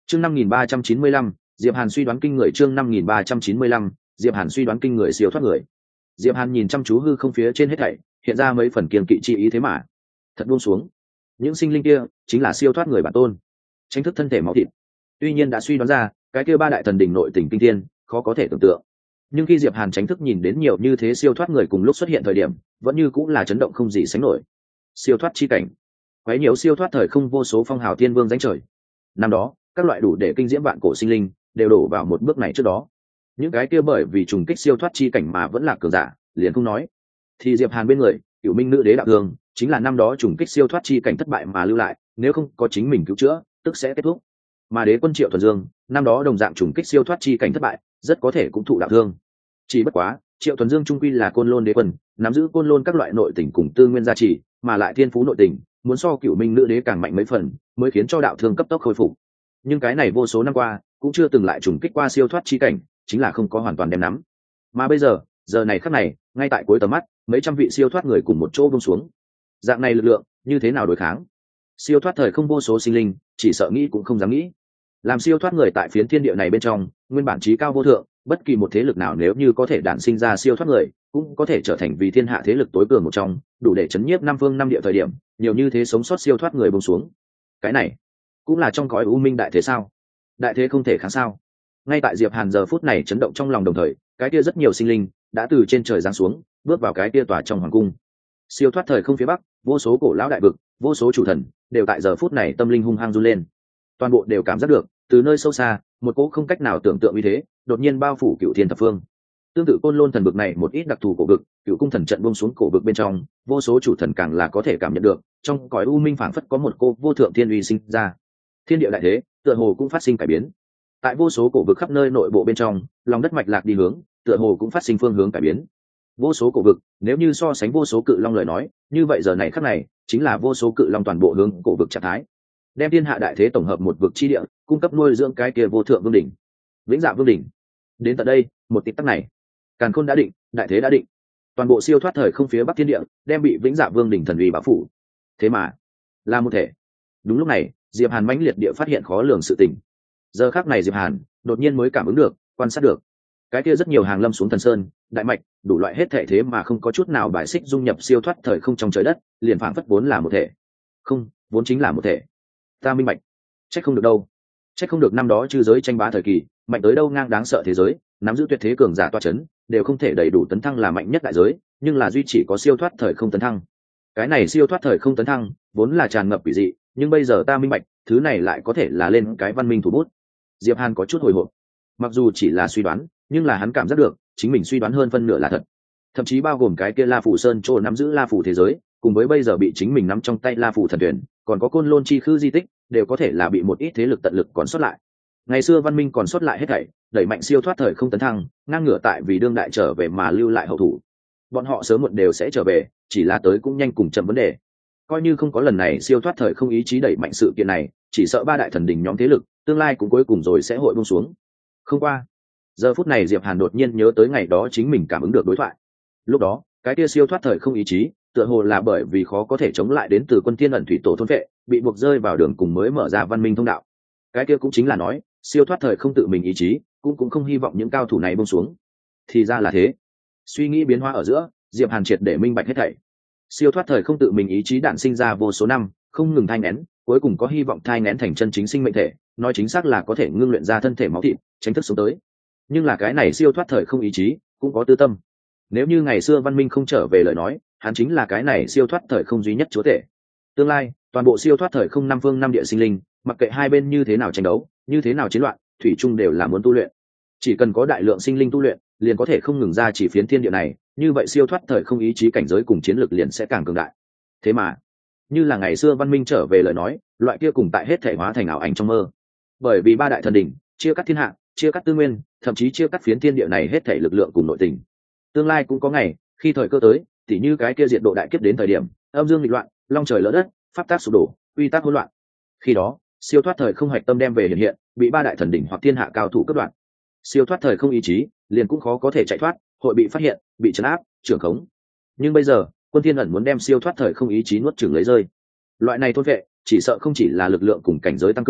Chương 5395, Diệp Hàn suy đoán kinh người. Chương 5395, Diệp Hàn suy đoán kinh người. Siêu thoát người. Diệp Hàn nhìn chăm chú hư không phía trên hết thảy, hiện ra mấy phần kiên kỵ chi ý. Thế mà thật buông xuống, những sinh linh kia chính là siêu thoát người bản tôn, tranh thức thân thể máu thịt. Tuy nhiên đã suy đoán ra cái kia ba đại thần đỉnh nội tình kinh thiên, khó có thể tưởng tượng, nhưng khi Diệp Hàn tránh thức nhìn đến nhiều như thế siêu thoát người cùng lúc xuất hiện thời điểm, vẫn như cũng là chấn động không gì sánh nổi. Siêu thoát chi cảnh, quấy nhiều siêu thoát thời không vô số phong hào thiên vương danh trời. Năm đó các loại đủ để kinh diễm vạn cổ sinh linh đều đổ vào một bước này trước đó. Những cái kia bởi vì trùng kích siêu thoát chi cảnh mà vẫn là cường giả, liền không nói. Thì Diệp Hàn bên người, Cửu Minh nữ đế đạo thương, chính là năm đó trùng kích siêu thoát chi cảnh thất bại mà lưu lại, nếu không có chính mình cứu chữa, tức sẽ kết thúc. Mà đế quân Triệu Thuần Dương, năm đó đồng dạng trùng kích siêu thoát chi cảnh thất bại, rất có thể cũng thụ đạo thương. Chỉ bất quá, Triệu Thuần Dương trung quy là Côn Lôn đế quân, nắm giữ Côn Lôn các loại nội tình cùng tư nguyên gia trì, mà lại thiên phú nội tình, muốn so Cửu Minh nữ đế càng mạnh mấy phần, mới khiến cho đạo thương cấp tốc khôi phục. Nhưng cái này vô số năm qua, cũng chưa từng lại trùng kích qua siêu thoát chi cảnh, chính là không có hoàn toàn đem nắm. Mà bây giờ, giờ này khắc này, ngay tại cuối tầm mắt, mấy trăm vị siêu thoát người cùng một chỗ buông xuống. Dạng này lực lượng, như thế nào đối kháng? Siêu thoát thời không vô số sinh linh, chỉ sợ nghĩ cũng không dám nghĩ. Làm siêu thoát người tại phiến thiên địa này bên trong, nguyên bản trí cao vô thượng, bất kỳ một thế lực nào nếu như có thể đản sinh ra siêu thoát người, cũng có thể trở thành vì thiên hạ thế lực tối cường một trong, đủ để chấn nhiếp năm phương năm địa thời điểm, nhiều như thế sống sót siêu thoát người buông xuống. Cái này, cũng là trong cõi u minh đại thế sao? Đại thế không thể kháng sao? Ngay tại Diệp Hàn giờ phút này chấn động trong lòng, đồng thời, cái kia rất nhiều sinh linh đã từ trên trời giáng xuống, bước vào cái kia tòa trong hoàng cung. Siêu thoát thời không phía bắc, vô số cổ lão đại vực, vô số chủ thần, đều tại giờ phút này tâm linh hung hăng run lên. Toàn bộ đều cảm giác được, từ nơi sâu xa, một cỗ không cách nào tưởng tượng như thế, đột nhiên bao phủ Cửu Thiên thập phương. Tương tự Côn Lôn thần vực này một ít đặc thù cổ vực, Cửu cung thần trận buông xuống cổ vực bên trong, vô số chủ thần càng là có thể cảm nhận được, trong cõi u minh phảng phất có một cô vô thượng thiên uy sinh ra. Thiên địa đại thế, tựa hồ cũng phát sinh cải biến. Tại vô số cổ vực khắp nơi nội bộ bên trong, lòng đất mạch lạc đi hướng, tựa hồ cũng phát sinh phương hướng cải biến. Vô số cổ vực, nếu như so sánh vô số cự long lời nói, như vậy giờ này khắc này, chính là vô số cự long toàn bộ hướng cổ vực trạng thái. Đem thiên hạ đại thế tổng hợp một vực chi địa, cung cấp nuôi dưỡng cái kia vô thượng vương đỉnh. Vĩnh Dạ vương đỉnh. Đến tận đây, một tích tắc này, càn khôn đã định, đại thế đã định. Toàn bộ siêu thoát thời không phía bắc thiên địa, đem bị Vĩnh Dạ vương đỉnh thần uy bao phủ. Thế mà, là một thể. Đúng lúc này, Diệp Hàn mãnh liệt địa phát hiện khó lường sự tình. Giờ khắc này Diệp Hàn đột nhiên mới cảm ứng được, quan sát được, cái kia rất nhiều hàng lâm xuống thần sơn, đại mạch, đủ loại hết thể thế mà không có chút nào bài xích dung nhập siêu thoát thời không trong trời đất, liền phảng phất vốn là một thể. Không, vốn chính là một thể. Ta minh bạch. Trách không được đâu. Trách không được năm đó chư giới tranh bá thời kỳ, mạnh tới đâu ngang đáng sợ thế giới, nắm giữ tuyệt thế cường giả toa chấn, đều không thể đầy đủ tấn thăng là mạnh nhất đại giới, nhưng là duy chỉ có siêu thoát thời không tấn thăng. Cái này siêu thoát thời không tấn thăng, vốn là tràn ngập quỷ dị, nhưng bây giờ ta minh bạch, thứ này lại có thể là lên cái văn minh thủ bút. Diệp Hàn có chút hồi hộp. Mặc dù chỉ là suy đoán, nhưng là hắn cảm giác được, chính mình suy đoán hơn phân nửa là thật. Thậm chí bao gồm cái kia La Phủ Sơn chỗ nắm giữ La Phủ thế giới, cùng với bây giờ bị chính mình nắm trong tay La Phủ thần tuyển, còn có Côn Lôn chi khư di tích, đều có thể là bị một ít thế lực tận lực còn sót lại. Ngày xưa văn minh còn sót lại hết thảy, đẩy mạnh siêu thoát thời không tấn thăng, ngang ngửa tại vì đương đại trở về mà lưu lại hậu thủ. Bọn họ sớm muộn đều sẽ trở về, chỉ là tới cũng nhanh cùng chậm vấn đề. Coi như không có lần này siêu thoát thời không ý chí đẩy mạnh sự kiện này, chỉ sợ ba đại thần đình nhóm thế lực, tương lai cũng cuối cùng rồi sẽ hội buông xuống. Không qua, giờ phút này Diệp Hàn đột nhiên nhớ tới ngày đó chính mình cảm ứng được đối thoại. Lúc đó, cái kia siêu thoát thời không ý chí, tựa hồ là bởi vì khó có thể chống lại đến từ quân thiên ẩn thủy tổ thôn vệ, bị buộc rơi vào đường cùng mới mở ra văn minh thông đạo. Cái kia cũng chính là nói, siêu thoát thời không tự mình ý chí, cũng không hy vọng những cao thủ này buông xuống. Thì ra là thế. Suy nghĩ biến hóa ở giữa, Diệp Hàn triệt để minh bạch hết thảy. Siêu thoát thời không tự mình ý chí đản sinh ra vô số năm, không ngừng thai nghén, cuối cùng có hy vọng thai nghén thành chân chính sinh mệnh thể, nói chính xác là có thể ngưng luyện ra thân thể máu thịt, tránh thức sống tới. Nhưng là cái này siêu thoát thời không ý chí, cũng có tư tâm. Nếu như ngày xưa văn minh không trở về lời nói, hắn chính là cái này siêu thoát thời không duy nhất chúa tể. Tương lai, toàn bộ siêu thoát thời không năm phương năm địa sinh linh, mặc kệ hai bên như thế nào tranh đấu, như thế nào chiến loạn, thủy chung đều là muốn tu luyện. Chỉ cần có đại lượng sinh linh tu luyện, liền có thể không ngừng ra chỉ phiến thiên địa này, như vậy siêu thoát thời không ý chí cảnh giới cùng chiến lược liền sẽ càng cường đại. Thế mà, như là ngày xưa văn minh trở về lời nói, loại kia cùng tại hết thể hóa thành ảo ảnh trong mơ. Bởi vì ba đại thần đỉnh chia cắt thiên hạ, chia cắt tư nguyên, thậm chí chia cắt phiến thiên địa này hết thể lực lượng cùng nội tình. Tương lai cũng có ngày, khi thời cơ tới, tỉ như cái kia diệt độ đại kiếp đến thời điểm, âm dương nghịch loạn, long trời lỡ đất, pháp tác sụp đổ, uy tắc hỗn loạn. Khi đó, siêu thoát thời không hoạch tâm đem về hiện hiện, bị ba đại thần đỉnh hoặc thiên hạ cao thủ cắt đoạn. Siêu thoát thời không ý chí, liền cũng khó có thể chạy thoát, hội bị phát hiện, bị trấn áp, trưởng khống. Nhưng bây giờ, quân thiên ẩn muốn đem siêu thoát thời không ý chí nuốt chửng lấy rơi. Loại này thôn vệ, chỉ sợ không chỉ là lực lượng cùng cảnh giới tăng cường,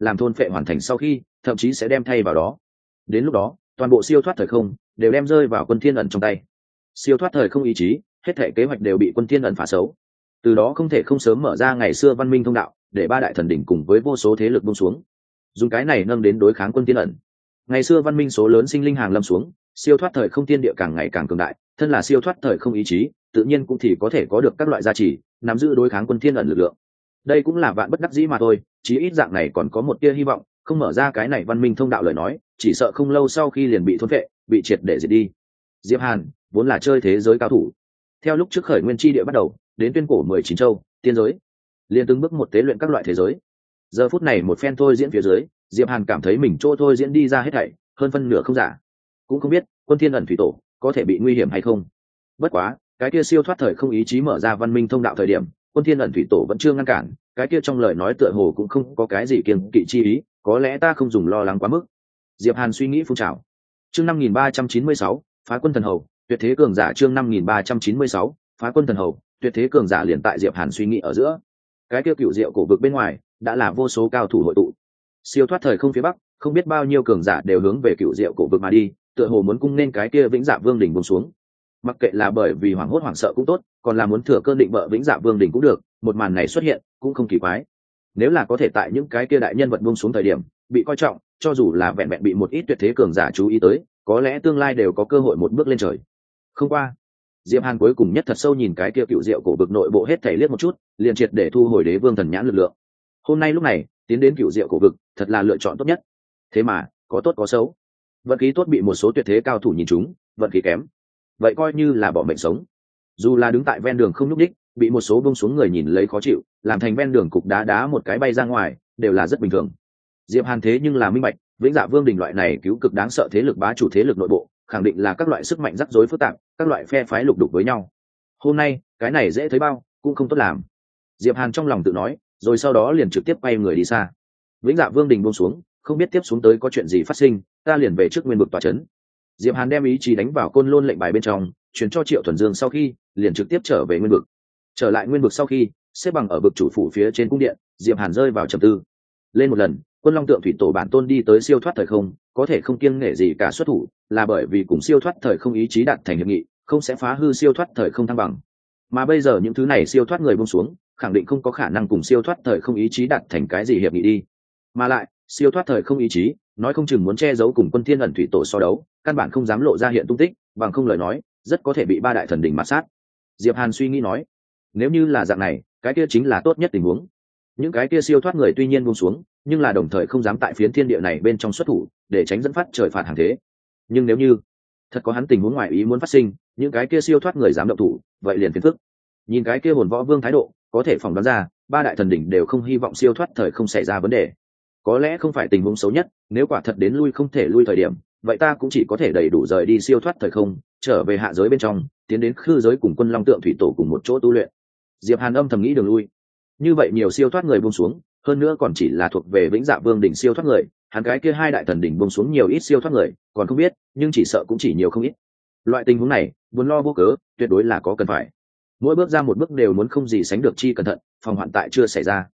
làm thôn phệ hoàn thành sau khi thậm chí sẽ đem thay vào đó. Đến lúc đó toàn bộ siêu thoát thời không đều đem rơi vào Quân Thiên ẩn trong tay. Siêu thoát thời không ý chí, hết thể kế hoạch đều bị Quân Thiên ẩn phá xấu. Từ đó không thể không sớm mở ra ngày xưa văn minh thông đạo, để ba đại thần đỉnh cùng với vô số thế lực buông xuống, dùng cái này nâng đến đối kháng Quân Thiên ẩn. Ngày xưa văn minh số lớn sinh linh hàng lâm xuống, siêu thoát thời không thiên địa càng ngày càng cường đại, thân là siêu thoát thời không ý chí, tự nhiên cũng thì có thể có được các loại gia trì, nắm giữ đối kháng Quân Thiên ẩn lực lượng. Đây cũng là vạn bất đắc dĩ mà thôi, chí ít dạng này còn có một tia hy vọng, không mở ra cái này văn minh thông đạo lời nói, chỉ sợ không lâu sau khi liền bị thôn phệ, bị triệt để diệt đi. Diệp Hàn vốn là chơi thế giới cao thủ, theo lúc trước khởi nguyên chi địa bắt đầu, đến tuyên cổ 19 châu, tiên giới, liền từng bước một tế luyện các loại thế giới. Giờ phút này một phen thôi diễn phía dưới, Diệp Hàn cảm thấy mình chỗ thôi diễn đi ra hết thảy, hơn phân nửa không giả. Cũng không biết Quân Thiên ẩn thủy tổ có thể bị nguy hiểm hay không. Bất quá, cái kia siêu thoát thời không ý chí mở ra văn minh thông đạo thời điểm, Quân Thiên ẩn thủy tổ vẫn chưa ngăn cản, cái kia trong lời nói tựa hồ cũng không có cái gì kiêng kỵ chi ý, có lẽ ta không dùng lo lắng quá mức. Diệp Hàn suy nghĩ phun trào. Chương 5396, phá quân thần hầu, tuyệt thế cường giả. Chương 5396, phá quân thần hầu, tuyệt thế cường giả. Liền tại Diệp Hàn suy nghĩ ở giữa, cái kia cựu diệu cổ vực bên ngoài đã là vô số cao thủ hội tụ. Siêu thoát thời không phía bắc, không biết bao nhiêu cường giả đều hướng về cựu diệu cổ vực mà đi, tựa hồ muốn cung nên cái kia vĩnh dạ vương đỉnh buông xuống. Mặc kệ là bởi vì hoảng hốt hoảng sợ cũng tốt, còn là muốn thừa cơn định bợ vĩnh dạ vương đỉnh cũng được, một màn này xuất hiện cũng không kỳ quái. Nếu là có thể tại những cái kia đại nhân vật buông xuống thời điểm bị coi trọng, cho dù là vẹn vẹn bị một ít tuyệt thế cường giả chú ý tới, có lẽ tương lai đều có cơ hội một bước lên trời. Không qua, Diệp Hàn cuối cùng nhất thật sâu nhìn cái kia cựu diệu cổ vực nội bộ hết thảy liếc một chút, liền triệt để thu hồi đế vương thần nhãn lực lượng. Hôm nay lúc này tiến đến cựu diệu cổ vực, thật là lựa chọn tốt nhất. Thế mà có tốt có xấu, vận khí tốt bị một số tuyệt thế cao thủ nhìn trúng, vận khí kém vậy coi như là bỏ mệnh sống. Dù là đứng tại ven đường không nhúc nhích, bị một số buông xuống người nhìn lấy khó chịu, làm thành ven đường cục đá đá một cái bay ra ngoài, đều là rất bình thường. Diệp Hàn thế nhưng là minh bạch, vĩnh dạ vương đình loại này cứu cực đáng sợ thế lực bá chủ thế lực nội bộ, khẳng định là các loại sức mạnh rắc rối phức tạp, các loại phe phái lục đục với nhau. Hôm nay cái này dễ thấy bao, cũng không tốt làm. Diệp Hàn trong lòng tự nói, rồi sau đó liền trực tiếp quay người đi xa. Vĩnh dạ vương đình buông xuống, không biết tiếp xuống tới có chuyện gì phát sinh, ta liền về trước nguyên vực tòa trấn. Diệp Hàn đem ý chí đánh vào côn lôn lệnh bài bên trong, chuyển cho Triệu Thuần Dương sau khi, liền trực tiếp trở về nguyên vực. Trở lại nguyên vực sau khi, xếp bằng ở vực chủ phủ phía trên cung điện, Diệp Hàn rơi vào trầm tư. Lên một lần, Quân Long Tượng thủy tổ bản tôn đi tới siêu thoát thời không, có thể không kiêng nể gì cả xuất thủ, là bởi vì cùng siêu thoát thời không ý chí đạt thành hiệp nghị, không sẽ phá hư siêu thoát thời không thăng bằng. Mà bây giờ những thứ này siêu thoát người buông xuống, khẳng định không có khả năng cùng siêu thoát thời không ý chí đạt thành cái gì hiệp nghị đi. Mà lại, siêu thoát thời không ý chí, nói không chừng muốn che giấu cùng Quân Thiên ẩn thủy tổ so đấu, căn bản không dám lộ ra hiện tung tích, bằng không lời nói, rất có thể bị ba đại thần đỉnh mạt sát. Diệp Hàn suy nghĩ nói, nếu như là dạng này, cái kia chính là tốt nhất tình huống. Những cái kia siêu thoát người tuy nhiên buông xuống, nhưng là đồng thời không dám tại phiến thiên địa này bên trong xuất thủ, để tránh dẫn phát trời phạt hàng thế. Nhưng nếu như thật có hắn tình huống ngoài ý muốn phát sinh, những cái kia siêu thoát người dám động thủ, vậy liền phiền phức. Nhìn cái kia hồn võ vương thái độ, có thể phỏng đoán ra, ba đại thần đỉnh đều không hy vọng siêu thoát thời không xảy ra vấn đề. Có lẽ không phải tình huống xấu nhất, nếu quả thật đến lui không thể lui thời điểm, vậy ta cũng chỉ có thể đầy đủ rời đi siêu thoát thời không, trở về hạ giới bên trong, tiến đến khư giới cùng Quân Long Tượng thủy tổ cùng một chỗ tu luyện. Diệp Hàn âm thầm nghĩ đường lui. Như vậy nhiều siêu thoát người buông xuống, hơn nữa còn chỉ là thuộc về vĩnh dạ vương đỉnh siêu thoát người, hắn cái kia hai đại thần đỉnh buông xuống nhiều ít siêu thoát người, còn không biết, nhưng chỉ sợ cũng chỉ nhiều không ít. Loại tình huống này, buồn lo vô cớ, tuyệt đối là có cần phải. Mỗi bước ra một bước đều muốn không gì sánh được chi cẩn thận, phòng hoạn tại chưa xảy ra.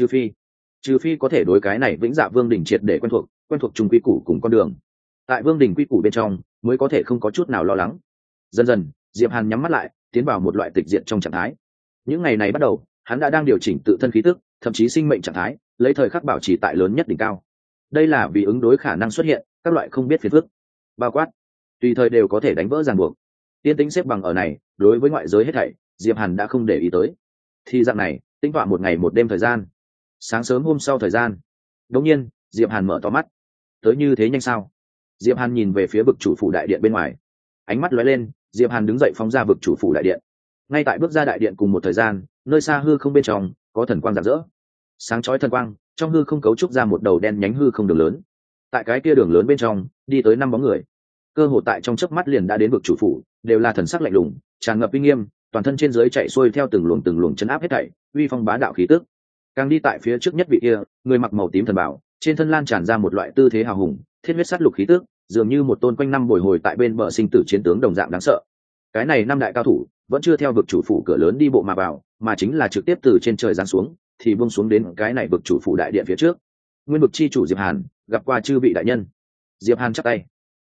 Trừ phi có thể đối cái này vĩnh dạ vương đỉnh triệt để quen thuộc chung quy củ cùng con đường. Tại vương đỉnh quy củ bên trong, mới có thể không có chút nào lo lắng. Dần dần, Diệp Hàn nhắm mắt lại, tiến vào một loại tịch diệt trong trạng thái. Những ngày này bắt đầu, hắn đã đang điều chỉnh tự thân khí tức, thậm chí sinh mệnh trạng thái, lấy thời khắc bảo trì tại lớn nhất đỉnh cao. Đây là vì ứng đối khả năng xuất hiện các loại không biết phiền phức, bao quát tùy thời đều có thể đánh vỡ ràng buộc. Tiên tĩnh xếp bằng ở này, đối với ngoại giới hết thảy, Diệp Hàn đã không để ý tới. Thì dạng này, tính toán một ngày một đêm thời gian. Sáng sớm hôm sau thời gian, đột nhiên, Diệp Hàn mở to mắt. Tới như thế nhanh sao? Diệp Hàn nhìn về phía vực chủ phủ đại điện bên ngoài. Ánh mắt lóe lên, Diệp Hàn đứng dậy phóng ra vực chủ phủ đại điện. Ngay tại bước ra đại điện cùng một thời gian, nơi xa hư không bên trong có thần quang rạng rỡ. Sáng chói thần quang, trong hư không cấu trúc ra một đầu đen nhánh hư không đường lớn. Tại cái kia đường lớn bên trong, đi tới 5 bóng người. Cơ hồ tại trong chớp mắt liền đã đến vực chủ phủ, đều là thần sắc lạnh lùng, tràn ngập uy nghiêm, toàn thân trên dưới chạy xuôi theo từng luồng chấn áp hết thảy, uy phong bá đạo khí tức. Càng đi tại phía trước nhất vị kia, người mặc màu tím thần bảo, trên thân lan tràn ra một loại tư thế hào hùng, thiết huyết sát lục khí tức, dường như một tôn quanh năm bồi hồi tại bên bờ sinh tử chiến tướng đồng dạng đáng sợ. Cái này 5 đại cao thủ vẫn chưa theo vực chủ phủ cửa lớn đi bộ mà vào, mà chính là trực tiếp từ trên trời giáng xuống, thì buông xuống đến cái này vực chủ phủ đại điện phía trước. Nguyên vực chi chủ Diệp Hàn gặp qua chư vị đại nhân. Diệp Hàn chắp tay.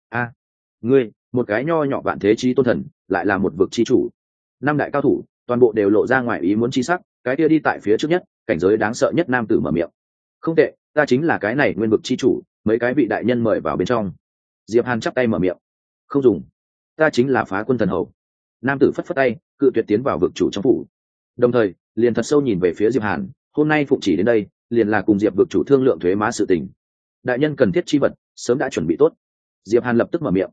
Ngươi, một cái nho nhỏ vạn thế chí tôn thần, lại là một vực chi chủ. Năm đại cao thủ toàn bộ đều lộ ra ngoài ý muốn chi sắc, cái kia đi tại phía trước nhất, cảnh giới đáng sợ nhất nam tử mở miệng. Không tệ, ta chính là cái này nguyên vực chi chủ, mấy cái vị đại nhân mời vào bên trong. Diệp Hàn chắp tay mở miệng. Không dùng, ta chính là Phá Quân thần hầu. Nam tử phất phất tay, cự tuyệt tiến vào vực chủ trong phủ. Đồng thời liền thật sâu nhìn về phía Diệp Hàn, hôm nay phụng chỉ đến đây liền là cùng Diệp vực chủ thương lượng thuế má sự tình. Đại nhân cần thiết chi vật sớm đã chuẩn bị tốt. Diệp Hàn lập tức mở miệng.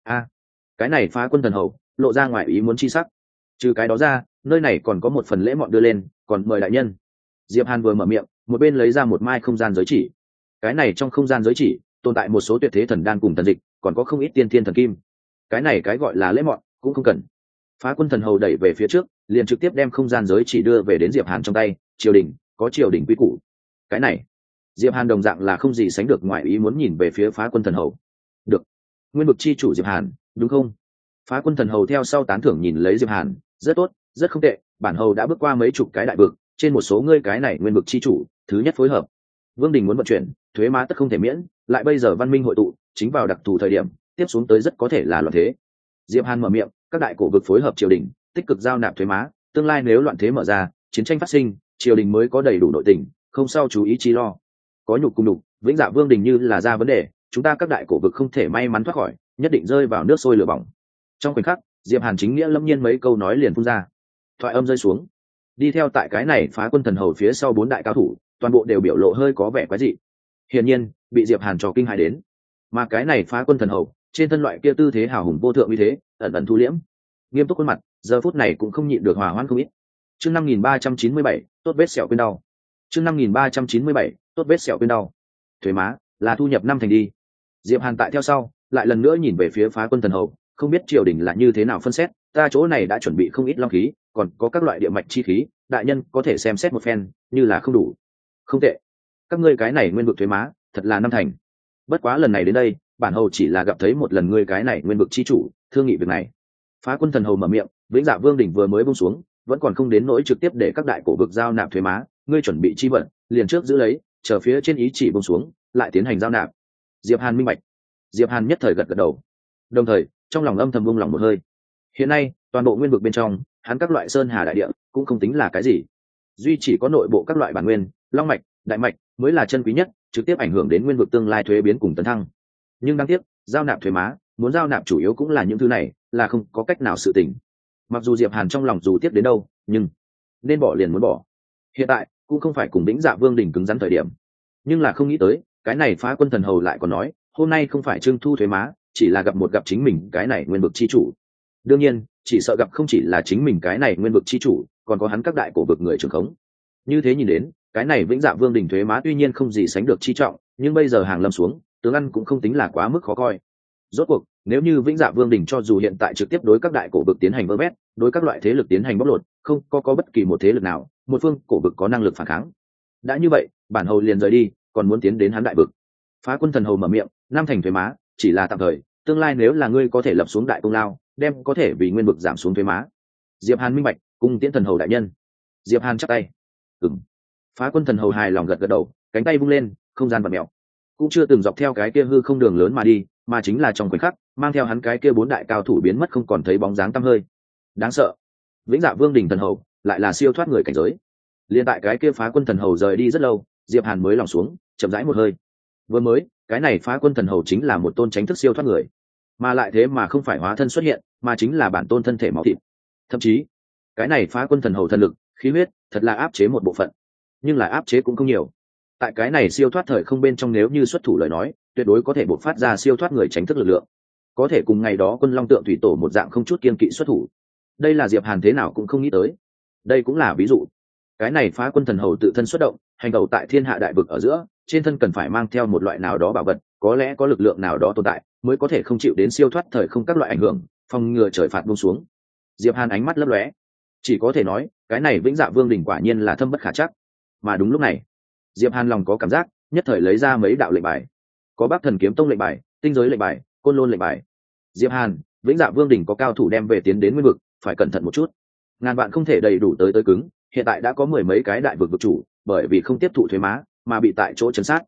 Cái này Phá Quân thần hầu lộ ra ngoài ý muốn chi sắc. Trừ cái đó ra, nơi này còn có một phần lễ mọn đưa lên, còn mời đại nhân. Diệp Hàn vừa mở miệng, một bên lấy ra một mai không gian giới chỉ. Cái này trong không gian giới chỉ tồn tại một số tuyệt thế thần đan cùng thần dịch, còn có không ít tiên thiên thần kim. Cái này cái gọi là lễ mọn cũng không cần. Phá Quân thần hầu đẩy về phía trước, liền trực tiếp đem không gian giới chỉ đưa về đến Diệp Hàn trong tay. Triều đình có triều đình quy củ. Cái này, Diệp Hàn đồng dạng là không gì sánh được ngoại ý muốn nhìn về phía Phá Quân thần hầu. Được, nguyên vực chi chủ Diệp Hàn, đúng không? Phá Quân thần hầu theo sau tán thưởng nhìn lấy Diệp Hàn, rất tốt, rất không tệ, bản hầu đã bước qua mấy chục cái đại vực, trên một số ngươi cái này nguyên vực chi chủ, thứ nhất phối hợp. Vương đình muốn vận chuyển, thuế má tất không thể miễn, lại bây giờ văn minh hội tụ, chính vào đặc thù thời điểm, tiếp xuống tới rất có thể là loạn thế. Diệp Hàn mở miệng, các đại cổ vực phối hợp triều đình, tích cực giao nạp thuế má, tương lai nếu loạn thế mở ra, chiến tranh phát sinh, triều đình mới có đầy đủ nội tình, không sao chú ý chi lo. Có nhục cùng nhục, vĩnh dạ Vương đình như là ra vấn đề, chúng ta các đại cổ vực không thể may mắn thoát khỏi, nhất định rơi vào nước sôi lửa bỏng. Trong khoảnh khắc, Diệp Hàn chính nghĩa lâm nhiên mấy câu nói liền phun ra. Thoại âm rơi xuống, đi theo tại cái này Phá Quân thần hầu phía sau bốn đại cao thủ, toàn bộ đều biểu lộ hơi có vẻ quái dị. Hiển nhiên, bị Diệp Hàn trò kinh hãi đến. Mà cái này Phá Quân thần hầu, trên thân loại kia tư thế hào hùng vô thượng như thế, ẩn ẩn thu liễm, nghiêm túc khuôn mặt, giờ phút này cũng không nhịn được hòa hoãn không ít. Chương 5397, tốt vết sẹo quên đau. Chương 5397, tốt vết sẹo quên đau. Thuế má là thu nhập năm thành đi. Diệp Hàn tại theo sau, lại lần nữa nhìn về phía Phá Quân thần hầu, không biết triều đình là như thế nào phân xét, ta chỗ này đã chuẩn bị không ít long khí, còn có các loại địa mạch chi khí, đại nhân có thể xem xét một phen, như là không đủ. Không tệ, các ngươi cái này nguyên vực thuế má, thật là năm thành. Bất quá lần này đến đây, bản hầu chỉ là gặp thấy một lần ngươi cái này nguyên vực chi chủ, thương nghị việc này. Phá Quân thần hầu mở miệng, vĩnh dạ Vương đỉnh vừa mới buông xuống, vẫn còn không đến nỗi trực tiếp để các đại cổ vực giao nạp thuế má, ngươi chuẩn bị chi vận, liền trước giữ lấy, chờ phía trên ý chỉ buông xuống, lại tiến hành giao nạp. Diệp Hàn minh bạch. Diệp Hàn nhất thời gật gật đầu, đồng thời trong lòng âm thầm buông lòng một hơi. Hiện nay toàn bộ nguyên vực bên trong, hắn các loại sơn hà đại địa cũng không tính là cái gì, duy chỉ có nội bộ các loại bản nguyên, long mạch, đại mạch mới là chân quý nhất, trực tiếp ảnh hưởng đến nguyên vực tương lai thuế biến cùng tấn thăng. Nhưng đáng tiếc, giao nạp thuế má, muốn giao nạp chủ yếu cũng là những thứ này, là không có cách nào sự tình. Mặc dù Diệp Hàn trong lòng dù tiếc đến đâu, nhưng nên bỏ liền muốn bỏ. Hiện tại cũng không phải cùng Vĩnh Dạ Vương đỉnh cứng rắn thời điểm, nhưng là không nghĩ tới, cái này Phá Quân thần hầu lại còn nói, hôm nay không phải trưng thu thuế má, chỉ là gặp chính mình cái này nguyên vực chi chủ. Đương nhiên, chỉ sợ gặp không chỉ là chính mình cái này nguyên vực chi chủ, còn có hắn các đại cổ vực người trưởng khống. Như thế nhìn đến, cái này Vĩnh Dạ Vương đỉnh thuế má tuy nhiên không gì sánh được chi trọng, nhưng bây giờ hàng lâm xuống, tướng ăn cũng không tính là quá mức khó coi. Rốt cuộc, nếu như Vĩnh Dạ Vương đỉnh cho dù hiện tại trực tiếp đối các đại cổ vực tiến hành vơ vét, đối các loại thế lực tiến hành bóc lột, không có bất kỳ một thế lực nào, một phương cổ vực có năng lực phản kháng. Đã như vậy, bản hầu liền rời đi, còn muốn tiến đến hắn đại vực. Phá Quân thần hầu mở miệng, năm thành thuế má, chỉ là tạm thời, tương lai nếu là ngươi có thể lập xuống đại công lao, đem có thể vì nguyên vực giảm xuống thuế má. Diệp Hàn minh bạch, cung tiễn thần hầu đại nhân. Diệp Hàn chắp tay. Phá Quân thần hầu hài lòng gật gật đầu, cánh tay vung lên, không gian vặn mèo, cũng chưa từng dọc theo cái kia hư không đường lớn mà đi, mà chính là trong khoảnh khắc, mang theo hắn cái kia bốn đại cao thủ biến mất không còn thấy bóng dáng tăm hơi. Đáng sợ. Vĩnh Dạ Vương đỉnh thần hầu, lại là siêu thoát người cảnh giới. Liên tại cái kia Phá Quân thần hầu rời đi rất lâu, Diệp Hàn mới lòng xuống, chậm rãi một hơi. Vừa mới, cái này Phá Quân thần hầu chính là một tôn tránh thức siêu thoát người, mà lại thế mà không phải hóa thân xuất hiện, mà chính là bản tôn thân thể máu thịt. Thậm chí, cái này Phá Quân thần hầu thần lực, khí huyết, thật là áp chế một bộ phận, nhưng là áp chế cũng không nhiều. Tại cái này siêu thoát thời không bên trong, nếu như xuất thủ lời nói, tuyệt đối có thể bộc phát ra siêu thoát người tránh thức lực lượng, có thể cùng ngày đó Quân Long Tượng Thủy Tổ một dạng không chút kiên kỵ xuất thủ. Đây là Diệp Hàn thế nào cũng không nghĩ tới. Đây cũng là ví dụ. Cái này Phá Quân thần hầu tự thân xuất động, hành động tại thiên hạ đại vực ở giữa, trên thân cần phải mang theo một loại nào đó bảo vật, có lẽ có lực lượng nào đó tồn tại, mới có thể không chịu đến siêu thoát thời không các loại ảnh hưởng, phòng ngừa trời phạt buông xuống. Diệp Hàn ánh mắt lấp lóe, chỉ có thể nói, cái này Vĩnh Dạ Vương đỉnh quả nhiên là thâm bất khả trắc. Mà đúng lúc này, Diệp Hàn lòng có cảm giác, nhất thời lấy ra mấy đạo lệnh bài. Có Bắc Thần Kiếm Tông lệnh bài, Tinh Giới lệnh bài, Côn Lôn lệnh bài. Diệp Hàn, Vĩnh Dạ Vương đỉnh có cao thủ đem về tiến đến nguyên vực, phải cẩn thận một chút. Ngàn vạn không thể đầy đủ tới cứng, hiện tại đã có mười mấy cái đại vực vực chủ, bởi vì không tiếp thụ thuế má mà bị tại chỗ trấn sát.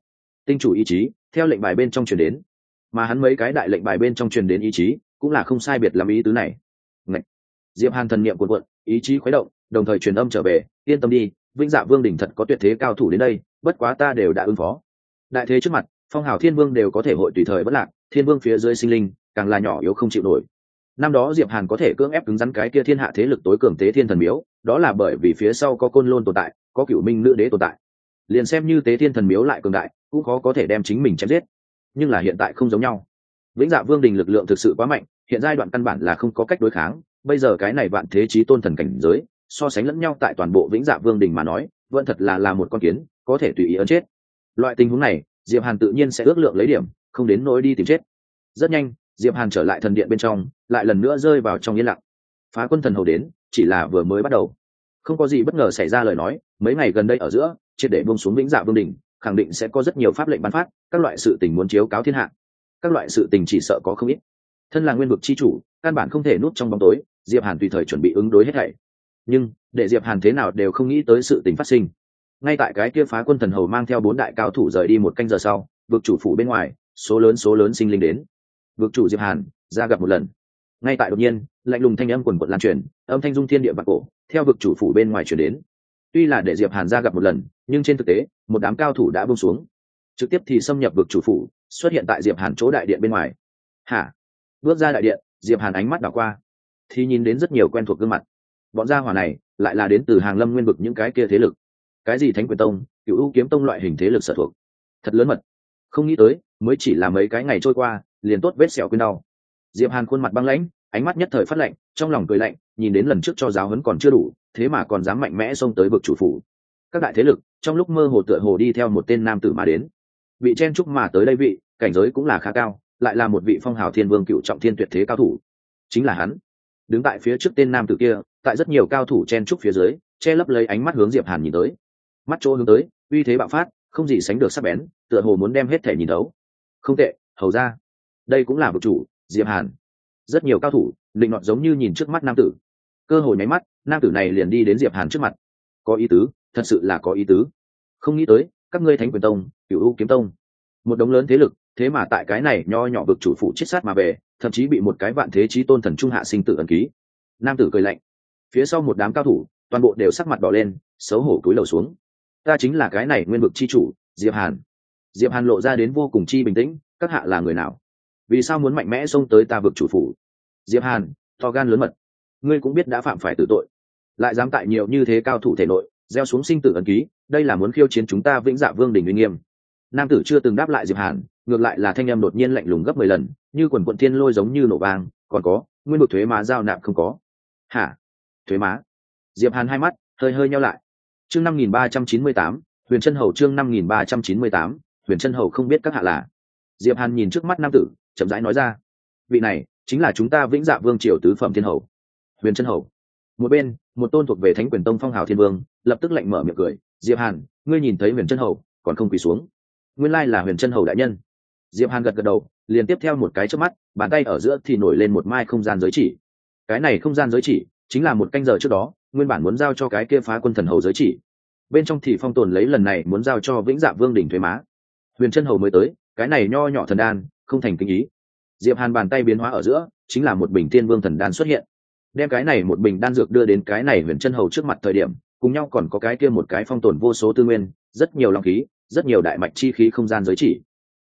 tinh chủ ý chí theo lệnh bài bên trong truyền đến, mà hắn mấy cái đại lệnh bài bên trong truyền đến ý chí cũng là không sai biệt làm ý tứ này. Ngậy. Diệp Hàn thần niệm cuộn cuộn, ý chí khuấy động, đồng thời truyền âm trở về, yên tâm đi, Vĩnh Dạ Vương đỉnh thật có tuyệt thế cao thủ đến đây, bất quá ta đều đã ứng phó. Đại thế trước mặt, Phong Hào Thiên Vương đều có thể hội tùy thời bất lạc, Thiên Vương phía dưới sinh linh càng là nhỏ yếu không chịu nổi. Năm đó Diệp Hàn có thể cưỡng ép cứng rắn cái kia thiên hạ thế lực tối cường Tế Thiên Thần Miếu, đó là bởi vì phía sau có Côn Lôn tồn tại, có Cửu Minh Nữ Đế tồn tại. Liền xem như Tế Thiên Thần Miếu lại cường đại, cũng khó có thể đem chính mình chém giết. Nhưng là hiện tại không giống nhau. Vĩnh Dạ Vương đình lực lượng thực sự quá mạnh, hiện giai đoạn căn bản là không có cách đối kháng, bây giờ cái này vạn thế chí tôn thần cảnh giới, so sánh lẫn nhau tại toàn bộ Vĩnh Dạ Vương đình mà nói, vẫn thật là một con kiến, có thể tùy ý ấn chết. Loại tình huống này, Diệp Hàn tự nhiên sẽ ước lượng lấy điểm, không đến nỗi đi tìm chết. Rất nhanh, Diệp Hàn trở lại thần điện bên trong, lại lần nữa rơi vào trong yên lặng. Phá quân thần hầu đến, chỉ là vừa mới bắt đầu. Không có gì bất ngờ xảy ra lời nói, mấy ngày gần đây ở giữa, triệt để buông xuống Vĩnh Dạ Vương đình, khẳng định sẽ có rất nhiều pháp lệnh ban phát, các loại sự tình muốn chiếu cáo thiên hạ. Các loại sự tình chỉ sợ có không ít. Thân là nguyên vực chi chủ, căn bản không thể núp trong bóng tối, Diệp Hàn tùy thời chuẩn bị ứng đối hết thảy. Nhưng, để Diệp Hàn thế nào đều không nghĩ tới sự tình phát sinh. Ngay tại cái kia Phá quân thần hầu mang theo 4 đại cao thủ rời đi một canh giờ sau, vực chủ phủ bên ngoài, số lớn sinh linh đến. Vực chủ Diệp Hàn ra gặp một lần. Ngay tại đột nhiên, lạnh lùng thanh âm quần quật lan truyền, âm thanh dung thiên địa vạn cổ, theo vực chủ phủ bên ngoài truyền đến. Tuy là để Diệp Hàn ra gặp một lần, nhưng trên thực tế, một đám cao thủ đã buông xuống, trực tiếp thì xâm nhập vực chủ phủ, xuất hiện tại Diệp Hàn chỗ đại điện bên ngoài. Hả? Bước ra đại điện, Diệp Hàn ánh mắt đảo qua, thì nhìn đến rất nhiều quen thuộc gương mặt. Bọn gia hỏa này lại là đến từ Hàng Lâm nguyên vực những cái kia thế lực. Cái gì Thánh Quyền Tông, Cửu U Kiếm Tông loại hình thế lực sở thuộc. Thật lớn mật. Không nghĩ tới, mới chỉ là mấy cái ngày trôi qua, liền tốt vết sẹo quên đau. Diệp Hàn khuôn mặt băng lãnh, ánh mắt nhất thời phát lạnh, trong lòng cười lạnh, nhìn đến lần trước cho giáo huấn còn chưa đủ, thế mà còn dám mạnh mẽ xông tới vực chủ phủ. Các đại thế lực trong lúc mơ hồ tựa hồ đi theo một tên nam tử mà đến. Vị chen chúc mà tới đây vị, cảnh giới cũng là khá cao, lại là một vị Phong Hào Thiên Vương cựu trọng thiên tuyệt thế cao thủ. Chính là hắn. Đứng tại phía trước tên nam tử kia, tại rất nhiều cao thủ chen chúc phía dưới, che lấp lấy ánh mắt hướng Diệp Hàn nhìn tới. Mắt chỗ hướng tới, uy thế bạo phát, không gì sánh được sắc bén, tựa hồ muốn đem hết thể nhìn thấu. Không tệ, hầu ra. Đây cũng là vực chủ, Diệp Hàn. Rất nhiều cao thủ, định nọt giống như nhìn trước mắt nam tử. Cơ hội nháy mắt, nam tử này liền đi đến Diệp Hàn trước mặt. Có ý tứ, thật sự là có ý tứ. Không nghĩ tới, các ngươi Thánh Quyền Tông, Cửu U Kiếm Tông, một đống lớn thế lực, thế mà tại cái này nho nhỏ vực chủ phụ chết sát mà về, thậm chí bị một cái vạn thế chí tôn thần trung hạ sinh tử ấn ký. Nam tử cười lạnh. Phía sau một đám cao thủ, toàn bộ đều sắc mặt đỏ lên, xấu hổ cúi đầu xuống. Ta chính là cái này nguyên vực chi chủ, Diệp Hàn. Diệp Hàn lộ ra đến vô cùng chi bình tĩnh, các hạ là người nào? Vì sao muốn mạnh mẽ xông tới ta vực chủ phủ? Diệp Hàn, to gan lớn mật, ngươi cũng biết đã phạm phải tử tội, lại dám tại nhiều như thế cao thủ thể nội gieo xuống sinh tử ấn ký, đây là muốn khiêu chiến chúng ta Vĩnh Dạ Vương đỉnh uy nghiêm. Nam tử chưa từng đáp lại Diệp Hàn, ngược lại là thanh âm đột nhiên lạnh lùng gấp 10 lần, như quần quần thiên lôi giống như nổ vang. Còn có, nguyên vực thuế má giao nạp không có? Hả? Thuế má? Diệp Hàn hai mắt hơi nheo lại. Chương 5398, Huyền Chân Hầu. Chương 5398, Huyền Chân Hầu. Không biết các hạ là? Diệp Hàn nhìn trước mắt nam tử, chậm rãi nói ra, vị này chính là chúng ta Vĩnh Dạ Vương triều tứ phẩm thiên hầu, Huyền Chân Hầu. Một bên, một tôn thuộc về Thánh Quyền Tông Phong Hào Thiên Vương lập tức lạnh mở miệng cười, Diệp Hàn, ngươi nhìn thấy Huyền Chân Hầu còn không quỳ xuống? Nguyên lai là Huyền Chân Hầu đại nhân. Diệp Hàn gật đầu, liền tiếp theo một cái chớp mắt, bàn tay ở giữa thì nổi lên một mai không gian giới chỉ. Cái này không gian giới chỉ chính là một canh giờ trước đó nguyên bản muốn giao cho cái kia Phá quân thần hầu giới chỉ, bên trong thì phong tồn lấy lần này muốn giao cho Vĩnh Dạ Vương đỉnh thuế má. Huyền Chân Hầu mới tới, cái này nho nhỏ thần đan không thành kinh ý. Diệp Hàn bàn tay biến hóa ở giữa, chính là một bình Thiên Vương thần đan xuất hiện. Đem cái này một bình đan dược đưa đến cái này Huyền Chân Hầu trước mặt thời điểm, cùng nhau còn có cái kia một cái phong tồn vô số tư nguyên, rất nhiều long khí, rất nhiều đại mạch chi khí không gian giới chỉ.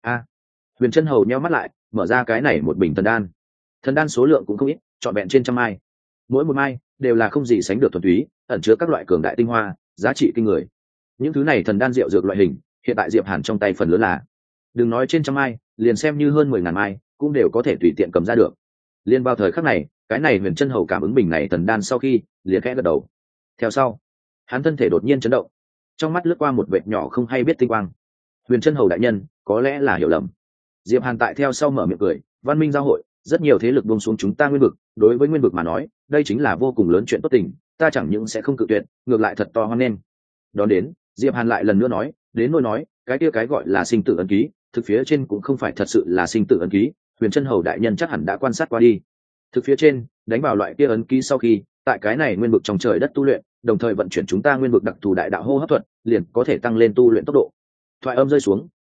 Huyền Chân Hầu nheo mắt lại, mở ra cái này một bình thần đan. Thần đan số lượng cũng không ít, trọn vẹn trên trăm mai. Mỗi một mai đều là không gì sánh được thuần túy, ẩn chứa các loại cường đại tinh hoa, giá trị kinh người. Những thứ này thần đan diệu dược loại hình, hiện tại Diệp Hàn trong tay phần lớn là, đừng nói trên trăm mai, liền xem như hơn 10.000 mai, cũng đều có thể tùy tiện cầm ra được. Liên vào thời khắc này, cái này Huyền Chân Hầu cảm ứng bình này thần đan sau khi, liền khẽ gật đầu. Theo sau, hắn thân thể đột nhiên chấn động, trong mắt lướt qua một vệt nhỏ không hay biết tinh quang. Huyền Chân Hầu đại nhân, có lẽ là hiểu lầm. Diệp Hàn tại theo sau mở miệng cười, văn minh giao hội, rất nhiều thế lực buông xuống chúng ta nguyên vực, đối với nguyên vực mà nói, đây chính là vô cùng lớn chuyện tốt tình, ta chẳng những sẽ không cự tuyệt, ngược lại thật to hoan nghênh. Đón đến, Diệp Hàn lại lần nữa nói, đến nỗi nói, cái kia cái gọi là sinh tử ấn ký, thực phía trên cũng không phải thật sự là sinh tử ấn ký, Huyền Chân Hầu đại nhân chắc hẳn đã quan sát qua đi. Thực phía trên, đánh vào loại kia ấn ký sau khi, tại cái này nguyên vực trong trời đất tu luyện, đồng thời vận chuyển chúng ta nguyên vực đặc thù đại đạo hô hấp thuật, liền có thể tăng lên tu luyện tốc độ. Thoại âm rơi xuống,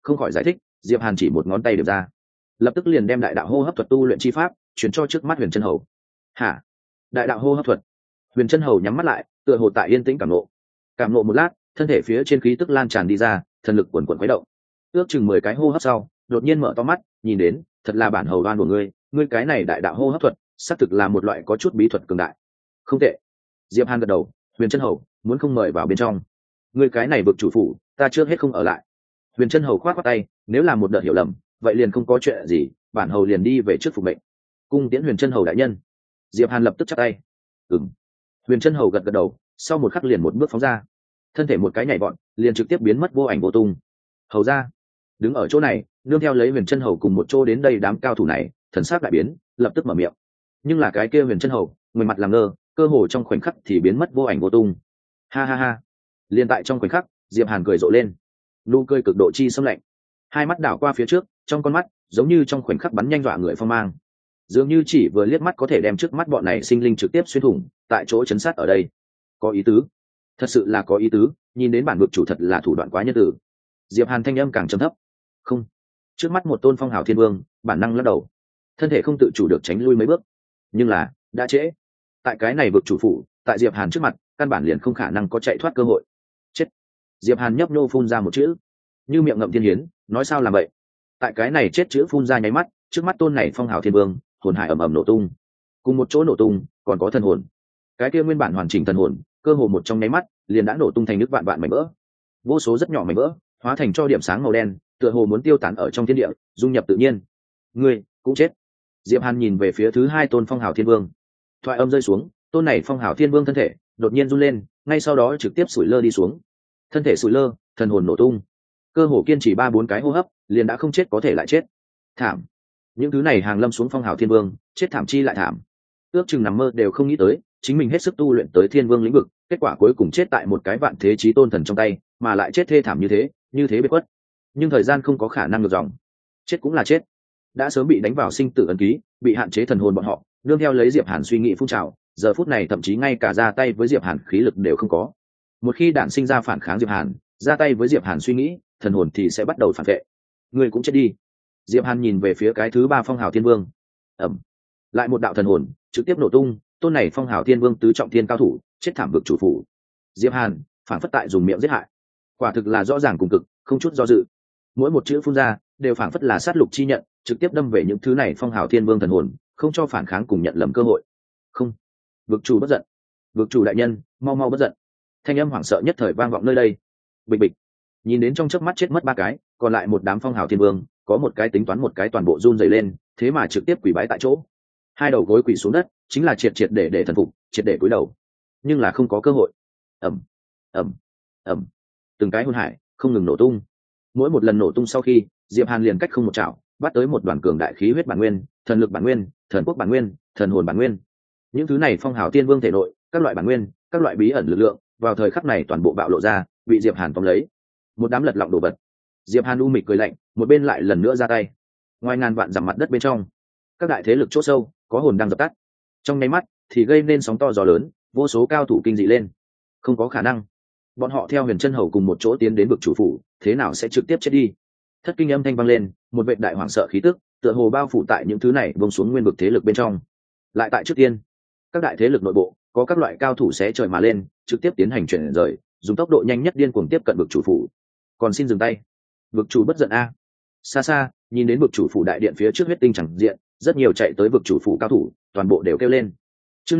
không khỏi giải thích. Diệp Hàn chỉ một ngón tay điểm ra, lập tức liền đem đại đạo hô hấp thuật tu luyện chi pháp chuyển cho trước mắt Huyền Chân Hầu. Hả? Đại đạo hô hấp thuật? Huyền Chân Hầu nhắm mắt lại, tựa hồ tại yên tĩnh cảm nộ một lát, thân thể phía trên khí tức lan tràn đi ra, thần lực quần quần khuấy động. Ước chừng 10 cái hô hấp sau, đột nhiên mở to mắt, nhìn đến, thật là bản hầu đoan của ngươi cái này đại đạo hô hấp thuật, xác thực là một loại có chút bí thuật cường đại. Không tệ. Diệp Hàn gật đầu. Huyền Chân Hầu, muốn không mời vào bên trong. Ngươi cái này vực chủ phủ, ta trước hết không ở lại. Huyền Chân Hầu khoát khoát tay, nếu là một đợt hiểu lầm, vậy liền không có chuyện gì, bản hầu liền đi về trước phục mệnh. Cung tiễn Huyền Chân Hầu đại nhân. Diệp Hàn lập tức chắp tay. Ừm. Huyền Chân Hầu gật gật đầu, sau một khắc liền một bước phóng ra, thân thể một cái nhảy vọt, liền trực tiếp biến mất vô ảnh vô tung. Hầu ra, đứng ở chỗ này, nương theo lấy Huyền Chân Hầu cùng một chỗ đến đây đám cao thủ này, thần sắc đại biến, lập tức mở miệng. Nhưng là cái kia Huyền Chân Hầu, người mặt làm ngơ, cơ hồ trong khoảnh khắc thì biến mất vô ảnh vô tung. Ha ha ha. Liên tại trong khoảnh khắc, Diệp Hàn cười rộ lên, nụ cười cực độ chi xâm lạnh, hai mắt đảo qua phía trước, trong con mắt giống như trong khoảnh khắc bắn nhanh dọa người phong mang, dường như chỉ vừa liếc mắt có thể đem trước mắt bọn này sinh linh trực tiếp xuyên thủng, tại chỗ chấn sát ở đây. Có ý tứ, thật sự là có ý tứ, nhìn đến bản vực chủ thật là thủ đoạn quá nhân tử. Diệp Hàn thanh âm càng trầm thấp. Không. Trước mắt một tôn phong hào thiên vương, bản năng lắc đầu, thân thể không tự chủ được tránh lui mấy bước. Nhưng là đã trễ, tại cái này vực chủ phủ, tại Diệp Hàn trước mặt, căn bản liền không khả năng có chạy thoát cơ hội. Chết. Diệp Hàn nhấp nhô phun ra một chữ, như miệng ngậm thiên hiến, nói sao làm vậy. Tại cái này chết chữ phun ra nháy mắt, trước mắt tôn này phong hào thiên vương, hồn hải ầm ầm nổ tung. Cùng một chỗ nổ tung, còn có thần hồn. Cái kia nguyên bản hoàn chỉnh thần hồn, cơ hồ một trong nháy mắt, liền đã nổ tung thành nước vạn vạn mảnh vỡ. Vô số rất nhỏ mảnh vỡ, hóa thành cho điểm sáng màu đen, tựa hồ muốn tiêu tán ở trong thiên địa, dung nhập tự nhiên. Ngươi cũng chết. Diệp Hàn nhìn về phía thứ hai tôn phong hào thiên vương. Thoại âm rơi xuống, tôn này phong hào thiên vương thân thể đột nhiên run lên, ngay sau đó trực tiếp sủi lơ đi xuống. Thân thể sủi lơ, thần hồn nổ tung. Cơ hồ kiên trì 3-4 cái hô hấp, liền đã không chết có thể lại chết. Thảm. Những thứ này hàng lâm xuống phong hào thiên vương, chết thảm chi lại thảm. Ước chừng nằm mơ đều không nghĩ tới, chính mình hết sức tu luyện tới thiên vương lĩnh vực, kết quả cuối cùng chết tại một cái vạn thế chí tôn thần trong tay, mà lại chết thê thảm như thế biệt khuất. Nhưng thời gian không có khả năng ngược dòng, chết cũng là chết, đã sớm bị đánh vào sinh tử ấn ký, bị hạn chế thần hồn bọn họ, nương theo lấy Diệp Hàn suy nghĩ phun trào, giờ phút này thậm chí ngay cả ra tay với Diệp Hàn khí lực đều không có. Một khi đản sinh ra phản kháng Diệp Hàn, ra tay với Diệp Hàn suy nghĩ, thần hồn thì sẽ bắt đầu phản vệ. Ngươi cũng chết đi. Diệp Hàn nhìn về phía cái thứ ba phong hào thiên vương. Ầm. Lại một đạo thần hồn trực tiếp nổ tung, tôn này phong hào thiên vương tứ trọng thiên cao thủ, chết thảm vực chủ phủ. Diệp Hàn phản phất tại dùng miệng giết hại, quả thực là rõ ràng cùng cực, không chút do dự. Mỗi một chữ phun ra đều phản phất là sát lục chi nhận, trực tiếp đâm về những thứ này phong hào thiên vương thần hồn, không cho phản kháng cùng nhận lầm cơ hội. Không. Vực chủ bất giận. Vực chủ đại nhân, mau mau bất giận. Thanh âm hoảng sợ nhất thời vang vọng nơi đây. Bịch bịch. Nhìn đến trong chớp mắt chết mất ba cái, còn lại một đám phong hào thiên vương, có một cái tính toán một cái toàn bộ run rẩy lên, thế mà trực tiếp quỳ bái tại chỗ. Hai đầu gối quỳ xuống đất, chính là triệt triệt để thần phục, triệt để cúi đầu. Nhưng là không có cơ hội. Ầm, ầm, ầm. Từng cái hồn hải không ngừng nổ tung. Mỗi một lần nổ tung sau khi, Diệp Hàn liền cách không một chảo, bắt tới một đoàn cường đại khí huyết bản nguyên, thần lực bản nguyên, thần quốc bản nguyên, thần hồn bản nguyên. Những thứ này phong hào tiên vương thể nội, các loại bản nguyên, các loại bí ẩn lực lượng, vào thời khắc này toàn bộ bạo lộ ra, bị Diệp Hàn tóm lấy. Một đám lật lọng đồ vật. Diệp Hàn u mịch cười lạnh, một bên lại lần nữa ra tay. Ngoài ngàn vạn dặm mặt đất bên trong, các đại thế lực chỗ sâu, có hồn đang dập tắt. Trong nháy mắt thì gây nên sóng to gió lớn, vô số cao thủ kinh dị lên. Không có khả năng, bọn họ theo Huyền Chân Hầu cùng một chỗ tiến đến vực chủ phủ, thế nào sẽ trực tiếp chết đi? Thất kinh âm thanh vang lên, một vệt đại hoảng sợ khí tức, tựa hồ bao phủ tại những thứ này vông xuống nguyên vực thế lực bên trong. Lại tại trước tiên, các đại thế lực nội bộ, có các loại cao thủ xé trời mà lên, trực tiếp tiến hành chuyển rời, dùng tốc độ nhanh nhất điên cuồng tiếp cận vực chủ phủ. Còn xin dừng tay. Vực chủ bất giận a. Xa xa, nhìn đến vực chủ phủ đại điện phía trước huyết tinh chẳng diện, rất nhiều chạy tới vực chủ phủ cao thủ, toàn bộ đều kêu lên. Chương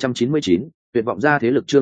5399, tuyệt vọng ra thế lực chương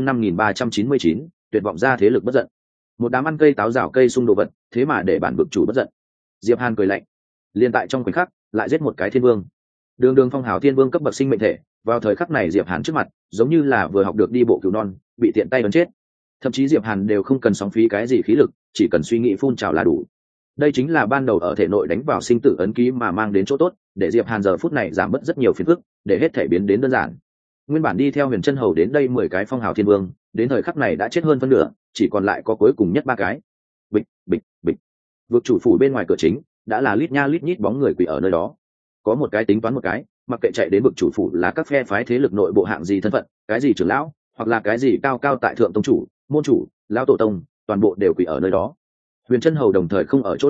5399, tuyệt vọng ra thế lực bất giận. Một đám ăn cây táo rào cây xung đồ vật, thế mà để bản vực chủ bất giận. Diệp Hàn cười lạnh, liên tại trong khoảnh khắc, lại giết một cái thiên vương. Đường phong hào thiên vương cấp bậc sinh mệnh thể, vào thời khắc này Diệp Hàn trước mặt, giống như là vừa học được đi bộ cừu non, bị tiện tay ấn chết. Thậm chí Diệp Hàn đều không cần sóng phí cái gì khí lực, chỉ cần suy nghĩ phun trào là đủ. Đây chính là ban đầu ở thể nội đánh vào sinh tử ấn ký mà mang đến chỗ tốt, để Diệp Hàn giờ phút này giảm bớt rất nhiều phiền phức, để hết thể biến đến đơn giản. Nguyên bản đi theo Huyền Chân Hầu đến đây 10 cái phong hào thiên vương, đến thời khắc này đã chết hơn phân nửa, chỉ còn lại có cuối cùng nhất 3 cái. Bịch, bịch, bịch. Vực chủ phủ bên ngoài cửa chính, đã là lít nha lít nhít bóng người quỳ ở nơi đó. Có một cái tính toán một cái, mặc kệ chạy đến vực chủ phủ là các phe phái thế lực nội bộ hạng gì thân phận, cái gì trưởng lão, hoặc là cái gì cao cao tại thượng tông chủ, môn chủ, lão tổ tông, toàn bộ đều quỳ ở nơi đó. Huyền Chân Hầu đồng thời không ở chỗ này,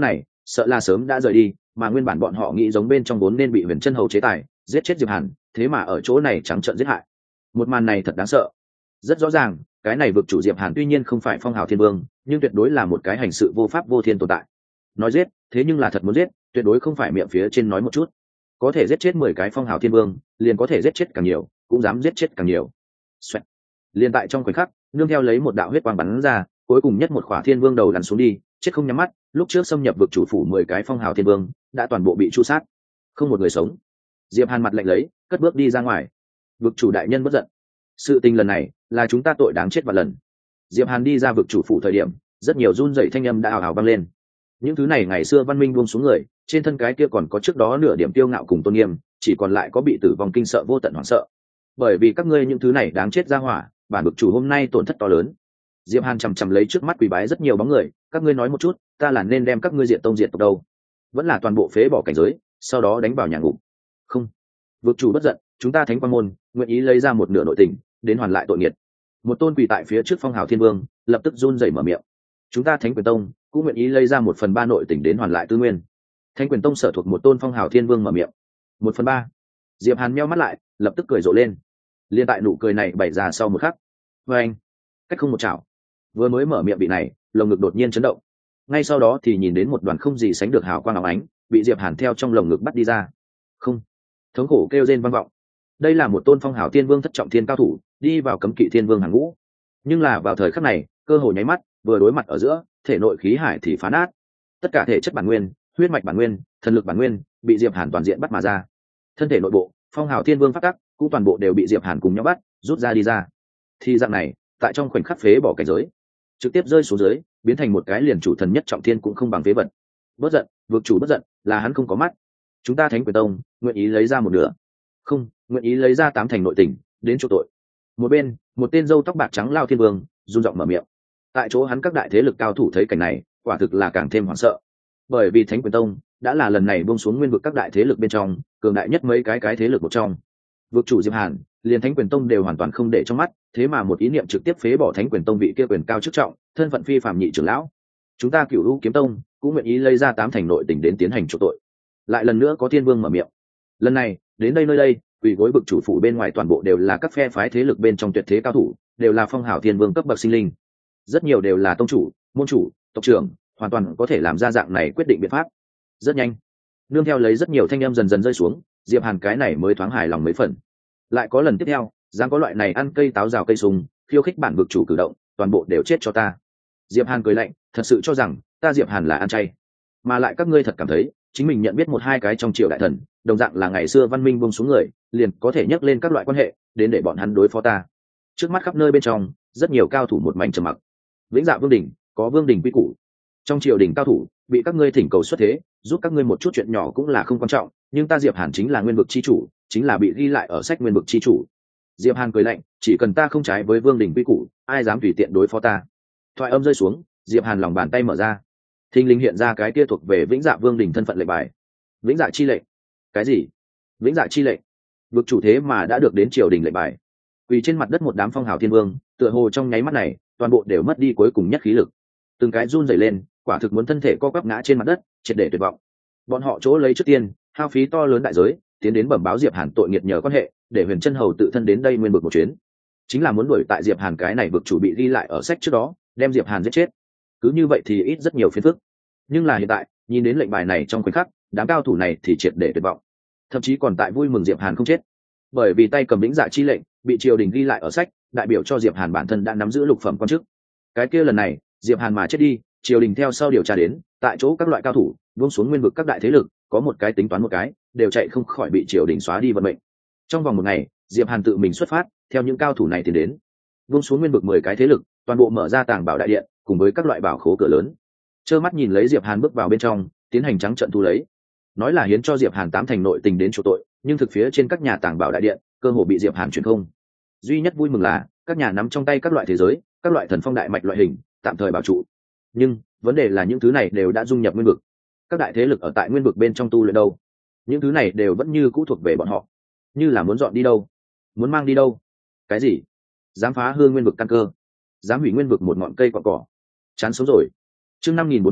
sợ là sớm đã rời đi, mà nguyên bản bọn họ nghĩ giống bên trong vốn nên bị huyền chân hầu chế tài giết chết Diệp Hàn, thế mà ở chỗ này trắng trợn giết hại. Một màn này thật đáng sợ. Rất rõ ràng, cái này vực chủ Diệp Hàn tuy nhiên không phải Phong Hào Thiên Vương, nhưng tuyệt đối là một cái hành sự vô pháp vô thiên tồn tại. Nói giết, thế nhưng là thật muốn giết, tuyệt đối không phải miệng phía trên nói một chút. Có thể giết chết 10 cái Phong Hào Thiên Vương, liền có thể giết chết càng nhiều, cũng dám giết chết càng nhiều. Xoẹt. Liên tại trong khoảnh khắc, nương theo lấy một đạo huyết quang bắn ra, cuối cùng nhất một khỏa Thiên Vương đầu lăn xuống đi, chết không nhắm mắt. Lúc trước xâm nhập vực chủ phủ 10 cái Phong Hào Thiên Vương đã toàn bộ bị tru sát, không một người sống. Diệp Hàn mặt lạnh lấy, cất bước đi ra ngoài. Vực chủ đại nhân bất giận, sự tình lần này là chúng ta tội đáng chết và lần. Diệp Hàn đi ra vực chủ phủ thời điểm, rất nhiều run rẩy thanh âm đã ào ào vang lên. Những thứ này ngày xưa văn minh buông xuống người, trên thân cái kia còn có trước đó nửa điểm tiêu ngạo cùng tôn nghiêm, chỉ còn lại có bị tử vong kinh sợ vô tận hoảng sợ. Bởi vì các ngươi những thứ này đáng chết ra hỏa, bản vực chủ hôm nay tổn thất to lớn. Diệp Hàn chằm chằm lấy trước mắt quỳ bái rất nhiều bóng người, các ngươi nói một chút, ta là nên đem các ngươi diệt tông diệt tộc đâu, vẫn là toàn bộ phế bỏ cảnh giới, sau đó đánh vào nhà ngục? Không, vực chủ bất giận, chúng ta thánh quan môn nguyện ý lấy ra một nửa nội tình đến hoàn lại tội nghiệt. Một tôn quỳ tại phía trước Phong Hào Thiên Vương lập tức run rẩy mở miệng. Chúng ta thánh quyền tông cũng nguyện ý lấy ra 1/3 nội tình đến hoàn lại tư nguyên. Thánh quyền tông sở thuộc một tôn Phong Hào Thiên Vương mở miệng. 1/3. Diệp Hàn meo mắt lại, lập tức cười rộ lên. Liên tại nụ cười này bày ra sau một khắc, với anh cách không một chảo, vừa mới mở miệng vị này lồng ngực đột nhiên chấn động, ngay sau đó thì nhìn đến một đoàn không gì sánh được hào quang óng ánh bị Diệp Hàn theo trong lồng ngực bắt đi ra. Không, thống khổ kêu rên vang vọng. Đây là một tôn Phong Hào Thiên Vương thất trọng thiên cao thủ, đi vào cấm kỵ thiên vương hàng ngũ. Nhưng là vào thời khắc này, cơ hội nháy mắt, vừa đối mặt ở giữa, thể nội khí hải thì phá nát. Tất cả thể chất bản nguyên, huyết mạch bản nguyên, thần lực bản nguyên bị Diệp Hàn toàn diện bắt mà ra. Thân thể nội bộ, Phong Hào Thiên Vương pháp tắc cũng toàn bộ đều bị Diệp Hàn cùng nhau bắt, rút ra đi ra. Thì dạng này, tại trong khoảnh khắc phế bỏ cảnh giới, trực tiếp rơi xuống dưới, biến thành một cái liền chủ thần nhất trọng thiên cũng không bằng phế vật. Bất giận, vực chủ bất giận, là hắn không có mắt. Chúng ta Thánh Quyền Tông nguyện ý lấy ra một nửa, không, nguyện ý lấy ra 8 thành nội tình đến chỗ tội. Một bên, một tên râu tóc bạc trắng Lao Thiên Vương run giọng mở miệng. Tại chỗ hắn các đại thế lực cao thủ thấy cảnh này, quả thực là càng thêm hoảng sợ. Bởi vì Thánh Quyền Tông đã là lần này buông xuống nguyên vực các đại thế lực bên trong cường đại nhất mấy cái thế lực một trong. Vực chủ Diệp Hàn, liền Thánh Quyền Tông đều hoàn toàn không để trong mắt, thế mà một ý niệm trực tiếp phế bỏ Thánh Quyền Tông vị kia quyền cao chức trọng, thân phận phi phàm nhị trưởng lão. Chúng ta Cửu U Kiếm Tông cũng nguyện ý lấy ra 8 thành nội tình đến tiến hành chỗ tội. Lại lần nữa có Thiên Vương mở miệng. Lần này, đến đây nơi đây, quỳ gối vực chủ phủ bên ngoài toàn bộ đều là các phe phái thế lực bên trong tuyệt thế cao thủ, đều là Phong Hào Thiên Vương cấp bậc sinh linh. Rất nhiều đều là tông chủ, môn chủ, tộc trưởng, hoàn toàn có thể làm ra dạng này quyết định biện pháp. Rất nhanh, nương theo lấy rất nhiều thanh âm dần dần rơi xuống, Diệp Hàn cái này mới thoáng hài lòng mấy phần. Lại có lần tiếp theo, dám có loại này ăn cây táo rào cây sung, khiêu khích bản vực chủ cử động, toàn bộ đều chết cho ta. Diệp Hàn cười lạnh, thật sự cho rằng ta Diệp Hàn là ăn chay, mà lại các ngươi thật cảm thấy chính mình nhận biết một hai cái trong triều đại thần, đồng dạng là ngày xưa văn minh buông xuống người, liền có thể nhắc lên các loại quan hệ đến để bọn hắn đối phó ta. Trước mắt khắp nơi bên trong, rất nhiều cao thủ một mảnh trầm mặc. Vĩnh Dạ Vương đỉnh có Vương đỉnh quy củ, trong triều đình cao thủ bị các ngươi thỉnh cầu xuất thế, giúp các ngươi một chút chuyện nhỏ cũng là không quan trọng, nhưng ta Diệp Hàn chính là nguyên vực chi chủ, chính là bị ghi lại ở sách nguyên vực chi chủ. Diệp Hàn cười lạnh, chỉ cần ta không trái với Vương đỉnh quy củ, ai dám tùy tiện đối phó ta. Thoại âm rơi xuống, Diệp Hàn lòng bàn tay mở ra, thình lình hiện ra cái kia thuộc về Vĩnh Dạ Vương đỉnh thân phận lệnh bài. Vĩnh Dạ chi lệnh? Cái gì? Vĩnh Dạ chi lệnh? Vực chủ thế mà đã được đến triều đình lệnh bài. Quỳ trên mặt đất một đám Phong Hào Thiên Vương, tựa hồ trong nháy mắt này, toàn bộ đều mất đi cuối cùng nhất khí lực, từng cái run rẩy lên, quả thực muốn thân thể co quắp ngã trên mặt đất, triệt để tuyệt vọng. Bọn họ chỗ lấy trước tiên, hao phí to lớn đại giới, tiến đến bẩm báo Diệp Hàn tội nghiệt nhờ quan hệ, để Huyền Chân Hầu tự thân đến đây nguyên vực một chuyến, chính là muốn đuổi tại Diệp Hàn cái này vực chủ bị ghi lại ở sách trước đó, đem Diệp Hàn giết chết. Cứ như vậy thì ít rất nhiều phiền phức. Nhưng là hiện tại, nhìn đến lệnh bài này trong khoảnh khắc, đám cao thủ này thì triệt để tuyệt vọng, thậm chí còn tại vui mừng Diệp Hàn không chết, bởi vì tay cầm Vĩnh Dạ chi lệnh bị triều đình ghi lại ở sách, đại biểu cho Diệp Hàn bản thân đã nắm giữ lục phẩm quan chức. Cái kia lần này Diệp Hàn mà chết đi, triều đình theo sau điều tra đến, tại chỗ các loại cao thủ buông xuống nguyên vực các đại thế lực, có một cái tính toán một cái, đều chạy không khỏi bị triều đình xóa đi vận mệnh. Trong vòng một ngày, Diệp Hàn tự mình xuất phát, theo những cao thủ này tiến đến, buông xuống nguyên vực 10 cái thế lực, toàn bộ mở ra tàng bảo đại điện, cùng với các loại bảo khố cửa lớn. Trơ mắt nhìn lấy Diệp Hàn bước vào bên trong, tiến hành trắng trận thu lấy. Nói là hiến cho Diệp Hàn 8 thành nội tình đến chỗ tội, nhưng thực phía trên các nhà tàng bảo đại điện, cơ hồ bị Diệp Hàn chuyển không. Duy nhất vui mừng là, các nhà nắm trong tay các loại thế giới, các loại thần phong đại mạch loại hình, tạm thời bảo trụ. Nhưng vấn đề là những thứ này đều đã dung nhập nguyên vực. Các đại thế lực ở tại nguyên vực bên trong tu luyện đâu? Những thứ này đều vẫn như cũ thuộc về bọn họ. Như là muốn dọn đi đâu, muốn mang đi đâu? Cái gì? Dám phá hương nguyên vực căn cơ, dám hủy nguyên vực một ngọn cây cọn cỏ, chán sống rồi. Chương 5400,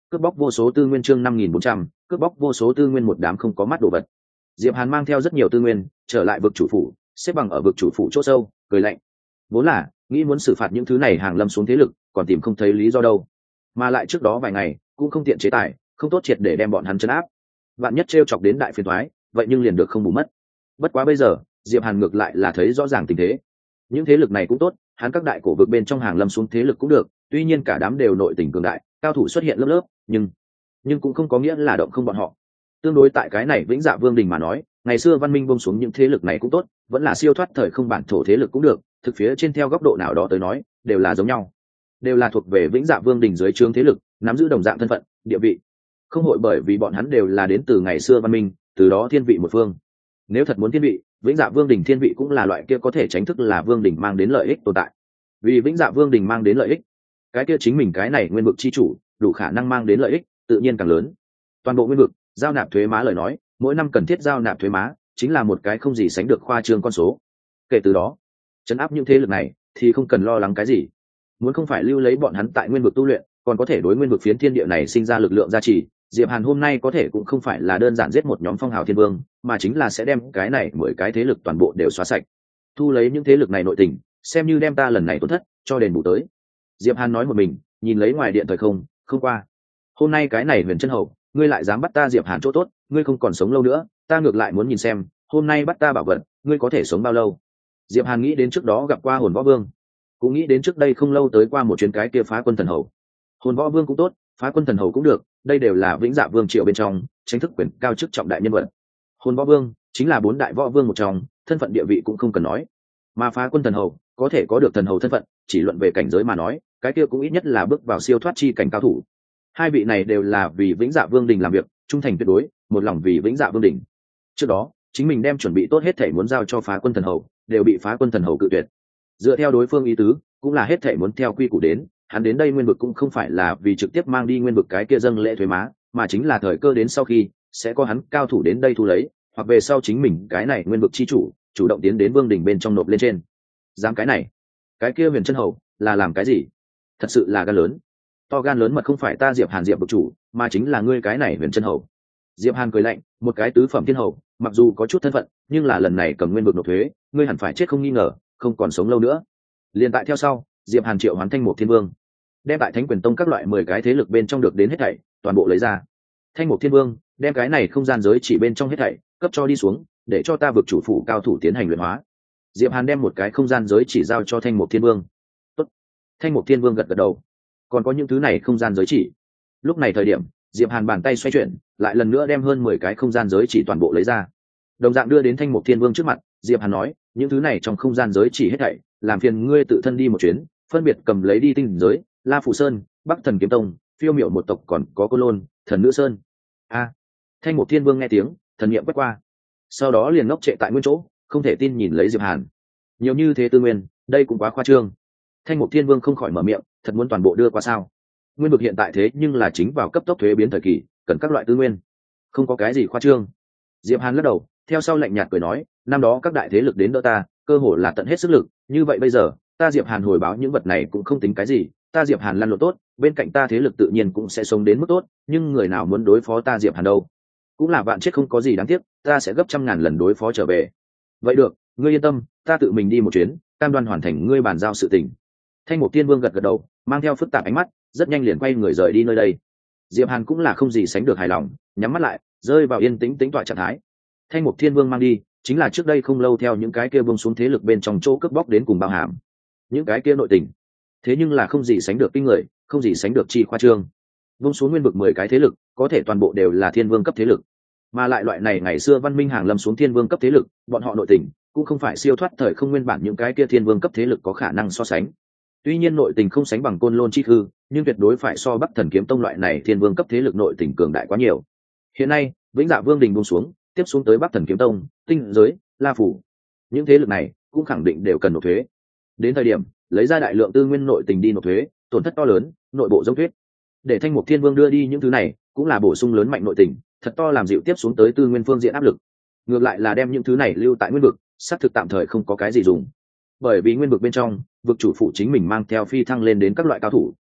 cướp bóc vô số tư nguyên chương 5400, cướp bóc vô số tư nguyên một đám không có mắt đồ vật. Diệp Hàn mang theo rất nhiều tư nguyên trở lại vực chủ phủ, xếp bằng ở vực chủ phủ chỗ sâu, cười lạnh. Vốn là nghĩ muốn xử phạt những thứ này hàng lâm xuống thế lực, còn tìm không thấy lý do đâu. Mà lại trước đó vài ngày cũng không tiện chế tài, không tốt triệt để đem bọn hắn trấn áp. Vạn nhất trêu chọc đến đại phiền toái, vậy nhưng liền được không bù mất. Bất quá bây giờ, Diệp Hàn ngược lại là thấy rõ ràng tình thế. Những thế lực này cũng tốt, hắn các đại cổ vực bên trong hàng lâm xuống thế lực cũng được, tuy nhiên cả đám đều nội tình cường đại, cao thủ xuất hiện lớp lớp, nhưng cũng không có nghĩa là động không bọn họ. Tương đối tại cái này Vĩnh Dạ Vương đình mà nói, ngày xưa văn minh buông xuống những thế lực này cũng tốt, vẫn là siêu thoát thời không bản thổ thế lực cũng được, thực phía trên theo góc độ nào đó tới nói, đều là giống nhau, đều là thuộc về Vĩnh Dạ Vương đình dưới trướng thế lực, nắm giữ đồng dạng thân phận, địa vị. Không hội bởi vì bọn hắn đều là đến từ ngày xưa văn minh, từ đó thiên vị một phương. Nếu thật muốn thiên vị, Vĩnh Dạ Vương đình thiên vị cũng là loại kia có thể tránh thức là vương đình mang đến lợi ích tồn tại. Vì Vĩnh Dạ Vương đình mang đến lợi ích, cái kia chính mình cái này nguyên vực chi chủ, đủ khả năng mang đến lợi ích, tự nhiên càng lớn. Toàn bộ nguyên vực giao nạp thuế má lời nói, mỗi năm cần thiết giao nạp thuế má, chính là một cái không gì sánh được khoa trương con số. Kể từ đó, trấn áp những thế lực này thì không cần lo lắng cái gì. Muốn không phải lưu lấy bọn hắn tại nguyên vực tu luyện, còn có thể đối nguyên vực phiến thiên địa này sinh ra lực lượng gia trì, Diệp Hàn hôm nay có thể cũng không phải là đơn giản giết một nhóm phong hào thiên vương, mà chính là sẽ đem cái này 10 cái thế lực toàn bộ đều xóa sạch. Thu lấy những thế lực này nội tình, xem như đem ta lần này tổn thất cho đền bù tới. Diệp Hàn nói một mình, nhìn lấy ngoài điện thời không qua. Hôm nay cái này Huyền Chân Hầu, ngươi lại dám bắt ta Diệp Hàn chỗ tốt, ngươi không còn sống lâu nữa, ta ngược lại muốn nhìn xem, hôm nay bắt ta bảo vật, ngươi có thể sống bao lâu. Diệp Hàn nghĩ đến trước đó gặp qua Hồn Võ Vương, cũng nghĩ đến trước đây không lâu tới qua một chuyến cái kia Phá Quân Thần Hầu. Hồn Võ Vương cũng tốt, Phá Quân Thần Hầu cũng được, đây đều là Vĩnh Dạ Vương triều bên trong chính thức quyền cao chức trọng đại nhân vật. Hồn Võ Vương chính là 4 đại võ vương một trong, thân phận địa vị cũng không cần nói. Mà Phá Quân Thần Hầu có thể có được thần hầu thân phận, chỉ luận về cảnh giới mà nói, cái kia cũng ít nhất là bước vào siêu thoát chi cảnh cao thủ. Hai vị này đều là vì Vĩnh Dạ Vương đình làm việc, trung thành tuyệt đối, một lòng vì Vĩnh Dạ Vương đình. Trước đó, chính mình đem chuẩn bị tốt hết thảy muốn giao cho Phá Quân Thần Hầu, đều bị Phá Quân Thần Hầu cự tuyệt. Dựa theo đối phương ý tứ, cũng là hết thảy muốn theo quy củ đến, hắn đến đây nguyên vực cũng không phải là vì trực tiếp mang đi nguyên vực cái kia dâng lễ thuế má, mà chính là thời cơ đến sau khi sẽ có hắn cao thủ đến đây thu lấy, hoặc về sau chính mình cái này nguyên vực chi chủ chủ động tiến đến vương đình bên trong nộp lên trên. Dám cái này, cái kia Huyền Chân Hầu là làm cái gì? Thật sự là gan lớn. To gan lớn mật không phải ta Diệp Hàn Diệp vực chủ, mà chính là ngươi cái này Huyền Chân Hầu. Diệp Hàn cười lạnh, một cái tứ phẩm thiên hầu, mặc dù có chút thân phận, nhưng là lần này cầm nguyên vực nộp thuế, ngươi hẳn phải chết không nghi ngờ, không còn sống lâu nữa. Liên tại theo sau, Diệp Hàn triệu hoán Thanh Mục Thiên Vương, đem tại Thánh Quyền Tông các loại 10 cái thế lực bên trong được đến hết thảy, toàn bộ lấy ra. Thanh Mục Thiên Vương đem cái này không gian giới chỉ bên trong hết thảy cấp cho đi xuống, để cho ta vực chủ phủ cao thủ tiến hành luyện hóa. Diệp Hàn đem một cái không gian giới chỉ giao cho Thanh Mục Thiên Vương. Tốt. Thanh Mục Thiên Vương gật gật đầu. Còn có những thứ này không gian giới chỉ. Lúc này thời điểm, Diệp Hàn bàn tay xoay chuyển, lại lần nữa đem hơn 10 cái không gian giới chỉ toàn bộ lấy ra. Đồng dạng đưa đến Thanh Mục Thiên Vương trước mặt, Diệp Hàn nói, những thứ này trong không gian giới chỉ hết thảy, làm phiền ngươi tự thân đi một chuyến, phân biệt cầm lấy đi tinh giới, La Phủ Sơn, Bắc Thần Kiếm Tông, Phiêu Miểu một tộc còn có Côn Lôn, Thần Nữ Sơn. Thanh Mục Thiên Vương nghe tiếng, thần niệm quét qua, sau đó liền ngốc trệ tại nguyên chỗ, không thể tin nhìn lấy Diệp Hàn. Nhiều như thế tư nguyên, đây cũng quá khoa trương. Thanh Mục Thiên Vương không khỏi mở miệng, thật muốn toàn bộ đưa qua sao? Nguyên vực hiện tại thế nhưng là chính vào cấp tốc thuế biến thời kỳ, cần các loại tư nguyên, không có cái gì khoa trương. Diệp Hàn lắc đầu, theo sau lạnh nhạt cười nói, năm đó các đại thế lực đến đỡ ta, cơ hồ là tận hết sức lực, như vậy bây giờ, ta Diệp Hàn hồi báo những vật này cũng không tính cái gì, ta Diệp Hàn lăn lộn tốt, bên cạnh ta thế lực tự nhiên cũng sẽ sống đến mức tốt, nhưng người nào muốn đối phó ta Diệp Hàn đâu? Cũng là vạn chết không có gì đáng tiếc, ta sẽ gấp trăm ngàn lần đối phó trở về. Vậy được, ngươi yên tâm, ta tự mình đi một chuyến, cam đoan hoàn thành ngươi bàn giao sự tình. Thanh Mục Tiên Vương gật gật đầu, mang theo phức tạp ánh mắt, rất nhanh liền quay người rời đi nơi đây. Diệp Hàn cũng là không gì sánh được hài lòng, nhắm mắt lại, rơi vào yên tĩnh tĩnh tọa trạng thái. Thanh Mục Thiên Vương mang đi, chính là trước đây không lâu theo những cái kia buông xuống thế lực bên trong chỗ cướp bóc đến cùng bao hàm. Những cái kia nội tình, thế nhưng là không gì sánh được kinh người, không gì sánh được chi khoa trương. Buông xuống nguyên vực 10 cái thế lực, có thể toàn bộ đều là thiên vương cấp thế lực. Mà lại loại này ngày xưa văn minh hàng lâm xuống thiên vương cấp thế lực, bọn họ nội tình cũng không phải siêu thoát thời không nguyên bản những cái kia thiên vương cấp thế lực có khả năng so sánh. Tuy nhiên nội tình không sánh bằng Côn Lôn chi hư, nhưng tuyệt đối phải so Bắc Thần Kiếm Tông loại này thiên vương cấp thế lực nội tình cường đại quá nhiều. Hiện nay, Vĩnh Dạ Vương đình buông xuống, tiếp xuống tới Bắc Thần Kiếm Tông, Tinh Giới, La Phủ, những thế lực này cũng khẳng định đều cần nộp thuế. Đến thời điểm lấy ra đại lượng tư nguyên nội tình đi nộp thuế, tổn thất to lớn, nội bộ dốc thuyết. Để Thanh Mục Thiên Vương đưa đi những thứ này, cũng là bổ sung lớn mạnh nội tình, thật to làm dịu tiếp xuống tới tư nguyên phương diện áp lực. Ngược lại là đem những thứ này lưu tại nguyên vực, xác thực tạm thời không có cái gì dùng. Bởi vì nguyên vực bên trong, vực chủ phụ chính mình mang theo phi thăng lên đến các loại cao thủ,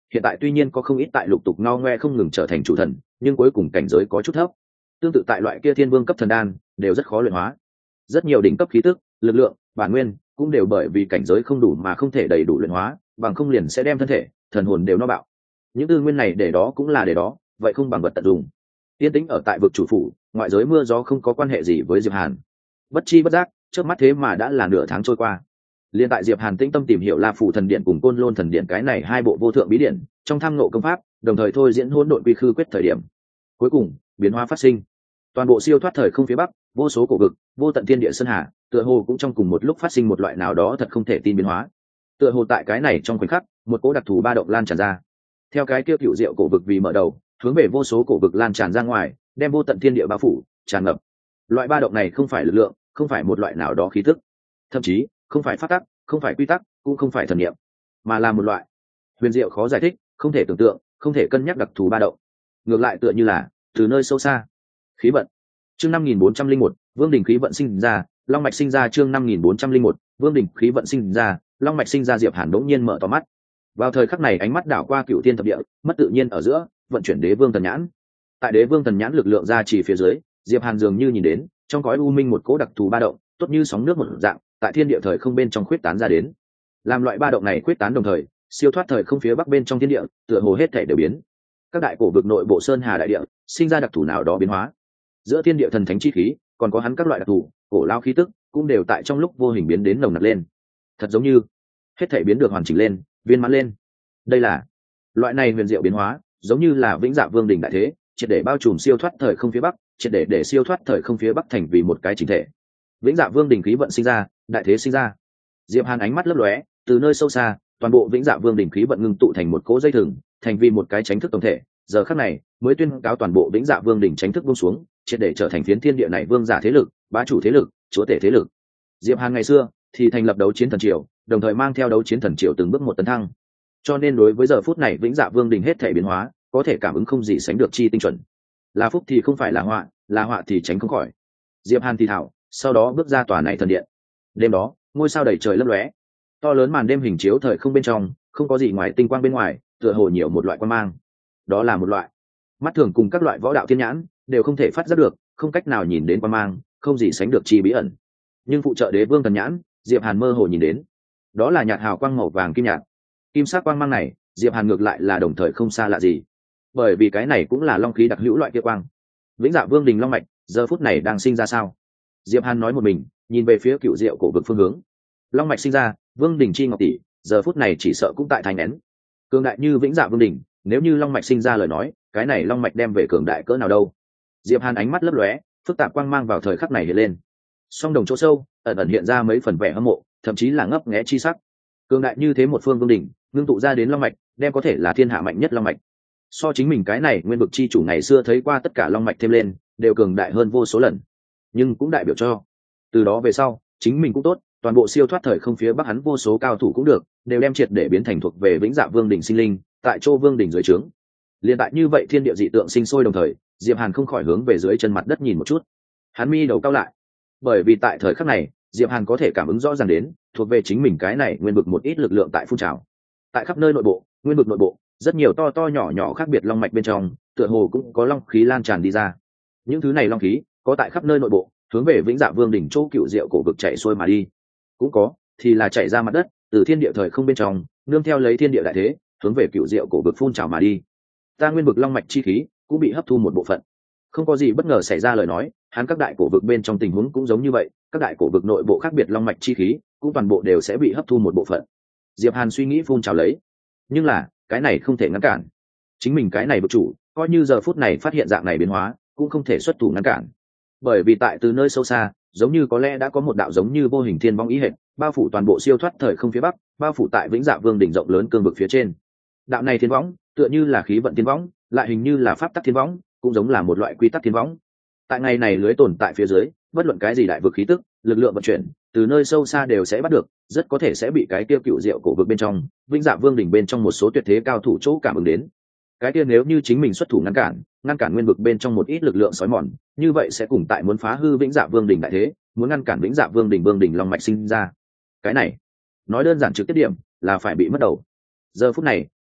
hiện tại tuy nhiên có không ít tại lục tục ngao ngoe không ngừng trở thành chủ thần, nhưng cuối cùng cảnh giới có chút thấp. Tương tự tại loại kia thiên vương cấp thần đan đều rất khó luyện hóa. Rất nhiều đỉnh cấp khí tức, lực lượng, bản nguyên cũng đều bởi vì cảnh giới không đủ mà không thể đầy đủ luyện hóa, bằng không liền sẽ đem thân thể, thần hồn đều no bạo. Những tư nguyên này để đó cũng là để đó, vậy không bằng vật tận dụng. Yên tĩnh ở tại vực chủ phủ, ngoại giới mưa gió không có quan hệ gì với Diệp Hàn. Bất chi bất giác, trước mắt thế mà đã là nửa tháng trôi qua. Liên tại Diệp Hàn tĩnh tâm tìm hiểu La Phủ Thần Điện cùng Côn Lôn Thần Điện cái này hai bộ vô thượng bí điển, trong tham ngộ công pháp, đồng thời thôi diễn hỗn độn quy khư quyết thời điểm. Cuối cùng, biến hóa phát sinh. Toàn bộ siêu thoát thời không phía bắc, vô số cổ vực, vô tận thiên địa sơn hà, tựa hồ cũng trong cùng một lúc phát sinh một loại nào đó thật không thể tin biến hóa. Tựa hồ tại cái này trong khoảnh khắc, một cỗ đặc thù ba động lan tràn ra. Theo cái kia cựu diệu cổ vực vì mở đầu, hướng về vô số cổ vực lan tràn ra ngoài, đem vô tận thiên địa bao phủ, tràn ngập. Loại ba động này không phải lực lượng, không phải một loại nào đó khí tức, thậm chí không phải pháp tắc, không phải quy tắc, cũng không phải thần niệm, mà là một loại huyền diệu khó giải thích, không thể tưởng tượng, không thể cân nhắc đặc thù ba động. Ngược lại tựa như là từ nơi sâu xa, khí vận. Chương 5401, Vương đỉnh khí vận sinh ra, long mạch sinh ra. Chương 5401, Vương đỉnh khí vận sinh ra, long mạch sinh ra. Diệp Hàn đột nhiên mở to mắt. Vào thời khắc này ánh mắt đảo qua cựu thiên thập địa, mất tự nhiên ở giữa, vận chuyển đế vương thần nhãn. Tại đế vương thần nhãn lực lượng ra chỉ phía dưới, Diệp Hàn dường như nhìn đến trong cõi u minh một cỗ đặc thù ba động, tốt như sóng nước một dạng, tại thiên địa thời không bên trong khuyết tán ra đến. Làm loại ba động này khuyết tán đồng thời, siêu thoát thời không phía bắc bên trong thiên địa, tựa hồ hết thảy đều biến. Các đại cổ vực nội bộ sơn hà đại địa, sinh ra đặc thù nào đó biến hóa. Giữa thiên địa thần thánh chi khí, còn có hắn các loại đặc thù, cổ lao khí tức, cũng đều tại trong lúc vô hình biến đến nồng nặc lên. Thật giống như hết thảy biến được hoàn chỉnh lên, viên mãn lên. Đây là loại này huyền diệu biến hóa, giống như là vĩnh dạ vương đỉnh đại thế, triệt để bao trùm siêu thoát thời không phía bắc, triệt để siêu thoát thời không phía bắc thành vì một cái chỉnh thể. Vĩnh dạ vương đỉnh khí vận sinh ra, đại thế sinh ra. Diệp Hàn ánh mắt lấp lóe, từ nơi sâu xa, toàn bộ vĩnh dạ vương đỉnh khí vận ngưng tụ thành một cỗ dây thừng, thành vì một cái chánh thức tổng thể. Giờ khắc này, mới tuyên cáo toàn bộ vĩnh dạ vương đỉnh chánh thức buông xuống, triệt để trở thành phiến thiên địa này vương giả thế lực, bá chủ thế lực, chúa tể thế lực. Diệp Hàn ngày xưa thì thành lập đấu chiến thần triều, đồng thời mang theo đấu chiến thần triều từng bước một tấn thăng. Cho nên đối với giờ phút này vĩnh dạ vương đỉnh hết thảy biến hóa, có thể cảm ứng không gì sánh được chi tinh chuẩn. Là phúc thì không phải là họa thì tránh không khỏi. Diệp Hàn thì thảo, sau đó bước ra tòa này thần điện. Đêm đó, ngôi sao đầy trời lấp lóe, to lớn màn đêm hình chiếu thời không bên trong, không có gì ngoài tinh quang bên ngoài, tựa hồ nhiều một loại quang mang. Đó là một loại mắt thường cùng các loại võ đạo thiên nhãn đều không thể phát giác được, không cách nào nhìn đến quang mang, không gì sánh được chi bí ẩn. Nhưng phụ trợ đế vương thần nhãn, Diệp Hàn mơ hồ nhìn đến, đó là nhạt hào quang màu vàng kim nhạt. Kim sắc quang mang này, Diệp Hàn ngược lại là đồng thời không xa lạ gì, bởi vì cái này cũng là long khí đặc hữu loại kia quang. Vĩnh dạ vương đình long mạch giờ phút này đang sinh ra sao? Diệp Hàn nói một mình, nhìn về phía cựu diệu cổ vực phương hướng. Long mạch sinh ra, vương đình chi ngọc tỷ giờ phút này chỉ sợ cũng tại thành nén. Cường đại như vĩnh dạ vương đình, nếu như long mạch sinh ra lời nói, cái này long mạch đem về cường đại cỡ nào đâu? Diệp Hàn ánh mắt lấp lóe, phức tạp quang mang vào thời khắc này hiện lên. Song đồng chỗ sâu, ẩn ẩn hiện ra mấy phần vẻ hâm mộ, thậm chí là ngấp nghé chi sắc. Cường đại như thế một phương vương đỉnh, ngưng tụ ra đến long mạch, đem có thể là thiên hạ mạnh nhất long mạch. So chính mình cái này nguyên vực chi chủ ngày xưa thấy qua tất cả long mạch thêm lên, đều cường đại hơn vô số lần. Nhưng cũng đại biểu cho, từ đó về sau, chính mình cũng tốt, toàn bộ siêu thoát thời không phía bắc hắn vô số cao thủ cũng được, đều đem triệt để biến thành thuộc về vĩnh dạ vương đỉnh sinh linh, tại chỗ vương đỉnh dưới trướng. Liên tại như vậy thiên địa dị tượng sinh sôi đồng thời, Diệp Hàn không khỏi hướng về dưới chân mặt đất nhìn một chút. Hắn mi đầu cao lại, bởi vì tại thời khắc này, Diệp Hàn có thể cảm ứng rõ ràng đến, thuộc về chính mình cái này nguyên vực một ít lực lượng tại phun trào. Tại khắp nơi nội bộ, nguyên vực nội bộ, rất nhiều to to nhỏ nhỏ khác biệt long mạch bên trong, tựa hồ cũng có long khí lan tràn đi ra. Những thứ này long khí có tại khắp nơi nội bộ, hướng về vĩnh dạ vương đỉnh chỗ cựu diệu cổ vực chạy xuôi mà đi. Cũng có thì là chạy ra mặt đất, từ thiên địa thời không bên trong, nương theo lấy thiên địa đại thế, hướng về cựu diệu cổ vực phun trào mà đi. Ta nguyên vực long mạch chi khí cũng bị hấp thu một bộ phận. Không có gì bất ngờ xảy ra lời nói, hắn các đại cổ vực bên trong tình huống cũng giống như vậy, các đại cổ vực nội bộ khác biệt long mạch chi khí cũng toàn bộ đều sẽ bị hấp thu một bộ phận. Diệp Hàn suy nghĩ phun trào lấy, nhưng là cái này không thể ngăn cản. Chính mình cái này vực chủ, coi như giờ phút này phát hiện dạng này biến hóa, cũng không thể xuất thủ ngăn cản. Bởi vì tại từ nơi sâu xa, giống như có lẽ đã có một đạo giống như vô hình thiên vong ý hệt, bao phủ toàn bộ siêu thoát thời không phía bắc, bao phủ tại vĩnh dạ vương đỉnh rộng lớn cương vực phía trên. Đạo này thiên võng, tựa như là khí vận thiên võng, lại hình như là pháp tắc thiên võng, cũng giống là một loại quy tắc thiên võng. Tại ngày này lưới tồn tại phía dưới, bất luận cái gì đại vực khí tức, lực lượng vận chuyển, từ nơi sâu xa đều sẽ bắt được, rất có thể sẽ bị cái kia cựu diệu cổ vực bên trong, vĩnh dạ vương đỉnh bên trong một số tuyệt thế cao thủ chỗ cảm ứng đến. Cái kia nếu như chính mình xuất thủ ngăn cản nguyên vực bên trong một ít lực lượng sói mòn, như vậy sẽ cùng tại muốn phá hư vĩnh dạ vương đỉnh đại thế, muốn ngăn cản vĩnh dạ vương đỉnh long mạch sinh ra. Cái này, nói đơn giản trực tiếp điểm, là phải bị mất đầu. Giờ phút này,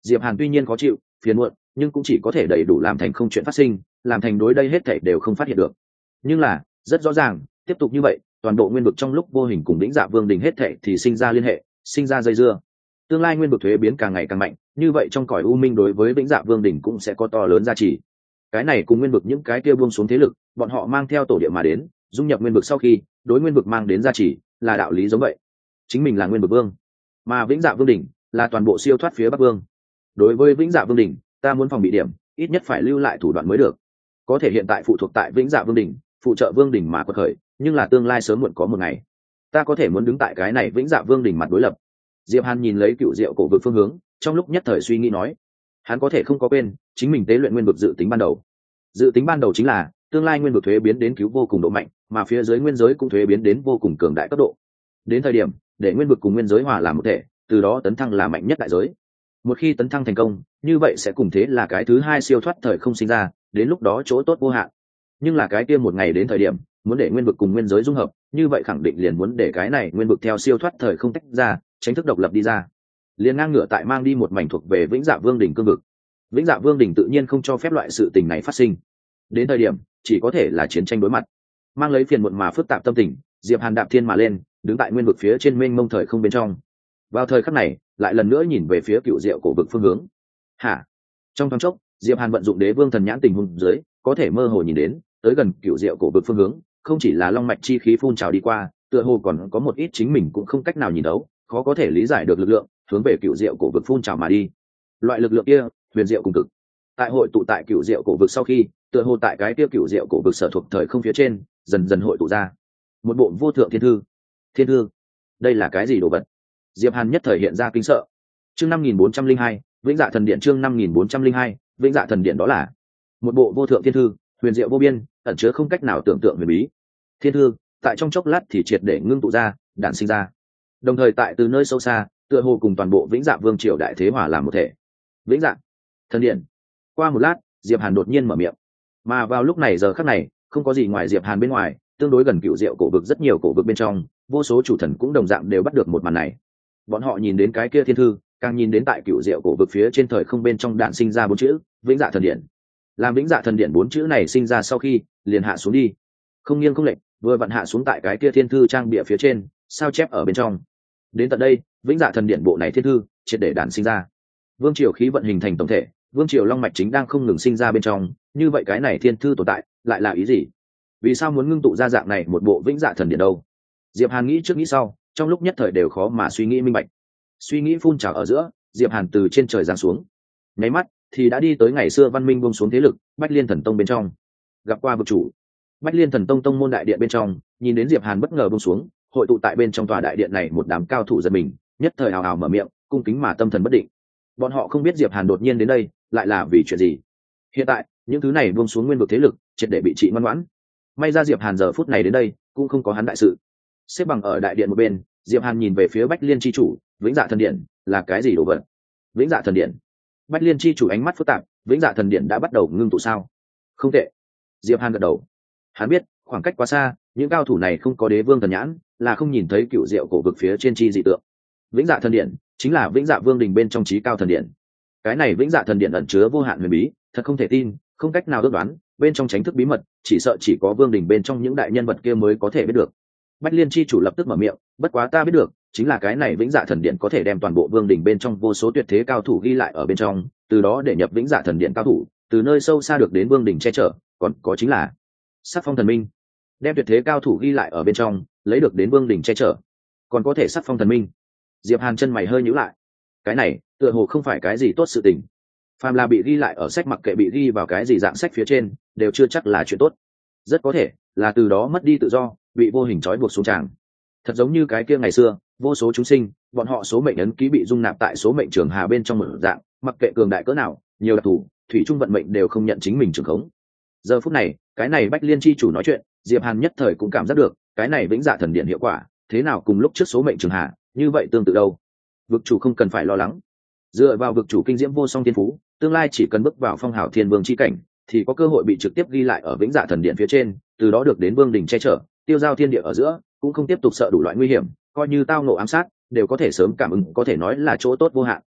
Diệp Hàn tuy nhiên khó chịu phiền muộn, nhưng cũng chỉ có thể đầy đủ làm thành không chuyện phát sinh, làm thành đối đây hết thảy đều không phát hiện được. Nhưng là rất rõ ràng, tiếp tục như vậy toàn bộ nguyên vực trong lúc vô hình cùng Vĩnh Dạ Vương đỉnh hết thảy thì sinh ra liên hệ, sinh ra dây dưa. Tương lai nguyên vực thuế biến càng ngày càng mạnh, như vậy trong cõi u minh đối với Vĩnh Dạ Vương đỉnh cũng sẽ có to lớn giá trị. Cái này cùng nguyên vực những cái kia buông xuống thế lực, bọn họ mang theo tổ địa mà đến, dung nhập nguyên vực sau khi, đối nguyên vực mang đến giá trị, là đạo lý giống vậy. Chính mình là nguyên vực vương, mà Vĩnh Dạ Vương đỉnh là toàn bộ siêu thoát phía Bắc Vương. Đối với Vĩnh Dạ Vương đỉnh, ta muốn phòng bị điểm, ít nhất phải lưu lại thủ đoạn mới được. Có thể hiện tại phụ thuộc tại Vĩnh Dạ Vương đỉnh, phụ trợ Vương đỉnh mà quật khởi, nhưng là tương lai sớm muộn có một ngày, ta có thể muốn đứng tại cái này Vĩnh Dạ Vương đỉnh mặt đối lập. Diệp Hàn nhìn lấy cựu diệu cổ vực phương hướng, trong lúc nhất thời suy nghĩ nói, hắn có thể không có quên chính mình tế luyện nguyên vực dự tính ban đầu. Dự tính ban đầu chính là tương lai nguyên vực thuế biến đến cứu vô cùng độ mạnh, mà phía dưới nguyên giới cũng thuế biến đến vô cùng cường đại cấp độ. Đến thời điểm để nguyên vực cùng nguyên giới hòa làm một thể, từ đó tấn thăng là mạnh nhất đại giới. Một khi tấn thăng thành công, như vậy sẽ cùng thế là cái thứ hai siêu thoát thời không sinh ra, đến lúc đó chỗ tốt vô hạn. Nhưng là cái kia một ngày đến thời điểm, muốn để nguyên vực cùng nguyên giới dung hợp, như vậy khẳng định liền muốn để cái này nguyên vực theo siêu thoát thời không tách ra, tránh thức độc lập đi ra. Liền ngang ngửa tại mang đi một mảnh thuộc về Vĩnh Dạ Vương đỉnh cương vực. Vĩnh Dạ Vương đỉnh tự nhiên không cho phép loại sự tình này phát sinh. Đến thời điểm chỉ có thể là chiến tranh đối mặt. Mang lấy phiền muộn mà phức tạp tâm tình, Diệp Hàn đạp thiên mà lên, đứng tại nguyên vực phía trên mênh mông thời không bên trong. Vào thời khắc này, lại lần nữa nhìn về phía cựu diệu cổ vực phương hướng. Hả? Trong thoáng chốc, Diệp Hàn vận dụng Đế Vương thần nhãn tình huống dưới, có thể mơ hồ nhìn đến, tới gần cựu diệu cổ vực phương hướng, không chỉ là long mạch chi khí phun trào đi qua, tựa hồ còn có một ít chính mình cũng không cách nào nhìn đấu, khó có thể lý giải được lực lượng, hướng về cựu diệu cổ vực phun trào mà đi. Loại lực lượng kia, huyền diệu cùng cực. Tại hội tụ tại cựu diệu cổ vực sau khi, tựa hồ tại cái kia cựu diệu cổ vực sở thuộc thời không phía trên, dần dần hội tụ ra một bộ vô thượng thiên thư. Thiên thư, đây là cái gì đồ vật? Diệp Hàn nhất thời hiện ra kinh sợ. Chương 5402, Vĩnh Dạ Thần Điện. Chương 5402, Vĩnh Dạ Thần Điện đó là một bộ vô thượng thiên thư, huyền diệu vô biên, ẩn chứa không cách nào tưởng tượng huyền bí. Thiên thư tại trong chốc lát thì triệt để ngưng tụ ra, đản sinh ra. Đồng thời tại từ nơi sâu xa, tựa hồ cùng toàn bộ Vĩnh Dạ Vương triều đại thế hòa làm một thể. Vĩnh Dạ Thần Điện. Qua một lát, Diệp Hàn đột nhiên mở miệng. Mà vào lúc này giờ khắc này, không có gì ngoài Diệp Hàn bên ngoài, tương đối gần cựu diệu cổ vực rất nhiều cổ vực bên trong, vô số chủ thần cũng đồng dạng đều bắt được một màn này. Bọn họ nhìn đến cái kia thiên thư, càng nhìn đến tại cựu diệu cổ vực phía trên thời không bên trong đạn sinh ra bốn chữ Vĩnh Dạ Thần Điện. Làm Vĩnh Dạ Thần Điện bốn chữ này sinh ra sau khi, liền hạ xuống đi, không nghiêng không lệch, vừa vặn hạ xuống tại cái kia thiên thư trang bìa phía trên, sao chép ở bên trong. Đến tận đây, Vĩnh Dạ Thần Điện bộ này thiên thư triệt để đạn sinh ra. Vương triều khí vận hình thành tổng thể, vương triều long mạch chính đang không ngừng sinh ra bên trong, như vậy cái này thiên thư tồn tại lại là ý gì? Vì sao muốn ngưng tụ ra dạng này một bộ Vĩnh Dạ Thần Điện đâu? Diệp Hàn nghĩ trước nghĩ sau, trong lúc nhất thời đều khó mà suy nghĩ minh bạch. Suy nghĩ phun trào ở giữa, Diệp Hàn từ trên trời giáng xuống, nháy mắt thì đã đi tới ngày xưa văn minh buông xuống thế lực Bách Liên Thần Tông bên trong. Gặp qua vực chủ. Bách Liên Thần Tông tông môn đại điện bên trong, nhìn đến Diệp Hàn bất ngờ buông xuống, hội tụ tại bên trong tòa đại điện này một đám cao thủ giật mình, nhất thời hào hào mở miệng, cung kính mà tâm thần bất định. Bọn họ không biết Diệp Hàn đột nhiên đến đây lại là vì chuyện gì. Hiện tại những thứ này buông xuống nguyên vực thế lực triệt để bị trị ngoan ngoãn. May ra Diệp Hàn giờ phút này đến đây cũng không có hắn đại sự. Xếp bằng ở đại điện một bên, Diệp Hàn nhìn về phía Bách Liên chi chủ, Vĩnh Dạ Thần Điện là cái gì đồ vật? Vĩnh Dạ Thần Điện. Bách Liên chi chủ ánh mắt phức tạp, Vĩnh Dạ Thần Điện đã bắt đầu ngưng tụ sao? Không tệ. Diệp Hàn gật đầu. Hắn biết khoảng cách quá xa, những cao thủ này không có Đế Vương thần nhãn, là không nhìn thấy cựu diệu cổ vực phía trên chi dị tượng. Vĩnh Dạ Thần Điện chính là Vĩnh Dạ Vương đình bên trong chí cao thần điện. Cái này Vĩnh Dạ Thần Điện ẩn chứa vô hạn huyền bí, thật không thể tin, không cách nào ước đoán, bên trong tránh thức bí mật, chỉ sợ chỉ có Vương đình bên trong những đại nhân vật kia mới có thể biết được. Bách Liên chi chủ lập tức mở miệng, bất quá ta biết được, chính là cái này Vĩnh Dạ Thần Điện có thể đem toàn bộ Vương đình bên trong vô số tuyệt thế cao thủ ghi lại ở bên trong, từ đó để nhập Vĩnh Dạ Thần Điện cao thủ, từ nơi sâu xa được đến Vương đình che chở, còn có chính là Sắc Phong Thần Minh, đem tuyệt thế cao thủ ghi lại ở bên trong, lấy được đến Vương đình che chở, còn có thể Sắc Phong Thần Minh. Diệp Hàn chân mày hơi nhíu lại, cái này tựa hồ không phải cái gì tốt sự tình. Phàm là bị ghi lại ở sách, mặc kệ bị ghi vào cái gì dạng sách phía trên, đều chưa chắc là chuyện tốt. Rất có thể là từ đó mất đi tự do, bị vô hình trói buộc xuống tràng. Thật giống như cái kia ngày xưa, vô số chúng sinh, bọn họ số mệnh ấn ký bị dung nạp tại số mệnh trường hà bên trong một dạng, mặc kệ cường đại cỡ nào, nhiều đặc thù, thủy chung vận mệnh đều không nhận chính mình trường khống. Giờ phút này, cái này Bách Liên chi chủ nói chuyện, Diệp Hàn nhất thời cũng cảm giác được, cái này Vĩnh Dạ Thần Điện hiệu quả, thế nào cùng lúc trước số mệnh trường hà, như vậy tương tự đâu. Vực chủ không cần phải lo lắng, dựa vào vực chủ kinh diễm vô song thiên phú, tương lai chỉ cần bước vào phong hào thiên vương chi cảnh, thì có cơ hội bị trực tiếp ghi lại ở Vĩnh Dạ Thần Điện phía trên, từ đó được đến Vương đỉnh che chở, tiêu giao thiên địa ở giữa, cũng không tiếp tục sợ đủ loại nguy hiểm, coi như tao ngộ ám sát, đều có thể sớm cảm ứng, có thể nói là chỗ tốt vô hạn.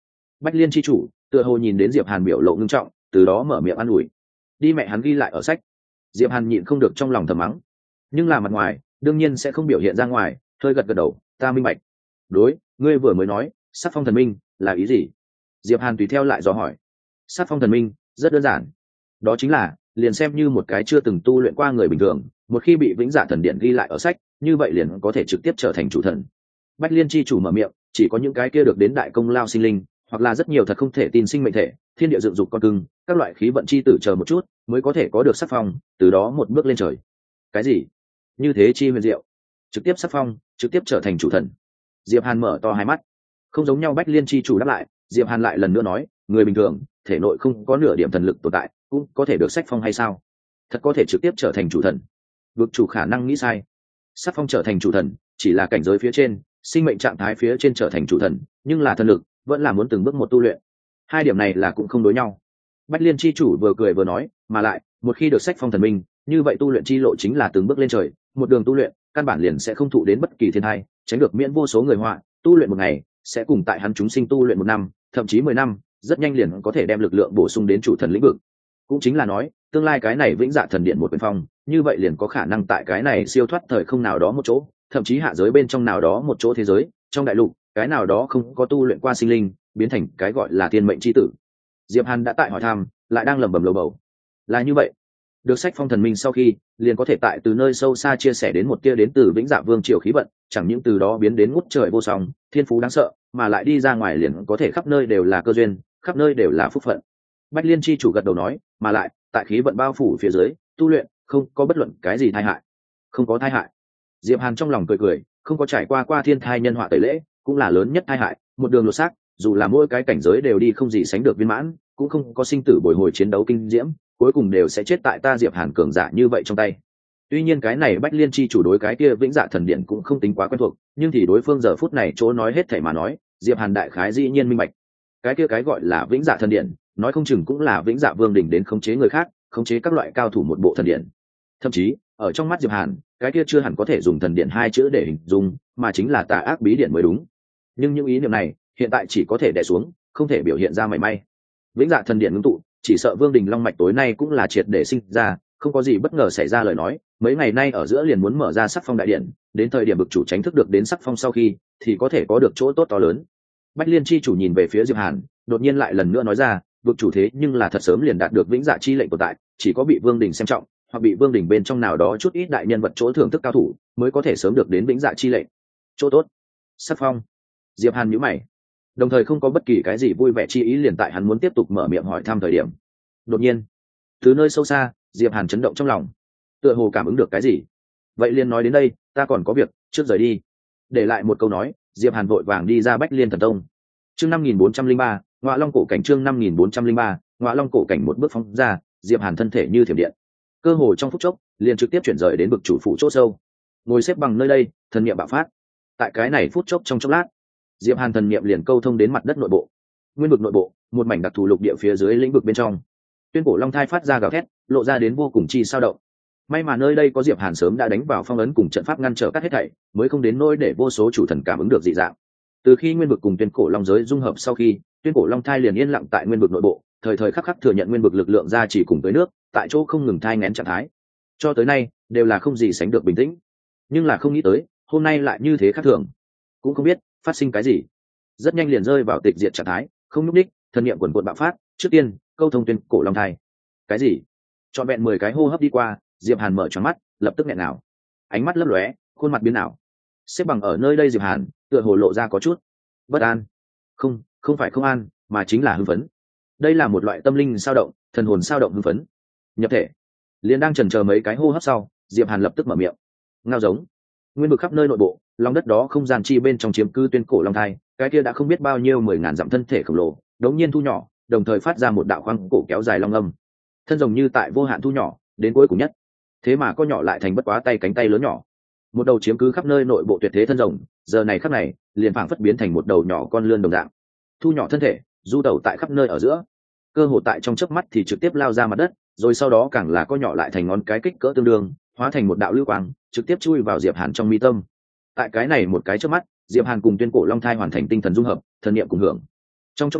Bách Liên chi chủ tựa hồ nhìn đến Diệp Hàn biểu lộ ngưng trọng, từ đó mở miệng an ủi. Đi mẹ hắn ghi lại ở sách. Diệp Hàn nhịn không được trong lòng thầm mắng, nhưng là mặt ngoài đương nhiên sẽ không biểu hiện ra ngoài, hơi gật gật đầu, ta minh bạch. Đối, ngươi vừa mới nói sắc phong thần minh là ý gì? Diệp Hàn tùy theo lại dò hỏi. Sắc phong thần minh rất đơn giản, đó chính là liền xem như một cái chưa từng tu luyện qua người bình thường, một khi bị vĩnh dạ thần điện ghi lại ở sách, như vậy liền có thể trực tiếp trở thành chủ thần. Bách Liên chi chủ mở miệng, chỉ có những cái kia được đến đại công lao sinh linh, hoặc là rất nhiều thật không thể tin sinh mệnh thể, thiên địa dựng dục con cưng, các loại khí vận chi tử chờ một chút, mới có thể có được sắc phong, từ đó một bước lên trời. Cái gì? Như thế chi huyền diệu, trực tiếp sắc phong, trực tiếp trở thành chủ thần. Diệp Hàn mở to hai mắt. Không giống nhau Bách Liên chi chủ đáp lại, Diệp Hàn lại lần nữa nói, người bình thường thể nội không có nửa điểm thần lực tồn tại, cũng có thể được sắc phong hay sao? Thật có thể trực tiếp trở thành chủ thần? Vực chủ khả năng nghĩ sai. Sắc phong trở thành chủ thần chỉ là cảnh giới phía trên, sinh mệnh trạng thái phía trên trở thành chủ thần, nhưng là thần lực vẫn là muốn từng bước một tu luyện. Hai điểm này là cũng không đối nhau. Bách Liên chi chủ vừa cười vừa nói, mà lại một khi được sách phong thần minh, như vậy tu luyện chi lộ chính là từng bước lên trời, một đường tu luyện căn bản liền sẽ không thụ đến bất kỳ thiên tai, tránh được miễn vô số người họa. Tu luyện một ngày sẽ cùng tại hắn chúng sinh tu luyện 1 năm, thậm chí 10 năm, rất nhanh liền có thể đem lực lượng bổ sung đến chủ thần lĩnh vực. Cũng chính là nói, tương lai cái này vĩnh dạ thần điện một quyền phong, như vậy liền có khả năng tại cái này siêu thoát thời không nào đó một chỗ, thậm chí hạ giới bên trong nào đó một chỗ thế giới, trong đại lục, cái nào đó không có tu luyện qua sinh linh, biến thành cái gọi là thiên mệnh chi tử. Diệp Hàn đã tại hỏi thăm, lại đang lẩm bẩm lầu bầu. Là như vậy, được sách phong thần minh sau khi, liền có thể tại từ nơi sâu xa chia sẻ đến một kia đến từ vĩnh dạ vương triều khí vận, chẳng những từ đó biến đến ngút trời vô song, thiên phú đáng sợ, mà lại đi ra ngoài liền có thể khắp nơi đều là cơ duyên, khắp nơi đều là phúc phận. Bách Liên chi chủ gật đầu nói, mà lại tại khí vận bao phủ phía dưới, tu luyện không có bất luận cái gì tai hại. Không có tai hại. Diệp Hàn trong lòng cười cười, không có trải qua thiên thai nhân họa tẩy lễ, cũng là lớn nhất tai hại, một đường lột xác, dù là mỗi cái cảnh giới đều đi không gì sánh được viên mãn, cũng không có sinh tử bồi hồi chiến đấu kinh diễm, cuối cùng đều sẽ chết tại ta Diệp Hàn cường giả như vậy trong tay. Tuy nhiên cái này Bách Liên chi chủ đối cái kia vĩnh dạ thần điện cũng không tính quá quen thuộc, nhưng thì đối phương giờ phút này chỗ nói hết thảy mà nói, Diệp Hàn đại khái dĩ nhiên minh bạch. Cái kia cái gọi là vĩnh dạ thần điện, nói không chừng cũng là vĩnh dạ vương đỉnh đến khống chế người khác, khống chế các loại cao thủ một bộ thần điện. Thậm chí ở trong mắt Diệp Hàn, cái kia chưa hẳn có thể dùng thần điện hai chữ để hình dung, mà chính là tà ác bí điện mới đúng. Nhưng những ý niệm này hiện tại chỉ có thể đè xuống, không thể biểu hiện ra mảy may. Vĩnh dạ thần điện ngưng tụ, chỉ sợ vương đình long mạch tối nay cũng là triệt để sinh ra, không có gì bất ngờ xảy ra lời nói, mấy ngày nay ở giữa liền muốn mở ra sắc phong đại điện, đến thời điểm bực chủ tránh thức được đến sắc phong sau khi, thì có thể có được chỗ tốt to lớn. Bách Liên chi chủ nhìn về phía Diệp Hàn, đột nhiên lại lần nữa nói ra, bực chủ thế nhưng là thật sớm liền đạt được vĩnh dạ chi lệnh tồn tại, chỉ có bị vương đình xem trọng, hoặc bị vương đình bên trong nào đó chút ít đại nhân vật chỗ thưởng thức cao thủ, mới có thể sớm được đến vĩnh dạ chi lệnh. Chỗ tốt, sắc phong. Diệp Hàn nhíu mày, đồng thời không có bất kỳ cái gì vui vẻ chi ý, liền tại hắn muốn tiếp tục mở miệng hỏi thăm thời điểm, đột nhiên từ nơi sâu xa, Diệp Hàn chấn động trong lòng, tựa hồ cảm ứng được cái gì. Vậy liền nói đến đây, ta còn có việc, trước rời đi. Để lại một câu nói, Diệp Hàn vội vàng đi ra Bách Liên thần tông. Chương 5403, Ngọa Long cổ cảnh. Chương 5403, Ngọa Long cổ cảnh. Một bước phóng ra, Diệp Hàn thân thể như thiểm điện, cơ hồ trong phút chốc liền trực tiếp chuyển rời đến bực chủ phủ chỗ sâu, ngồi xếp bằng nơi đây, thần niệm bạo phát. Tại cái này phút chốc trong chốc lát, Diệp Hàn thần niệm liền câu thông đến mặt đất nội bộ, nguyên vực nội bộ, một mảnh đặc thù lục địa phía dưới lĩnh vực bên trong. Tuyên cổ long thai phát ra gào thét, lộ ra đến vô cùng chi sao động. May mà nơi đây có Diệp Hàn sớm đã đánh vào phong ấn cùng trận pháp ngăn trở cắt hết thảy, mới không đến nỗi để vô số chủ thần cảm ứng được dị dạng. Từ khi nguyên vực cùng tuyên cổ long giới dung hợp sau khi, tuyên cổ long thai liền yên lặng tại nguyên vực nội bộ, thời thời khắc khắc thừa nhận nguyên vực lực lượng ra chỉ cùng tới nước, tại chỗ không ngừng thai nghén trạng thái. Cho tới nay đều là không gì sánh được bình tĩnh, nhưng là không nghĩ tới hôm nay lại như thế khác thường, cũng không biết phát sinh cái gì, rất nhanh liền rơi vào tịch diệt trạng thái, không nhúc đích, thần niệm quần quật bạo phát. Trước tiên câu thông tuyên cổ long thai. Cái gì? Trọn vẹn 10 cái hô hấp đi qua, Diệp Hàn mở tròn mắt, lập tức nghẹn nào, ánh mắt lấp lóe, khuôn mặt biến ảo. Xếp bằng ở nơi đây Diệp Hàn tựa hồ lộ ra có chút bất an. Không phải không an, mà chính là hưng phấn. Đây là một loại tâm linh sao động, thần hồn sao động hưng phấn. Nhập thể. Liền đang chần chờ mấy cái hô hấp sau, Diệp Hàn lập tức mở miệng. Ngao giống. Nguyên vực khắp nơi nội bộ, lòng đất đó không gian chi bên trong chiếm cư tuyên cổ long thai, cái kia đã không biết bao nhiêu 10.000 dặm thân thể khổng lồ, đống nhiên thu nhỏ, đồng thời phát ra một đạo khoang cổ kéo dài long âm. Thân rồng như tại vô hạn thu nhỏ, đến cuối cùng nhất, thế mà có nhỏ lại thành bất quá tay cánh tay lớn nhỏ. Một đầu chiếm cứ khắp nơi nội bộ tuyệt thế thân rồng, giờ này khắc này, liền phảng phất biến thành một đầu nhỏ con lươn đồng dạng. Thu nhỏ thân thể, du tẩu tại khắp nơi ở giữa, cơ hồ tại trong chớp mắt thì trực tiếp lao ra mặt đất, rồi sau đó càng là có nhỏ lại thành ngón cái kích cỡ tương đương, hóa thành một đạo lưu quang, trực tiếp chui vào Diệp Hàn trong mi tâm. Tại cái này một cái chớp mắt, Diệp Hàn cùng tuyên cổ long thai hoàn thành tinh thần dung hợp, thần niệm cùng hưởng. Trong chốc lát,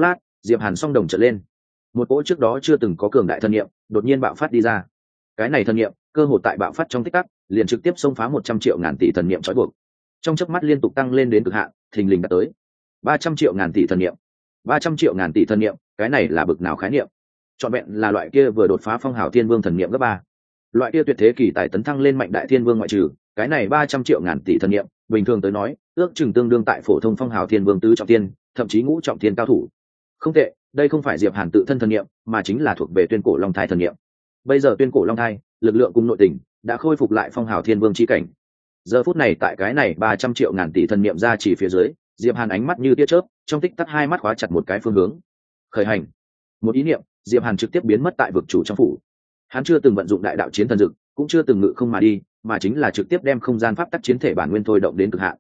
Diệp Hàn song đồng trở lên, một cỗ trước đó chưa từng có cường đại thân niệm đột nhiên bạo phát đi ra. Cái này thân niệm cơ hồ tại bạo phát trong tích tắc liền trực tiếp xông phá 100 triệu ngàn tỷ thần niệm trói buộc, trong chớp mắt liên tục tăng lên đến cực hạn, thình lình đạt tới 300 triệu ngàn tỷ thần niệm. 300 triệu ngàn tỷ thần niệm, cái này là bực nào khái niệm? Trọn vẹn là loại kia vừa đột phá phong hào thiên vương thần niệm gấp 3. Loại kia tuyệt thế kỳ tài tấn thăng lên mạnh đại thiên vương ngoại trừ, cái này 300 triệu ngàn tỷ thần niệm, bình thường tới nói, ước chừng tương đương tại phổ thông phong hào thiên vương tứ trọng thiên, thậm chí ngũ trọng thiên cao thủ. Không tệ, đây không phải Diệp Hàn tự thân thần niệm, mà chính là thuộc về tuyên cổ long thai thần niệm. Bây giờ tuyên cổ long thai, lực lượng cùng nội tình đã khôi phục lại phong hào thiên vương chi cảnh. Giờ phút này tại cái này 300 triệu ngàn tỷ thần niệm ra chỉ phía dưới, Diệp Hàn ánh mắt như tia chớp, trong tích tắc hai mắt khóa chặt một cái phương hướng. Khởi hành. Một ý niệm, Diệp Hàn trực tiếp biến mất tại vực chủ trong phủ. Hắn chưa từng vận dụng đại đạo chiến thần dực, cũng chưa từng ngự không mà đi, mà chính là trực tiếp đem không gian pháp tắc chiến thể bản nguyên thôi động đến cực hạn.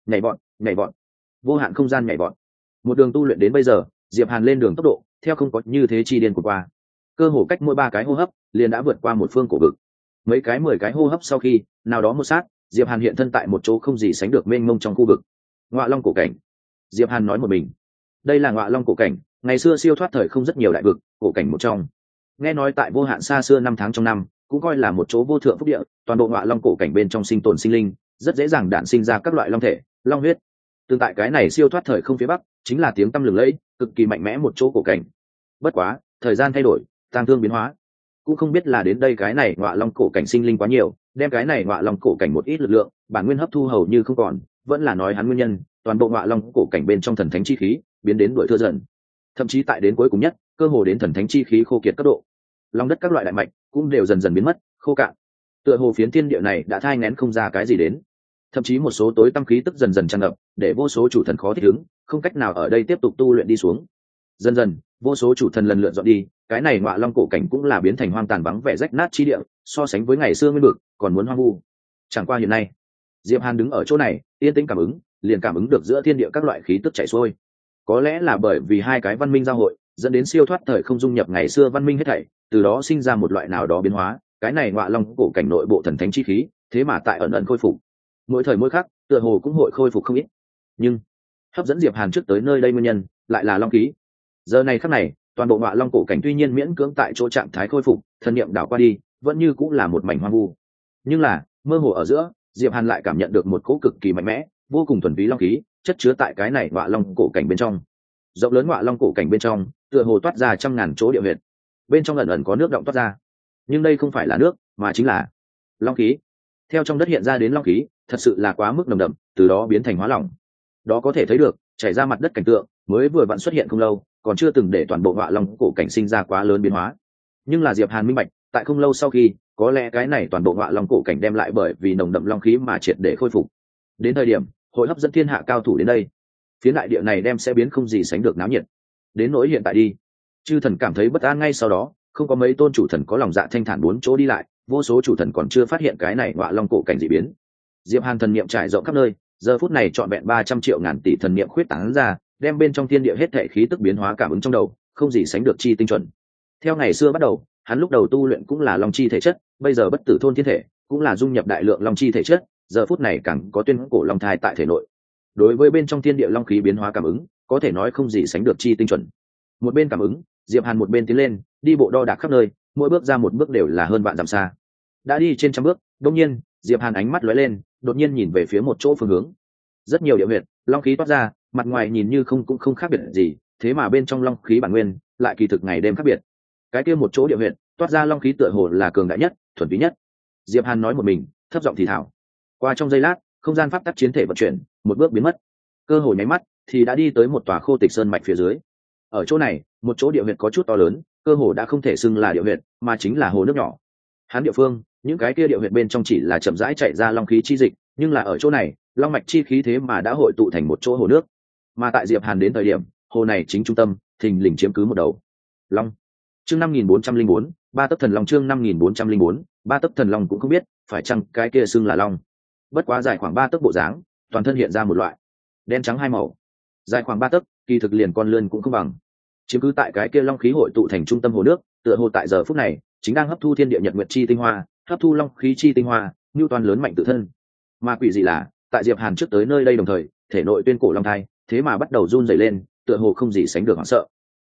Nhảy vọt, vô hạn không gian nhảy vọt. Một đường tu luyện đến bây giờ, Diệp Hàn lên đường tốc độ, theo không có như thế chi điên của qua. Cơ hồ cách mỗi 3 cái hô hấp, liền đã vượt qua một phương cổ vực. Mấy cái 10 cái hô hấp sau khi, nào đó một sát, Diệp Hàn hiện thân tại một chỗ không gì sánh được mênh mông trong khu vực. Ngọa Long cổ cảnh. Diệp Hàn nói một mình. Đây là Ngọa Long cổ cảnh, ngày xưa siêu thoát thời không rất nhiều đại vực, cổ cảnh một trong. Nghe nói tại vô hạn xa xưa năm tháng trong năm, cũng coi là một chỗ vô thượng phúc địa, toàn bộ Ngọa Long cổ cảnh bên trong sinh tồn sinh linh, rất dễ dàng đản sinh ra các loại long thể, long huyết. Tương tại cái này siêu thoát thời không phía bắc, chính là tiếng tăm lừng lẫy, cực kỳ mạnh mẽ một chỗ cổ cảnh. Bất quá, thời gian thay đổi, tang thương biến hóa, cũng không biết là đến đây cái này Ngọa Long cổ cảnh sinh linh quá nhiều, đem cái này Ngọa Long cổ cảnh một ít lực lượng, bản nguyên hấp thu hầu như không còn, vẫn là nói hắn nguyên nhân, toàn bộ Ngọa Long cổ cảnh bên trong thần thánh chi khí biến đến đuổi thưa dần, thậm chí tại đến cuối cùng nhất, cơ hồ đến thần thánh chi khí khô kiệt cấp độ. Long đất các loại đại mạch cũng đều dần dần biến mất, khô cạn. Tựa hồ phiến thiên địa này đã thai nghén không ra cái gì đến. Thậm chí một số tối tâm khí tức dần dần tràn ngập, để vô số chủ thần khó thích ứng, không cách nào ở đây tiếp tục tu luyện đi xuống. Dần dần, vô số chủ thần lần lượt dọn đi, cái này Ngọa Long cổ cảnh cũng là biến thành hoang tàn vắng vẻ rách nát chi địa, so sánh với ngày xưa nguyên vực, còn muốn hoang vu. Chẳng qua hiện nay, Diệp Hàn đứng ở chỗ này, yên tĩnh cảm ứng, liền cảm ứng được giữa thiên địa các loại khí tức chảy xuôi. Có lẽ là bởi vì hai cái văn minh giao hội, dẫn đến siêu thoát thời không dung nhập ngày xưa văn minh hết thảy, từ đó sinh ra một loại nào đó biến hóa, cái này Ngọa Long cổ cảnh nội bộ thần thánh chi khí, thế mà tại ẩn ẩn khôi phục. Mỗi thời mỗi khắc, tựa hồ cũng hội khôi phục không ít. Nhưng hấp dẫn Diệp Hàn trước tới nơi đây nguyên nhân, lại là long khí. Giờ này khắc này, toàn bộ Ngọa Long cổ cảnh tuy nhiên miễn cưỡng tại chỗ trạng thái khôi phục, thần niệm đảo qua đi, vẫn như cũng là một mảnh hoang vu. Nhưng là, mơ hồ ở giữa, Diệp Hàn lại cảm nhận được một cỗ cực kỳ mạnh mẽ, vô cùng thuần túy long khí, chất chứa tại cái này Ngọa Long cổ cảnh bên trong. Rộng lớn Ngọa Long cổ cảnh bên trong, tựa hồ toát ra trăm ngàn chỗ địa huyệt. Bên trong ẩn ẩn có nước động toát ra. Nhưng đây không phải là nước, mà chính là long khí. Theo trong đất hiện ra đến long khí, thật sự là quá mức nồng đậm, từ đó biến thành hóa lỏng. Đó có thể thấy được, chảy ra mặt đất cảnh tượng, mới vừa vặn xuất hiện không lâu, còn chưa từng để toàn bộ Ngọa Long cổ cảnh sinh ra quá lớn biến hóa. Nhưng là Diệp Hàn minh bạch, tại không lâu sau khi, có lẽ cái này toàn bộ Ngọa Long cổ cảnh đem lại bởi vì nồng đậm long khí mà triệt để khôi phục. Đến thời điểm, hội hấp dẫn thiên hạ cao thủ đến đây. Phía đại địa này đem sẽ biến không gì sánh được náo nhiệt. Đến nỗi hiện tại đi, chư thần cảm thấy bất an ngay sau đó, không có mấy tôn chủ thần có lòng dạ thanh thản bốn chỗ đi lại, vô số chủ thần còn chưa phát hiện cái này Ngọa Long cổ cảnh dị biến. Diệp Hàn thần niệm trải rộng khắp nơi, giờ phút này trọn vẹn 300 triệu ngàn tỷ thần niệm khuyết tán ra, đem bên trong thiên địa hết thảy khí tức biến hóa cảm ứng trong đầu, không gì sánh được chi tinh chuẩn. Theo ngày xưa bắt đầu, hắn lúc đầu tu luyện cũng là long chi thể chất, bây giờ bất tử thôn thiên thể, cũng là dung nhập đại lượng long chi thể chất, giờ phút này càng có tuyên cổ long thai tại thể nội. Đối với bên trong thiên địa long khí biến hóa cảm ứng, có thể nói không gì sánh được chi tinh chuẩn. Một bên cảm ứng, Diệp Hàn một bên tiến lên, đi bộ đo đạc khắp nơi, mỗi bước ra một bước đều là hơn vạn dặm xa. Đã đi trên trăm bước, đột nhiên, Diệp Hàn ánh mắt lóe lên, đột nhiên nhìn về phía một chỗ phương hướng. Rất nhiều địa huyệt, long khí toát ra, mặt ngoài nhìn như cũng không khác biệt gì, thế mà bên trong long khí bản nguyên lại kỳ thực ngày đêm khác biệt. Cái kia một chỗ địa huyệt, toát ra long khí tựa hồ là cường đại nhất, thuần túy nhất. Diệp Hàn nói một mình, thấp giọng thì thào. Qua trong giây lát, không gian pháp tắc chiến thể vận chuyển, một bước biến mất. Cơ hồ nháy mắt thì đã đi tới một tòa khô tịch sơn mạch phía dưới. Ở chỗ này, một chỗ địa huyệt có chút to lớn, cơ hồ đã không thể xưng là địa huyệt, mà chính là hồ nước nhỏ. Hắn địa phương, những cái kia địa huyệt bên trong chỉ là chậm rãi chạy ra long khí chi dịch, nhưng là ở chỗ này, long mạch chi khí thế mà đã hội tụ thành một chỗ hồ nước. Mà tại Diệp Hàn đến thời điểm, hồ này chính trung tâm, thình lình chiếm cứ một đầu long. Chương 5404, ba tấc thần long. Chương 5404, ba tấc thần long cũng không biết phải chăng cái kia xưng là long. Bất quá dài khoảng 3 tấc bộ dáng, toàn thân hiện ra một loại đen trắng hai màu, dài khoảng 3 tấc, kỳ thực liền con lươn cũng không bằng. Chiếm cứ tại cái kia long khí hội tụ thành trung tâm hồ nước, tựa hồ tại giờ phút này chính đang hấp thu thiên địa nhật nguyệt chi tinh hoa, hấp thu long khí chi tinh hoa, như toàn lớn mạnh tự thân. Mà quỷ dị là, tại Diệp Hàn trước tới nơi đây đồng thời, thể nội tuyên cổ long thai, thế mà bắt đầu run rẩy lên, tựa hồ không gì sánh được hoảng sợ.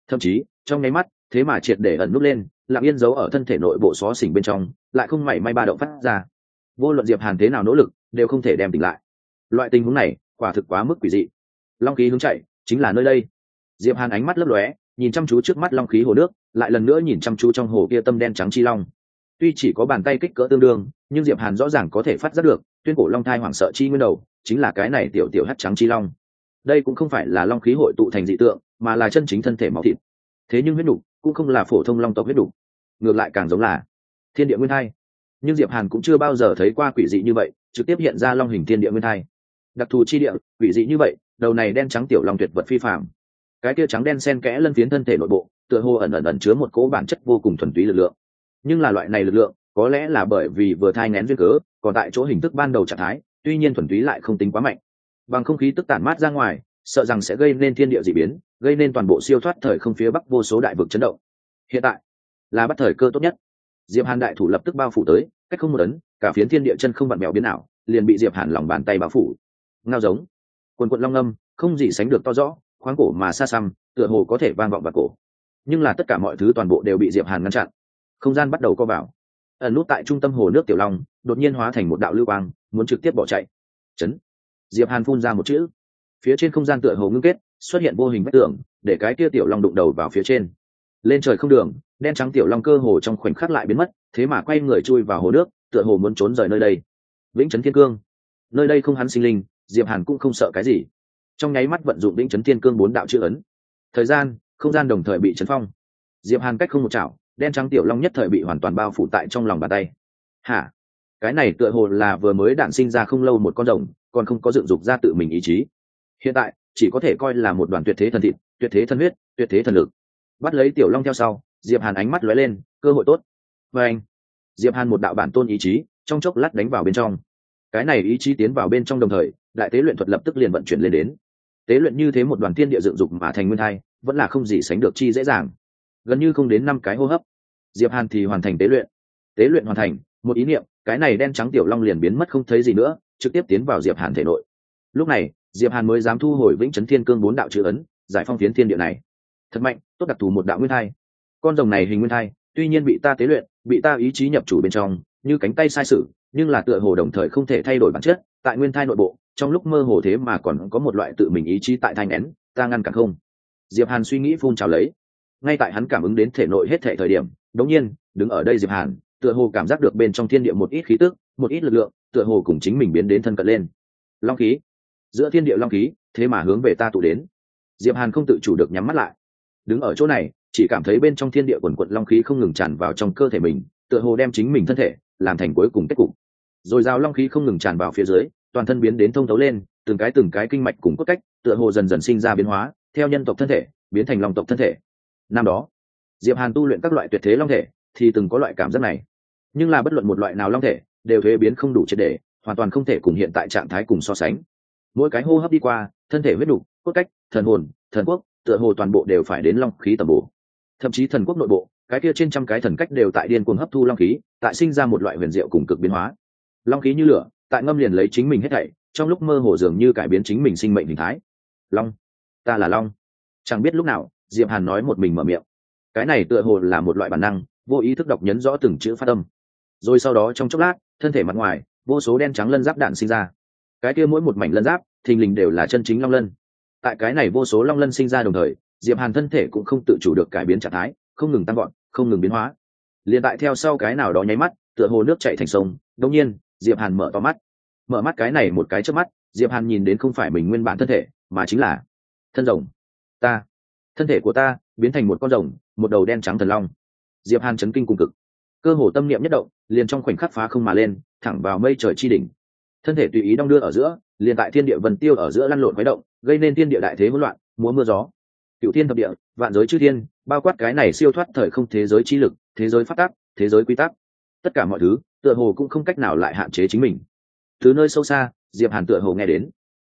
thậm chí trong nháy mắt thế mà triệt để ẩn nút lên, lặng yên giấu ở thân thể nội bộ xó xỉnh bên trong, lại không mảy may ba động phát ra. Vô luận Diệp Hàn thế nào nỗ lực đều không thể đem tỉnh lại. Loại tình huống này quả thực quá mức quỷ dị. Long khí hướng chạy chính là nơi đây. Diệp Hàn ánh mắt lấp lóe, nhìn chăm chú trước mắt long khí hồ nước, lại lần nữa nhìn chăm chú trong hồ kia tâm đen trắng chi long. Tuy chỉ có bàn tay kích cỡ tương đương, nhưng Diệp Hàn rõ ràng có thể phát giác được, tuyên cổ long thai hoảng sợ chi nguyên đầu chính là cái này tiểu tiểu hắc trắng chi long. Đây cũng không phải là long khí hội tụ thành dị tượng, mà là chân chính thân thể máu thịt. Thế nhưng huyết nục cũng không là phổ thông long tộc huyết nục, ngược lại càng giống là thiên địa nguyên thai. Nhưng Diệp Hàn cũng chưa bao giờ thấy qua quỷ dị như vậy, trực tiếp hiện ra long hình thiên địa nguyên thai. Đặc thù chi địa, quỷ dị như vậy, đầu này đen trắng tiểu long tuyệt vật phi phàm. Cái kia trắng đen xen kẽ lân phiến thân thể nội bộ, tựa hồ ẩn chứa một cỗ bản chất vô cùng thuần túy lực lượng. Nhưng là loại này lực lượng, có lẽ là bởi vì vừa thai nghén duyên cớ, còn tại chỗ hình thức ban đầu trạng thái, tuy nhiên thuần túy lại không tính quá mạnh. Bằng không khí tức tản mát ra ngoài, sợ rằng sẽ gây nên thiên địa dị biến, gây nên toàn bộ siêu thoát thời không phía bắc vô số đại vực chấn động. Hiện tại là bắt thời cơ tốt nhất. Diệp Hàn đại thủ lập tức bao phủ tới, cách không một ấn, cả phiến thiên địa chân không vặn mèo biến ảo, liền bị Diệp Hàn lòng bàn tay bao phủ. Ngao giống, quần quần long âm, không gì sánh được to rõ, khoáng cổ mà xa xăm, tựa hồ có thể vang vọng vào cổ. Nhưng là tất cả mọi thứ toàn bộ đều bị Diệp Hàn ngăn chặn. Không gian bắt đầu co vào. Ẩn nút tại trung tâm hồ nước tiểu long, đột nhiên hóa thành một đạo lưu quang, muốn trực tiếp bỏ chạy. Chấn. Diệp Hàn phun ra một chữ. Phía trên không gian tựa hồ ngưng kết, xuất hiện vô hình vách tường, để cái kia tiểu long đụng đầu vào phía trên. Lên trời không đường, đen trắng tiểu long cơ hồ trong khoảnh khắc lại biến mất, thế mà quay người chui vào hồ nước, tựa hồ muốn trốn rời nơi đây. Vĩnh Chấn Thiên Cương. Nơi đây không hắn sinh linh, Diệp Hàn cũng không sợ cái gì. Trong nháy mắt vận dụng Vĩnh Chấn Thiên Cương 4 đạo chữ ấn. Thời gian, không gian đồng thời bị chấn phong. Diệp Hàn cách không một chảo, đen trắng tiểu long nhất thời bị hoàn toàn bao phủ tại trong lòng bàn tay. Hả? Cái này tựa hồ là vừa mới đản sinh ra không lâu một con rồng, còn không có dựng dục ra tự mình ý chí. Hiện tại chỉ có thể coi là một đoàn tuyệt thế thần thịt, tuyệt thế thần huyết, tuyệt thế thần lực. Bắt lấy tiểu long theo sau, Diệp Hàn ánh mắt lóe lên, cơ hội tốt. Và anh, Diệp Hàn một đạo bản tôn ý chí, trong chốc lát đánh vào bên trong. Cái này ý chí tiến vào bên trong đồng thời, đại tế luyện thuật lập tức liền vận chuyển lên đến. Tế luyện như thế một đoàn thiên địa dựng dục mà thành nguyên thai, vẫn là không gì sánh được chi dễ dàng. Gần như không đến 5 cái hô hấp, Diệp Hàn thì hoàn thành tế luyện. Tế luyện hoàn thành, một ý niệm, cái này đen trắng tiểu long liền biến mất không thấy gì nữa, trực tiếp tiến vào Diệp Hàn thể nội. Lúc này, Diệp Hàn mới dám thu hồi Vĩnh Chấn Thiên Cương 4 đạo chữ ấn, giải phong phiến thiên địa này. Thật mạnh, tốt đặc thù một đạo nguyên thai. Con rồng này hình nguyên thai, tuy nhiên bị ta tế luyện, bị ta ý chí nhập chủ bên trong, như cánh tay sai sử, nhưng là tựa hồ đồng thời không thể thay đổi bản chất, tại nguyên thai nội bộ, trong lúc mơ hồ thế mà còn có một loại tự mình ý chí tại thai nén, ta ngăn cản không? Diệp Hàn suy nghĩ phun trào lấy. Ngay tại hắn cảm ứng đến thể nội hết thể thời điểm, đột nhiên, đứng ở đây Diệp Hàn, tựa hồ cảm giác được bên trong thiên địa một ít khí tức, một ít lực lượng, tựa hồ cùng chính mình biến đến thân cận lên. Long khí, giữa thiên địa long khí, thế mà hướng về ta tụ đến. Diệp Hàn không tự chủ được nhắm mắt lại. Đứng ở chỗ này, chỉ cảm thấy bên trong thiên địa quần quật long khí không ngừng tràn vào trong cơ thể mình, tựa hồ đem chính mình thân thể làm thành cuối cùng kết cục. Rồi giao long khí không ngừng tràn vào phía dưới, toàn thân biến đến thông thấu lên, từng cái kinh mạch cùng cốt cách, tựa hồ dần dần sinh ra biến hóa, theo nhân tộc thân thể biến thành long tộc thân thể. Năm đó, Diệp Hàn tu luyện các loại tuyệt thế long thể, thì từng có loại cảm giác này. Nhưng là bất luận một loại nào long thể, đều thuế biến không đủ triệt để, hoàn toàn không thể cùng hiện tại trạng thái cùng so sánh. Mỗi cái hô hấp đi qua, thân thể huyết đủ, cốt cách, thần hồn, thần quốc, tựa hồ toàn bộ đều phải đến long khí tầm bổ. Thậm chí thần quốc nội bộ, cái kia trên trăm cái thần cách đều tại điên cuồng hấp thu long khí, tại sinh ra một loại huyền diệu cùng cực biến hóa. Long khí như lửa, tại ngâm liền lấy chính mình hết thảy, trong lúc mơ hồ dường như cải biến chính mình sinh mệnh hình thái. Long, ta là long. Chẳng biết lúc nào, Diệp Hàn nói một mình mở miệng. Cái này tựa hồ là một loại bản năng, vô ý thức đọc nhấn rõ từng chữ phát âm. Rồi sau đó trong chốc lát, thân thể mặt ngoài, vô số đen trắng lân giáp đạn sinh ra. Cái kia mỗi một mảnh lân giáp, thình lình đều là chân chính long lân. Tại cái này vô số long lân sinh ra đồng thời, Diệp Hàn thân thể cũng không tự chủ được cải biến trạng thái, không ngừng tăng gọn, không ngừng biến hóa. Liên tại theo sau cái nào đó nháy mắt, tựa hồ nước chảy thành sông, đột nhiên, Diệp Hàn mở to mắt. Mở mắt cái này một cái chớp mắt, Diệp Hàn nhìn đến không phải mình nguyên bản thân thể, mà chính là thân rồng. Ta, thân thể của ta biến thành một con rồng, một đầu đen trắng thần long. Diệp Hàn chấn kinh cùng cực, cơ hồ tâm niệm nhất động, liền trong khoảnh khắc phá không mà lên, thẳng vào mây trời chi đỉnh. Thân thể tùy ý đong đưa ở giữa, liền tại thiên địa vân tiêu ở giữa lăn lộn khuấy động, gây nên thiên địa đại thế hỗn loạn, múa mưa gió. Cửu thiên thập địa, vạn giới chư thiên, bao quát cái này siêu thoát thời không thế giới chi lực, thế giới pháp tắc, thế giới quy tắc, tất cả mọi thứ, tựa hồ cũng không cách nào lại hạn chế chính mình. Từ nơi sâu xa, Diệp Hàn tựa hồ nghe đến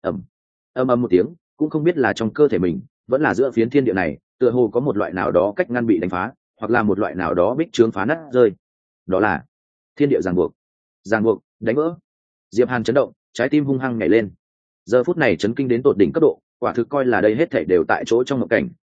ầm một tiếng, cũng không biết là trong cơ thể mình, vẫn là giữa phiến thiên địa này, tựa hồ có một loại nào đó cách ngăn bị đánh phá, hoặc là một loại nào đó bích trướng phá nát rơi. Đó là thiên địa ràng buộc, đánh vỡ. Diệp Hàn chấn động, trái tim hung hăng nhảy lên. Giờ phút này chấn kinh đến tột đỉnh cấp độ, quả thực coi là đây hết thảy đều tại chỗ trong một cảnh,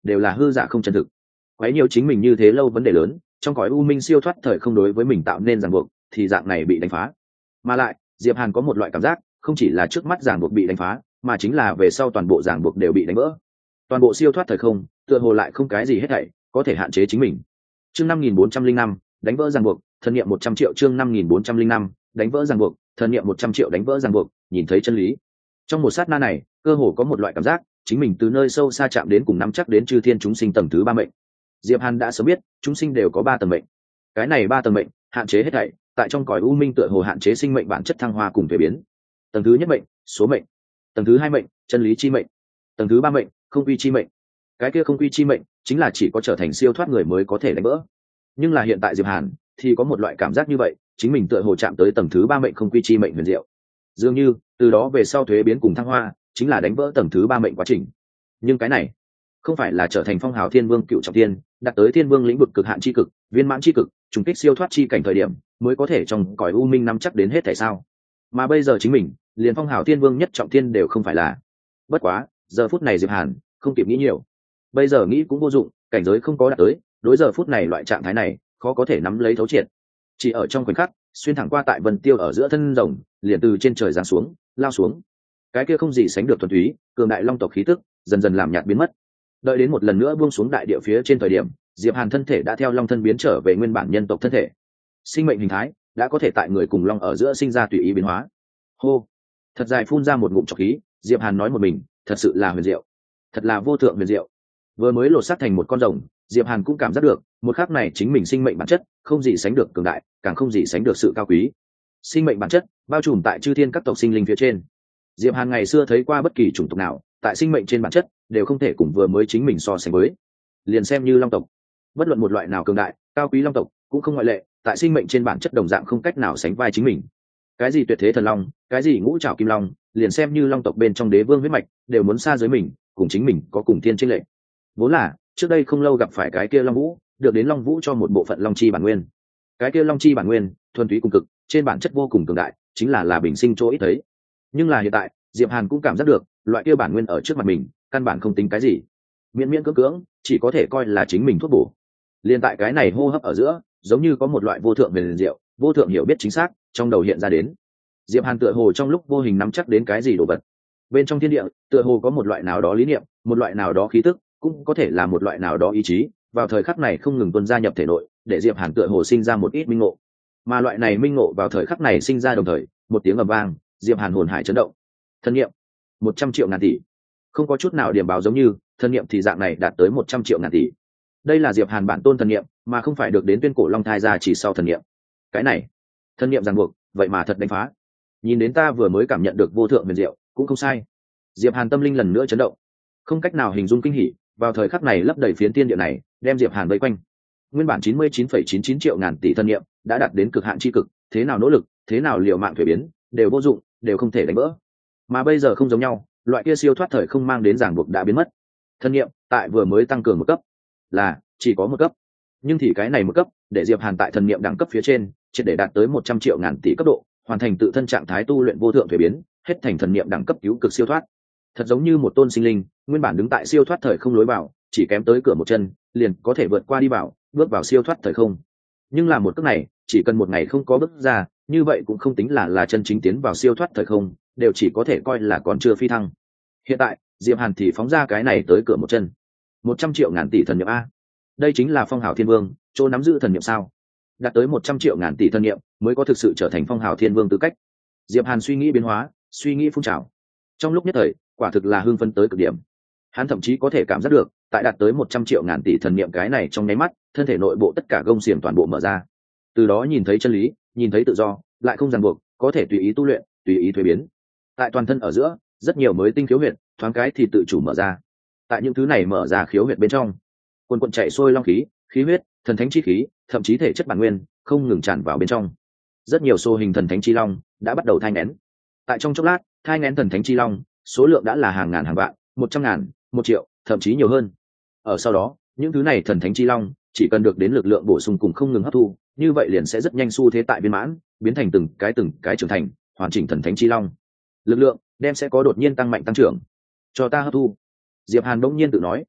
đều là hư giả không chân thực. Quấy nhiều chính mình như thế lâu vấn đề lớn, trong cõi u minh siêu thoát thời không đối với mình tạo nên ràng buộc, thì dạng này bị đánh phá. Mà lại Diệp Hàn có một loại cảm giác, không chỉ là trước mắt ràng buộc bị đánh phá, mà chính là về sau toàn bộ ràng buộc đều bị đánh vỡ. Toàn bộ siêu thoát thời không tựa hồ lại không cái gì hết thảy có thể hạn chế chính mình. Chương 5405, đánh vỡ ràng buộc, thần niệm 100 triệu. Chương 5405, đánh vỡ ràng buộc, thần niệm 100 triệu. Đánh vỡ ràng buộc, nhìn thấy chân lý. Trong một sát na này, cơ hồ có một loại cảm giác, chính mình từ nơi sâu xa chạm đến cùng nắm chắc đến chư thiên chúng sinh tầng thứ 3 mệnh. Diệp Hàn đã sớm biết, chúng sinh đều có 3 tầng mệnh. Cái này 3 tầng mệnh, hạn chế hết thảy, tại trong cõi u minh tựa hồ hạn chế sinh mệnh bản chất thăng hoa cùng thay biến. Tầng thứ nhất mệnh, số mệnh. Tầng thứ 2 mệnh, chân lý chi mệnh. Tầng thứ 3 mệnh, không quy chi mệnh. Cái kia không quy chi mệnh, chính là chỉ có trở thành siêu thoát người mới có thể đánh vỡ. Nhưng là hiện tại Diệp Hàn thì có một loại cảm giác như vậy, chính mình tựa hồ chạm tới tầng thứ 3 mệnh không quy chi mệnh huyền diệu. Dường như từ đó về sau thuế biến cùng thăng hoa, chính là đánh vỡ tầng thứ 3 mệnh quá trình. Nhưng cái này không phải là trở thành phong hào thiên vương cựu trọng thiên, đạt tới thiên vương lĩnh vực cực hạn chi cực, viên mãn chi cực, trùng kích siêu thoát chi cảnh thời điểm mới có thể trong cõi u minh nắm chắc đến hết thảy sao? Mà bây giờ chính mình, liền phong hào thiên vương nhất trọng thiên đều không phải là. Bất quá, giờ phút này Diệp Hàn không kịp nghĩ nhiều. Bây giờ nghĩ cũng vô dụng, cảnh giới không có đạt tới, đối giờ phút này loại trạng thái này, khó có thể nắm lấy thấu triệt. Chỉ ở trong khoảnh khắc, xuyên thẳng qua tại vân tiêu ở giữa thân rồng, liền từ trên trời giáng xuống, lao xuống. Cái kia không gì sánh được thuần túy, cường đại long tộc khí tức, dần dần làm nhạt biến mất. Đợi đến một lần nữa buông xuống đại địa phía trên thời điểm, Diệp Hàn thân thể đã theo long thân biến trở về nguyên bản nhân tộc thân thể. Sinh mệnh hình thái đã có thể tại người cùng long ở giữa sinh ra tùy ý biến hóa. Hô, thật dài phun ra một ngụm trọc khí, Diệp Hàn nói một mình, thật sự là huyền diệu, thật là vô thượng huyền diệu. Vừa mới lột xác thành một con rồng, Diệp Hàn cũng cảm giác được, một khắc này chính mình sinh mệnh bản chất, không gì sánh được cường đại, càng không gì sánh được sự cao quý. Sinh mệnh bản chất bao trùm tại chư thiên các tộc sinh linh phía trên. Diệp Hàn ngày xưa thấy qua bất kỳ chủng tộc nào, tại sinh mệnh trên bản chất đều không thể cùng vừa mới chính mình so sánh với. Liền xem như long tộc, bất luận một loại nào cường đại, cao quý long tộc cũng không ngoại lệ, tại sinh mệnh trên bản chất đồng dạng không cách nào sánh vai chính mình. Cái gì tuyệt thế thần long, cái gì ngũ trảo kim long, liền xem như long tộc bên trong đế vương huyết mạch, đều muốn xa dưới mình, cùng chính mình có cùng thiên chênh lệch. Vốn là trước đây không lâu gặp phải cái kia long vũ, được đến long vũ cho một bộ phận long chi bản nguyên. Cái kia long chi bản nguyên thuần túy cùng cực, trên bản chất vô cùng cường đại, chính là bình sinh chỗ ít thấy. Nhưng là hiện tại Diệp Hàn cũng cảm giác được, loại kia bản nguyên ở trước mặt mình căn bản không tính cái gì, miễn miễn cưỡng cưỡng chỉ có thể coi là chính mình thuốc bổ. Liên tại cái này hô hấp ở giữa, giống như có một loại vô thượng huyền diệu, vô thượng hiểu biết chính xác trong đầu hiện ra đến. Diệp Hàn tựa hồ trong lúc vô hình nắm chắc đến cái gì đồ vật. Bên trong thiên địa tựa hồ có một loại nào đó lý niệm, một loại nào đó khí tức, cũng có thể là một loại nào đó ý chí, vào thời khắc này không ngừng tuôn ra nhập thể nội, để Diệp Hàn tựa hồ sinh ra một ít minh ngộ. Mà loại này minh ngộ vào thời khắc này sinh ra đồng thời, một tiếng ầm vang, Diệp Hàn hồn hải chấn động. Thân niệm 100 triệu ngàn tỷ, không có chút nào điểm báo giống như thân niệm thì dạng này đạt tới 100 triệu ngàn tỷ. Đây là Diệp Hàn bản tôn thần niệm, mà không phải được đến tuyên cổ long thai ra chỉ sau thần niệm. Cái này thân niệm ràng buộc, vậy mà thật đánh phá. Nhìn đến ta vừa mới cảm nhận được vô thượng huyền diệu, cũng không sai. Diệp Hàn tâm linh lần nữa chấn động, không cách nào hình dung kinh hỉ. Vào thời khắc này lấp đầy phiến thiên địa này, đem Diệp Hàn vây quanh. Nguyên bản 99,99 triệu ngàn tỷ thân niệm đã đạt đến cực hạn chi cực, thế nào nỗ lực, thế nào liều mạng thủy biến, đều vô dụng, đều không thể đánh vỡ. Mà bây giờ không giống nhau, loại kia siêu thoát thời không mang đến ràng buộc đã biến mất. Thân niệm tại vừa mới tăng cường một cấp, là chỉ có một cấp, nhưng thì cái này một cấp để Diệp Hàn tại thần niệm đẳng cấp phía trên, triệt để đạt tới 100 triệu ngàn tỷ cấp độ, hoàn thành tự thân trạng thái tu luyện vô thượng thủy biến, hết thành thần niệm đẳng cấp cứu cực siêu thoát. Thật giống như một tôn sinh linh, nguyên bản đứng tại siêu thoát thời không lối vào, chỉ kém tới cửa một chân, liền có thể vượt qua đi vào, bước vào siêu thoát thời không. Nhưng là một cước này, chỉ cần một ngày không có bước ra, như vậy cũng không tính là chân chính tiến vào siêu thoát thời không, đều chỉ có thể coi là còn chưa phi thăng. Hiện tại Diệp Hàn thì phóng ra cái này tới cửa một chân. 100 triệu ngàn tỷ thần niệm a, đây chính là phong hào thiên vương chỗ nắm giữ thần niệm sao? Đạt tới 100 triệu ngàn tỷ thần niệm mới có thực sự trở thành phong hào thiên vương tư cách. Diệp Hàn suy nghĩ biến hóa, suy nghĩ phun trào. Trong lúc nhất thời, quả thực là hưng phấn tới cực điểm. Hắn thậm chí có thể cảm giác được, tại đạt tới 100 triệu ngàn tỷ thần niệm cái này trong nháy mắt, thân thể nội bộ tất cả gông xiềng toàn bộ mở ra. Từ đó nhìn thấy chân lý, nhìn thấy tự do, lại không ràng buộc, có thể tùy ý tu luyện, tùy ý thuế biến. Tại toàn thân ở giữa, rất nhiều mới tinh khiếu huyệt, thoáng cái thì tự chủ mở ra. Tại những thứ này mở ra khiếu huyệt bên trong, quần quần chạy xuôi long khí, khí huyết, thần thánh chi khí, thậm chí thể chất bản nguyên, không ngừng tràn vào bên trong. Rất nhiều xô hình thần thánh chi long đã bắt đầu thai nghén. Tại trong chốc lát, thai nghén thần thánh chi long, số lượng đã là hàng ngàn hàng vạn, 100.000, 1 triệu, thậm chí nhiều hơn. Ở sau đó, những thứ này thần thánh chi long chỉ cần được đến lực lượng bổ sung cùng không ngừng hấp thu, như vậy liền sẽ rất nhanh xu thế tại viên mãn, biến thành từng cái trưởng thành, hoàn chỉnh thần thánh chi long. Lực lượng đem sẽ có đột nhiên tăng mạnh tăng trưởng. Cho ta hấp thu. Diệp Hàn đống nhiên tự nói.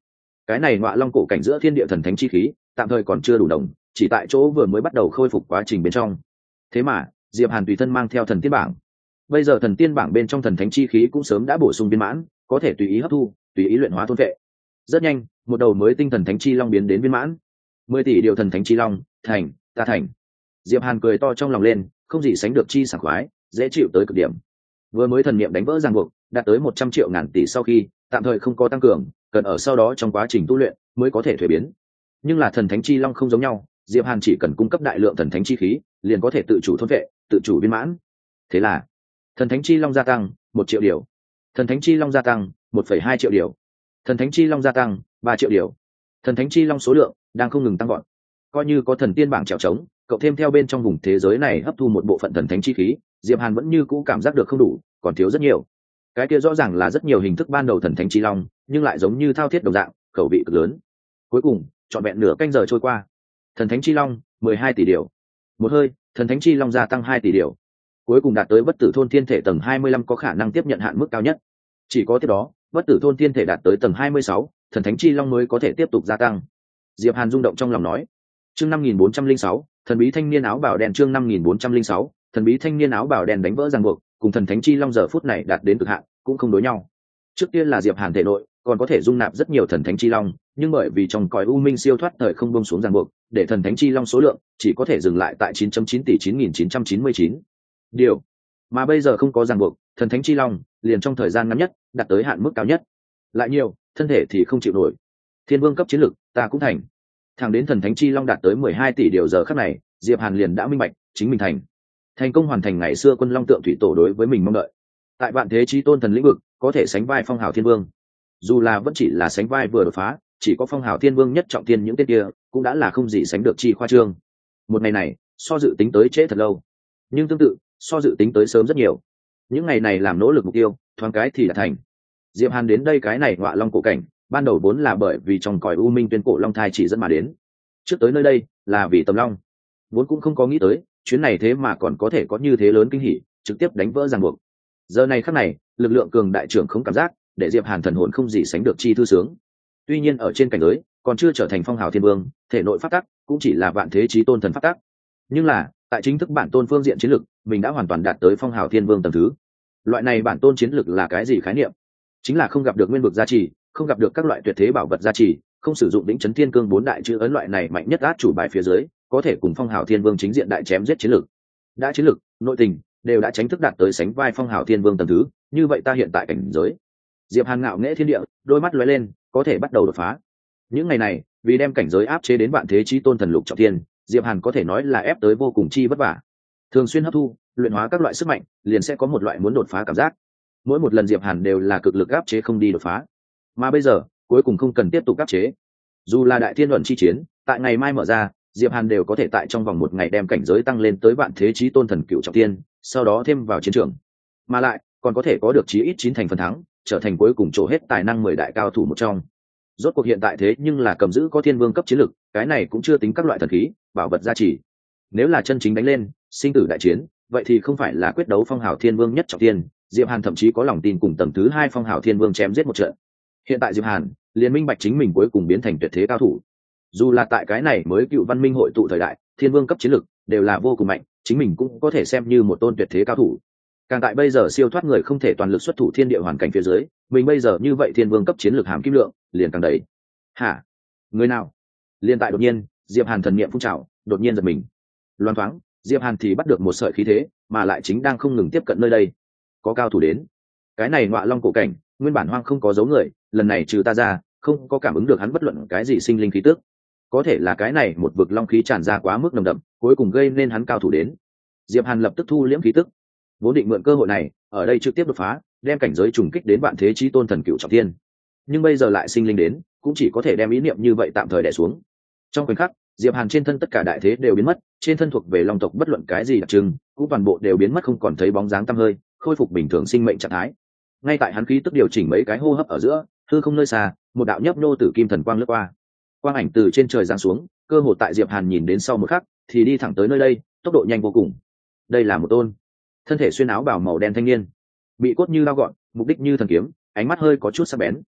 cái này ngọa long cổ cảnh giữa thiên địa thần thánh chi khí tạm thời còn chưa đủ đồng, chỉ tại chỗ vừa mới bắt đầu khôi phục quá trình bên trong. Thế mà Diệp Hàn tùy thân mang theo thần tiên bảng, bây giờ thần tiên bảng bên trong thần thánh chi khí cũng sớm đã bổ sung viên mãn, có thể tùy ý hấp thu, tùy ý luyện hóa thôn vệ. Rất nhanh, một đầu mới tinh thần thánh chi long biến đến viên mãn. 10 tỷ điều thần thánh chi long, thành, ta thành. Diệp Hàn cười to trong lòng lên, không gì sánh được chi sảng khoái, dễ chịu tới cực điểm. Vừa mới thần niệm đánh vỡ ràng buộc, đạt tới 100 triệu ngàn tỷ sau khi, tạm thời không có tăng cường, cần ở sau đó trong quá trình tu luyện mới có thể thuế biến. Nhưng là thần thánh chi long không giống nhau, Diệp Hàn chỉ cần cung cấp đại lượng thần thánh chi khí, liền có thể tự chủ thôn vệ, tự chủ viên mãn. Thế là, thần thánh chi long gia tăng 1 triệu điều, thần thánh chi long gia tăng 1,2 triệu điều, thần thánh chi long gia tăng 3 triệu điều. Thần thánh chi long số lượng đang không ngừng tăng gọn. Coi như có thần tiên bảng trèo trống, cậu thêm theo bên trong vùng thế giới này hấp thu một bộ phận thần thánh chi khí, Diệp Hàn vẫn như cũ cảm giác được không đủ, còn thiếu rất nhiều. Cái kia rõ ràng là rất nhiều hình thức ban đầu thần thánh chi long, nhưng lại giống như thao thiết đồng dạng, khẩu vị cực lớn. Cuối cùng, trọn vẹn nửa canh giờ trôi qua, thần thánh chi long 12 tỷ điều. Một hơi, thần thánh chi long gia tăng 2 tỷ điều. Cuối cùng đạt tới bất tử thôn thiên thể tầng 25 có khả năng tiếp nhận hạn mức cao nhất. Chỉ có tiếp đó, bất tử thôn thiên thể đạt tới tầng 26, thần thánh chi long mới có thể tiếp tục gia tăng. Diệp Hàn rung động trong lòng nói. Chương 5406, thần bí thanh niên áo bào đen. Chương 5406, thần bí thanh niên áo bào đen đánh vỡ ràng buộc, cùng thần thánh chi long giờ phút này đạt đến cực hạn, cũng không đối nhau. Trước tiên là Diệp Hàn thể nội còn có thể dung nạp rất nhiều thần thánh chi long, nhưng bởi vì trong cõi u minh siêu thoát thời không buông xuống ràng buộc, để thần thánh chi long số lượng chỉ có thể dừng lại tại 9.9 tỷ 9999 điều. Mà bây giờ không có ràng buộc, thần thánh chi long liền trong thời gian ngắn nhất đạt tới hạn mức cao nhất. Lại nhiều, thân thể thì không chịu nổi. Thiên vương cấp chiến lực, ta cũng thành. Thẳng đến thần thánh chi long đạt tới 12 tỷ điều giờ khắc này, Diệp Hàn liền đã minh bạch, chính mình thành công hoàn thành ngày xưa quân long tượng thủy tổ đối với mình mong đợi. Tại vạn thế chí tôn thần lĩnh vực, có thể sánh vai phong hào thiên vương. Dù là vẫn chỉ là sánh vai vừa đột phá, chỉ có phong hào thiên vương nhất trọng thiên những tên kia, cũng đã là không gì sánh được chi khoa trương. Một ngày này, so dự tính tới trễ thật lâu, nhưng tương tự, so dự tính tới sớm rất nhiều. Những ngày này làm nỗ lực mục tiêu, thoáng cái thì đã thành. Diệp Hàn đến đây cái này ngọa long cổ cảnh, ban đầu vốn là bởi vì trong cõi u minh tuyên cổ long thai chỉ dẫn mà đến. Trước tới nơi đây là vì tầm long, vốn cũng không có nghĩ tới chuyến này thế mà còn có thể có như thế lớn kinh hỉ, trực tiếp đánh vỡ ràng buộc. Giờ này khắc này, lực lượng cường đại trưởng không cảm giác, để Diệp Hàn thần hồn không gì sánh được chi thư sướng. Tuy nhiên ở trên cảnh giới, còn chưa trở thành phong hào thiên vương, thể nội pháp tắc cũng chỉ là vạn thế chí tôn thần pháp tắc. Nhưng là, tại chính thức bản tôn phương diện chiến lực, mình đã hoàn toàn đạt tới phong hào thiên vương tầng thứ. Loại này bản tôn chiến lực là cái gì khái niệm? Chính là không gặp được nguyên vực gia trì, không gặp được các loại tuyệt thế bảo vật gia trì, không sử dụng đỉnh chấn thiên cương 4 đại chữ ấn loại này mạnh nhất át chủ bài phía dưới, có thể cùng phong hào thiên vương chính diện đại chém giết chiến lực. Đã chiến lực, nội tình đều đã tránh thức đạt tới sánh vai phong hào thiên vương tầng thứ, như vậy ta hiện tại cảnh giới. Diệp Hàn ngạo nghễ thiên địa, đôi mắt lóe lên, có thể bắt đầu đột phá. Những ngày này, vì đem cảnh giới áp chế đến vạn thế chí tôn thần lục trọng thiên, Diệp Hàn có thể nói là ép tới vô cùng chi vất vả. Thường xuyên hấp thu, luyện hóa các loại sức mạnh, liền sẽ có một loại muốn đột phá cảm giác. Mỗi một lần Diệp Hàn đều là cực lực áp chế không đi đột phá. Mà bây giờ, cuối cùng không cần tiếp tục áp chế. Dù là đại thiên luận chi chiến, tại ngày mai mở ra, Diệp Hàn đều có thể tại trong vòng một ngày đem cảnh giới tăng lên tới vạn thế chí tôn thần cựu trọng thiên, sau đó thêm vào chiến trường. Mà lại, còn có thể có được chí ít 9 thành phần thắng, trở thành cuối cùng trổ hết tài năng 10 đại cao thủ một trong. Rốt cuộc hiện tại thế nhưng là cầm giữ có thiên vương cấp chiến lực, cái này cũng chưa tính các loại thần khí, bảo vật gia trì. Nếu là chân chính đánh lên, sinh tử đại chiến, vậy thì không phải là quyết đấu phong hào thiên vương nhất trọng thiên, Diệp Hàn thậm chí có lòng tin cùng tầng thứ 2 phong hào thiên vương chém giết một trận. Hiện tại Diệp Hàn liền minh bạch chính mình cuối cùng biến thành tuyệt thế cao thủ. Dù là tại cái này mới cựu văn minh hội tụ thời đại, thiên vương cấp chiến lực đều là vô cùng mạnh, chính mình cũng có thể xem như một tôn tuyệt thế cao thủ. Càng tại bây giờ siêu thoát người không thể toàn lực xuất thủ thiên địa hoàn cảnh phía dưới, mình bây giờ như vậy thiên vương cấp chiến lược hàm kim lượng liền càng đầy. Hả? Người nào? Liên tại đột nhiên, Diệp Hàn thần niệm phun trào, đột nhiên giật mình. Loan thoáng, Diệp Hàn thì bắt được một sợi khí thế, mà lại chính đang không ngừng tiếp cận nơi đây. Có cao thủ đến. Cái này ngọa long cổ cảnh, nguyên bản hoang không có dấu người, lần này trừ ta ra, không có cảm ứng được hắn bất luận cái gì sinh linh khí tức. Có thể là cái này một vực long khí tràn ra quá mức nồng đậm, cuối cùng gây nên hắn cao thủ đến. Diệp Hàn lập tức thu liễm khí tức, vốn định mượn cơ hội này ở đây trực tiếp đột phá, đem cảnh giới trùng kích đến vạn thế chí tôn thần cựu trọng thiên. Nhưng bây giờ lại sinh linh đến, cũng chỉ có thể đem ý niệm như vậy tạm thời đè xuống. Trong khoảnh khắc, Diệp Hàn trên thân tất cả đại thế đều biến mất, trên thân thuộc về long tộc bất luận cái gì đặc trưng, cũng toàn bộ đều biến mất không còn thấy bóng dáng tăm hơi, khôi phục bình thường sinh mệnh trạng thái. Ngay tại hắn khí tức điều chỉnh mấy cái hô hấp ở giữa, hư không nơi xa, một đạo nhấp nô tử kim thần quang lướt qua. Quang ảnh từ trên trời giáng xuống, cơ hội tại Diệp Hàn nhìn đến sau một khắc, thì đi thẳng tới nơi đây, tốc độ nhanh vô cùng. Đây là một tôn thân thể xuyên áo bào màu đen thanh niên, bị cốt như lao gọn, mục đích như thần kiếm, ánh mắt hơi có chút sắc bén.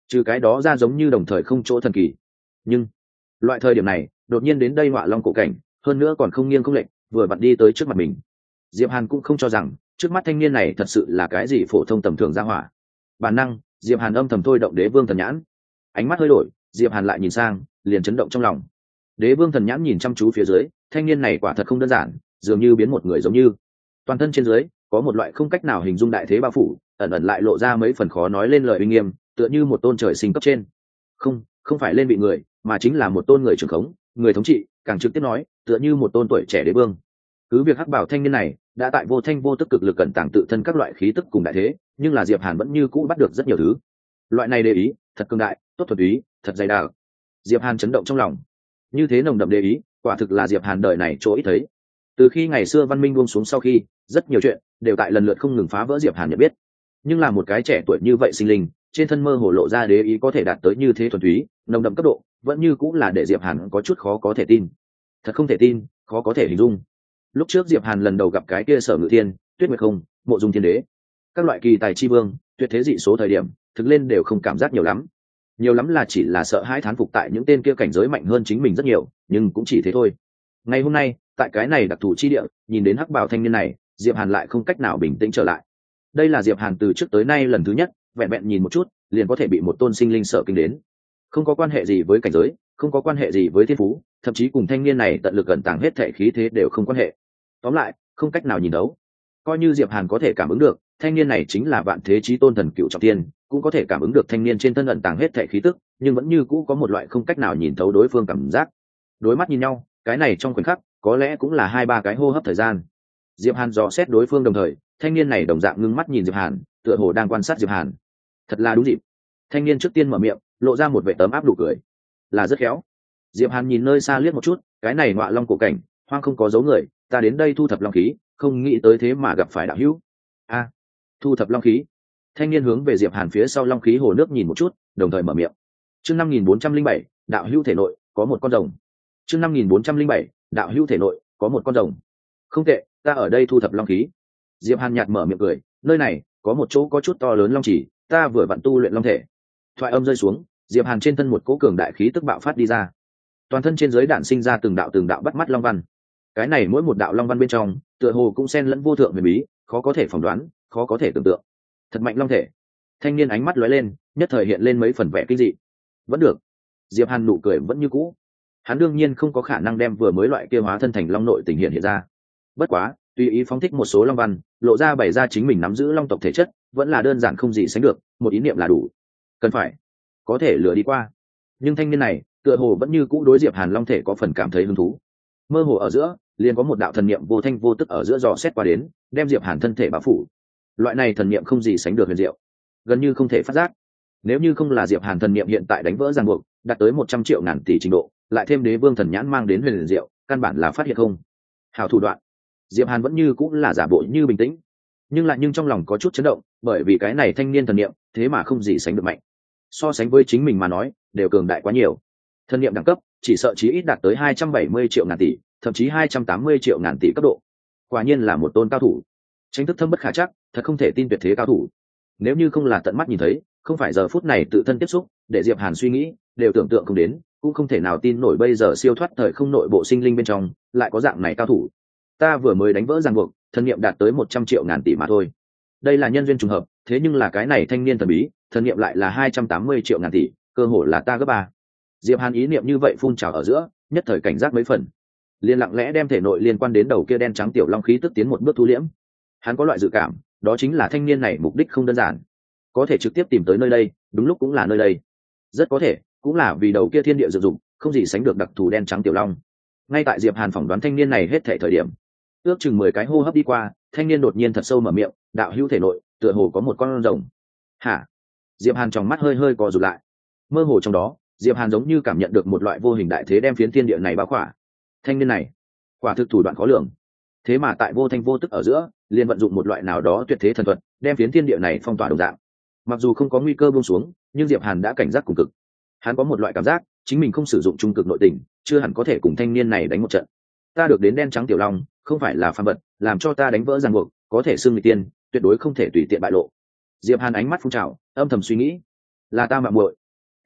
trừ cái đó ra giống như đồng thời không chỗ thần kỳ. Nhưng loại thời điểm này đột nhiên đến đây ngọa long cổ cảnh, hơn nữa còn không nghiêng không lệch, vừa vặn đi tới trước mặt mình. Diệp Hàn cũng không cho rằng trước mắt thanh niên này thật sự là cái gì phổ thông tầm thường ra hỏa. Bản năng Diệp Hàn âm thầm thôi động Đế Vương Thần Nhãn. Ánh mắt hơi đổi, Diệp Hàn lại nhìn sang, liền chấn động trong lòng. Đế Vương Thần Nhãn nhìn chăm chú phía dưới, thanh niên này quả thật không đơn giản, dường như biến một người giống như. Toàn thân trên dưới có một loại không cách nào hình dung đại thế bao phủ, ẩn ẩn lại lộ ra mấy phần khó nói lên lời uy nghiêm, tựa như một tôn trời sinh cấp trên. Không phải lên bị người, mà chính là một tôn người trưởng khống, người thống trị, càng trực tiếp nói, tựa như một tôn tuổi trẻ đế vương. Cứ việc hắc bảo thanh niên này đã tại vô thanh vô tức cực lực cẩn tàng tự thân các loại khí tức cùng đại thế, nhưng là Diệp Hàn vẫn như cũ bắt được rất nhiều thứ. Loại này đế ý thật cường đại, tốt thuần ý, thật dày đặc. Diệp Hàn chấn động trong lòng. Như thế nồng đậm đế ý, quả thực là Diệp Hàn đời này chỗ ít thấy. Từ khi ngày xưa văn minh buông xuống sau khi, rất nhiều chuyện đều tại lần lượt không ngừng phá vỡ Diệp Hàn nhận biết. Nhưng là một cái trẻ tuổi như vậy sinh linh, trên thân mơ hồ lộ ra đế ý có thể đạt tới như thế thuần túy, nồng đậm cấp độ, vẫn như cũng là để Diệp Hàn có chút khó có thể tin. Thật không thể tin, khó có thể hình dung. Lúc trước Diệp Hàn lần đầu gặp cái kia Sở Ngự Thiên, Tuyết Nguyệt Không, Mộ Dung Thiên Đế, các loại kỳ tài chi vương, tuyệt thế dị số thời điểm, thực lên đều không cảm giác nhiều lắm. Nhiều lắm là chỉ là sợ hãi thán phục tại những tên kia cảnh giới mạnh hơn chính mình rất nhiều, nhưng cũng chỉ thế thôi. Ngày hôm nay, tại cái này đặc thù chi địa, nhìn đến hắc bào thanh niên này, Diệp Hàn lại không cách nào bình tĩnh trở lại. Đây là Diệp Hàn từ trước tới nay lần thứ nhất, vẹn vẹn nhìn một chút, liền có thể bị một tôn sinh linh sợ kinh đến. Không có quan hệ gì với cảnh giới, không có quan hệ gì với thiên phú, thậm chí cùng thanh niên này tận lực ẩn tàng hết thể khí thế đều không quan hệ. Tóm lại, không cách nào nhìn đấu. Coi như Diệp Hàn có thể cảm ứng được, thanh niên này chính là vạn thế chí tôn thần cựu trọng thiên, cũng có thể cảm ứng được thanh niên trên thân ẩn tàng hết thể khí tức, nhưng vẫn như cũ có một loại không cách nào nhìn thấu đối phương cảm giác. Đối mắt nhìn nhau, cái này trong khoảnh khắc, có lẽ cũng là 2-3 cái hô hấp thời gian. Diệp Hàn dò xét đối phương đồng thời, thanh niên này đồng dạng ngưng mắt nhìn Diệp Hàn, tựa hồ đang quan sát Diệp Hàn. Thật là đúng dịp. Thanh niên trước tiên mở miệng, lộ ra một vẻ tấm áp nụ cười, là rất khéo. Diệp Hàn nhìn nơi xa liếc một chút, cái này ngọa long cổ cảnh, hoang không có dấu người, ta đến đây thu thập long khí, không nghĩ tới thế mà gặp phải đạo hữu. A, thu thập long khí. Thanh niên hướng về Diệp Hàn phía sau long khí hồ nước nhìn một chút, đồng thời mở miệng. Chương 5407, đạo hữu thể nội có một con rồng. Chương 5407, đạo hữu thể nội có một con rồng. Không tệ, ta ở đây thu thập long khí. Diệp Hàn nhạt mở miệng cười, nơi này có một chỗ có chút to lớn long chỉ, ta vừa vặn tu luyện long thể. Thoại âm rơi xuống, Diệp Hàn trên thân một cỗ cường đại khí tức bạo phát đi ra. Toàn thân trên dưới đạn sinh ra từng đạo bắt mắt long văn. Cái này mỗi một đạo long văn bên trong, tựa hồ cũng xen lẫn vô thượng huyền bí, khó có thể phỏng đoán, khó có thể tưởng tượng. Thật mạnh long thể. Thanh niên ánh mắt lóe lên, nhất thời hiện lên mấy phần vẻ kinh dị. Vẫn được. Diệp Hàn nụ cười vẫn như cũ. Hắn đương nhiên không có khả năng đem vừa mới loại kia hóa thân thành long nội tình hiện ra. Bất quá, tùy ý phóng thích một số long văn, lộ ra bày ra chính mình nắm giữ long tộc thể chất, vẫn là đơn giản không gì sánh được, một ý niệm là đủ. Cần phải có thể lừa đi qua. Nhưng thanh niên này, tựa hồ vẫn như cũ đối Diệp Hàn long thể có phần cảm thấy hứng thú. Mơ hồ ở giữa, liền có một đạo thần niệm vô thanh vô tức ở giữa dò xét qua đến, đem Diệp Hàn thân thể bao phủ. Loại này thần niệm không gì sánh được huyền diệu, gần như không thể phát giác. Nếu như không là Diệp Hàn thần niệm hiện tại đánh vỡ ràng buộc, đạt tới 100 triệu ngàn tỷ trình độ, lại thêm Đế Vương thần nhãn mang đến huyền diệu, căn bản là phát hiện không. Hảo thủ đoạn. Diệp Hàn vẫn như cũng là giả bộ như bình tĩnh, nhưng trong lòng có chút chấn động, bởi vì cái này thanh niên thần niệm, thế mà không gì sánh được mạnh. So sánh với chính mình mà nói, đều cường đại quá nhiều. Thần niệm đẳng cấp, chỉ sợ chí ít đạt tới 270 triệu ngàn tỷ, thậm chí 280 triệu ngàn tỷ cấp độ. Quả nhiên là một tôn cao thủ. Tranh thức thâm bất khả trắc, thật không thể tin tuyệt thế cao thủ. Nếu như không là tận mắt nhìn thấy, không phải giờ phút này tự thân tiếp xúc, để Diệp Hàn suy nghĩ, đều tưởng tượng không đến, cũng không thể nào tin nổi bây giờ siêu thoát thời không nội bộ sinh linh bên trong, lại có dạng này cao thủ. Ta vừa mới đánh vỡ ràng buộc, thần niệm đạt tới 100 triệu ngàn tỷ mà thôi. Đây là nhân duyên trùng hợp, thế nhưng là cái này thanh niên thần bí, thần niệm lại là 280 triệu ngàn tỷ, cơ hội là ta gấp 3. Diệp Hàn ý niệm như vậy phun trào ở giữa, nhất thời cảnh giác mấy phần, liền lặng lẽ đem thể nội liên quan đến đầu kia đen trắng tiểu long khí tức tiến một bước thu liễm. Hắn có loại dự cảm, đó chính là thanh niên này mục đích không đơn giản, có thể trực tiếp tìm tới nơi đây, đúng lúc cũng là nơi đây. Rất có thể, cũng là vì đầu kia thiên địa dự dụng, không gì sánh được đặc thù đen trắng tiểu long. Ngay tại Diệp Hàn phỏng đoán thanh niên này hết thể thời điểm, ước chừng 10 cái hô hấp đi qua, thanh niên đột nhiên thật sâu mở miệng, đạo hữu thể nội, tựa hồ có một con rồng. Hả? Diệp Hàn trong mắt hơi hơi co rụt lại. Mơ hồ trong đó, Diệp Hàn giống như cảm nhận được một loại vô hình đại thế đem phiến thiên địa này bao khỏa. Thanh niên này, quả thực thủ đoạn khó lường. Thế mà tại vô thanh vô tức ở giữa, liền vận dụng một loại nào đó tuyệt thế thần thuật, đem phiến thiên địa này phong tỏa đồng dạng. Mặc dù không có nguy cơ buông xuống, nhưng Diệp Hàn đã cảnh giác cùng cực. Hắn có một loại cảm giác, chính mình không sử dụng trung cực nội tình, chưa hẳn có thể cùng thanh niên này đánh một trận. Ta được đến đen trắng tiểu long, không phải là phàm vật, làm cho ta đánh vỡ ràng buộc, có thể xưng người tiên, tuyệt đối không thể tùy tiện bại lộ. Diệp Hàn ánh mắt phun trào, âm thầm suy nghĩ, là ta mạo muội.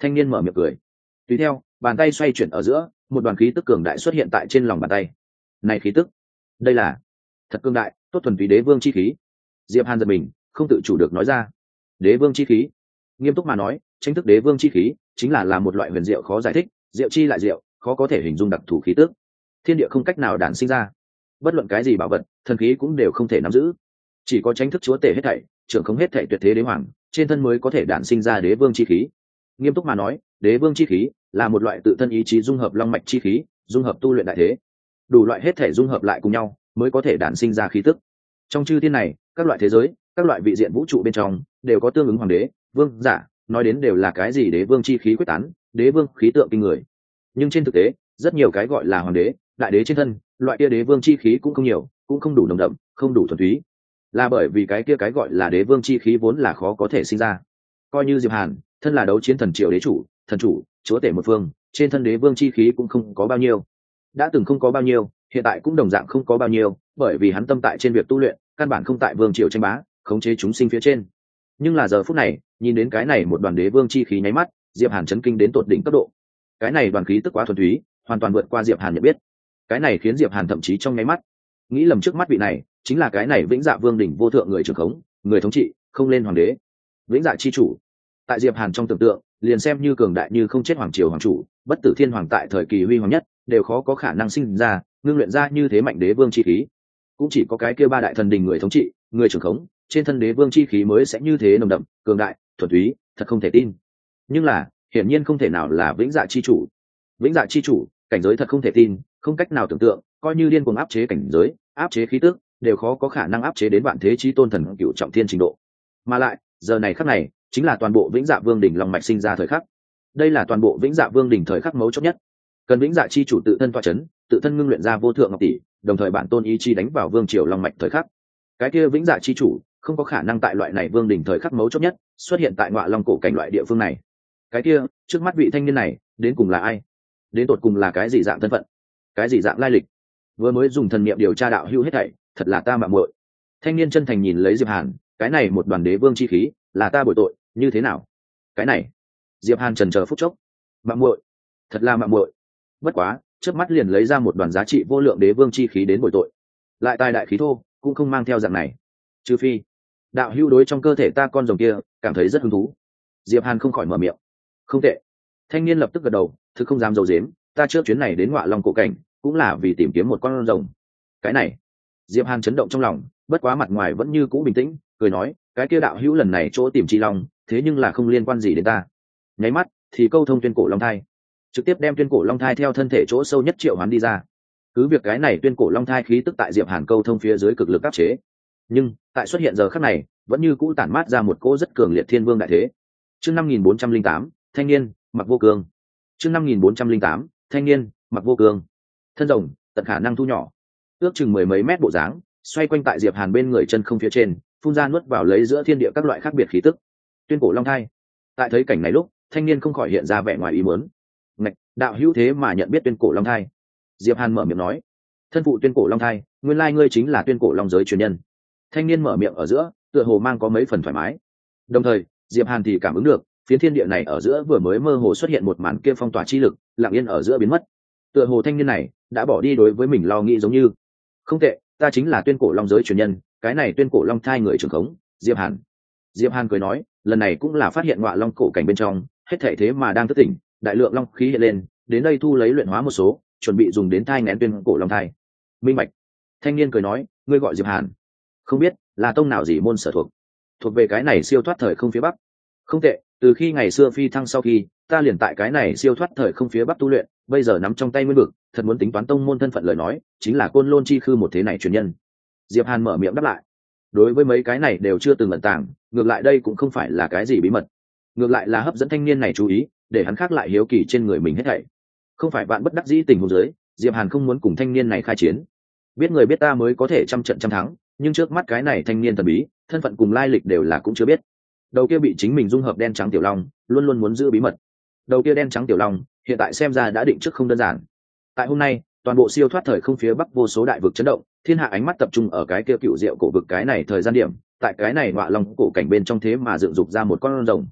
Thanh niên mở miệng cười. Tùy theo bàn tay xoay chuyển ở giữa, một đoàn khí tức cường đại xuất hiện tại trên lòng bàn tay. Này khí tức, đây là thật cường đại, tốt thuần túy đế vương chi khí. Diệp Hàn giật mình, không tự chủ được nói ra. Đế vương chi khí? Nghiêm túc mà nói, chính thức đế vương chi khí chính là một loại huyền diệu khó giải thích, diệu chi lại diệu, khó có thể hình dung đặc thù khí tức. Thiên địa không cách nào đản sinh ra, bất luận cái gì bảo vật, thần khí cũng đều không thể nắm giữ. Chỉ có chính thức chúa tể hết thảy, trưởng không hết thảy tuyệt thế đế hoàng, trên thân mới có thể đản sinh ra đế vương chi khí. Nghiêm túc mà nói, đế vương chi khí là một loại tự thân ý chí dung hợp long mạch chi khí, dung hợp tu luyện đại thế, đủ loại hết thể dung hợp lại cùng nhau mới có thể đản sinh ra khí tức. Trong chư thiên này, các loại thế giới, các loại vị diện vũ trụ bên trong đều có tương ứng hoàng đế, vương giả, nói đến đều là cái gì đế vương chi khí quyết tán, đế vương khí tượng kinh người. Nhưng trên thực tế, rất nhiều cái gọi là hoàng đế, đại đế trên thân, loại kia đế vương chi khí cũng không nhiều, cũng không đủ nồng đậm, không đủ thuần túy. Là bởi vì cái kia cái gọi là đế vương chi khí vốn là khó có thể sinh ra. Coi như Diệp Hàn, thân là đấu chiến thần triều đế chủ, thần chủ, chúa tể một phương, trên thân đế vương chi khí cũng không có bao nhiêu. Đã từng không có bao nhiêu, hiện tại cũng đồng dạng không có bao nhiêu, bởi vì hắn tâm tại trên việc tu luyện, căn bản không tại vương triều tranh bá, khống chế chúng sinh phía trên. Nhưng là giờ phút này, nhìn đến cái này một đoàn đế vương chi khí nháy mắt, Diệp Hàn chấn kinh đến tột đỉnh cấp độ. Cái này đoàn khí tức quá thuần túy, hoàn toàn vượt qua Diệp Hàn nhận biết. Cái này khiến Diệp Hàn thậm chí trong nháy mắt nghĩ lầm trước mắt vị này chính là cái này Vĩnh Dạ Vương đỉnh vô thượng người trưởng khống, người thống trị, không lên hoàng đế, Vĩnh Dạ chi chủ. Tại Diệp Hàn trong tưởng tượng, liền xem như cường đại như không chết hoàng triều hoàng chủ, bất tử thiên hoàng tại thời kỳ huy hoàng nhất, đều khó có khả năng sinh ra, ngưng luyện ra như thế mạnh đế vương chi khí. Cũng chỉ có cái kia ba đại thần đình người thống trị, người trưởng khống, trên thân đế vương chi khí mới sẽ như thế nồng đậm, cường đại, thuần túy, thật không thể tin. Nhưng là, hiển nhiên không thể nào là Vĩnh Dạ chi chủ. Vĩnh Dạ chi chủ, cảnh giới thật không thể tin, không cách nào tưởng tượng, coi như điên cuồng áp chế cảnh giới, áp chế khí tức, đều khó có khả năng áp chế đến vạn thế chí tôn thần cửu trọng thiên trình độ. Mà lại, giờ này khắc này, chính là toàn bộ Vĩnh Dạ Vương đỉnh long mạch sinh ra thời khắc. Đây là toàn bộ Vĩnh Dạ Vương đỉnh thời khắc mấu chốt nhất. Cần Vĩnh Dạ chi chủ tự thân tọa chấn, tự thân ngưng luyện ra vô thượng ngọc tỷ, đồng thời bản tôn ý chi đánh vào vương triều long mạch thời khắc. Cái kia Vĩnh Dạ chi chủ không có khả năng tại loại này vương đỉnh thời khắc mấu chốt nhất xuất hiện tại Ngọa Long cổ cảnh loại địa phương này. Cái kia, trước mắt vị thanh niên này, đến cùng là ai? Đến tột cùng là cái gì dạng thân phận? Cái gì dạng lai lịch? Vừa mới dùng thần niệm điều tra đạo hữu hết thảy, thật là ta mạo muội. Thanh niên chân thành nhìn lấy Diệp Hàn, cái này một đoàn đế vương chi khí, là ta bội tội, như thế nào? Cái này. Diệp Hàn chần chờ phút chốc. Mạo muội, thật là mạo muội. Bất quá, chớp mắt liền lấy ra một đoàn giá trị vô lượng đế vương chi khí đến bội tội. Lại tài đại khí thô, cũng không mang theo dạng này. Trừ phi, đạo hữu đối trong cơ thể ta con rồng kia, cảm thấy rất hứng thú. Diệp Hàn không khỏi mở miệng. Không tệ. Thanh niên lập tức gật đầu, thực không dám giấu giếm, ta trước chuyến này đến Ngọa Long cổ cảnh, cũng là vì tìm kiếm một con rồng. Cái này. Diệp Hàn chấn động trong lòng, bất quá mặt ngoài vẫn như cũ bình tĩnh, cười nói, cái kia đạo hữu lần này chỗ tìm chi long, thế nhưng là không liên quan gì đến ta. Nháy mắt thì câu thông tuyên cổ long thai, trực tiếp đem tuyên cổ long thai theo thân thể chỗ sâu nhất triệu hoán đi ra. Cứ việc cái này tuyên cổ long thai khí tức tại Diệp Hàn câu thông phía dưới cực lực áp chế, nhưng tại xuất hiện giờ khắc này, vẫn như cũ tản mát ra một cỗ rất cường liệt thiên vương đại thế. Chương 5408, thanh niên, mặc vô cương. Chương 5408, thanh niên, mặc vô cương. Thân rồng, tận khả năng thu nhỏ, ước chừng mười mấy mét bộ dáng, xoay quanh tại Diệp Hàn bên người chân không phía trên, phun ra nuốt vào lấy giữa thiên địa các loại khác biệt khí tức. Tuyên cổ long thai. Tại thấy cảnh này lúc, thanh niên không khỏi hiện ra vẻ ngoài ý muốn. Ngạch, đạo hữu thế mà nhận biết tuyên cổ long thai? Diệp Hàn mở miệng nói. Thân phụ tuyên cổ long thai, nguyên lai ngươi chính là tuyên cổ long giới truyền nhân. Thanh niên mở miệng ở giữa, tựa hồ mang có mấy phần thoải mái. Đồng thời, Diệp Hàn thì cảm ứng được, phiến thiên địa này ở giữa vừa mới mơ hồ xuất hiện một màn kia phong tỏa chi lực, lặng yên ở giữa biến mất. Tựa hồ thanh niên này đã bỏ đi đối với mình lo nghĩ giống như. Không tệ, ta chính là tuyên cổ long giới truyền nhân, cái này tuyên cổ long thai người trưởng khống, Diệp Hàn. Diệp Hàn cười nói, lần này cũng là phát hiện Ngọa Long cổ cảnh bên trong, hết thảy thế mà đang thức tỉnh, đại lượng long khí hiện lên, đến đây thu lấy luyện hóa một số, chuẩn bị dùng đến thai nghén tuyên cổ long thai. Minh bạch. Thanh niên cười nói, ngươi gọi Diệp Hàn, không biết là tông nào gì môn sở thuộc? Thuộc về cái này siêu thoát thời không phía bắc. Không tệ, từ khi ngày xưa phi thăng sau khi, ta liền tại cái này siêu thoát thời không phía bắc tu luyện, bây giờ nắm trong tay nguyên vực, thật muốn tính toán tông môn thân phận lời nói, chính là Côn Lôn chi khư một thế này truyền nhân. Diệp Hàn mở miệng đáp lại. Đối với mấy cái này đều chưa từng ẩn tàng, ngược lại đây cũng không phải là cái gì bí mật, ngược lại là hấp dẫn thanh niên này chú ý, để hắn khác lại hiếu kỳ trên người mình hết thảy. Không phải bạn bất đắc dĩ tình huống dưới, Diệp Hàn không muốn cùng thanh niên này khai chiến. Biết người biết ta mới có thể trăm trận trăm thắng, nhưng trước mắt cái này thanh niên thần bí, thân phận cùng lai lịch đều là cũng chưa biết. Đầu kia bị chính mình dung hợp đen trắng tiểu long, luôn luôn muốn giữ bí mật. Đầu kia đen trắng tiểu long, hiện tại xem ra đã định trước không đơn giản. Tại hôm nay, toàn bộ siêu thoát thời không phía bắc vô số đại vực chấn động, thiên hạ ánh mắt tập trung ở cái kia cựu diệu cổ vực cái này thời gian điểm, tại cái này Ngọa Long cổ cảnh bên trong thế mà dựng dục ra một con rồng.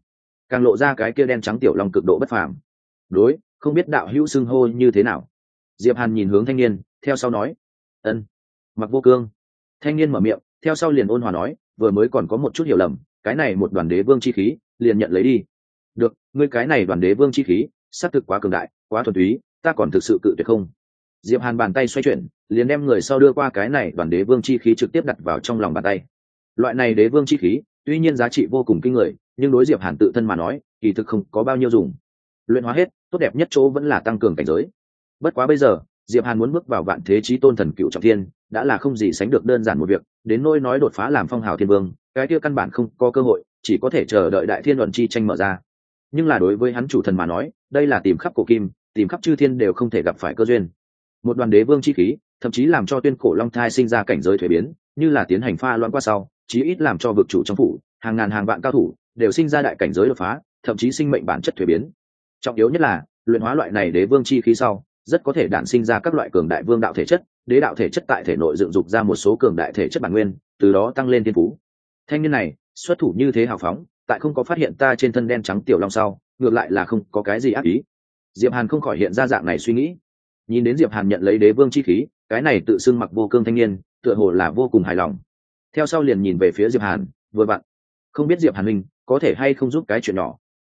càng lộ ra cái kia đen trắng tiểu long cực độ bất phàm. Đối, không biết đạo hữu xưng hô như thế nào? Diệp Hàn nhìn hướng thanh niên, theo sau nói: Ân, Mặc Vô Cương. Thanh niên mở miệng, theo sau liền ôn hòa nói: vừa mới còn có một chút hiểu lầm, cái này một đoàn đế vương chi khí, liền nhận lấy đi. Được, ngươi cái này đoàn đế vương chi khí, xác thực quá cường đại, quá thuần túy, ta còn thực sự cự tuyệt không. Diệp Hàn bàn tay xoay chuyển, liền đem người sau đưa qua cái này đoàn đế vương chi khí trực tiếp đặt vào trong lòng bàn tay. Loại này đế vương chi khí, tuy nhiên giá trị vô cùng kinh người, nhưng đối Diệp Hàn tự thân mà nói, kỳ thực không có bao nhiêu dùng. Luyện hóa hết, tốt đẹp nhất chỗ vẫn là tăng cường cảnh giới. Bất quá bây giờ, Diệp Hàn muốn bước vào vạn thế chí tôn thần cựu trọng thiên, đã là không gì sánh được đơn giản một việc, đến nỗi nói đột phá làm phong hào thiên vương, cái kia căn bản không có cơ hội, chỉ có thể chờ đợi đại thiên luận chi tranh mở ra. Nhưng là đối với hắn chủ thần mà nói, đây là tìm khắp cổ kim, tìm khắp chư thiên đều không thể gặp phải cơ duyên. Một đoàn đế vương chi khí, thậm chí làm cho tuyên cổ long thai sinh ra cảnh giới thuế biến, như là tiến hành pha loãng qua sau, chí ít làm cho vực chủ trong phủ, hàng ngàn hàng vạn cao thủ đều sinh ra đại cảnh giới đột phá, thậm chí sinh mệnh bản chất thuế biến. Trọng yếu nhất là, luyện hóa loại này đế vương chi khí sau, rất có thể đản sinh ra các loại cường đại vương đạo thể chất, đế đạo thể chất tại thể nội dựng dục ra một số cường đại thể chất bản nguyên, từ đó tăng lên thiên phú. Thanh niên này, xuất thủ như thế hào phóng, tại không có phát hiện ta trên thân đen trắng tiểu long sau, ngược lại là không có cái gì ác ý. Diệp Hàn không khỏi hiện ra dạng này suy nghĩ. Nhìn đến Diệp Hàn nhận lấy đế vương chi khí, cái này tự xưng Mặc Vô Cương thanh niên, tựa hồ là vô cùng hài lòng. Theo sau liền nhìn về phía Diệp Hàn, vừa vặn, không biết Diệp Hàn huynh có thể hay không giúp cái chuyện nhỏ.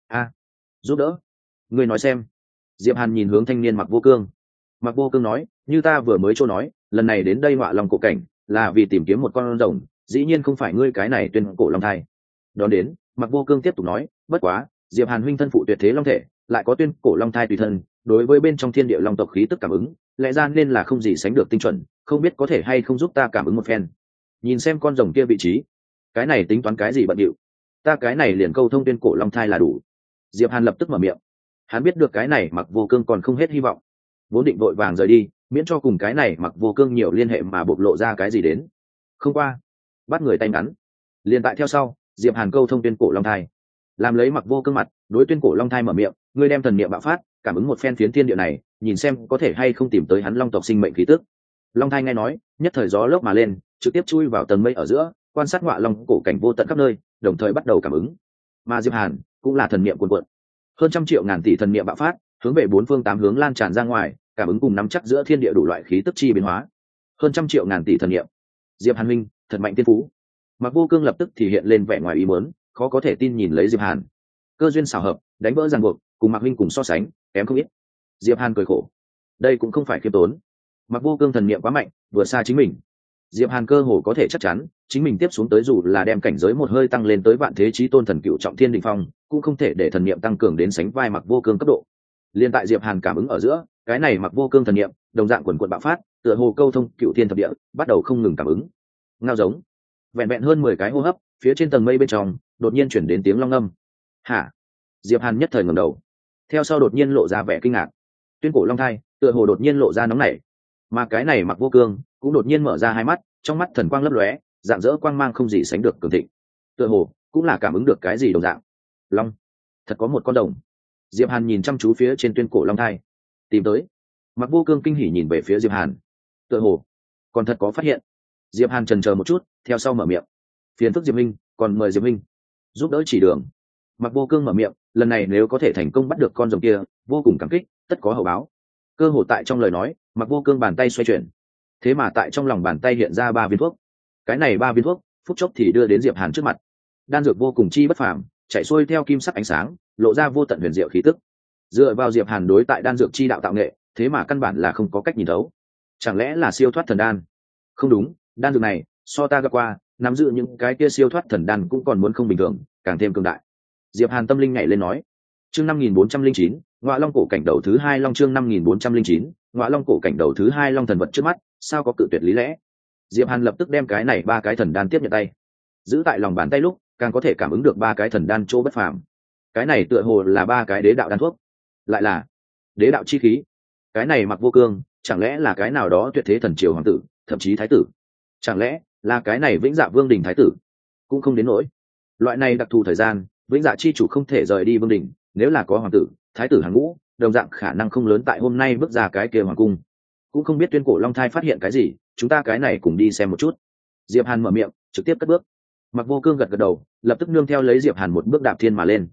Giúp đỡ? Ngươi nói xem. Diệp Hàn nhìn hướng thanh niên Mặc Vô Cương. Mặc Vô Cương nói, như ta vừa mới chỗ nói, lần này đến đây Ngọa Long cổ cảnh, là vì tìm kiếm một con rồng, dĩ nhiên không phải ngươi cái này tuyên cổ long thai. Đón đến, Mặc Vô Cương tiếp tục nói, bất quá, Diệp Hàn huynh thân phụ tuyệt thế long thể, lại có tuyên cổ long thai tùy thân, đối với bên trong thiên địa long tộc khí tức cảm ứng, lẽ ra nên là không gì sánh được tinh chuẩn, không biết có thể hay không giúp ta cảm ứng một phen. Nhìn xem con rồng kia vị trí, cái này tính toán cái gì bận điệu, ta cái này liền câu thông tuyên cổ long thai là đủ. Diệp Hàn lập tức mở miệng. Hắn biết được cái này Mặc Vô Cương còn không hết hy vọng, vốn định vội vàng rời đi, miễn cho cùng cái này Mặc Vô Cương nhiều liên hệ mà bộc lộ ra cái gì đến. Không qua, bắt người tay ngắn. Liền tại theo sau, Diệp Hàn câu thông tuyên cổ long thai, làm lấy Mặc Vô Cương mặt, đối tuyên cổ long thai mở miệng, ngươi đem thần niệm bạo phát, cảm ứng một phen phiến thiên địa này, nhìn xem có thể hay không tìm tới hắn long tộc sinh mệnh khí tức. Long thai nghe nói, nhất thời gió lốc mà lên, trực tiếp chui vào tầng mây ở giữa, quan sát Ngọa Long cổ cảnh vô tận khắp nơi, đồng thời bắt đầu cảm ứng. Mà Diệp Hàn cũng là thần niệm cuồn cuộn, hơn trăm triệu ngàn tỷ thần niệm bạo phát, hướng về bốn phương tám hướng lan tràn ra ngoài, cảm ứng cùng nắm chắc giữa thiên địa đủ loại khí tức chi biến hóa. Hơn trăm triệu ngàn tỷ thần niệm, Diệp Hàn huynh thật mạnh tiên phú. Mặc Vô Cương lập tức thì hiện lên vẻ ngoài ý muốn, khó có thể tin nhìn lấy Diệp Hàn. Cơ duyên xảo hợp, đánh vỡ ràng buộc, cùng Mặc huynh cùng so sánh, kém không ít. Diệp Hàn cười khổ, đây cũng không phải khiêm tốn. Mặc Vô Cương thần niệm quá mạnh, vừa xa chính mình. Diệp Hàn cơ hồ có thể chắc chắn, chính mình tiếp xuống tới dù là đem cảnh giới một hơi tăng lên tới vạn thế chí tôn thần cựu trọng thiên đỉnh phong, cũng không thể để thần niệm tăng cường đến sánh vai Mặc Vô Cương cấp độ. Liên tại Diệp Hàn cảm ứng ở giữa, cái này Mặc Vô Cương thần niệm, đồng dạng quần quần bạo phát, tựa hồ câu thông cựu thiên thập địa, bắt đầu không ngừng cảm ứng. Ngao giống, vẹn vẹn hơn 10 cái hô hấp, phía trên tầng mây bên trong, đột nhiên chuyển đến tiếng long ngâm. Hả? Diệp Hàn nhất thời ngẩng đầu, theo sau đột nhiên lộ ra vẻ kinh ngạc. Tuyên cổ long thai, tựa hồ đột nhiên lộ ra nóng nảy, mà cái này Mặc Vô Cương cũng đột nhiên mở ra hai mắt, trong mắt thần quang lấp lóe, dạng dỡ quang mang không gì sánh được cường thịnh. Tựa hồ cũng là cảm ứng được cái gì đồng dạng. Long, thật có một con đồng. Diệp Hàn nhìn chăm chú phía trên tuyên cổ long thai, tìm tới. Mặc Vô Cương kinh hỉ nhìn về phía Diệp Hàn, tựa hồ còn thật có phát hiện. Diệp Hàn chần chờ một chút, theo sau mở miệng, phiền phức Diệp Minh, còn mời Diệp Minh giúp đỡ chỉ đường. Mặc Vô Cương mở miệng, lần này nếu có thể thành công bắt được con rồng kia, vô cùng cảm kích, tất có hậu báo. Cơ hồ tại trong lời nói, Mặc Vô Cương bàn tay xoay chuyển, thế mà tại trong lòng bàn tay hiện ra 3 viên thuốc. Cái này 3 viên thuốc, phút chốc thì đưa đến Diệp Hàn trước mặt. Đan dược vô cùng chi bất phàm, chạy xuôi theo kim sắc ánh sáng, lộ ra vô tận huyền diệu khí tức. Dựa vào Diệp Hàn đối tại đan dược chi đạo tạo nghệ, thế mà căn bản là không có cách nhìn thấu. Chẳng lẽ là siêu thoát thần đan? Không đúng, đan dược này, so ta gặp qua, nắm giữ những cái kia siêu thoát thần đan cũng còn muốn không bình thường, càng thêm cường đại. Diệp Hàn tâm linh nhảy lên nói. Chương 5409, Ngọa Long cổ cảnh đầu thứ 2 long chương 5409, Ngọa Long cổ cảnh đầu thứ 2 long thần vật trước mắt, sao có cự tuyệt lý lẽ. Diệp Hàn lập tức đem cái này 3 cái thần đan tiếp nhận tay. Giữ tại lòng bàn tay lúc, càng có thể cảm ứng được 3 cái thần đan chỗ bất phàm. Cái này tựa hồ là 3 cái đế đạo đan thuốc, lại là đế đạo chi khí. Cái này Mặc Vô Cương, chẳng lẽ là cái nào đó tuyệt thế thần triều hoàng tử, thậm chí thái tử? Chẳng lẽ là cái này Vĩnh Dạ Vương đình thái tử? Cũng không đến nỗi. Loại này đặc thù thời gian, Vĩnh Dạ chi chủ không thể rời đi vương đình, nếu là có hoàng tử, thái tử hàng ngũ, đồng dạng khả năng không lớn tại hôm nay bước ra cái kia hoàng cung. Cũng không biết tuyên cổ long thai phát hiện cái gì, chúng ta cái này cùng đi xem một chút. Diệp Hàn mở miệng, trực tiếp cất bước. Mặc Vô Cương gật gật đầu, lập tức nương theo lấy Diệp Hàn một bước đạp thiên mà lên.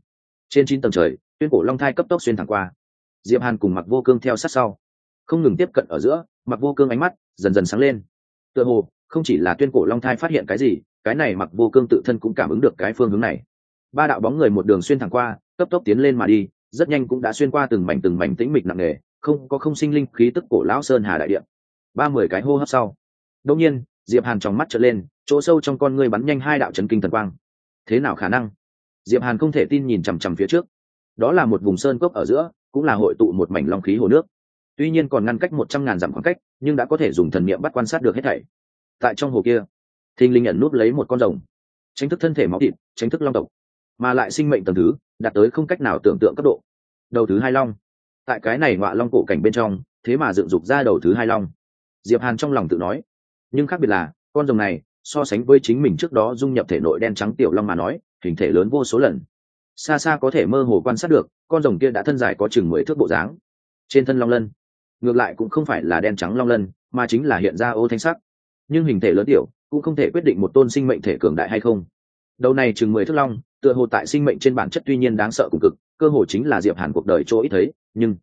Trên 9 tầng trời, tuyên cổ long thai cấp tốc xuyên thẳng qua. Diệp Hàn cùng Mặc Vô Cương theo sát sau, không ngừng tiếp cận ở giữa. Mặc Vô Cương ánh mắt dần dần sáng lên. Tựa hồ không chỉ là tuyên cổ long thai phát hiện cái gì, cái này Mặc Vô Cương tự thân cũng cảm ứng được cái phương hướng này. Ba đạo bóng người một đường xuyên thẳng qua, cấp tốc tiến lên mà đi, rất nhanh cũng đã xuyên qua từng mảnh tĩnh mịch nặng nề, không sinh linh khí tức cổ lão sơn hà đại địa. 30 cái hô hấp sau, đột nhiên Diệp Hàn tròng mắt trợn lên, chỗ sâu trong con ngươi bắn nhanh hai đạo chấn kinh thần quang. Thế nào khả năng? Diệp Hàn không thể tin nhìn chằm chằm phía trước. Đó là một vùng sơn cốc ở giữa, cũng là hội tụ một mảnh long khí hồ nước. Tuy nhiên còn ngăn cách 100.000 dặm khoảng cách, nhưng đã có thể dùng thần niệm bắt quan sát được hết thảy. Tại trong hồ kia, thình lình ẩn núp lấy một con rồng, tránh thức thân thể máu thịt, tránh thức long tộc, mà lại sinh mệnh tầng thứ đạt tới không cách nào tưởng tượng cấp độ. Đầu thứ hai long, tại cái này ngọa long cổ cảnh bên trong, thế mà dựng dục ra đầu thứ hai long. Diệp Hàn trong lòng tự nói, nhưng khác biệt là con rồng này so sánh với chính mình trước đó dung nhập thể nội đen trắng tiểu long mà nói, hình thể lớn vô số lần. Xa xa có thể mơ hồ quan sát được, con rồng kia đã thân dài có chừng 10 thước bộ dáng. Trên thân long lân, ngược lại cũng không phải là đen trắng long lân, mà chính là hiện ra ô thanh sắc. Nhưng hình thể lớn tiểu cũng không thể quyết định một tôn sinh mệnh thể cường đại hay không. Đầu này chừng 10 thước long, tựa hồ tại sinh mệnh trên bản chất tuy nhiên đáng sợ cùng cực, cơ hồ chính là Diệp Hàn cuộc đời chỗ ít thấy,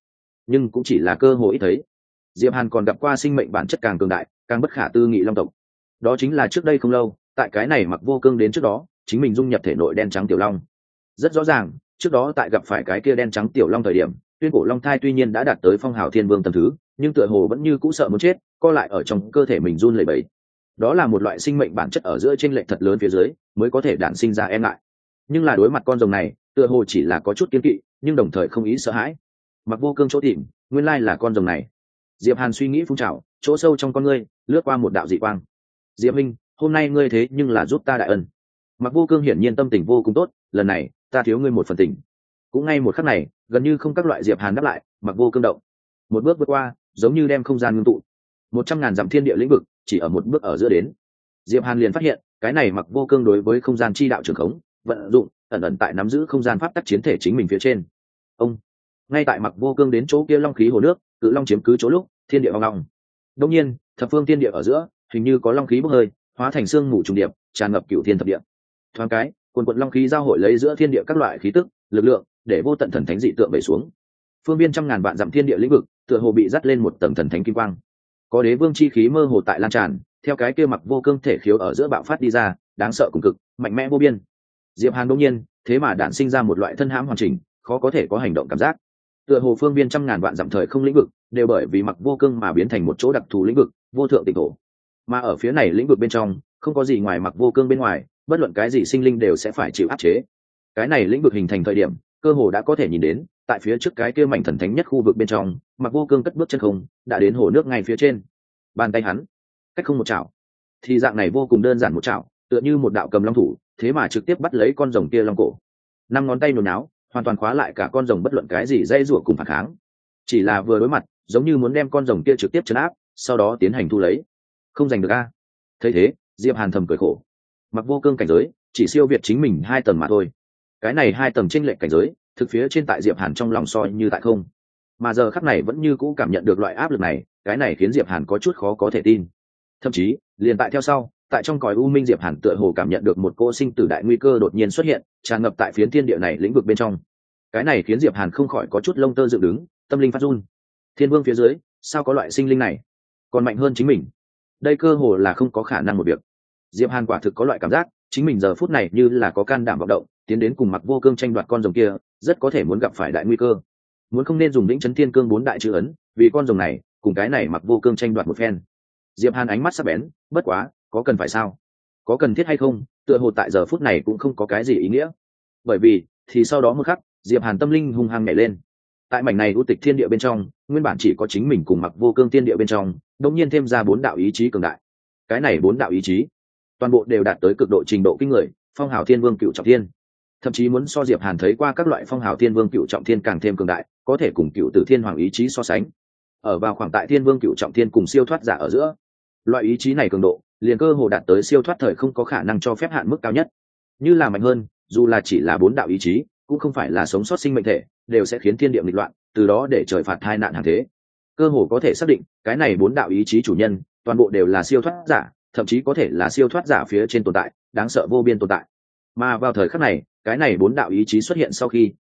nhưng cũng chỉ là cơ hồ ít thấy. Diệp Hàn còn gặp qua sinh mệnh bản chất càng cường đại, càng bất khả tư nghị long tộc. Đó chính là trước đây không lâu, tại cái này Mặc Vô Cương đến trước đó, chính mình dung nhập thể nội đen trắng tiểu long. Rất rõ ràng, trước đó tại gặp phải cái kia đen trắng tiểu long thời điểm, tuyên cổ long thai tuy nhiên đã đạt tới phong hào thiên vương tầng thứ, nhưng tựa hồ vẫn như cũ sợ muốn chết, co lại ở trong cơ thể mình run lẩy bẩy. Đó là một loại sinh mệnh bản chất ở giữa chênh lệch thật lớn phía dưới, mới có thể đản sinh ra e ngại. Nhưng là đối mặt con rồng này, tựa hồ chỉ là có chút kiên kỵ, nhưng đồng thời không ý sợ hãi. Mặc Vô Cương chỗ tìm, nguyên lai là con rồng này. Diệp Hàn suy nghĩ phun trào, chỗ sâu trong con ngươi lướt qua một đạo dị quang. Diệp Minh, hôm nay ngươi thế nhưng là giúp ta đại ân. Mặc Vô Cương hiển nhiên tâm tình vô cùng tốt, lần này ta thiếu ngươi một phần tình. Cũng ngay một khắc này, gần như không các loại Diệp Hàn đáp lại, Mặc Vô Cương động, một bước vượt qua, giống như đem không gian ngưng tụ. 100.000 dặm thiên địa lĩnh vực, chỉ ở một bước ở giữa đến. Diệp Hàn liền phát hiện, cái này Mặc Vô Cương đối với không gian chi đạo trường khống, vận dụng, ẩn tại nắm giữ không gian pháp tắc chiến thể chính mình phía trên. Ông, ngay tại Mặc Vô Cương đến chỗ kia long khí hồ nước, cự long chiếm cứ chỗ lúc, thiên địa vong long. Đương nhiên, thập phương thiên địa ở giữa, hình như có long khí bốc hơi, hóa thành xương mù trùng điệp, tràn ngập cửu thiên thập địa. Thoáng cái, quần quần long khí giao hội lấy giữa thiên địa các loại khí tức, lực lượng, để vô tận thần thánh dị tượng bày xuống. Phương viên 100.000 vạn dặm thiên địa lĩnh vực, tựa hồ bị dắt lên một tầng thần thánh kim quang. Có đế vương chi khí mơ hồ tại lan tràn, theo cái kia Mặc Vô Cương thể khiếu ở giữa bạo phát đi ra, đáng sợ cùng cực, mạnh mẽ vô biên. Diệp Hàn đương nhiên, thế mà đản sinh ra một loại thân hãm hoàn chỉnh, khó có thể có hành động cảm giác. Tựa hồ phương viên 100.000 vạn dặm thời không lĩnh vực, đều bởi vì Mặc Vô Cương mà biến thành một chỗ đặc thù lĩnh vực, vô thượng tịnh thổ. Mà ở phía này lĩnh vực bên trong, không có gì ngoài Mặc Vô Cương bên ngoài, bất luận cái gì sinh linh đều sẽ phải chịu áp chế. Cái này lĩnh vực hình thành thời điểm, cơ hồ đã có thể nhìn đến, tại phía trước cái kia mảnh thần thánh nhất khu vực bên trong, Mặc Vô Cương cất bước chân không, đã đến hồ nước ngay phía trên. Bàn tay hắn, cách không một chảo. Thì dạng này vô cùng đơn giản một chảo, tựa như một đạo cầm long thủ, thế mà trực tiếp bắt lấy con rồng kia long cổ. 5 ngón tay nhốn náo, hoàn toàn khóa lại cả con rồng bất luận cái gì dây rủa cùng phản kháng. Chỉ là vừa đối mặt, giống như muốn đem con rồng kia trực tiếp trấn áp, sau đó tiến hành thu lấy. Không giành được a. Thấy thế, Diệp Hàn thầm cười khổ. Mặc Vô Cương cảnh giới chỉ siêu việt chính mình 2 tầng mà thôi. Cái này 2 tầng chênh lệch cảnh giới, thực phía trên tại Diệp Hàn trong lòng so như tại không. Mà giờ khắc này vẫn như cũ cảm nhận được loại áp lực này, cái này khiến Diệp Hàn có chút khó có thể tin. Thậm chí, liền tại theo sau, tại trong cõi u minh Diệp Hàn tựa hồ cảm nhận được một cô sinh tử đại nguy cơ đột nhiên xuất hiện, tràn ngập tại phiến thiên địa này lĩnh vực bên trong. Cái này khiến Diệp Hàn không khỏi có chút lông tơ dựng đứng, tâm linh phát run. Thiên Vương phía dưới, sao có loại sinh linh này còn mạnh hơn chính mình? Đây cơ hồ là không có khả năng một việc. Diệp Hàn quả thực có loại cảm giác, chính mình giờ phút này như là có can đảm vọng động, tiến đến cùng Mặc Vô Cương tranh đoạt con rồng kia, rất có thể muốn gặp phải đại nguy cơ. Muốn không nên dùng Vĩnh Chấn Thiên Cương 4 đại chữ ấn, vì con rồng này, cùng cái này Mặc Vô Cương tranh đoạt một phen. Diệp Hàn ánh mắt sắc bén, bất quá, có cần phải sao? Có cần thiết hay không, tựa hồ tại giờ phút này cũng không có cái gì ý nghĩa. Bởi vì, thì sau đó một khắc, Diệp Hàn tâm linh hung hăng nhảy lên. Tại mảnh này u tịch thiên địa bên trong, nguyên bản chỉ có chính mình cùng Mặc Vô Cương thiên địa bên trong, đột nhiên thêm ra 4 đạo ý chí cường đại. Cái này 4 đạo ý chí, toàn bộ đều đạt tới cực độ trình độ kinh người, phong hào thiên vương cựu trọng thiên. Thậm chí muốn so Diệp Hàn thấy qua các loại phong hào thiên vương cựu trọng thiên càng thêm cường đại, có thể cùng cựu tử thiên hoàng ý chí so sánh. Ở vào khoảng tại thiên vương cựu trọng thiên cùng siêu thoát giả ở giữa, loại ý chí này cường độ liền cơ hồ đạt tới siêu thoát thời không có khả năng cho phép hạn mức cao nhất. Như là mạnh hơn, dù là chỉ là 4 đạo ý chí, cũng không phải là sống sót sinh mệnh thể, đều sẽ khiến thiên địa nghịch loạn, từ đó để trời phạt tai nạn hàng thế. Cơ hồ có thể xác định, cái này 4 đạo ý chí chủ nhân, toàn bộ đều là siêu thoát giả, thậm chí có thể là siêu thoát giả phía trên tồn tại, đáng sợ vô biên tồn tại. Mà vào thời khắc này, cái này 4 đạo ý chí xuất hiện sau khi,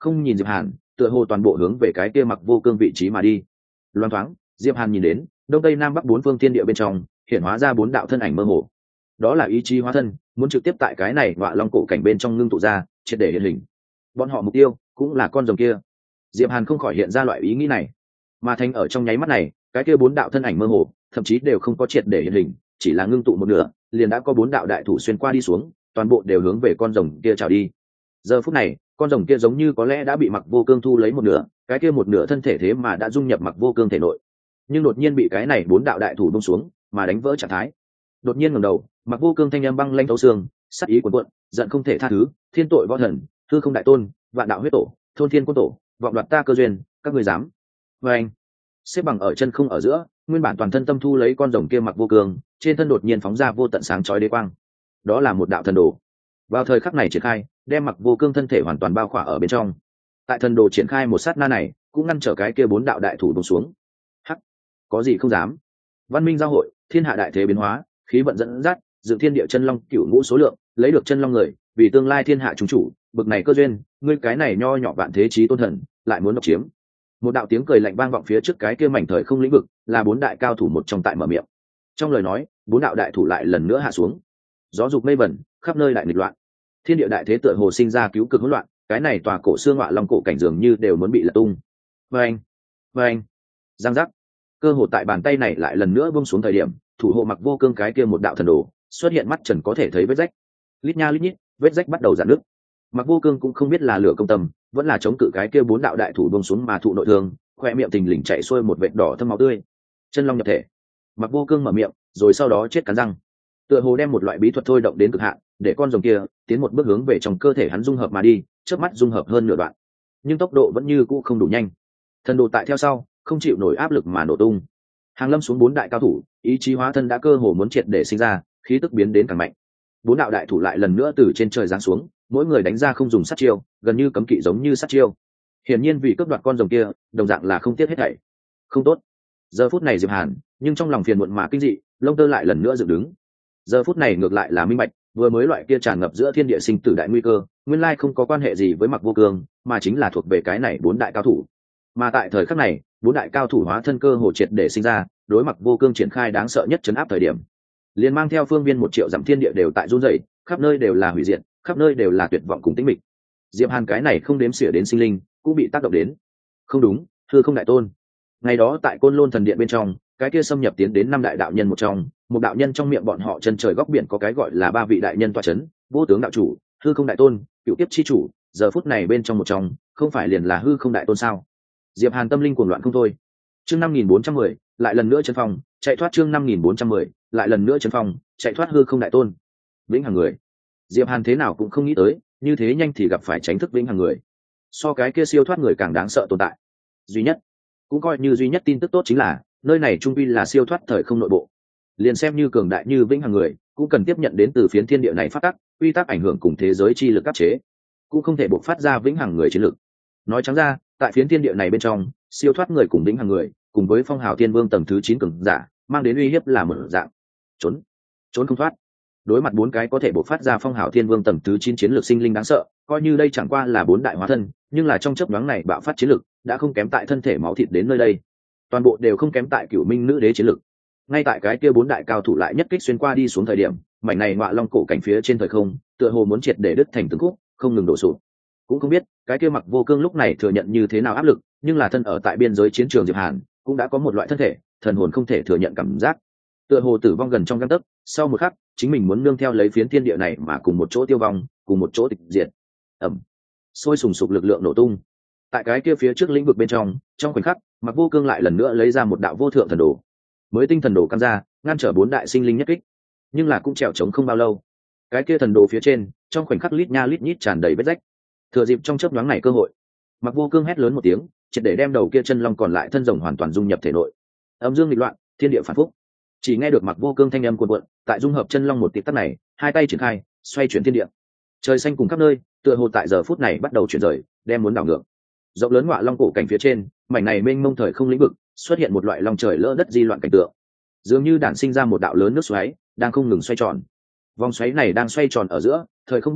không nhìn Diệp Hàn, tựa hồ toàn bộ hướng về cái kia Mặc Vô Cương vị trí mà đi. Loan thoáng, Diệp Hàn nhìn đến đông tây nam bắc bốn phương thiên địa bên trong hiện hóa ra bốn đạo thân ảnh mơ hồ. Đó là ý chí hóa thân, muốn trực tiếp tại cái này Ngọa Long cổ cảnh bên trong ngưng tụ ra, triệt để hiện hình. Bọn họ mục tiêu cũng là con rồng kia. Diệp Hàn không khỏi hiện ra loại ý nghĩ này, mà thành ở trong nháy mắt này, cái kia bốn đạo thân ảnh mơ hồ, thậm chí đều không có triệt để hiện hình, chỉ là ngưng tụ một nửa, liền đã có bốn đạo đại thủ xuyên qua đi xuống, toàn bộ đều hướng về con rồng kia chào đi. Giờ phút này, con rồng kia giống như có lẽ đã bị Mặc Vô Cương thu lấy một nửa, cái kia một nửa thân thể thế mà đã dung nhập Mặc Vô Cương thể nội, nhưng đột nhiên bị cái này bốn đạo đại thủ buông xuống, mà đánh vỡ trạng thái. Đột nhiên ngẩng đầu, Mặc Vô Cương thanh âm băng lãnh thấu xương, sát ý cuồn cuộn, giận không thể tha thứ, thiên tội võ thần, hư không đại tôn, vạn đạo huyết tổ, thôn thiên quân tổ, vọng đoạt ta cơ duyên, các ngươi dám? Và anh, xếp bằng ở chân không ở giữa, nguyên bản toàn thân tâm thu lấy con rồng kia Mặc Vô Cương, trên thân đột nhiên phóng ra vô tận sáng chói đế quang. Đó là một đạo thần đồ. Vào thời khắc này triển khai, đem Mặc Vô Cương thân thể hoàn toàn bao khỏa ở bên trong. Tại thần đồ triển khai một sát na này, cũng ngăn trở cái kia bốn đạo đại thủ buông xuống. Hắc, có gì không dám? Văn minh giao hội, thiên hạ đại thế biến hóa, khí vận dẫn dắt, dựng thiên địa chân long cửu ngũ số lượng, lấy được chân long người, vì tương lai thiên hạ chúng chủ, bực này cơ duyên, ngươi cái này nho nhỏ vạn thế chí tôn thần, lại muốn độc chiếm. Một đạo tiếng cười lạnh vang vọng phía trước cái kia mảnh thời không lĩnh vực, là bốn đại cao thủ một trong tại mở miệng. Trong lời nói, bốn đạo đại thủ lại lần nữa hạ xuống. Gió dục mây vẩn, khắp nơi đại nghịch loạn. Thiên địa đại thế tựa hồ sinh ra cứu cực hỗn loạn, cái này tòa cổ xương Ngọa Long cổ cảnh dường như đều muốn bị lật tung. Vâng, vâng, giang giác. Cơ hồ tại bàn tay này lại lần nữa buông xuống thời điểm, thủ hộ Mặc Vô Cương cái kia một đạo thần đồ xuất hiện, mắt trần có thể thấy vết rách. Lít nha lít nhít, vết rách bắt đầu rạn nứt. Mặc Vô Cương cũng không biết là lửa công tâm, vẫn là chống cự cái kia bốn đạo đại thủ buông xuống mà thụ nội thương, khoe miệng tình lình chạy xuôi một vệt đỏ thâm máu tươi. Chân long nhập thể. Mặc Vô Cương mở miệng, rồi sau đó chết cắn răng. Tựa hồ đem một loại bí thuật thôi động đến cực hạn, để con rồng kia tiến một bước hướng về trong cơ thể hắn dung hợp mà đi, chớp mắt dung hợp hơn nửa đoạn. Nhưng tốc độ vẫn như cũ không đủ nhanh. Thần đồ tại theo sau, không chịu nổi áp lực mà nổ tung. Hàng lâm xuống bốn đại cao thủ, ý chí hóa thân đã cơ hồ muốn triệt để sinh ra, khí tức biến đến càng mạnh. Bốn đạo đại thủ lại lần nữa từ trên trời giáng xuống, mỗi người đánh ra không dùng sát chiêu, gần như cấm kỵ giống như sát chiêu. Hiển nhiên vì cướp đoạt con rồng kia, đồng dạng là không tiếc hết thảy. Không tốt. Giờ phút này Diệp Hàn, nhưng trong lòng phiền muộn mà kinh dị, lông tơ lại lần nữa dựng đứng. Giờ phút này ngược lại là minh bạch, vừa mới loại kia tràn ngập giữa thiên địa sinh tử đại nguy cơ, nguyên lai không có quan hệ gì với Mặc Vô Cương, mà chính là thuộc về cái này bốn đại cao thủ. Mà tại thời khắc này, bốn đại cao thủ hóa thân cơ hồ triệt để sinh ra, đối Mặc Vô Cương triển khai đáng sợ nhất trấn áp thời điểm, liền mang theo phương viên 1 triệu dặm thiên địa đều tại run rẩy, khắp nơi đều là hủy diệt, khắp nơi đều là tuyệt vọng cùng tĩnh mịch. Diệp Hàn cái này không đếm xỉa đến sinh linh, cũng bị tác động đến. Không đúng, hư không đại tôn. Ngày đó tại Côn Lôn thần điện bên trong, cái kia xâm nhập tiến đến 5 đại đạo nhân một trong, một đạo nhân trong miệng bọn họ chân trời góc biển có cái gọi là 3 vị đại nhân tọa chấn, vô tướng đạo chủ, hư không đại tôn, cựu kiếp chi chủ, giờ phút này bên trong một trong, không phải liền là hư không đại tôn sao? Diệp Hàn tâm linh cuồng loạn không thôi. Chương 5410, lại lần nữa chấn phong, chạy thoát chương 5410, lại lần nữa chấn phong, chạy thoát hư không đại tôn. Vĩnh hằng người. Diệp Hàn thế nào cũng không nghĩ tới, như thế nhanh thì gặp phải tránh thức vĩnh hằng người. So cái kia siêu thoát người càng đáng sợ tồn tại. Duy nhất, cũng coi như duy nhất tin tức tốt chính là, nơi này trung quy là siêu thoát thời không nội bộ. Liền xem như cường đại như vĩnh hằng người, cũng cần tiếp nhận đến từ phiến thiên địa này phát tắc, quy tắc ảnh hưởng cùng thế giới chi lực áp chế, cũng không thể bộc phát ra vĩnh hằng người chiến lực. Nói trắng ra, tại phiến thiên địa này bên trong, siêu thoát người cùng vĩnh hằng người, cùng với Phong Hào Thiên Vương tầng thứ 9 cường giả, mang đến uy hiếp là một dạng trốn không thoát. Đối mặt 4 cái có thể bộc phát ra Phong Hào Thiên Vương tầng thứ 9 chiến lược sinh linh đáng sợ, coi như đây chẳng qua là 4 đại hóa thân, nhưng là trong chớp nhoáng này bạo phát chiến lực, đã không kém tại thân thể máu thịt đến nơi đây. Toàn bộ đều không kém tại Cửu Minh nữ đế chiến lực. Ngay tại cái kia 4 đại cao thủ lại nhất kích xuyên qua đi xuống thời điểm, mảnh này Ngọa Long cổ cảnh phía trên thời không, tựa hồ muốn triệt để đứt thành từng khúc, không ngừng đổ sụp. Cũng không biết cái kia Mặc Vô Cương lúc này thừa nhận như thế nào áp lực, nhưng là thân ở tại biên giới chiến trường Diệp Hàn, cũng đã có một loại thân thể, thần hồn không thể thừa nhận cảm giác. Tựa hồ tử vong gần trong gang tấc, sau một khắc, chính mình muốn nương theo lấy phiến thiên địa này mà cùng một chỗ tiêu vong, cùng một chỗ tịch diệt. Sôi sùng sục lực lượng nổ tung. Tại cái kia phía trước lĩnh vực bên trong khoảnh khắc, Mặc Vô Cương lại lần nữa lấy ra một đạo vô thượng thần đồ. Mới tinh thần đồ căng ra, ngăn trở 4 đại sinh linh nhất kích. Nhưng là cũng trèo trống không bao lâu. Cái kia thần đồ phía trên, trong khoảnh khắc lít nha lít nhít tràn đầy vết rách. Thừa dịp trong chớp nhoáng này cơ hội, Mặc Vô Cương hét lớn một tiếng, triệt để đem đầu kia chân long còn lại thân rồng hoàn toàn dung nhập thể nội. Âm dương nghịch loạn, thiên địa phản phúc. Chỉ nghe được Mặc Vô Cương thanh âm cuồn cuộn, tại dung hợp chân long một tịp tắc này, hai tay triển khai, xoay chuyển thiên địa. Trời xanh cùng khắp nơi, tựa hồ tại giờ phút này bắt đầu chuyển rời, đem muốn đảo ngược. Rộng lớn Ngọa Long cổ cảnh phía trên, mảnh này mênh mông thời không lĩnh vực, xuất hiện một loại long trời lỡ đất di loạn cảnh tượng. Dường như đản sinh ra một đạo lớn nước xoáy, đang không ngừng xoay tròn. Vòng xoáy này đang xoay tròn ở giữa, thời không bất ổn,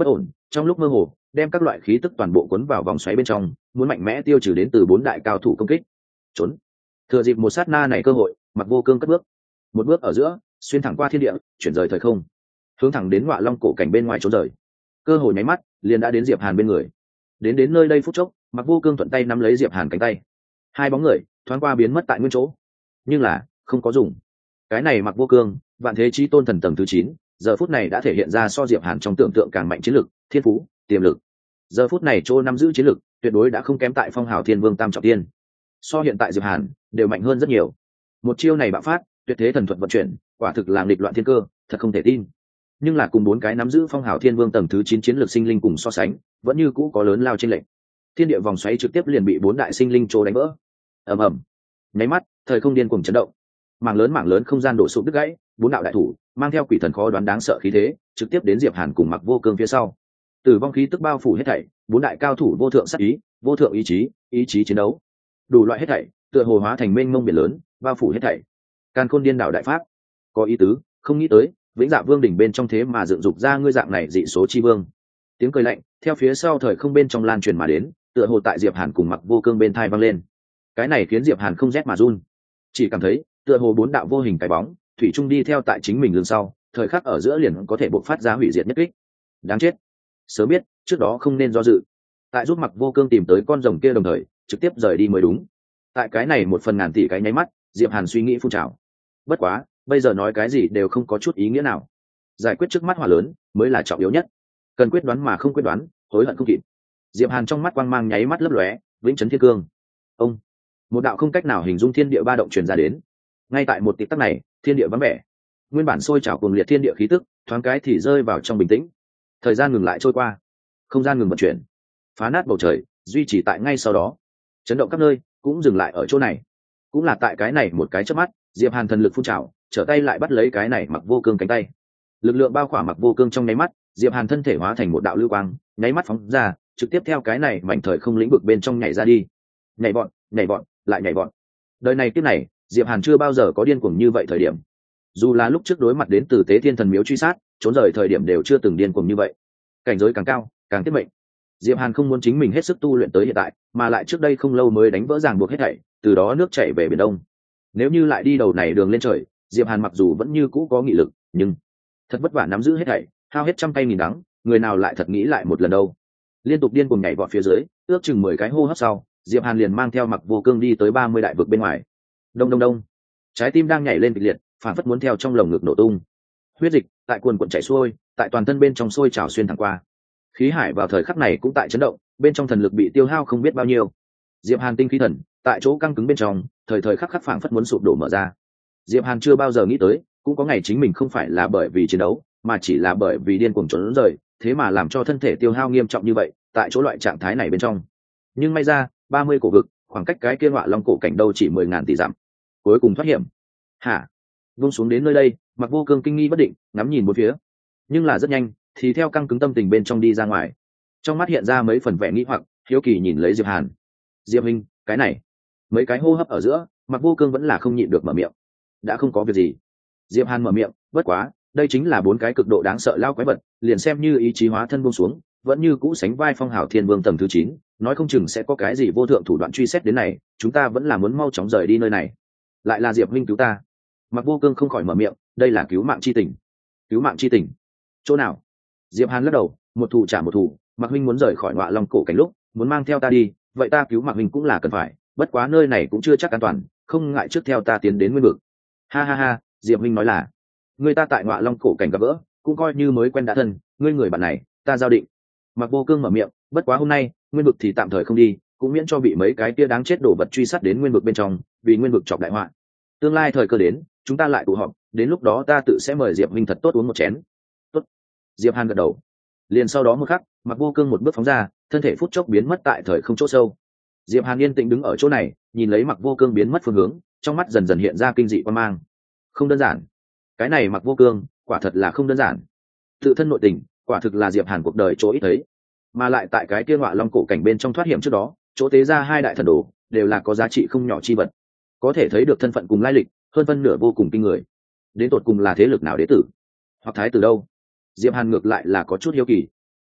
trong lúc mơ hồ đem các loại khí tức toàn bộ cuốn vào vòng xoáy bên trong, muốn mạnh mẽ tiêu trừ đến từ 4 đại cao thủ công kích. Trốn. Thừa dịp một sát na này cơ hội, Mặc Vô Cương cất bước, một bước ở giữa, xuyên thẳng qua thiên địa, chuyển rời thời không, hướng thẳng đến Ngọa Long cổ cảnh bên ngoài trốn rời. Cơ hội nháy mắt, liền đã đến Diệp Hàn bên người. Đến nơi đây phút chốc, Mặc Vô Cương thuận tay nắm lấy Diệp Hàn cánh tay. Hai bóng người thoáng qua biến mất tại nguyên chỗ, nhưng là không có dùng. Cái này Mặc Vô Cương, Vạn Thế Chí Tôn thần tầng thứ 9, giờ phút này đã thể hiện ra so Diệp Hàn trong tưởng tượng càng mạnh chiến lực, thiên phú, tiềm lực. Giờ phút này Trô nắm giữ chiến lực, tuyệt đối đã không kém tại Phong Hào Thiên Vương tam trọng thiên. So hiện tại Diệp Hàn đều mạnh hơn rất nhiều. Một chiêu này bạo phát, tuyệt thế thần thuật vận chuyển, quả thực là nghịch loạn thiên cơ, thật không thể tin. Nhưng là cùng 4 cái nắm giữ Phong Hào Thiên Vương tầng thứ 9 chiến lược sinh linh cùng so sánh, vẫn như cũ có lớn lao chênh lệch. Thiên địa vòng xoáy trực tiếp liền bị 4 đại sinh linh trô đánh vỡ. Ầm ầm. Nháy mắt, thời không điên cuồng chấn động. Mảng lớn không gian đổ sụp đứt gãy, 4 đạo đại thủ mang theo quỷ thần khó đoán đáng sợ khí thế, trực tiếp đến Diệp Hàn cùng Mặc Vô Cương phía sau. Tử vong khí tức bao phủ hết thảy, 4 đại cao thủ vô thượng sát ý, vô thượng ý chí chiến đấu. Đủ loại hết thảy, tựa hồ hóa thành mênh mông biển lớn, bao phủ hết thảy. Càn Khôn Điên Đảo đại pháp, có ý tứ, không nghĩ tới, Vĩnh Dạ Vương đỉnh bên trong thế mà dựng dục ra ngươi dạng này dị số chi vương. Tiếng cười lạnh theo phía sau thời không bên trong lan truyền mà đến, tựa hồ tại Diệp Hàn cùng Mặc Vô Cương bên tai vang lên. Cái này khiến Diệp Hàn không rét mà run, chỉ cảm thấy tựa hồ 4 đạo vô hình cái bóng thủy chung đi theo tại chính mình lưng sau, thời khắc ở giữa liền có thể bộc phát ra hủy diệt nhất kích. Đáng chết, sớm biết trước đó không nên do dự, tại giúp Mặc Vô Cương tìm tới con rồng kia đồng thời trực tiếp rời đi mới đúng. Tại cái này 1/1000 tỷ cái nháy mắt, Diệp Hàn suy nghĩ phun trào. Bất quá bây giờ nói cái gì đều không có chút ý nghĩa nào, giải quyết trước mắt hỏa lớn mới là trọng yếu nhất. Cần quyết đoán mà không quyết đoán, hối hận không kịp. Diệp Hàn trong mắt quang mang nháy mắt lấp lóe, vĩnh chấn thiên cương. Ông, một đạo không cách nào hình dung thiên địa ba động truyền ra đến. Ngay tại một tịp tắc này, thiên địa vắng vẻ, nguyên bản sôi trào cuồng liệt thiên địa khí tức thoáng cái thì rơi vào trong bình tĩnh. Thời gian ngừng lại trôi qua, không gian ngừng vận chuyển, phá nát bầu trời duy trì tại ngay sau đó, chấn động các nơi cũng dừng lại ở chỗ này. Cũng là tại cái này một cái chớp mắt, Diệp Hàn thần lực phun trào, trở tay lại bắt lấy cái này Mặc Vô Cương cánh tay. Lực lượng bao khỏa Mặc Vô Cương trong nháy mắt, Diệp Hàn thân thể hóa thành một đạo lưu quang, nháy mắt phóng ra, trực tiếp theo cái này mảnh thời không lĩnh vực bên trong nhảy ra đi. Nhảy bọn, lại nhảy bọn. Đời này kiếp này, Diệp Hàn chưa bao giờ có điên cuồng như vậy thời điểm. Dù là lúc trước đối mặt đến từ Tế Thiên Thần Miếu truy sát, trốn rời thời điểm đều chưa từng điên cuồng như vậy. Cảnh giới càng cao, càng tiết mệnh. Diệp Hàn không muốn chính mình hết sức tu luyện tới hiện tại, mà lại trước đây không lâu mới đánh vỡ ràng buộc hết thảy, từ đó nước chảy về biển đông. Nếu như lại đi đầu này đường lên trời, Diệp Hàn mặc dù vẫn như cũ có nghị lực, nhưng thật vất vả nắm giữ hết thảy, hao hết trăm tay nghìn đắng, người nào lại thật nghĩ lại một lần đâu. Liên tục điên cuồng nhảy vọt phía dưới, ước chừng 10 cái hô hấp sau, Diệp Hàn liền mang theo Mặc Vô Cương đi tới 30 đại vực bên ngoài. Đông đông đông, trái tim đang nhảy lên kịch liệt, phản phất muốn theo trong lồng ngực nổ tung. Huyết dịch tại cuồn cuộn chảy xuôi, tại toàn thân bên trong sôi trào xuyên thẳng qua. Khí hải vào thời khắc này cũng tại chấn động, bên trong thần lực bị tiêu hao không biết bao nhiêu. Diệp Hàn tinh khí thần tại chỗ căng cứng bên trong, thời khắc phảng phất muốn sụp đổ mở ra. Diệp Hàn chưa bao giờ nghĩ tới, cũng có ngày chính mình không phải là bởi vì chiến đấu, mà chỉ là bởi vì điên cuồng trốn rời, thế mà làm cho thân thể tiêu hao nghiêm trọng như vậy, tại chỗ loại trạng thái này bên trong. Nhưng may ra, 30 cổ vực, khoảng cách cái kia Ngọa Long cổ cảnh đâu chỉ 10.000 tỷ dặm. Cuối cùng thoát hiểm. Hả? Vung xuống đến nơi đây, Mặc Vô Cương kinh nghi bất định, ngắm nhìn bốn phía. Nhưng là rất nhanh, thì theo căng cứng tâm tình bên trong đi ra ngoài. Trong mắt hiện ra mấy phần vẻ nghi hoặc, hiếu kỳ nhìn lấy Diệp Hàn. Diệp huynh, cái này, mấy cái hô hấp ở giữa, Mặc Vô Cương vẫn là không nhịn được mở miệng. Đã không có việc gì. Diệp Hàn mở miệng, bất quá, đây chính là 4 cái cực độ đáng sợ lao quái vật, liền xem như ý chí hóa thân buông xuống, vẫn như cũ sánh vai Phong Hào Thiên Vương tầng thứ 9, nói không chừng sẽ có cái gì vô thượng thủ đoạn truy xét đến này, chúng ta vẫn là muốn mau chóng rời đi nơi này. Lại là Diệp huynh cứu ta. Mặc Vô Cương không khỏi mở miệng, đây là cứu mạng chi tình. Cứu mạng chi tình? Chỗ nào? Diệp Hàn lắc đầu, một thủ trả một thủ, Mặc huynh muốn rời khỏi Ngọa Long cổ cảnh lúc, muốn mang theo ta đi, vậy ta cứu Mặc huynh cũng là cần phải, bất quá nơi này cũng chưa chắc an toàn, không ngại trước theo ta tiến đến nguyên vực. Ha ha ha, Diệp huynh nói là, người ta tại Ngọa Long cổ cảnh gặp gỡ, cũng coi như mới quen đã thân, ngươi người bạn này, ta giao định. Mặc Vô Cương mở miệng, bất quá hôm nay, nguyên vực thì tạm thời không đi, cũng miễn cho bị mấy cái kia đáng chết đổ vật truy sát đến nguyên vực bên trong, vì nguyên vực chọc đại họa. Tương lai thời cơ đến, chúng ta lại tụ họp, đến lúc đó ta tự sẽ mời Diệp huynh thật tốt uống một chén. Tốt. Diệp Hàn gật đầu. Liền sau đó một khắc, Mặc Vô Cương một bước phóng ra, thân thể phút chốc biến mất tại thời không chỗ sâu. Diệp Hàn yên tĩnh đứng ở chỗ này, nhìn lấy Mặc Vô Cương biến mất phương hướng, trong mắt dần dần hiện ra kinh dị quan mang. Không đơn giản. Cái này Mặc Vô Cương, quả thật là không đơn giản. Tự thân nội tình, quả thực là Diệp Hàn cuộc đời chỗ ít thấy. Mà lại tại cái kia Ngọa Long cổ cảnh bên trong thoát hiểm trước đó, chỗ tế ra 2 đại thần đồ, đều là có giá trị không nhỏ chi vật. Có thể thấy được thân phận cùng lai lịch, hơn phân nửa vô cùng kinh người. Đến tột cùng là thế lực nào đế tử, hoặc thái tử đâu? Diệp Hàn ngược lại là có chút hiếu kỳ.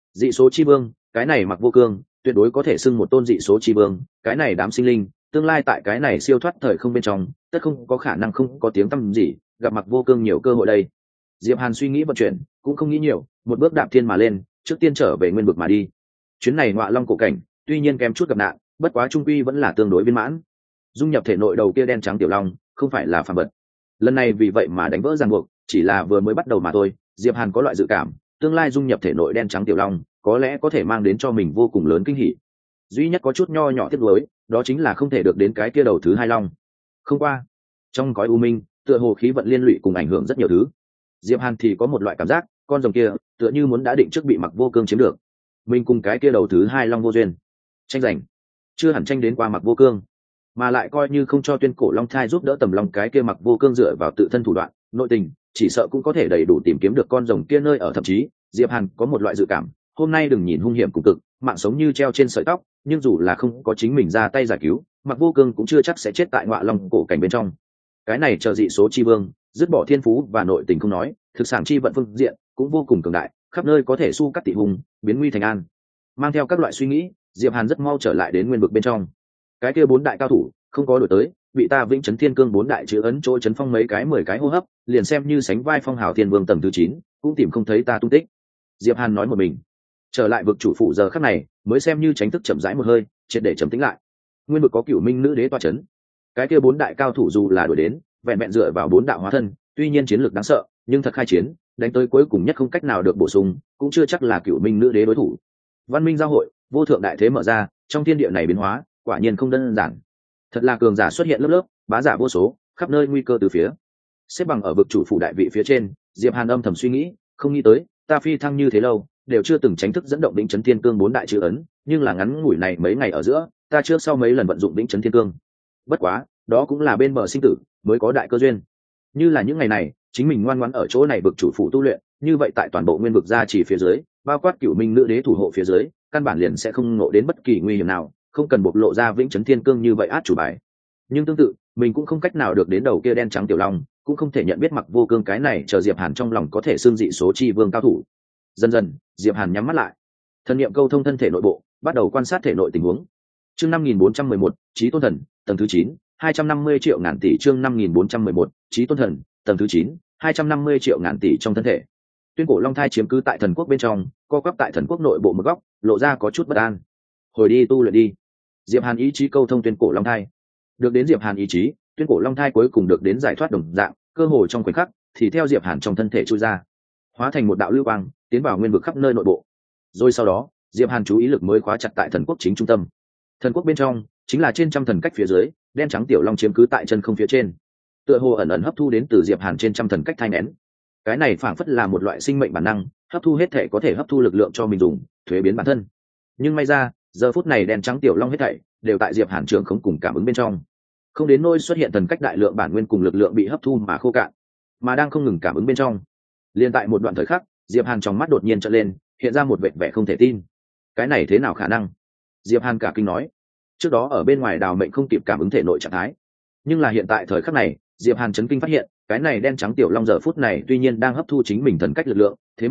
Dị số chi vương, cái này Mặc Vô Cương tuyệt đối có thể xưng một tôn dị số chi vương, cái này đám sinh linh tương lai tại cái này siêu thoát thời không bên trong tất không có khả năng không có tiếng tăm gì gặp Mặc Vô Cương nhiều cơ hội đây. Diệp Hàn suy nghĩ vận chuyển cũng không nghĩ nhiều, một bước đạp thiên mà lên, trước tiên trở về nguyên vực mà đi. Chuyến này Ngọa Long cổ cảnh tuy nhiên kém chút gặp nạn, bất quá trung quy vẫn là tương đối viên mãn. Dung nhập thể nội đầu kia đen trắng tiểu long không phải là phàm vật, lần này vì vậy mà đánh vỡ ràng buộc chỉ là vừa mới bắt đầu mà thôi. Diệp Hàn có loại dự cảm tương lai dung nhập thể nội đen trắng tiểu long có lẽ có thể mang đến cho mình vô cùng lớn kinh hỉ. Duy nhất có chút nho nhỏ tiếc nuối đó chính là không thể được đến cái kia đầu thứ hai long. Không qua trong cõi u minh tựa hồ khí vận liên lụy cùng ảnh hưởng rất nhiều thứ. Diệp Hàn thì có một loại cảm giác con rồng kia tựa như muốn đã định trước bị Mặc Vô Cương chiếm được, mình cùng cái kia đầu thứ hai long vô duyên tranh giành, chưa hẳn tranh đến qua Mặc Vô Cương, mà lại coi như không cho tuyên cổ long thai giúp đỡ tầm long cái kia Mặc Vô Cương dựa vào tự thân thủ đoạn nội tình chỉ sợ cũng có thể đầy đủ tìm kiếm được con rồng kia nơi ở. Thậm chí Diệp Hàn có một loại dự cảm hôm nay đừng nhìn hung hiểm cùng cực, mạng sống như treo trên sợi tóc, nhưng dù là không có chính mình ra tay giải cứu, Mặc Vô Cương cũng chưa chắc sẽ chết tại Ngọa Long cổ cảnh bên trong. Cái này chờ dị số chi vương dứt bỏ thiên phú và nội tình không nói, thực sản chi vận phương diện cũng vô cùng cường đại, khắp nơi có thể su cắt tị hùng, biến nguy thành an. Mang theo các loại suy nghĩ, Diệp Hàn rất mau trở lại đến nguyên vực bên trong. Cái kia bốn đại cao thủ không có đổi tới, bị ta Vĩnh Chấn Thiên Cương bốn đại chữ ấn chỗ chấn phong mấy cái 10 cái hô hấp, liền xem như sánh vai Phong Hào Thiên Vương tầng thứ 9, cũng tìm không thấy ta tung tích. Diệp Hàn nói một mình. Trở lại vực chủ phủ giờ khắc này, mới xem như tránh thức chậm rãi một hơi, triệt để trầm tĩnh lại. Nguyên vực có Cửu Minh nữ đế tọa chấn. Cái kia bốn đại cao thủ dù là đuổi đến, vẹn vẹn dựa vào bốn đạo hóa thân, tuy nhiên chiến lược đáng sợ, nhưng thật khai chiến, đánh tới cuối cùng nhất không cách nào được bổ sung, cũng chưa chắc là Cửu Minh nữ đế đối thủ. Văn minh giao hội, vô thượng đại thế mở ra, trong thiên địa này biến hóa, quả nhiên không đơn giản. Thật là cường giả xuất hiện lớp lớp, bá giả vô số, khắp nơi nguy cơ từ phía. Xếp bằng ở vực chủ phủ đại vị phía trên, Diệp Hàn âm thầm suy nghĩ, không nghĩ tới, ta phi thăng như thế lâu, đều chưa từng tránh thức dẫn động Vĩnh Chấn Thiên Cương bốn đại chữ ấn, nhưng là ngắn ngủi này mấy ngày ở giữa, ta trước sau mấy lần vận dụng Vĩnh Chấn Thiên Cương. Bất quá, đó cũng là bên bờ sinh tử, mới có đại cơ duyên. Như là những ngày này, chính mình ngoan ngoãn ở chỗ này vực chủ phủ tu luyện, như vậy tại toàn bộ nguyên vực gia chỉ phía dưới, bao quát Cửu Minh nữ đế thủ hộ phía dưới, căn bản liền sẽ không ngộ đến bất kỳ nguy hiểm nào, không cần bộc lộ ra Vĩnh Chấn Thiên Cương như vậy át chủ bài. Nhưng tương tự, mình cũng không cách nào được đến đầu kia đen trắng tiểu long, cũng không thể nhận biết Mặc Vô Cương cái này chờ Diệp Hàn trong lòng có thể xương dị số chi vương cao thủ. Dần dần, Diệp Hàn nhắm mắt lại, thần niệm câu thông thân thể nội bộ, bắt đầu quan sát thể nội tình huống. Chương 5411, Chí Tôn Thần, tầng thứ 9, 250 triệu ngàn tỷ. Chương 5411, Chí Tôn Thần, tầng thứ 9, 250 triệu ngàn tỷ trong thân thể. Tuyên cổ long thai chiếm cứ tại thần quốc bên trong, co quắp tại thần quốc nội bộ một góc, lộ ra có chút bất an. Hồi đi tu luyện đi. Diệp Hàn ý chí câu thông tuyên cổ long thai. Được đến Diệp Hàn ý chí, tuyên cổ long thai cuối cùng được đến giải thoát đồng dạng, cơ hội trong khoảnh khắc thì theo Diệp Hàn trong thân thể chui ra, hóa thành một đạo lưu quang, tiến vào nguyên vực khắp nơi nội bộ. Rồi sau đó, Diệp Hàn chú ý lực mới khóa chặt tại thần quốc chính trung tâm. Thần quốc bên trong chính là trên trăm thần cách phía dưới, đen trắng tiểu long chiếm cứ tại chân không phía trên, tựa hồ ẩn ẩn hấp thu đến từ Diệp Hàn trên trăm thần cách thai nén. Cái này phảng phất là một loại sinh mệnh bản năng, hấp thu hết thể có thể hấp thu lực lượng cho mình dùng, thuế biến bản thân. Nhưng may ra, giờ phút này đen trắng tiểu long hết thảy đều tại Diệp Hàn trường không cùng cảm ứng bên trong, không đến nỗi xuất hiện thần cách đại lượng bản nguyên cùng lực lượng bị hấp thu mà khô cạn, mà đang không ngừng cảm ứng bên trong. Liên tại một đoạn thời khắc, Diệp Hàn trong mắt đột nhiên trợn lên, hiện ra một vẻ vẻ không thể tin. Cái này thế nào khả năng? Diệp Hàn cả kinh nói. Trước đó ở bên ngoài Đào Mệnh không kịp cảm ứng thể nội trạng thái, nhưng là hiện tại thời khắc này, Diệp Hàn chấn kinh phát hiện, cái này đen trắng tiểu long giờ phút này tuy nhiên đang hấp thu chính mình thần cách lực lượng, thế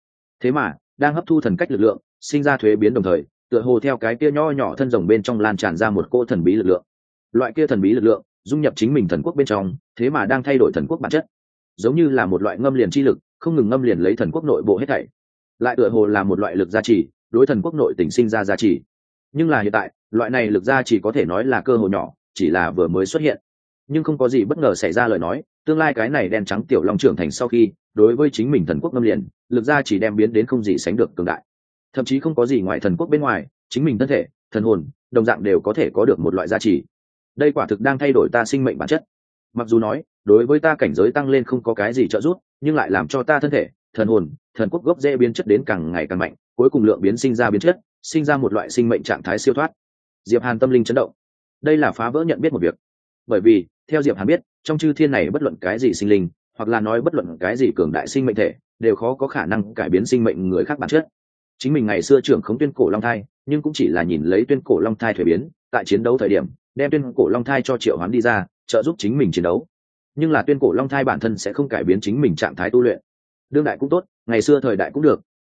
mà đang hấp thu thần cách lực lượng, sinh ra thuế biến đồng thời, tựa hồ theo cái kia nho nhỏ thân rồng bên trong lan tràn ra một cỗ thần bí lực lượng. Loại kia thần bí lực lượng dung nhập chính mình thần quốc bên trong, thế mà đang thay đổi thần quốc bản chất, giống như là một loại ngâm liền chi lực, không ngừng ngâm liền lấy thần quốc nội bộ hết thảy. Lại tựa hồ là một loại lực gia trì, đối thần quốc nội tình sinh ra gia trì. Nhưng là hiện tại, loại này lực gia trì có thể nói là cơ hội nhỏ, chỉ là vừa mới xuất hiện. Nhưng không có gì bất ngờ xảy ra lời nói, tương lai cái này đen trắng tiểu long trưởng thành sau khi, đối với chính mình thần quốc ngâm liền, lực gia trì đem biến đến không gì sánh được cường đại. Thậm chí không có gì ngoài thần quốc bên ngoài, chính mình thân thể, thần hồn, đồng dạng đều có thể có được một loại gia trì. Đây quả thực đang thay đổi ta sinh mệnh bản chất. Mặc dù nói, đối với ta cảnh giới tăng lên không có cái gì trợ giúp, nhưng lại làm cho ta thân thể, thần hồn, thần quốc gốc rễ biến chất đến càng ngày càng mạnh, cuối cùng lượng biến sinh ra biến chất, sinh ra một loại sinh mệnh trạng thái siêu thoát. Diệp Hàn tâm linh chấn động. Đây là phá vỡ nhận biết một việc. Bởi vì, theo Diệp Hàn biết, trong chư thiên này bất luận cái gì sinh linh, hoặc là nói bất luận cái gì cường đại sinh mệnh thể, đều khó có khả năng cải biến sinh mệnh người khác bản chất. Chính mình ngày xưa trưởng khống tuyên cổ long thai, nhưng cũng chỉ là nhìn lấy tuyên cổ long thai thuế biến, tại chiến đấu thời điểm, đem tuyên cổ long thai cho triệu hoán đi ra, trợ giúp chính mình chiến đấu. Nhưng là tuyên cổ long thai bản thân sẽ không cải biến chính mình trạng thái tu luyện. Đương đại cũng tốt, ngày xưa thời đại cũng được,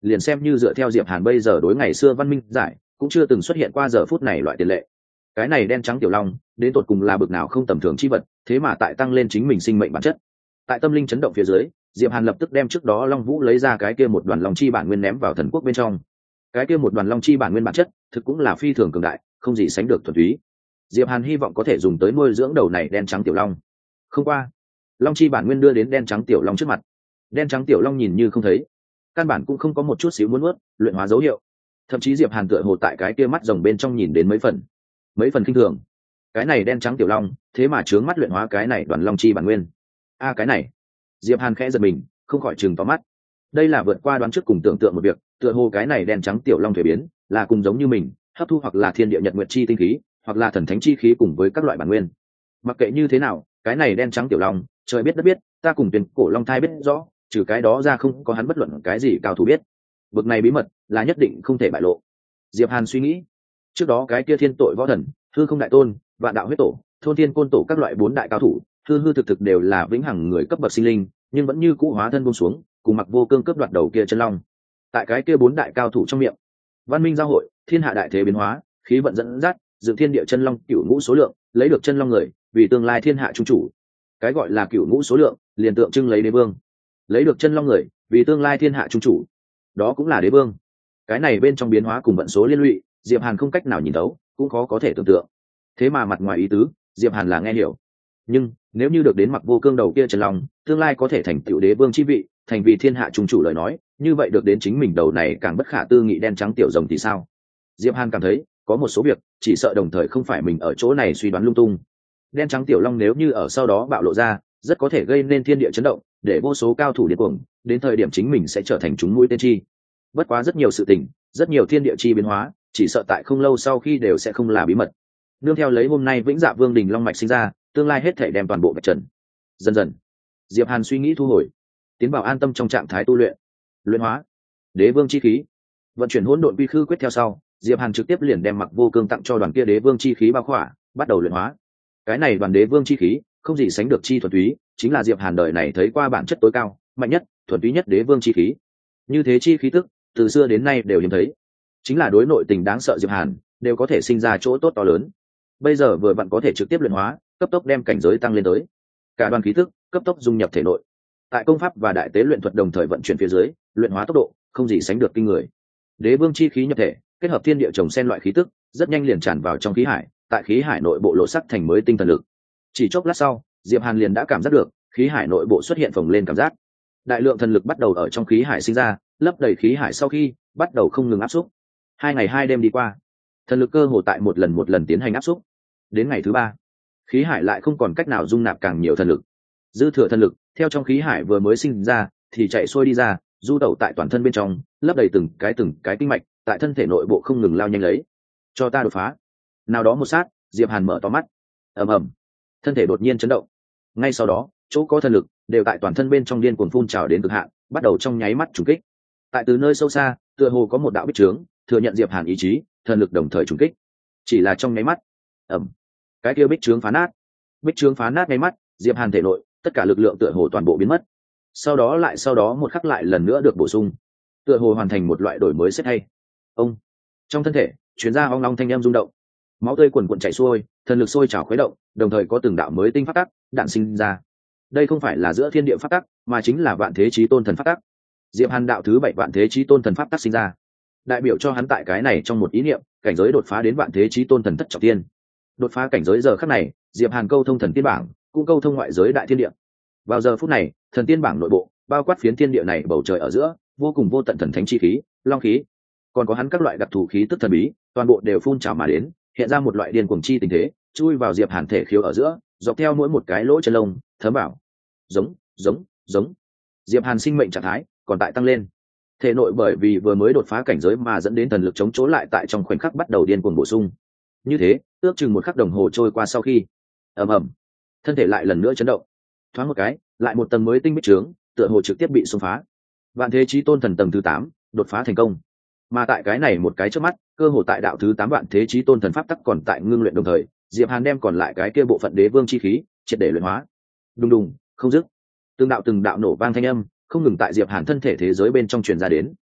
liền xem như dựa theo Diệp Hàn bây giờ đối ngày xưa văn minh giải, cũng chưa từng xuất hiện qua giờ phút này loại tiền lệ. Cái này đen trắng tiểu long đến tột cùng là bực nào không tầm thường chi vật, thế mà tại tăng lên chính mình sinh mệnh bản chất. Tại tâm linh chấn động phía dưới, Diệp Hàn lập tức đem trước đó Long Vũ lấy ra cái kia một đoàn long chi bản nguyên ném vào thần quốc bên trong. Cái kia một đoàn long chi bản nguyên bản chất thực cũng là phi thường cường đại, không gì sánh được thuần túy. Diệp Hàn hy vọng có thể dùng tới nuôi dưỡng đầu này đen trắng tiểu long. Không qua, long chi bản nguyên đưa đến đen trắng tiểu long trước mặt. Đen trắng tiểu long nhìn như không thấy, căn bản cũng không có một chút xíu muốn nuốt, luyện hóa dấu hiệu. Thậm chí Diệp Hàn tựa hồ tại cái kia mắt rồng bên trong nhìn đến mấy phần kinh thường. Cái này đen trắng tiểu long, thế mà trướng mắt luyện hóa cái này đoàn long chi bản nguyên. Cái này. Diệp Hàn khẽ giật mình, không khỏi trừng to mắt. Đây là vượt qua đoán trước cùng tưởng tượng một việc, tựa hồ cái này đen trắng tiểu long thuế biến, là cùng giống như mình, hấp thu hoặc là thiên địa nhật nguyệt chi tinh khí, hoặc là thần thánh chi khí cùng với các loại bản nguyên. Mặc kệ như thế nào, cái này đen trắng tiểu long, trời biết đất biết, ta cùng Tuyển Cổ Long Thai biết rõ, trừ cái đó ra không có hắn bất luận cái gì cao thủ biết. Vực này bí mật là nhất định không thể bại lộ. Diệp Hàn suy nghĩ, trước đó cái kia thiên tội võ thần, hư không đại tôn, vạn đạo huyết tổ, thôn thiên côn tổ các loại 4 đại cao thủ, hư thực đều là vĩnh hằng người cấp bậc sinh linh, nhưng vẫn như cũ hóa thân buông xuống, cùng Mặc Vô Cương cướp đoạt đầu kia chân long. Tại cái kia 4 đại cao thủ trong miệng, văn minh giao hội, thiên hạ đại thế biến hóa, khí vận dẫn dắt, dự thiên địa chân long cửu ngũ số lượng, lấy được chân long người, vì tương lai thiên hạ trung chủ. Cái gọi là cửu ngũ số lượng, liền tượng trưng lấy đế vương. Lấy được chân long người, vì tương lai thiên hạ trung chủ, đó cũng là đế vương. Cái này bên trong biến hóa cùng vận số liên lụy, Diệp Hàn không cách nào nhìn thấu, cũng khó có thể tưởng tượng. Thế mà mặt ngoài ý tứ, Diệp Hàn là nghe hiểu. Nhưng nếu như được đến Mặc Vô Cương đầu kia chân long, tương lai có thể thành tựu đế vương chi vị, thành vì thiên hạ trung chủ lời nói, như vậy được đến chính mình đầu này càng bất khả tư nghị đen trắng tiểu rồng thì sao? Diệp Hàn cảm thấy có một số việc chỉ sợ đồng thời không phải mình ở chỗ này suy đoán lung tung. Đen trắng tiểu long nếu như ở sau đó bạo lộ ra, rất có thể gây nên thiên địa chấn động, để vô số cao thủ điên cuồng, đến thời điểm chính mình sẽ trở thành chúng mũi tên chi. Bất quá rất nhiều sự tình, rất nhiều thiên địa chi biến hóa, chỉ sợ tại không lâu sau khi đều sẽ không là bí mật. Nương theo lấy hôm nay Vĩnh Dạ Vương đỉnh long mạch sinh ra, tương lai hết thảy đem toàn bộ vạch trần. Dần dần, Diệp Hàn suy nghĩ thu hồi, tiến vào an tâm trong trạng thái tu luyện. Luyện hóa đế vương chi khí, vận chuyển hỗn độn quy khư quyết theo sau, Diệp Hàn trực tiếp liền đem Mặc Vô Cương tặng cho đoàn kia đế vương chi khí bao khỏa, bắt đầu luyện hóa. Cái này đoàn đế vương chi khí, không gì sánh được chi thuần túy, chính là Diệp Hàn đời này thấy qua bản chất tối cao, mạnh nhất, thuần túy nhất đế vương chi khí. Như thế chi khí tức, từ xưa đến nay đều hiếm thấy. Chính là đối nội tình đáng sợ Diệp Hàn, đều có thể sinh ra chỗ tốt to lớn. Bây giờ vừa vặn có thể trực tiếp luyện hóa, cấp tốc đem cảnh giới tăng lên tới. Cả đoàn khí tức, cấp tốc dung nhập thể nội. Tại công pháp và đại tế luyện thuật đồng thời vận chuyển phía dưới, luyện hóa tốc độ không gì sánh được kinh người. Đế vương chi khí nhập thể, kết hợp thiên địa trồng xen loại khí tức, rất nhanh liền tràn vào trong khí hải, tại khí hải nội bộ lộ sắc thành mới tinh thần lực. Chỉ chốc lát sau, Diệp Hàn liền đã cảm giác được, khí hải nội bộ xuất hiện phồng lên cảm giác. Đại lượng thần lực bắt đầu ở trong khí hải sinh ra, lấp đầy khí hải sau khi bắt đầu không ngừng áp xúc. 2 ngày 2 đêm đi qua, thần lực cơ hồ tại một lần tiến hành áp xúc. Đến ngày thứ 3, khí hải lại không còn cách nào dung nạp càng nhiều thần lực. Dư thừa thần lực theo trong khí hải vừa mới sinh ra thì chạy xuôi đi ra, du tẩu tại toàn thân bên trong, lấp đầy từng cái kinh mạch, tại thân thể nội bộ không ngừng lao nhanh lấy. Cho ta đột phá. Nào đó một sát, Diệp Hàn mở to mắt. Ầm ầm, thân thể đột nhiên chấn động. Ngay sau đó, chỗ có thần lực đều tại toàn thân bên trong điên cuồng phun trào đến cực hạn, bắt đầu trong nháy mắt trùng kích. Tại từ nơi sâu xa, tựa hồ có một đạo bích trướng, thừa nhận Diệp Hàn ý chí, thần lực đồng thời trùng kích. Chỉ là trong nháy mắt, cái kia bích trướng phá nát. Bích trướng phá nát ngay mắt, Diệp Hàn thể nội tất cả lực lượng tựa hồ toàn bộ biến mất. Sau đó một khắc lại lần nữa được bổ sung, tựa hồ hoàn thành một loại đổi mới xét hay. Trong thân thể truyền ra ong long thanh âm rung động, máu tươi cuồn cuộn chảy xuôi, thần lực sôi trào khuấy động, đồng thời có từng đạo mới tinh pháp tắc đạn sinh ra. Đây không phải là giữa thiên địa pháp tắc, mà chính là vạn thế chí tôn thần pháp tắc. Diệp Hàn đạo thứ 7 vạn thế chí tôn thần pháp tắc sinh ra, đại biểu cho hắn tại cái này trong một ý niệm, cảnh giới đột phá đến vạn thế chí tôn thần thất trọng thiên. Đột phá cảnh giới giờ khắc này, Diệp Hàn câu thông thần tiên bảng, cũng câu thông ngoại giới đại thiên địa. Vào giờ phút này, thần tiên bảng nội bộ, bao quát phiến thiên địa này bầu trời ở giữa, vô cùng vô tận thần thánh chi khí, long khí, còn có hắn các loại đặc thù khí tức thần bí, toàn bộ đều phun trào mà đến, hiện ra một loại điên cuồng chi tình thế, chui vào Diệp Hàn thể khiếu ở giữa, dọc theo mỗi một cái lỗ chân lông, thấm vào. Giống. Diệp Hàn sinh mệnh trạng thái còn tại tăng lên. Thể nội bởi vì vừa mới đột phá cảnh giới mà dẫn đến thần lực chống chỗ lại tại trong khoảnh khắc bắt đầu điên cuồng bổ sung. Như thế, ước chừng một khắc đồng hồ trôi qua sau khi, ầm, thân thể lại lần nữa chấn động. Thoáng một cái, lại một tầng mới tinh bích trướng, tựa hồ trực tiếp bị xông phá. Vạn thế chí tôn thần tầng thứ 8, đột phá thành công. Mà tại cái này một cái trước mắt, cơ hồ tại đạo thứ 8 vạn thế chí tôn thần pháp tắc còn tại ngưng luyện đồng thời, Diệp Hàn đem còn lại cái kia bộ phận đế vương chi khí triệt để luyện hóa. Đùng đùng, không dứt. Từng đạo nổ vang thanh âm không ngừng tại Diệp Hàn thân thể thế giới bên trong truyền ra đến.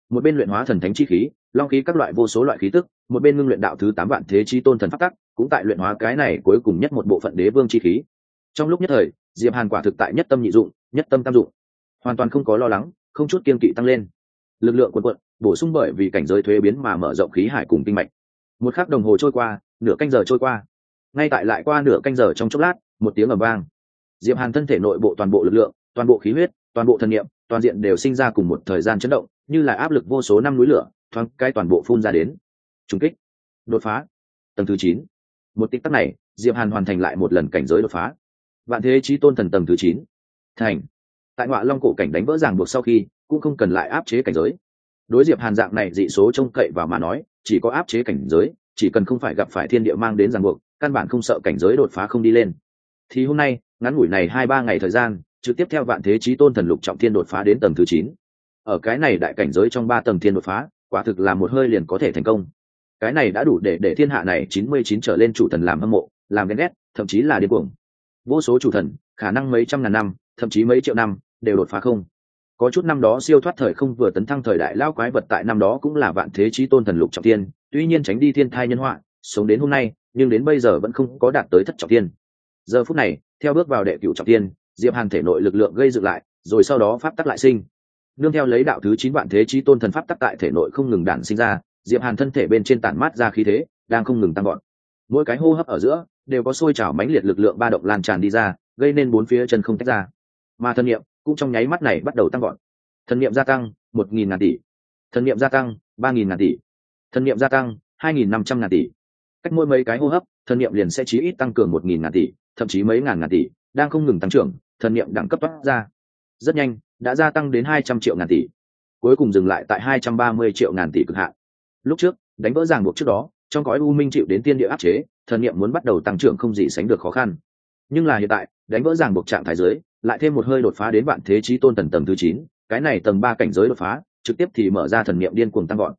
một bên luyện hóa thần thánh chi khí, long khí các loại vô số loại khí tức, một bên ngưng luyện đạo thứ 8 vạn thế chí tôn thần pháp tắc, cũng tại luyện hóa cái này cuối cùng nhất một bộ phận đế vương chi khí. Trong lúc nhất thời, Diệp Hàn quả thực tại nhất tâm nhị dụng, nhất tâm tam dụng, hoàn toàn không có lo lắng, không chút kiêng kỵ tăng lên. Lực lượng cuồn cuộn, bổ sung bởi vì cảnh giới thuế biến mà mở rộng khí hải cùng kinh mạch. Một khắc đồng hồ trôi qua, nửa canh giờ trôi qua. Ngay tại lại qua nửa canh giờ trong chốc lát, một tiếng ầm vang. Diệp Hàn thân thể nội bộ toàn bộ lực lượng, toàn bộ khí huyết, toàn bộ thần niệm, toàn diện đều sinh ra cùng một thời gian chấn động, như là áp lực vô số năm núi lửa, thoáng cái toàn bộ phun ra đến. Trùng kích, đột phá, tầng thứ 9. Một tích tắc này, Diệp Hàn hoàn thành lại một lần cảnh giới đột phá. Vạn thế chí tôn thần tầng thứ 9. Thành. Tại Ngọa Long cổ cảnh đánh vỡ ràng buộc sau khi, cũng không cần lại áp chế cảnh giới. Đối Diệp Hàn dạng này dị số trông cậy vào mà nói, chỉ có áp chế cảnh giới, chỉ cần không phải gặp phải thiên địa mang đến ràng buộc, căn bản không sợ cảnh giới đột phá không đi lên. Thì hôm nay, ngắn ngủi này 2-3 ngày thời gian, trực tiếp theo vạn thế chí tôn thần lục trọng thiên đột phá đến tầng thứ 9. Ở cái này đại cảnh giới trong 3 tầng thiên đột phá, quả thực là một hơi liền có thể thành công. Cái này đã đủ để thiên hạ này 99 trở lên chủ thần làm hâm mộ, làm ghen ghét, thậm chí là điên cuồng. Vô số chủ thần, khả năng mấy trăm ngàn năm, thậm chí mấy triệu năm, đều đột phá không. Có chút năm đó siêu thoát thời không vừa tấn thăng thời đại lao quái vật tại năm đó cũng là vạn thế chí tôn thần lục trọng thiên, tuy nhiên tránh đi thiên thai nhân họa, sống đến hôm nay, nhưng đến bây giờ vẫn không có đạt tới thất trọng thiên. Giờ phút này, theo bước vào đệ cửu trọng thiên, Diệp Hàn thể nội lực lượng gây dựng lại, rồi sau đó pháp tắc lại sinh. Nương theo lấy đạo thứ 9 vạn thế chí tôn thần pháp tắc tại thể nội không ngừng đản sinh ra, Diệp Hàn thân thể bên trên tản mát ra khí thế, đang không ngừng tăng vọt. Mỗi cái hô hấp ở giữa, đều có sôi trào mãnh liệt lực lượng ba động lan tràn đi ra, gây nên bốn phía chân không tách ra. Mà thân niệm cũng trong nháy mắt này bắt đầu tăng vọt. Thân niệm gia tăng 1.000 ngàn tỷ, thân niệm gia tăng 3.000 ngàn tỷ, thân niệm gia tăng 2.500 ngàn tỷ. Cách mỗi mấy cái hô hấp, thân niệm liền sẽ chí ít tăng cường 1.000 ngàn tỷ, thậm chí mấy ngàn tỷ, đang không ngừng tăng trưởng, thân niệm đẳng cấp toát ra. Rất nhanh, đã gia tăng đến 200 triệu ngàn tỷ, cuối cùng dừng lại tại 230 triệu ngàn tỷ cực hạn. Lúc trước, đánh vỡ ràng buộc trước đó, trong cõi u minh chịu đến tiên địa áp chế, thần niệm muốn bắt đầu tăng trưởng không gì sánh được khó khăn. Nhưng là hiện tại, đánh vỡ ràng buộc trạng thái giới, lại thêm một hơi đột phá đến vạn thế chí tôn thần tầng thứ 9, cái này tầng 3 cảnh giới đột phá, trực tiếp thì mở ra thần niệm điên cuồng tăng gọn.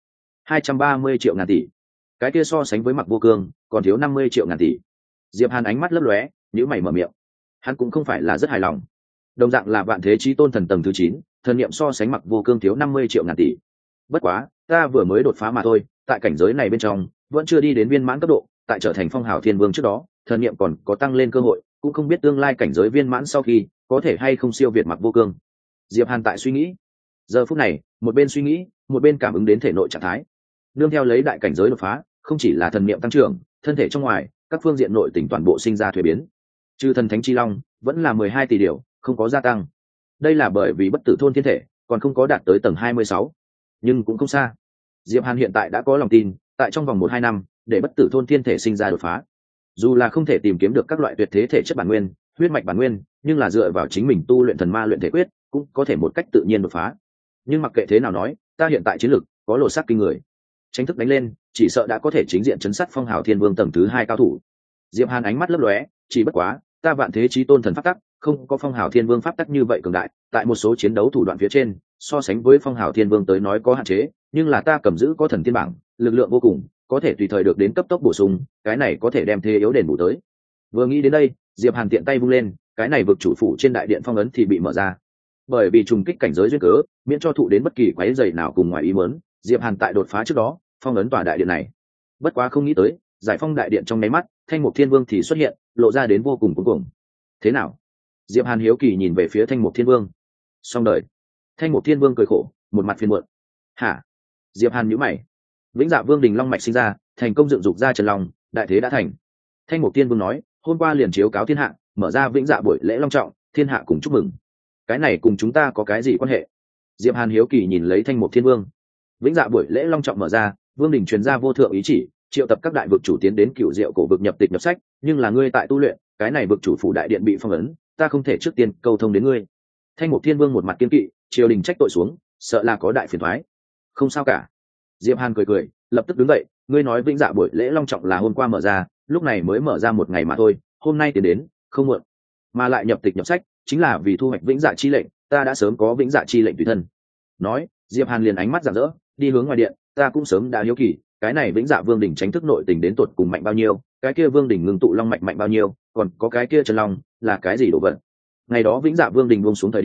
230 triệu ngàn tỷ. Cái kia so sánh với Mặc Vô Cương, còn thiếu 50 triệu ngàn tỷ. Diệp Hàn ánh mắt lấp lóe, nhíu mày mở miệng. Hắn cũng không phải là rất hài lòng. Đồng dạng là vạn thế chí tôn thần tầng thứ 9, thần niệm so sánh Mặc Vô Cương thiếu 50 triệu ngàn tỷ. Bất quá, ta vừa mới đột phá mà thôi, tại cảnh giới này bên trong, vẫn chưa đi đến viên mãn cấp độ, tại trở thành phong hào thiên vương trước đó, thần niệm còn có tăng lên cơ hội, cũng không biết tương lai cảnh giới viên mãn sau khi có thể hay không siêu việt Mặc Vô Cương. Diệp Hàn tại suy nghĩ. Giờ phút này, một bên suy nghĩ, một bên cảm ứng đến thể nội trạng thái. Nương theo lấy đại cảnh giới đột phá, không chỉ là thần niệm tăng trưởng, thân thể trong ngoài, các phương diện nội tình toàn bộ sinh ra thuế biến. Trừ thần thánh chi long, vẫn là 12 tỷ điều, không có gia tăng. Đây là bởi vì bất tử thôn thiên thể còn không có đạt tới tầng 26, nhưng cũng không xa. Diệp Hàn hiện tại đã có lòng tin, tại trong vòng 1-2 năm, để bất tử thôn thiên thể sinh ra đột phá. Dù là không thể tìm kiếm được các loại tuyệt thế thể chất bản nguyên, huyết mạch bản nguyên, nhưng là dựa vào chính mình tu luyện thần ma luyện thể quyết, cũng có thể một cách tự nhiên đột phá. Nhưng mặc kệ thế nào nói, ta hiện tại chiến lực có lộ sắc kinh người. Tranh thức đánh lên, chỉ sợ đã có thể chính diện chấn sát phong hào thiên vương tầng thứ 2 cao thủ. Diệp Hàn ánh mắt lấp lóe, chỉ bất quá, ta vạn thế chí tôn thần pháp tắc, không có phong hào thiên vương pháp tắc như vậy cường đại, tại một số chiến đấu thủ đoạn phía trên, so sánh với phong hào thiên vương tới nói có hạn chế, nhưng là ta cầm giữ có thần thiên bảng, lực lượng vô cùng, có thể tùy thời được đến cấp tốc bổ sung, cái này có thể đem thế yếu đền bù tới. Vừa nghĩ đến đây, Diệp Hàn tiện tay vung lên, cái này vực chủ phủ trên đại điện phong ấn thì bị mở ra. Bởi vì trùng kích cảnh giới duyên cớ, miễn cho thụ đến bất kỳ quái rầy nào cùng ngoài ý muốn, Diệp Hàn tại đột phá trước đó, phong ấn tòa đại điện này. Bất quá không nghĩ tới, giải phong đại điện trong mấy mắt, Thanh Mục Thiên Vương thì xuất hiện, lộ ra đến vô cùng cuống cuồng. Thế nào? Diệp Hàn hiếu kỳ nhìn về phía Thanh Mục Thiên Vương. Xong đời. Thanh Mục Thiên Vương cười khổ, một mặt phiền muộn. Hả? Diệp Hàn nhíu mày. Vĩnh Dạ Vương đỉnh long mạch sinh ra, thành công dựng dục ra Trần Long, đại thế đã thành. Thanh Mục Thiên Vương nói, hôm qua liền chiếu cáo thiên hạ, mở ra Vĩnh Dạ buổi lễ long trọng, thiên hạ cùng chúc mừng. Cái này cùng chúng ta có cái gì quan hệ? Diệp Hàn hiếu kỳ nhìn lấy Thanh Mục Thiên Vương. Vĩnh Dạ buổi lễ long trọng mở ra, Vương đỉnh truyền ra vô thượng ý chỉ, triệu tập các đại vực chủ tiến đến Cựu Diệu cổ vực nhập tịch nhập sách, nhưng là ngươi tại tu luyện, cái này vực chủ phủ đại điện bị phong ấn, ta không thể trước tiên câu thông đến ngươi. Thanh Mục Thiên Vương một mặt kiên kỵ, triều đình trách tội xuống, sợ là có đại phiền toái. Không sao cả. Diệp Hàn cười cười, lập tức đứng dậy, ngươi nói Vĩnh Dạ buổi lễ long trọng là hôm qua mở ra, lúc này mới mở ra một ngày mà thôi, hôm nay tiến đến, không muộn. Mà lại nhập tịch nhập sách, chính là vì thu hoạch Vĩnh Dạ chi lệnh, ta đã sớm có Vĩnh Dạ chi lệnh tùy thân. Nói, Diệp Hàn liền ánh mắt rạng rỡ, đi hướng ngoài điện, ta cũng sớm đã hiếu kỳ, cái này Vĩnh Dạ Vương đỉnh tránh thức nội tình đến tột cùng mạnh bao nhiêu, cái kia Vương đỉnh ngưng tụ long mạch mạnh bao nhiêu, còn có cái kia Trần Long là cái gì đồ vật. Ngày đó Vĩnh Dạ Vương đỉnh buông xuống thời điểm,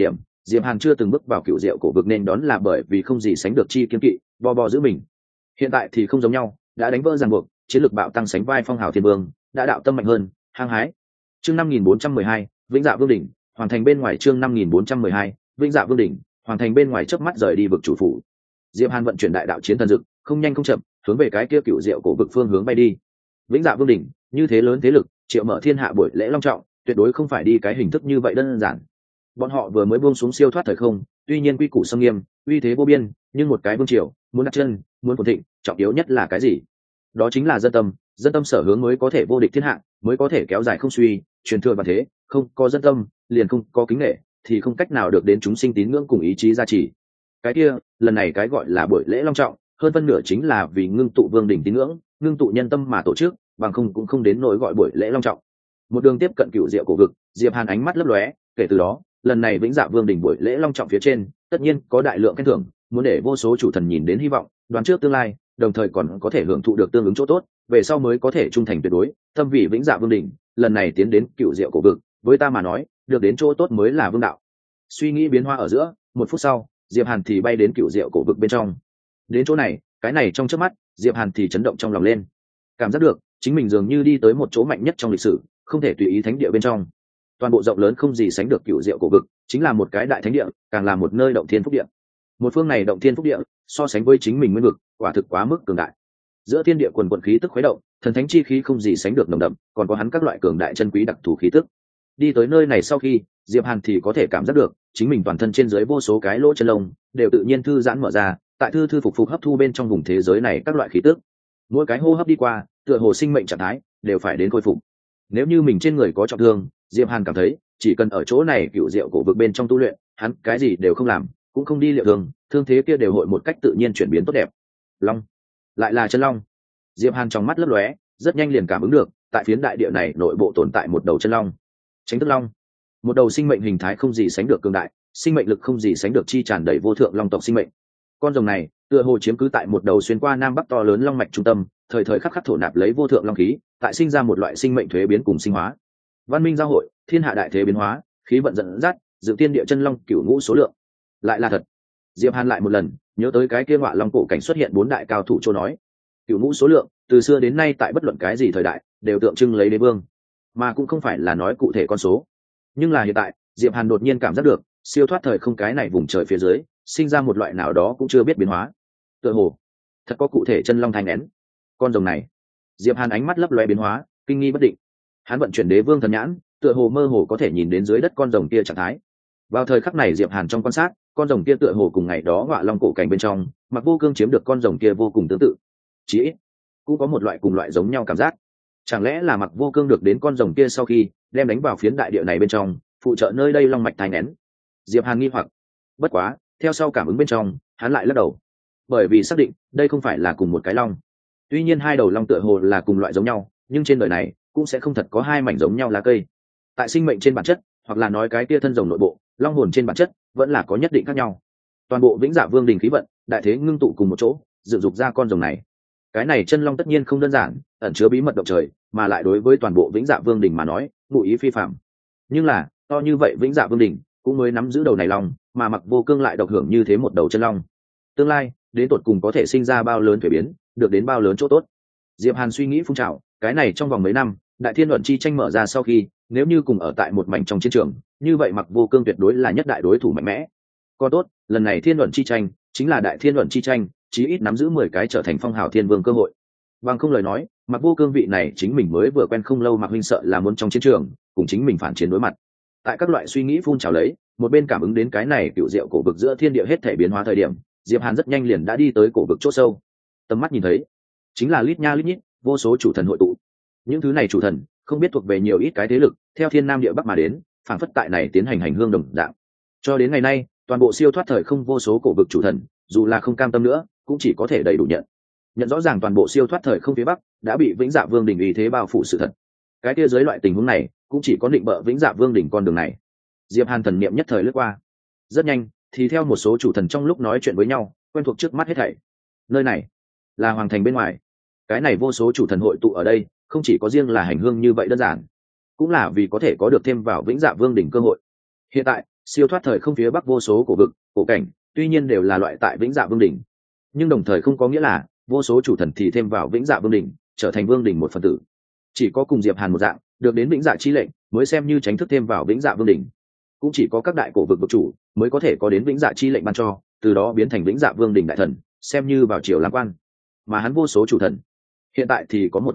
Diệp Hàn chưa từng bước vào cựu diệu cổ vực nên đón là bởi vì không gì sánh được chi kiên kỵ, bo giữ mình. Hiện tại thì không giống nhau, đã đánh vỡ ràng buộc, chiến lược bạo tăng sánh vai phong hào thiên vương, đã đạo tâm mạnh hơn, hăng hái. Chương 5412, Vĩnh Dạ Vương đỉnh, hoàn thành bên ngoài. Chương 5412, Vĩnh Dạ Vương đỉnh, hoàn thành bên ngoài, chớp mắt rời đi vực chủ phủ. Diệp Hàn vận chuyển đại đạo chiến thần dực, không nhanh không chậm, hướng về cái kia cựu diệu cổ vực phương hướng bay đi. Vĩnh Dạ Vương đỉnh, như thế lớn thế lực, triệu mở thiên hạ buổi lễ long trọng, tuyệt đối không phải đi cái hình thức như vậy đơn giản. Bọn họ vừa mới buông xuống siêu thoát thời không, tuy nhiên quy củ sâm nghiêm, uy thế vô biên, nhưng một cái vương triều muốn đặt chân, muốn phồn thịnh, trọng yếu nhất là cái gì? Đó chính là dân tâm sở hướng mới có thể vô địch thiên hạ, mới có thể kéo dài không suy, truyền thừa và thế, không có dân tâm, liền không có kính nể, thì không cách nào được đến chúng sinh tín ngưỡng cùng ý chí gia trì. Cái kia, lần này cái gọi là buổi lễ long trọng, hơn phân nửa chính là vì ngưng tụ vương đỉnh tín ngưỡng, ngưng tụ nhân tâm mà tổ chức, bằng không cũng không đến nỗi gọi buổi lễ long trọng. Một đường tiếp cận cựu diệu cổ vực, Diệp Hàn ánh mắt lấp lóe, kể từ đó, lần này Vĩnh Dạ Vương đỉnh buổi lễ long trọng phía trên, tất nhiên có đại lượng khen thưởng, muốn để vô số chủ thần nhìn đến hy vọng, đoán trước tương lai, đồng thời còn có thể hưởng thụ được tương ứng chỗ tốt, về sau mới có thể trung thành tuyệt đối. Tâm vị Vĩnh Dạ Vương đỉnh, lần này tiến đến cựu diệu cổ vực, với ta mà nói, được đến chỗ tốt mới là vương đạo. Suy nghĩ biến hóa ở giữa, một phút sau, Diệp Hàn thì bay đến cựu diệu cổ vực bên trong. Đến chỗ này, cái này trong chớp mắt, Diệp Hàn thì chấn động trong lòng lên, cảm giác được chính mình dường như đi tới một chỗ mạnh nhất trong lịch sử, không thể tùy ý thánh địa bên trong. Toàn bộ rộng lớn không gì sánh được cựu diệu cổ vực, chính là một cái đại thánh địa, càng là một nơi động thiên phúc địa. Một phương này động thiên phúc địa, so sánh với chính mình nguyên vực, quả thực quá mức cường đại. Giữa thiên địa quần quần khí tức khuấy động, thần thánh chi khí không gì sánh được nồng đậm, còn có hắn các loại cường đại chân quý đặc thù khí tức. Đi tới nơi này sau khi, Diệp Hàn thì có thể cảm giác được, chính mình toàn thân trên dưới vô số cái lỗ chân lông đều tự nhiên thư giãn mở ra, tại thư phục hấp thu bên trong vùng thế giới này các loại khí tức. Mỗi cái hô hấp đi qua, tựa hồ sinh mệnh trạng thái đều phải đến khôi phục. Nếu như mình trên người có trọng thương, Diệp Hàn cảm thấy chỉ cần ở chỗ này cựu diệu cổ vực bên trong tu luyện, hắn cái gì đều không làm, cũng không đi liệu thương, thương thế kia đều hội một cách tự nhiên chuyển biến tốt đẹp. Long, lại là chân long. Diệp Hàn trong mắt lấp lóe, rất nhanh liền cảm ứng được, tại phiến đại địa này nội bộ tồn tại một đầu chân long. Chánh Tức Long, một đầu sinh mệnh hình thái không gì sánh được cường đại, sinh mệnh lực không gì sánh được chi tràn đầy vô thượng long tộc sinh mệnh. Con rồng này tựa hồ chiếm cứ tại một đầu xuyên qua nam bắc to lớn long mạch trung tâm, thời thời khắc khắc thổ nạp lấy vô thượng long khí, tại sinh ra một loại sinh mệnh thuế biến cùng sinh hóa. Văn minh giao hội, thiên hạ đại thế biến hóa, khí vận dẫn dắt, dự tiên địa chân long cửu ngũ số lượng. Lại là thật. Diệp Hàn lại một lần nhớ tới cái kia ngọa long cổ cảnh xuất hiện bốn đại cao thủ châu nói, cửu ngũ số lượng, từ xưa đến nay tại bất luận cái gì thời đại đều tượng trưng lấy đế vương, mà cũng không phải là nói cụ thể con số. Nhưng là hiện tại, Diệp Hàn đột nhiên cảm giác được, siêu thoát thời không cái này vùng trời phía dưới, sinh ra một loại nào đó cũng chưa biết biến hóa. Tựa hồ thật có cụ thể chân long thanh nén. Con rồng này, Diệp Hàn ánh mắt lấp lóe biến hóa, kinh nghi bất định. Hắn vận chuyển đế vương thần nhãn, tựa hồ mơ hồ có thể nhìn đến dưới đất con rồng kia trạng thái. Vào thời khắc này Diệp Hàn trong quan sát, con rồng kia tựa hồ cùng ngày đó ngọa long cổ cảnh bên trong, Mặc Vô Cương chiếm được con rồng kia vô cùng tương tự. Chỉ ít, cũng có một loại cùng loại giống nhau cảm giác. Chẳng lẽ là Mặc Vô Cương được đến con rồng kia sau khi đem đánh vào phiến đại địa này bên trong, phụ trợ nơi đây long mạch thai nén? Diệp Hàn nghi hoặc. Bất quá, theo sau cảm ứng bên trong, hắn lại lắc đầu, bởi vì xác định đây không phải là cùng một cái long. Tuy nhiên hai đầu long tựa hồ là cùng loại giống nhau, nhưng trên đời này cũng sẽ không thật có hai mảnh giống nhau lá cây. Tại sinh mệnh trên bản chất, hoặc là nói cái kia thân rồng nội bộ, long hồn trên bản chất vẫn là có nhất định khác nhau. Toàn bộ Vĩnh Dạ Vương đình khí vận, đại thế ngưng tụ cùng một chỗ, dựng dục ra con rồng này. Cái này chân long tất nhiên không đơn giản, ẩn chứa bí mật động trời, mà lại đối với toàn bộ Vĩnh Dạ Vương đình mà nói, ngụ ý phi phàm. Nhưng là, to như vậy Vĩnh Dạ Vương đình cũng mới nắm giữ đầu này long, mà Mặc Vô Cương lại độc hưởng như thế một đầu chân long. Tương lai, đến tột cùng có thể sinh ra bao lớn thuế biến, được đến bao lớn chỗ tốt. Diệp Hàn suy nghĩ phun trào, cái này trong vòng mấy năm, đại thiên luận chi tranh mở ra sau khi, nếu như cùng ở tại một mảnh trong chiến trường, như vậy Mặc Vô Cương tuyệt đối là nhất đại đối thủ mạnh mẽ. Còn tốt, lần này thiên luận chi tranh chính là đại thiên luận chi tranh, chí ít nắm giữ 10 cái trở thành phong hào thiên vương cơ hội. Bằng không lời nói, Mặc Vô Cương vị này chính mình mới vừa quen không lâu, Mặc huynh sợ là muốn trong chiến trường cùng chính mình phản chiến đối mặt. Tại các loại suy nghĩ phun trào lấy, một bên cảm ứng đến cái này cựu diệu cổ vực giữa thiên địa hết thể biến hóa thời điểm, Diệp Hàn rất nhanh liền đã đi tới cổ vực chỗ sâu. Tầm mắt nhìn thấy, chính là lít nha lít nhít, vô số chủ thần hội tụ. Những thứ này chủ thần, không biết thuộc về nhiều ít cái thế lực, theo thiên nam địa bắc mà đến, phảng phất tại này tiến hành hành hương đồng dạng. Cho đến ngày nay, toàn bộ siêu thoát thời không vô số cổ vực chủ thần, dù là không cam tâm nữa, cũng chỉ có thể đầy đủ nhận rõ ràng toàn bộ siêu thoát thời không phía bắc đã bị Vĩnh Dạ Vương đỉnh uy thế bao phủ sự thật. Cái kia dưới loại tình huống này, cũng chỉ có định bợ Vĩnh Dạ Vương đỉnh con đường này. Diệp Hàn thần niệm nhất thời lướt qua, rất nhanh thì theo một số chủ thần trong lúc nói chuyện với nhau, quen thuộc trước mắt hết thảy. Nơi này là hoàng thành bên ngoài, cái này vô số chủ thần hội tụ ở đây, không chỉ có riêng là hành hương như vậy đơn giản, cũng là vì có thể có được thêm vào Vĩnh Dạ Vương đỉnh cơ hội. Hiện tại, siêu thoát thời không phía bắc vô số cổ vực cổ cảnh, tuy nhiên đều là loại tại vĩnh dạ vương đỉnh, nhưng đồng thời không có nghĩa là vô số chủ thần thì thêm vào vĩnh dạ vương đỉnh trở thành vương đỉnh một phần tử. Chỉ có cùng Diệp Hàn một dạng được đến vĩnh dạ chi lệnh mới xem như tránh thức thêm vào vĩnh dạ vương đỉnh, cũng chỉ có các đại cổ vực vực chủ mới có thể có đến vĩnh dạ chi lệnh ban cho, từ đó biến thành vĩnh dạ vương đỉnh đại thần, xem như vào triều làm quan. Mà hắn vô số chủ thần hiện tại thì có một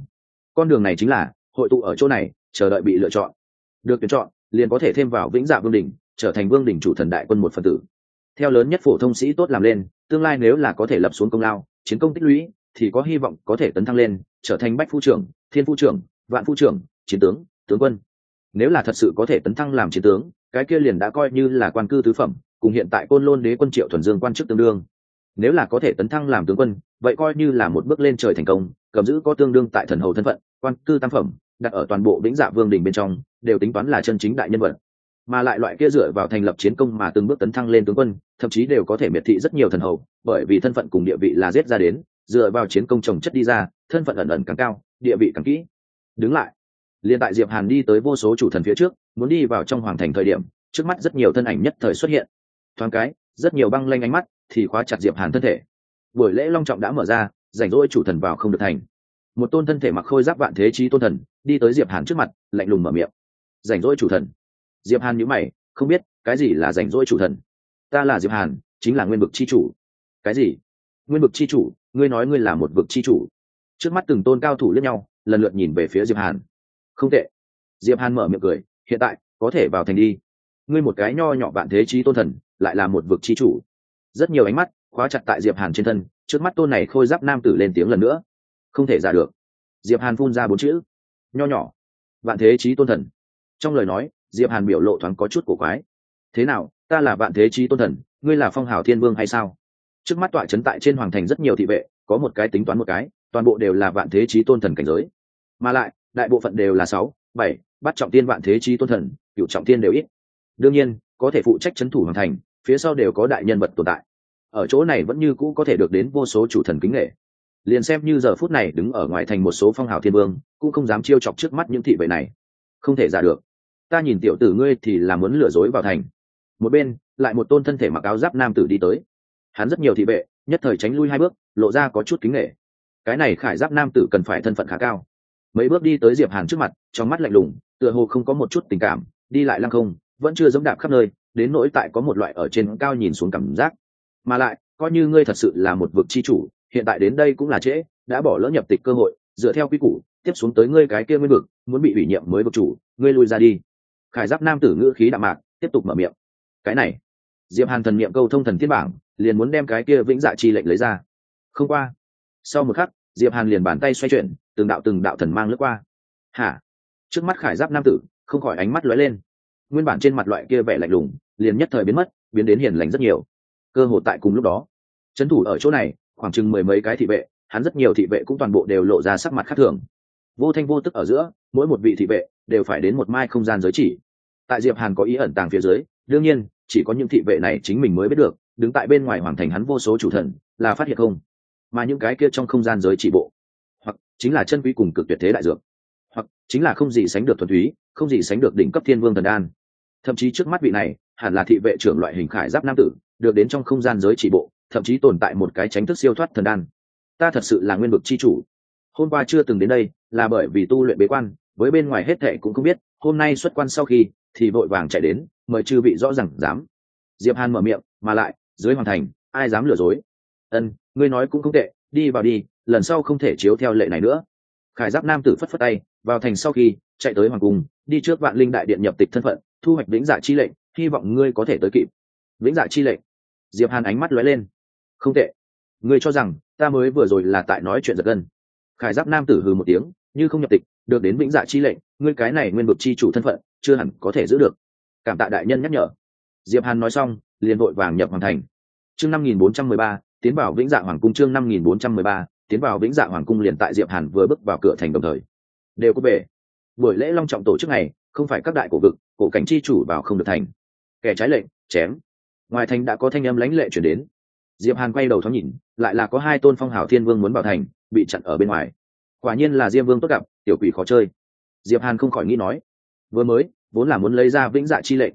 con đường này chính là hội tụ ở chỗ này chờ đợi bị lựa chọn, được tuyển chọn liền có thể thêm vào vĩnh dạ vương đỉnh trở thành vương đỉnh chủ thần đại quân một phần tử. Theo lớn nhất phổ thông sĩ tốt làm lên, tương lai nếu là có thể lập xuống công lao chiến công tích lũy thì có hy vọng có thể tấn thăng lên trở thành bách phu trưởng, thiên phu trưởng, vạn phu trưởng, chiến tướng, tướng quân. Nếu là thật sự có thể tấn thăng làm chiến tướng, cái kia liền đã coi như là quan cư tứ phẩm, cùng hiện tại Côn Lôn Đế quân Triệu Thuần Dương quan chức tương đương. Nếu là có thể tấn thăng làm tướng quân, vậy coi như là một bước lên trời thành công, cầm giữ có tương đương tại thần hầu thân phận, quan cư tam phẩm, đặt ở toàn bộ vĩnh dạ vương đỉnh bên trong đều tính toán là chân chính đại nhân vật. Mà lại loại kia dựa vào thành lập chiến công mà từng bước tấn thăng lên tướng quân, thậm chí đều có thể miệt thị rất nhiều thần hầu, bởi vì thân phận cùng địa vị là giết ra đến, dựa vào chiến công trồng chất đi ra, thân phận ẩn ẩn càng cao, địa vị càng kỹ. Đứng lại, liền tại Diệp Hàn đi tới vô số chủ thần phía trước, muốn đi vào trong hoàng thành thời điểm, trước mắt rất nhiều thân ảnh nhất thời xuất hiện. Thoáng cái, rất nhiều băng lanh ánh mắt thì khóa chặt Diệp Hàn thân thể. Buổi lễ long trọng đã mở ra, rảnh rỗi chủ thần vào không được thành. Một tôn thân thể mặc khôi giáp vạn thế chí tôn thần đi tới Diệp Hàn trước mặt, lạnh lùng mở miệng. Rảnh rỗi chủ thần. Diệp Hàn nhíu mày, không biết cái gì là rảnh rỗi chủ thần. Ta là Diệp Hàn, chính là nguyên vực chi chủ. Cái gì? Nguyên vực chi chủ? Ngươi nói ngươi là một vực chi chủ? Trước mắt từng tôn cao thủ liếc nhau, lần lượt nhìn về phía Diệp Hàn. Không tệ. Diệp Hàn mở miệng cười, hiện tại có thể vào thành đi. Ngươi một cái nho nhỏ vạn thế chí tôn thần, lại là một vực chi chủ. Rất nhiều ánh mắt khóa chặt tại Diệp Hàn trên thân, trước mắt tôn này khôi giáp nam tử lên tiếng lần nữa. Không thể giả được. Diệp Hàn phun ra 4 chữ. Nho nhỏ, vạn thế chí tôn thần. Trong lời nói, Diệp Hàn biểu lộ thoáng có chút cổ quái. Thế nào, ta là vạn thế chí tôn thần, ngươi là phong hào thiên vương hay sao? Trước mắt tọa chấn tại trên hoàng thành rất nhiều thị vệ, có một cái tính toán một cái, toàn bộ đều là vạn thế chí tôn thần cảnh giới. Mà lại, đại bộ phận đều là 6, 7, bắt trọng tiên vạn thế chí tôn thần, cửu trọng tiên đều ít. Đương nhiên, có thể phụ trách trấn thủ hoàng thành, phía sau đều có đại nhân vật tồn tại. Ở chỗ này vẫn như cũ có thể được đến vô số chủ thần kính nể. Liền xem như giờ phút này đứng ở ngoài thành một số phong hào thiên vương, cũng không dám chiêu chọc trước mắt những thị vệ này. Không thể giả được. Ta nhìn tiểu tử ngươi thì là muốn lừa dối vào thành. Một bên lại một tôn thân thể mặc áo giáp nam tử đi tới, hắn rất nhiều thị vệ nhất thời tránh lui 2 bước, lộ ra có chút kính nể. Cái này khải giáp nam tử cần phải thân phận khá cao. Mấy bước đi tới Diệp Hàn trước mặt, trong mắt lạnh lùng, tựa hồ không có một chút tình cảm, đi lại lăng không, vẫn chưa giống đạp khắp nơi, đến nỗi tại có một loại ở trên cao nhìn xuống cảm giác. Mà lại, coi như ngươi thật sự là một vực chi chủ, hiện tại đến đây cũng là trễ, đã bỏ lỡ nhập tịch cơ hội, dựa theo quy củ, tiếp xuống tới ngươi cái kia nguyên vực, muốn bị ủy nhiệm mới vực chủ, ngươi lui ra đi. Khải giáp nam tử ngữ khí đạm mạc, tiếp tục mở miệng. Cái này, Diệp Hàn thần niệm câu thông thần thiên bảng, liền muốn đem cái kia vĩnh dạ chi lệnh lấy ra. Không qua, sau một khắc, Diệp Hàn liền bàn tay xoay chuyển, từng đạo thần mang lướt qua. Hả? Trước mắt khải giáp nam tử không khỏi ánh mắt lóe lên, nguyên bản trên mặt loại kia vẻ lạnh lùng liền nhất thời biến mất, biến đến hiền lành rất nhiều. Cơ hội tại cùng lúc đó, trấn thủ ở chỗ này khoảng chừng 10 mấy cái thị vệ, hắn rất nhiều thị vệ cũng toàn bộ đều lộ ra sắc mặt khác thường. Vô thanh vô tức ở giữa, mỗi một vị thị vệ đều phải đến một mai không gian giới chỉ. Tại Diệp Hàn có ý ẩn tàng phía dưới, đương nhiên chỉ có những thị vệ này chính mình mới biết được, đứng tại bên ngoài hoàng thành hắn vô số chủ thần là phát hiện không, mà những cái kia trong không gian giới chỉ bộ, hoặc chính là chân quý cùng cực tuyệt thế đại dược, hoặc chính là không gì sánh được thuần túy, không gì sánh được đỉnh cấp thiên vương thần đan. Thậm chí trước mắt vị này hẳn là thị vệ trưởng loại hình khải giáp nam tử, được đến trong không gian giới chỉ bộ, thậm chí tồn tại một cái tránh thức siêu thoát thần đan. Ta thật sự là nguyên vực chi chủ. Hôm qua chưa từng đến đây là bởi vì tu luyện bế quan, với bên ngoài hết thệ cũng không biết, hôm nay xuất quan sau khi thì vội vàng chạy đến, mời chư vị rõ ràng dám. Diệp Hàn mở miệng, mà lại dưới hoàng thành ai dám lừa dối. Ngươi nói cũng không tệ, đi vào đi, lần sau không thể chiếu theo lệ này nữa. Khải giáp nam tử phất phất tay, vào thành sau khi chạy tới hoàng cung, đi trước vạn linh đại điện nhập tịch thân phận, thu hoạch vĩnh dạ chi lệnh, hy vọng ngươi có thể tới kịp. Vĩnh dạ chi lệnh? Diệp Hàn ánh mắt lóe lên. Không tệ. Ngươi cho rằng ta mới vừa rồi là tại nói chuyện giật gân? Khải giáp nam tử hừ một tiếng, như không nhập tịch, được đến vĩnh dạ chi lệnh, ngươi cái này nguyên vực chi chủ thân phận chưa hẳn có thể giữ được. Cảm tạ đại nhân nhắc nhở. Diệp Hàn nói xong, liền vội vàng nhập hoàng thành. Chương 5413, tiến vào vĩnh dạ hoàng cung. Chương 5413, tiến vào vĩnh dạ hoàng cung. Liền tại Diệp Hàn vừa bước vào cửa thành đồng thời, đều có về. Buổi lễ long trọng tổ chức này, không phải các đại cổ vực, cổ cảnh chi chủ vào không được thành. Kẻ trái lệnh, chém. Ngoài thành đã có thanh âm lãnh lệ truyền đến. Diệp Hàn quay đầu thoáng nhìn, lại là có 2 tôn phong hào thiên vương muốn vào thành, bị chặn ở bên ngoài. Quả nhiên là Diêm Vương tốt gặp, tiểu quỷ khó chơi. Diệp Hàn không khỏi nghĩ nói, vừa mới vốn là muốn lấy ra vĩnh dạ chi lệnh,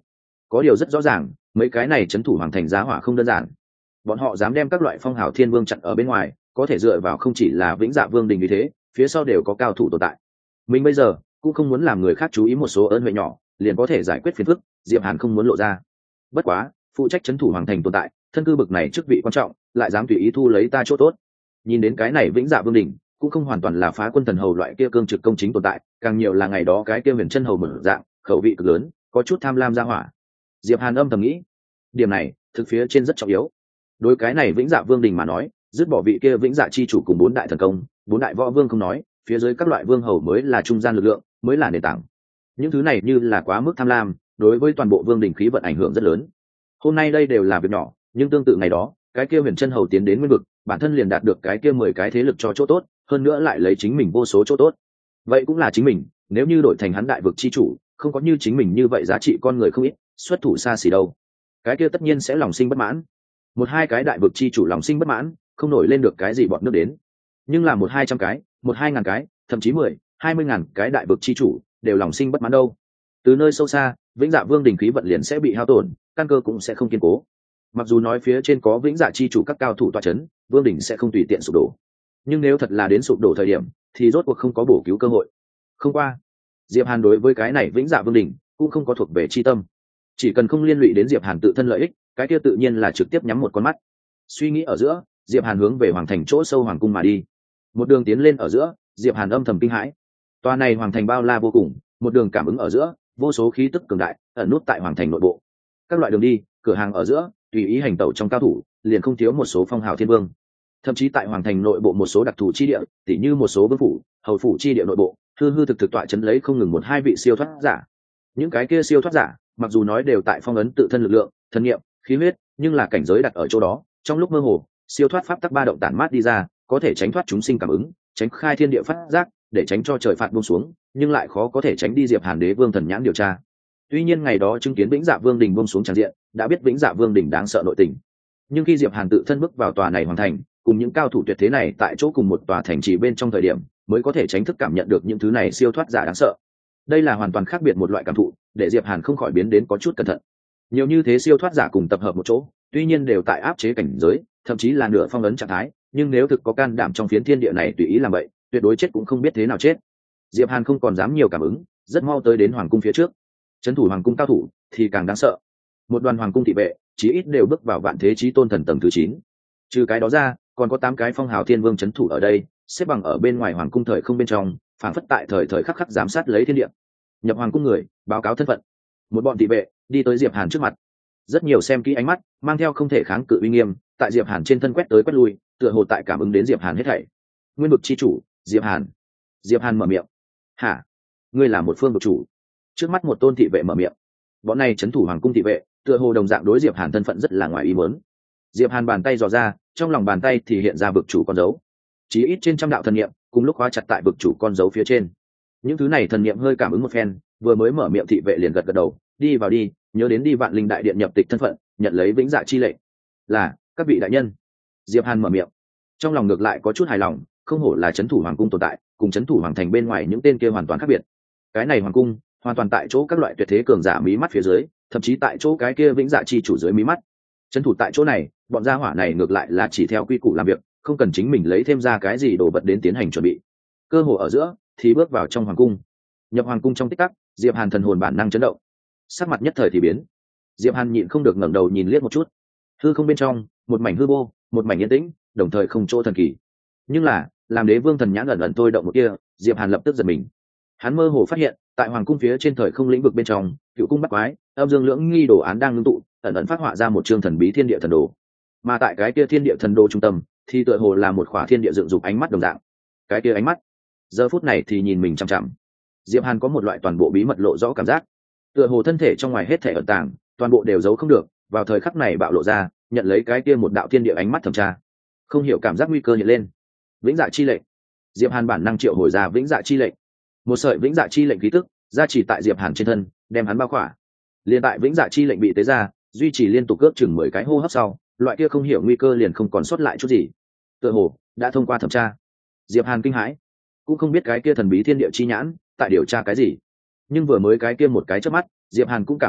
có điều rất rõ ràng mấy cái này trấn thủ hoàng thành giá hỏa không đơn giản, bọn họ dám đem các loại phong hào thiên vương chặn ở bên ngoài, có thể dựa vào không chỉ là vĩnh dạ vương đình như thế, phía sau đều có cao thủ tồn tại. Mình bây giờ cũng không muốn làm người khác chú ý một số ơn huệ nhỏ liền có thể giải quyết phiền phức, Diệp Hàn không muốn lộ ra. Bất quá phụ trách trấn thủ hoàng thành tồn tại, thân cư bực này chức vị quan trọng, lại dám tùy ý thu lấy ta chỗ tốt. Nhìn đến cái này vĩnh dạ vương đình cũng không hoàn toàn là phá quân thần hầu loại kia cương trực công chính tồn tại, càng nhiều là ngày đó cái kia huyền chân hầu mở dạng khẩu vị cực lớn, có chút tham lam ra hỏa. Diệp Hàn âm thầm nghĩ, điểm này thực phía trên rất trọng yếu. Đối cái này vĩnh dạ vương đình mà nói, dứt bỏ vị kia vĩnh dạ chi chủ cùng 4 đại thần công, 4 đại võ vương không nói, phía dưới các loại vương hầu mới là trung gian lực lượng, mới là nền tảng. Những thứ này như là quá mức tham lam, đối với toàn bộ vương đình khí vận ảnh hưởng rất lớn. Hôm nay đây đều là việc nhỏ, nhưng tương tự ngày đó, cái kia huyền chân hầu tiến đến nguyên vực, bản thân liền đạt được cái kia 10 cái thế lực cho chỗ tốt, hơn nữa lại lấy chính mình vô số chỗ tốt. Vậy cũng là chính mình, nếu như đổi thành hắn đại vực chi chủ, không có như chính mình như vậy giá trị con người không ít, xuất thủ xa xỉ đâu. Cái kia tất nhiên sẽ lòng sinh bất mãn. Một hai cái đại vực chi chủ lòng sinh bất mãn, không nổi lên được cái gì bọn nước đến. Nhưng là 100-200 cái, 1-2 ngàn cái, thậm chí 10-20 ngàn cái đại vực chi chủ đều lòng sinh bất mãn đâu. Từ nơi sâu xa, vĩnh dạ vương đình khí vận liền sẽ bị hao tổn, căn cơ cũng sẽ không kiên cố. Mặc dù nói phía trên có vĩnh dạ chi chủ các cao thủ tọa chấn, vương đình sẽ không tùy tiện sụp đổ, nhưng nếu thật là đến sụp đổ thời điểm thì rốt cuộc không có bổ cứu cơ hội. Không qua Diệp Hàn đối với cái này vĩnh dạ vương đình cũng không có thuộc về chi tâm, chỉ cần không liên lụy đến Diệp Hàn tự thân lợi ích, cái kia tự nhiên là trực tiếp nhắm một con mắt. Suy nghĩ ở giữa, Diệp Hàn hướng về hoàng thành chỗ sâu hoàng cung mà đi. Một đường tiến lên ở giữa, Diệp Hàn âm thầm kinh hãi. Tòa này hoàng thành bao la vô cùng, một đường cảm ứng ở giữa, vô số khí tức cường đại ẩn nút tại hoàng thành nội bộ. Các loại đường đi, cửa hàng ở giữa, tùy ý hành tẩu trong cao thủ, liền không thiếu một số phong hào thiên vương. Thậm chí tại hoàng thành nội bộ một số đặc thù chi địa, tỉ như một số vương phủ, hầu phủ chi địa nội bộ, hư hư thực thực tọa chấn lấy không ngừng 1-2 vị siêu thoát giả. Những cái kia siêu thoát giả, mặc dù nói đều tại phong ấn tự thân lực lượng, thân nghiệm, khí huyết, nhưng là cảnh giới đặt ở chỗ đó, trong lúc mơ hồ, siêu thoát pháp tắc ba động tản mát đi ra, có thể tránh thoát chúng sinh cảm ứng, tránh khai thiên địa phát giác, để tránh cho trời phạt buông xuống, nhưng lại khó có thể tránh đi Diệp Hàn đế vương thần nhãn điều tra. Tuy nhiên ngày đó chứng kiến vĩnh dạ vương đình buông xuống tràn diện, đã biết vĩnh dạ vương đình đáng sợ nội tình. Nhưng khi Diệp Hàn tự thân bước vào tòa này hoàn thành, cùng những cao thủ tuyệt thế này tại chỗ cùng một tòa thành trì bên trong thời điểm, mới có thể tránh thức cảm nhận được những thứ này siêu thoát giả đáng sợ. Đây là hoàn toàn khác biệt một loại cảm thụ, để Diệp Hàn không khỏi biến đến có chút cẩn thận. Nhiều như thế siêu thoát giả cùng tập hợp một chỗ, tuy nhiên đều tại áp chế cảnh giới, thậm chí là nửa phong ấn trạng thái, nhưng nếu thực có can đảm trong phiến thiên địa này tùy ý làm vậy, tuyệt đối chết cũng không biết thế nào chết. Diệp Hàn không còn dám nhiều cảm ứng, rất mau tới đến hoàng cung phía trước. Trấn thủ hoàng cung cao thủ thì càng đáng sợ. Một đoàn hoàng cung thị vệ, chí ít đều bước vào vạn thế chí tôn thần tầng thứ 9. Trừ cái đó ra, còn có 8 cái phong hào thiên vương trấn thủ ở đây, xếp bằng ở bên ngoài hoàng cung thời không bên trong, phảng phất tại thời khắc khắc giám sát lấy thiên địa. Nhập hoàng cung người, báo cáo thân phận. Một bọn thị vệ đi tới Diệp Hàn trước mặt. Rất nhiều xem kỹ ánh mắt, mang theo không thể kháng cự uy nghiêm, tại Diệp Hàn trên thân quét tới quét lui, tựa hồ tại cảm ứng đến Diệp Hàn hết thảy. Nguyên vực chi chủ, Diệp Hàn. Diệp Hàn mở miệng. "Hả? Ngươi là một phương vực chủ?" Trước mắt một tôn thị vệ mở miệng. Bọn này trấn thủ hoàng cung thị vệ, tựa hồ đồng dạng đối Diệp Hàn thân phận rất là ngoài ý muốn. Diệp Hàn bàn tay dò ra, trong lòng bàn tay thì hiện ra vực chủ con dấu. Chí ít trên trăm đạo thần niệm, cùng lúc khóa chặt tại vực chủ con dấu phía trên. Những thứ này thần niệm hơi cảm ứng một phen, vừa mới mở miệng thị vệ liền gật gật đầu, "Đi vào đi, nhớ đến đi Vạn Linh đại điện nhập tịch thân phận, nhận lấy vĩnh dạ chi lệnh." "Là, các vị đại nhân." Diệp Hàn mở miệng. Trong lòng ngược lại có chút hài lòng, không hổ là trấn thủ hoàng cung tồn tại, cùng trấn thủ hoàng thành bên ngoài những tên kia hoàn toàn khác biệt. Cái này hoàng cung, hoàn toàn tại chỗ các loại tuyệt thế cường giả mí mắt phía dưới, thậm chí tại chỗ cái kia vĩnh dạ chi chủ dưới mí mắt. Trấn thủ tại chỗ này, bọn gia hỏa này ngược lại là chỉ theo quy củ làm việc, không cần chính mình lấy thêm ra cái gì đồ vật đến tiến hành chuẩn bị. Cơ hồ ở giữa thì bước vào trong hoàng cung. Nhập hoàng cung trong tích tắc, Diệp Hàn thần hồn bản năng chấn động, sắc mặt nhất thời thì biến. Diệp Hàn nhịn không được ngẩng đầu nhìn liếc một chút. Hư không bên trong, một mảnh hư vô, một mảnh yên tĩnh, đồng thời không chỗ thần kỳ. Nhưng là, làm đế vương thần nhãn ẩn ẩn thôi động một kia, Diệp Hàn lập tức giật mình. Hắn mơ hồ phát hiện, tại hoàng cung phía trên thời không lĩnh vực bên trong, cựu cung bắt quái, âm dương lưỡng nghi đồ án đang ngưng tụ, ẩn ẩn phát họa ra một chương thần bí thiên địa thần đồ. Mà tại cái kia thiên địa thần đồ trung tâm, thì tựa hồ là một khỏa thiên địa dựng dục ánh mắt đồng dạng. Cái kia ánh mắt, giờ phút này thì nhìn mình chằm chằm. Diệp Hàn có một loại toàn bộ bí mật lộ rõ cảm giác, tựa hồ thân thể trong ngoài hết thể ẩn tàng, toàn bộ đều giấu không được, vào thời khắc này bạo lộ ra, nhận lấy cái kia một đạo thiên địa ánh mắt thẩm tra. Không hiểu cảm giác nguy cơ hiện lên. Vĩnh dạ chi lệnh. Diệp Hàn bản năng triệu hồi ra vĩnh dạ chi lệnh. Một sợi vĩnh dạ chi lệnh khí tức gia trì tại Diệp Hàn trên thân, đem hắn bao khỏa. Liên tại vĩnh dạ chi lệnh bị tế ra, duy trì liên tục cướp chừng 10 cái hô hấp sau, loại kia không hiểu nguy cơ liền không còn sót lại chút gì. Tựa hồ đã thông qua thẩm tra. Diệp Hàn kinh hãi, cũng không biết cái kia thần bí thiên địa chi nhãn tại điều tra cái gì, nhưng vừa mới cái kia một cái chớp mắt, Diệp Hàn cũng cảm giác được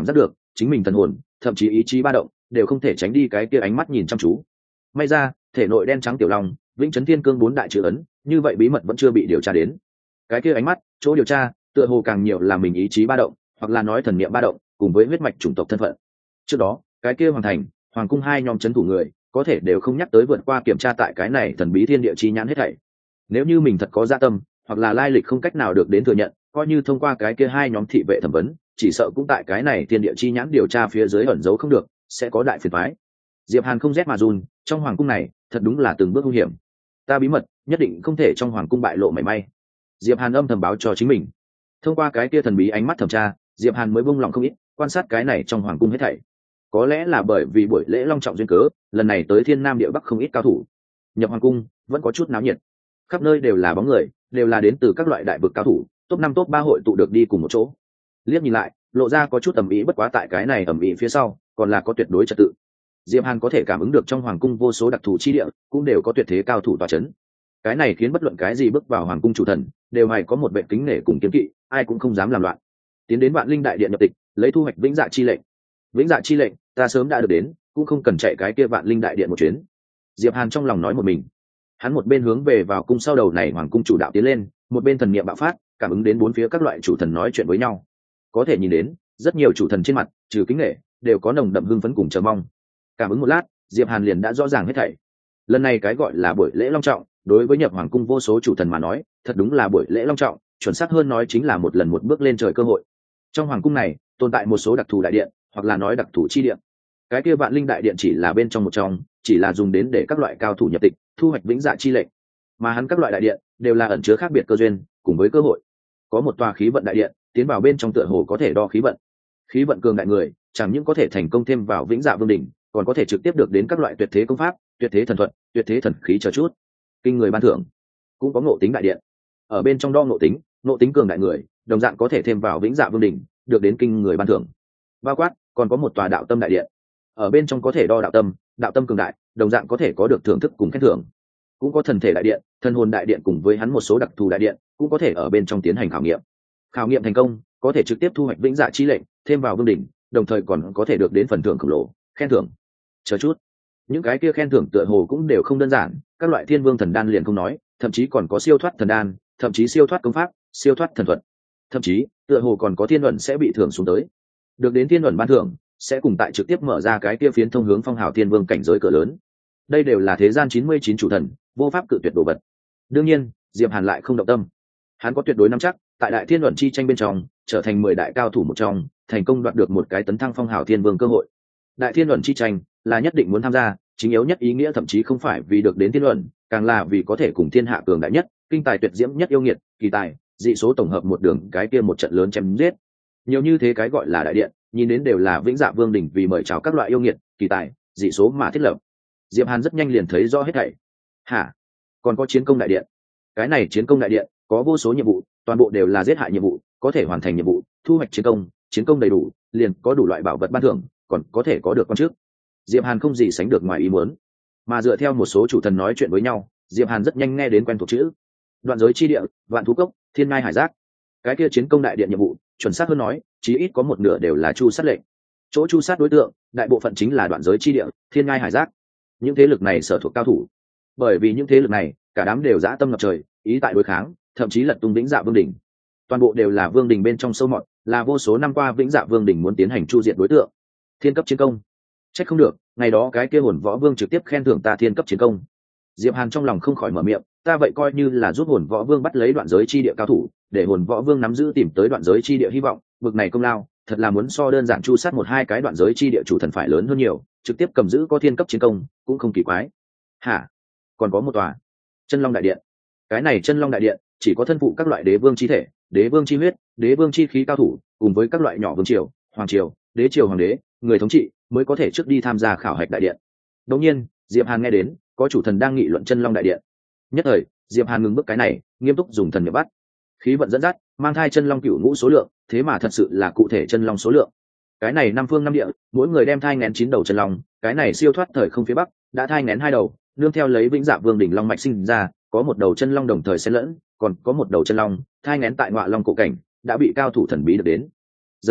chính mình thần hồn thậm chí ý chí ba động đều không thể tránh đi cái kia ánh mắt nhìn chăm chú. May ra thể nội đen trắng tiểu long vĩnh chấn thiên cương 4 đại chữ ấn, như vậy bí mật vẫn chưa bị điều tra đến. Cái kia ánh mắt chỗ điều tra tựa hồ càng nhiều là mình ý chí ba động, hoặc là nói thần niệm ba động, cùng với huyết mạch chủng tộc thân phận. Trước đó cái kia hoàng thành hoàng cung hai nhóm chấn thủ người có thể đều không nhắc tới vượt qua kiểm tra tại cái này thần bí thiên địa chi nhãn hết thảy. Nếu như mình thật có dạ tâm hoặc là lai lịch không cách nào được đến thừa nhận, coi như thông qua cái kia hai nhóm thị vệ thẩm vấn, chỉ sợ cũng tại cái này thiên địa chi nhãn điều tra phía dưới ẩn giấu không được, sẽ có đại phiền toái. Diệp Hàn không rét mà run, trong hoàng cung này thật đúng là từng bước nguy hiểm, ta bí mật nhất định không thể trong hoàng cung bại lộ mảy may. Diệp Hàn âm thầm báo cho chính mình. Thông qua cái kia thần bí ánh mắt thẩm tra, Diệp Hàn mới buông lòng không ít, quan sát cái này trong hoàng cung hết thảy. Có lẽ là bởi vì buổi lễ long trọng duyên cớ, lần này tới Thiên Nam địa Bắc không ít cao thủ. Nhập hoàng cung vẫn có chút náo nhiệt, khắp nơi đều là bóng người, đều là đến từ các loại đại vực cao thủ, top 5 top 3 hội tụ được đi cùng một chỗ. Liếc nhìn lại, lộ ra có chút ầm ĩ, bất quá tại cái này ầm ĩ phía sau, còn là có tuyệt đối trật tự. Diệp Hàn có thể cảm ứng được trong hoàng cung vô số đặc thù chi địa, cũng đều có tuyệt thế cao thủ tọa chấn. Cái này khiến bất luận cái gì bước vào hoàng cung chủ thần, đều hay có một vệ kính nể cùng kiêng kỵ, ai cũng không dám làm loạn. Tiến đến Vạn Linh đại điện nhập tịch, lấy thu hoạch vĩnh dạ chi lệnh. Vĩnh dạ chi lệnh, ta sớm đã được đến, cũng không cần chạy cái kia Vạn Linh đại điện một chuyến. Diệp Hàn trong lòng nói một mình. Hắn một bên hướng về vào cung sau đầu này hoàng cung chủ đạo tiến lên, một bên thần niệm bạo phát, cảm ứng đến bốn phía các loại chủ thần nói chuyện với nhau. Có thể nhìn đến, rất nhiều chủ thần trên mặt, trừ kính nể, đều có nồng đậm hưng phấn cùng chờ mong. Cảm ứng một lát, Diệp Hàn liền đã rõ ràng hết thảy. Lần này cái gọi là buổi lễ long trọng, đối với nhập hoàng cung vô số chủ thần mà nói, thật đúng là buổi lễ long trọng, chuẩn xác hơn nói chính là một lần một bước lên trời cơ hội. Trong hoàng cung này, tồn tại một số đặc thù đại điện, hoặc là nói đặc thù chi điện. Cái kia Vạn Linh đại điện chỉ là bên trong một trong, chỉ là dùng đến để các loại cao thủ nhập tịch, thu hoạch vĩnh dạ chi lệnh. Mà hắn các loại đại điện đều là ẩn chứa khác biệt cơ duyên, cùng với cơ hội. Có một tòa khí vận đại điện, tiến vào bên trong tựa hồ có thể đo khí vận. Khí vận cường đại người, chẳng những có thể thành công thêm vào vĩnh dạ vương đỉnh, còn có thể trực tiếp được đến các loại tuyệt thế công pháp, tuyệt thế thần thuật, tuyệt thế thần khí chờ chút. Kinh người ban thưởng. Cũng có ngộ tính đại điện. Ở bên trong đo ngộ tính cường đại người, đồng dạng có thể thêm vào vĩnh dạ vương đỉnh, được đến kinh người ban thưởng. Bao quát, còn có một tòa đạo tâm đại điện. Ở bên trong có thể đo đạo tâm cường đại, đồng dạng có thể có được thưởng thức cùng khen thưởng. Cũng có thần thể đại điện, thần hồn đại điện cùng với hắn một số đặc thù đại điện, cũng có thể ở bên trong tiến hành khảo nghiệm. Khảo nghiệm thành công, có thể trực tiếp thu hoạch vĩnh dạ chi lệnh, thêm vào vương đỉnh, đồng thời còn có thể được đến phần thưởng khổng lồ, khen thưởng. Chờ chút, những cái kia khen thưởng tựa hồ cũng đều không đơn giản, các loại thiên vương thần đan liền không nói, thậm chí còn có siêu thoát thần đan, thậm chí siêu thoát công pháp, siêu thoát thần thuật, thậm chí tựa hồ còn có thiên luận sẽ bị thưởng xuống tới. Được đến thiên luận ban thưởng, sẽ cùng tại trực tiếp mở ra cái kia phiến thông hướng phong hào thiên vương cảnh giới cửa lớn. Đây đều là thế gian 99 chủ thần vô pháp cự tuyệt đồ vật. Đương nhiên, Diệp Hàn lại không động tâm. Hắn có tuyệt đối nắm chắc, tại đại thiên luận chi tranh bên trong, trở thành 10 đại cao thủ một trong, thành công đoạt được một cái tấn thăng phong hào thiên vương cơ hội. Đại thiên luận chi tranh là nhất định muốn tham gia, chính yếu nhất ý nghĩa thậm chí không phải vì được đến thiên luận, càng là vì có thể cùng thiên hạ cường đại nhất, kinh tài tuyệt diễm nhất yêu nghiệt, kỳ tài, dị số tổng hợp một đường cái kia một trận lớn chém giết. Nhiều như thế cái gọi là đại điện, nhìn đến đều là vĩnh dạ vương đỉnh vì mời chào các loại yêu nghiệt, kỳ tài, dị số mà thiết lập. Diệp Hàn rất nhanh liền thấy rõ hết thảy. Hả? Còn có chiến công đại điện. Cái này chiến công đại điện có vô số nhiệm vụ, toàn bộ đều là giết hại nhiệm vụ, có thể hoàn thành nhiệm vụ, thu hoạch chiến công đầy đủ, liền có đủ loại bảo vật ban thưởng, còn có thể có được quan chức. Diệp Hàn không gì sánh được ngoài ý muốn. Mà dựa theo một số chủ thần nói chuyện với nhau, Diệp Hàn rất nhanh nghe đến quen thuộc chữ. Đoạn giới chi địa, vạn thú cốc, thiên ngai hải giác. Cái kia chiến công đại điện nhiệm vụ, chuẩn xác hơn nói, chí ít có một nửa đều là chu sát lệnh. Chỗ chu sát đối tượng, đại bộ phận chính là đoạn giới chi địa, thiên ngai hải giác. Những thế lực này sở thuộc cao thủ. Bởi vì những thế lực này, cả đám đều dã tâm ngập trời, ý tại đối kháng, thậm chí lật tung vĩnh dạ vương đỉnh. Toàn bộ đều là vương đỉnh bên trong sâu mọt, là vô số năm qua vĩnh dạ vương đỉnh muốn tiến hành chu diệt đối tượng. Thiên cấp chiến công. Trách không được, ngày đó cái kia hồn võ vương trực tiếp khen thưởng ta thiên cấp chiến công. Diệp Hàn trong lòng không khỏi mở miệng, ta vậy coi như là giúp hồn võ vương bắt lấy đoạn giới chi địa cao thủ, để hồn võ vương nắm giữ tìm tới đoạn giới chi địa hy vọng, bực này công lao, thật là muốn so đơn giản chu sát một hai cái đoạn giới chi địa chủ thần phải lớn hơn nhiều, trực tiếp cầm giữ có thiên cấp chiến công, cũng không kỳ quái. Hả? Còn có một tòa Chân Long đại điện. Cái này Chân Long đại điện chỉ có thân phụ các loại đế vương chi thể, đế vương chi huyết, đế vương chi khí cao thủ, cùng với các loại nhỏ vương triều, hoàng triều, đế triều hoàng đế, người thống trị mới có thể trước đi tham gia khảo hạch đại điện. Đột nhiên, Diệp Hàn nghe đến có chủ thần đang nghị luận Chân Long đại điện. Nhất thời, Diệp Hàn ngừng bước cái này, nghiêm túc dùng thần niệm bắt. Khí vận dẫn dắt, mang thai chân long cửu ngũ số lượng, thế mà thật sự là cụ thể chân long số lượng. Cái này năm phương năm địa, mỗi người đem thai nghén 9 đầu chân long, cái này siêu thoát thời không phía bắc, đã thai nghén 2 đầu, nương theo lấy vĩnh dạ vương đỉnh long mạch sinh ra, có một đầu chân long đồng thời xen lẫn, còn có một đầu chân long thai nghén tại Ngọa Long cổ cảnh, đã bị cao thủ thần bí được đến. Dần dần,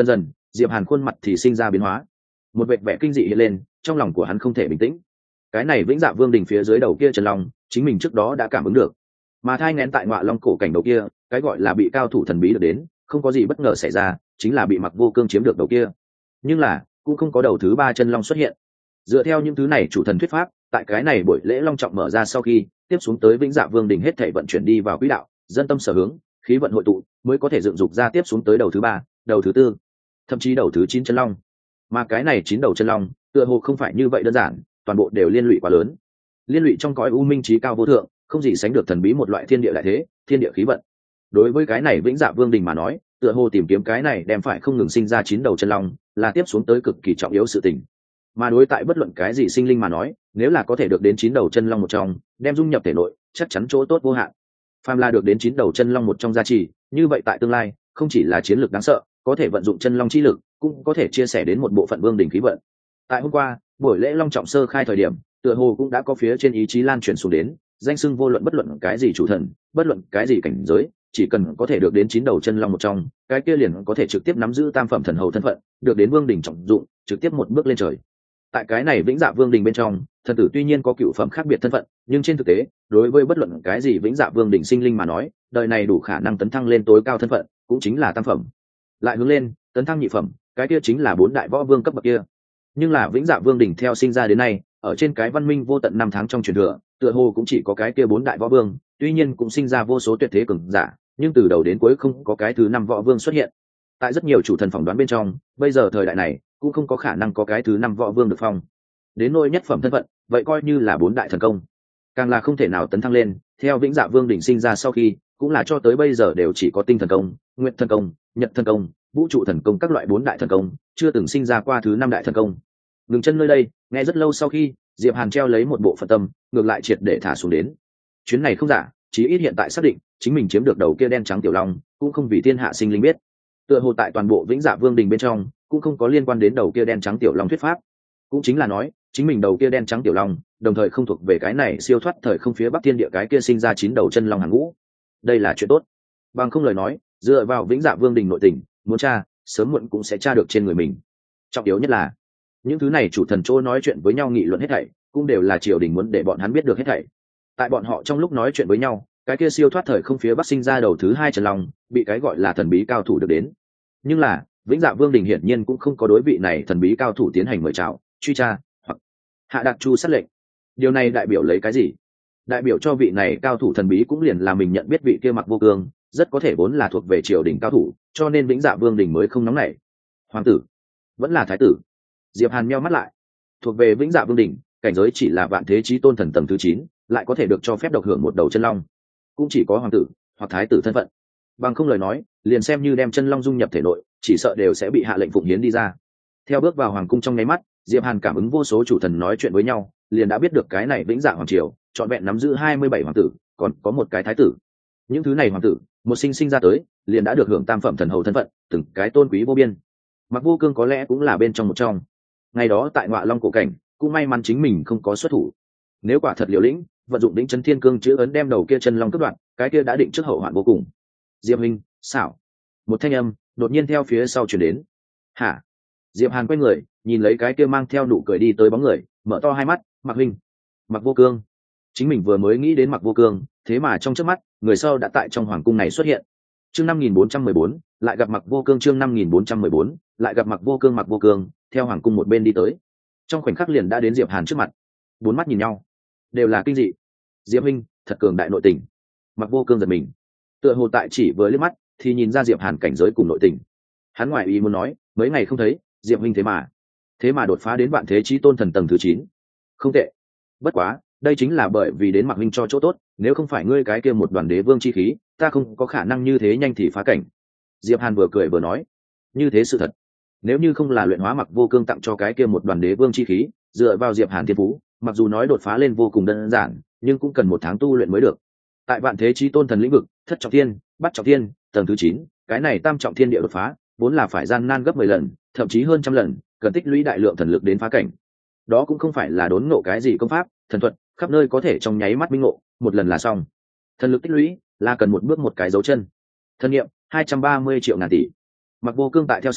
Diệp Hàn khuôn mặt thì sinh ra biến hóa, một vệt vẻ kinh dị hiện lên, trong lòng của hắn không thể bình tĩnh. Cái này Vĩnh Dạ Vương đỉnh phía dưới đầu kia chân long, chính mình trước đó đã cảm ứng được, mà thai nghén tại Ngọa Long cổ cảnh đầu kia, cái gọi là bị cao thủ thần bí được đến, không có gì bất ngờ xảy ra, chính là bị Mặc Vô Cương chiếm được đầu kia. Nhưng là cũng không có đầu thứ ba chân long xuất hiện. Dựa theo những thứ này chủ thần thuyết pháp, tại cái này buổi lễ long trọng mở ra sau khi tiếp xuống tới Vĩnh Dạ Vương đỉnh hết thảy vận chuyển đi vào quỹ đạo, dân tâm sở hướng, khí vận hội tụ, mới có thể dựng dục ra tiếp xuống tới đầu thứ ba, đầu thứ tư, thậm chí đầu thứ 9 chân long. Mà cái này 9 đầu chân long, tựa hồ không phải như vậy đơn giản, toàn bộ đều liên lụy quá lớn. Liên lụy trong cõi u minh trí cao vô thượng, không gì sánh được thần bí một loại thiên địa đại thế, thiên địa khí vận. Đối với cái này Vĩnh Dạ Vương đình mà nói, tựa hồ tìm kiếm cái này đem phải không ngừng sinh ra 9 đầu chân long, là tiếp xuống tới cực kỳ trọng yếu sự tình. Mà đối tại bất luận cái gì sinh linh mà nói, nếu là có thể được đến 9 đầu chân long một trong, đem dung nhập thể nội, chắc chắn chỗ tốt vô hạn. Phàm là được đến 9 đầu chân long một trong gia trì, như vậy tại tương lai, không chỉ là chiến lược đáng sợ, có thể vận dụng chân long chi lực, cũng có thể chia sẻ đến một bộ phận vương đỉnh khí vận. Tại hôm qua, buổi lễ long trọng sơ khai thời điểm, tựa hồ cũng đã có phía trên ý chí lan truyền xuống đến, danh xưng vô luận bất luận cái gì chủ thần, bất luận cái gì cảnh giới, chỉ cần có thể được đến 9 đầu chân long một trong, cái kia liền có thể trực tiếp nắm giữ tam phẩm thần hầu thân phận, được đến vương đỉnh trọng dụng, trực tiếp một bước lên trời. Tại cái này Vĩnh Dạ Vương đỉnh bên trong, thần tử tuy nhiên có cựu phẩm khác biệt thân phận, nhưng trên thực tế, đối với bất luận cái gì Vĩnh Dạ Vương đỉnh sinh linh mà nói, đời này đủ khả năng tấn thăng lên tối cao thân phận, cũng chính là tam phẩm. Lại hướng lên, tấn thăng nhị phẩm, cái kia chính là 4 đại võ vương cấp bậc kia. Nhưng là Vĩnh Dạ Vương đỉnh theo sinh ra đến nay, ở trên cái văn minh vô tận năm tháng trong truyền thừa, tựa hồ cũng chỉ có cái kia 4 đại võ vương, tuy nhiên cũng sinh ra vô số tuyệt thế cường giả, nhưng từ đầu đến cuối không có cái thứ 5 võ vương xuất hiện. Tại rất nhiều chủ thần phỏng đoán bên trong, bây giờ thời đại này cũng không có khả năng có cái thứ 5 võ vương được phong. Đến nỗi nhất phẩm thân phận, vậy coi như là 4 đại thần công, càng là không thể nào tấn thăng lên. Theo Vĩnh Dạ Vương đỉnh sinh ra sau khi, cũng là cho tới bây giờ đều chỉ có tinh thần công, nguyện thần công, nhật thần công, vũ trụ thần công các loại 4 đại thần công, chưa từng sinh ra qua thứ 5 đại thần công. Ngừng chân nơi đây, nghe rất lâu sau khi Diệp Hàn treo lấy một bộ phận tâm, ngược lại triệt để thả xuống đến. Chuyến này không giả, chí ít hiện tại xác định chính mình chiếm được đầu kia đen trắng tiểu long, cũng không vì thiên hạ sinh linh biết. Tựa hồ tại toàn bộ Vĩnh Dạ Vương đình bên trong, cũng không có liên quan đến đầu kia đen trắng tiểu long thuyết pháp. Cũng chính là nói, chính mình đầu kia đen trắng tiểu long, đồng thời không thuộc về cái này siêu thoát thời không phía bắc thiên địa cái kia sinh ra 9 đầu chân long hàng ngũ. Đây là chuyện tốt. Bằng không lời nói, dựa vào Vĩnh Dạ Vương đình nội tình, muốn tra, sớm muộn cũng sẽ tra được trên người mình. Trọng yếu nhất là, những thứ này chủ thần chỗ nói chuyện với nhau nghị luận hết thảy, cũng đều là triều đình muốn để bọn hắn biết được hết thảy. Tại bọn họ trong lúc nói chuyện với nhau, cái kia siêu thoát thời không phía bắc sinh ra đầu thứ 2 chân long, bị cái gọi là thần bí cao thủ được đến. Nhưng là Vĩnh Dạ Vương đình hiển nhiên cũng không có đối vị này thần bí cao thủ tiến hành mời chào, truy tra hoặc hạ đạt chu sát lệnh. Điều này đại biểu lấy cái gì? Đại biểu cho vị này cao thủ thần bí cũng liền là mình nhận biết vị kia Mặc Vô Cương, rất có thể vốn là thuộc về triều đình cao thủ, cho nên Vĩnh Dạ Vương đình mới không nóng nảy. Hoàng tử vẫn là thái tử. Diệp Hàn meo mắt lại. Thuộc về Vĩnh Dạ Vương đỉnh, cảnh giới chỉ là vạn thế chí tôn thần tầng thứ 9, lại có thể được cho phép độc hưởng một đầu chân long, cũng chỉ có hoàng tử hoặc thái tử thân phận. Bằng không lời nói, liền xem như đem chân long dung nhập thể nội, chỉ sợ đều sẽ bị hạ lệnh phụng hiến đi ra. Theo bước vào hoàng cung trong nháy mắt, Diệp Hàn cảm ứng vô số chủ thần nói chuyện với nhau, liền đã biết được cái này Vĩnh Dạ hoàng triều trọn vẹn nắm giữ 27 hoàng tử, còn có một cái thái tử. Những thứ này hoàng tử, một sinh sinh ra tới, liền đã được hưởng tam phẩm thần hầu thân phận, từng cái tôn quý vô biên. Mặc Vô Cương có lẽ cũng là bên trong một trong. Ngày đó tại Ngọa Long cổ cảnh, cũng may mắn chính mình không có xuất thủ. Nếu quả thật liều lĩnh, vận dụng Đỉnh Chấn Thiên Cương chữ ấn đem đầu kia chân long cắt đoạn, cái kia đã định trước hậu hoạn vô cùng. Diệp huynh, xảo. Một thanh âm đột nhiên theo phía sau truyền đến. Hả? Diệp Hàn quay người, nhìn lấy cái kia mang theo nụ cười đi tới bóng người, mở to hai mắt. Mặc huynh. Mặc Vô Cương. Chính mình vừa mới nghĩ đến Mặc Vô Cương, thế mà trong chớp mắt, người sau đã tại trong hoàng cung này xuất hiện. Chương 5414, lại gặp Mặc Vô Cương. Chương 5414, lại gặp Mặc Vô Cương. Mặc Vô Cương theo hoàng cung một bên đi tới, trong khoảnh khắc liền đã đến Diệp Hàn trước mặt. 4 mắt nhìn nhau, đều là kinh dị. Diệp huynh, thật cường đại nội tình. Mặc Vô Cương giật mình, tựa hồ tại chỉ với liếc mắt thì nhìn ra Diệp Hàn cảnh giới cùng nội tình. Hắn ngoại ý muốn nói, mấy ngày không thấy, Diệp huynh thế mà đột phá đến vạn thế chí tôn thần tầng thứ 9. Không tệ. Bất quá, đây chính là bởi vì đến Mặc huynh cho chỗ tốt, nếu không phải ngươi cái kia một đoàn đế vương chi khí, ta không có khả năng như thế nhanh thì phá cảnh. Diệp Hàn vừa cười vừa nói, như thế sự thật. Nếu như không là luyện hóa Mặc Vô Cương tặng cho cái kia một đoàn đế vương chi khí, dựa vào Diệp Hàn thiên phú, mặc dù nói đột phá lên vô cùng đơn giản, nhưng cũng cần 1 tháng tu luyện mới được. Tại vạn thế chí tôn thần lĩnh vực, thất trọng thiên, bát trọng thiên, tầng thứ 9, cái này tam trọng thiên địa đột phá, vốn là phải gian nan gấp 10 lần, thậm chí hơn trăm lần, cần tích lũy đại lượng thần lực đến phá cảnh. Đó cũng không phải là đốn ngộ cái gì công pháp, thần thuật, khắp nơi có thể trong nháy mắt minh ngộ, một lần là xong. Thần lực tích lũy là cần một bước một cái dấu chân. Thân niệm 230 triệu ngàn tỷ. Mặc Vô Cương tại theo sau,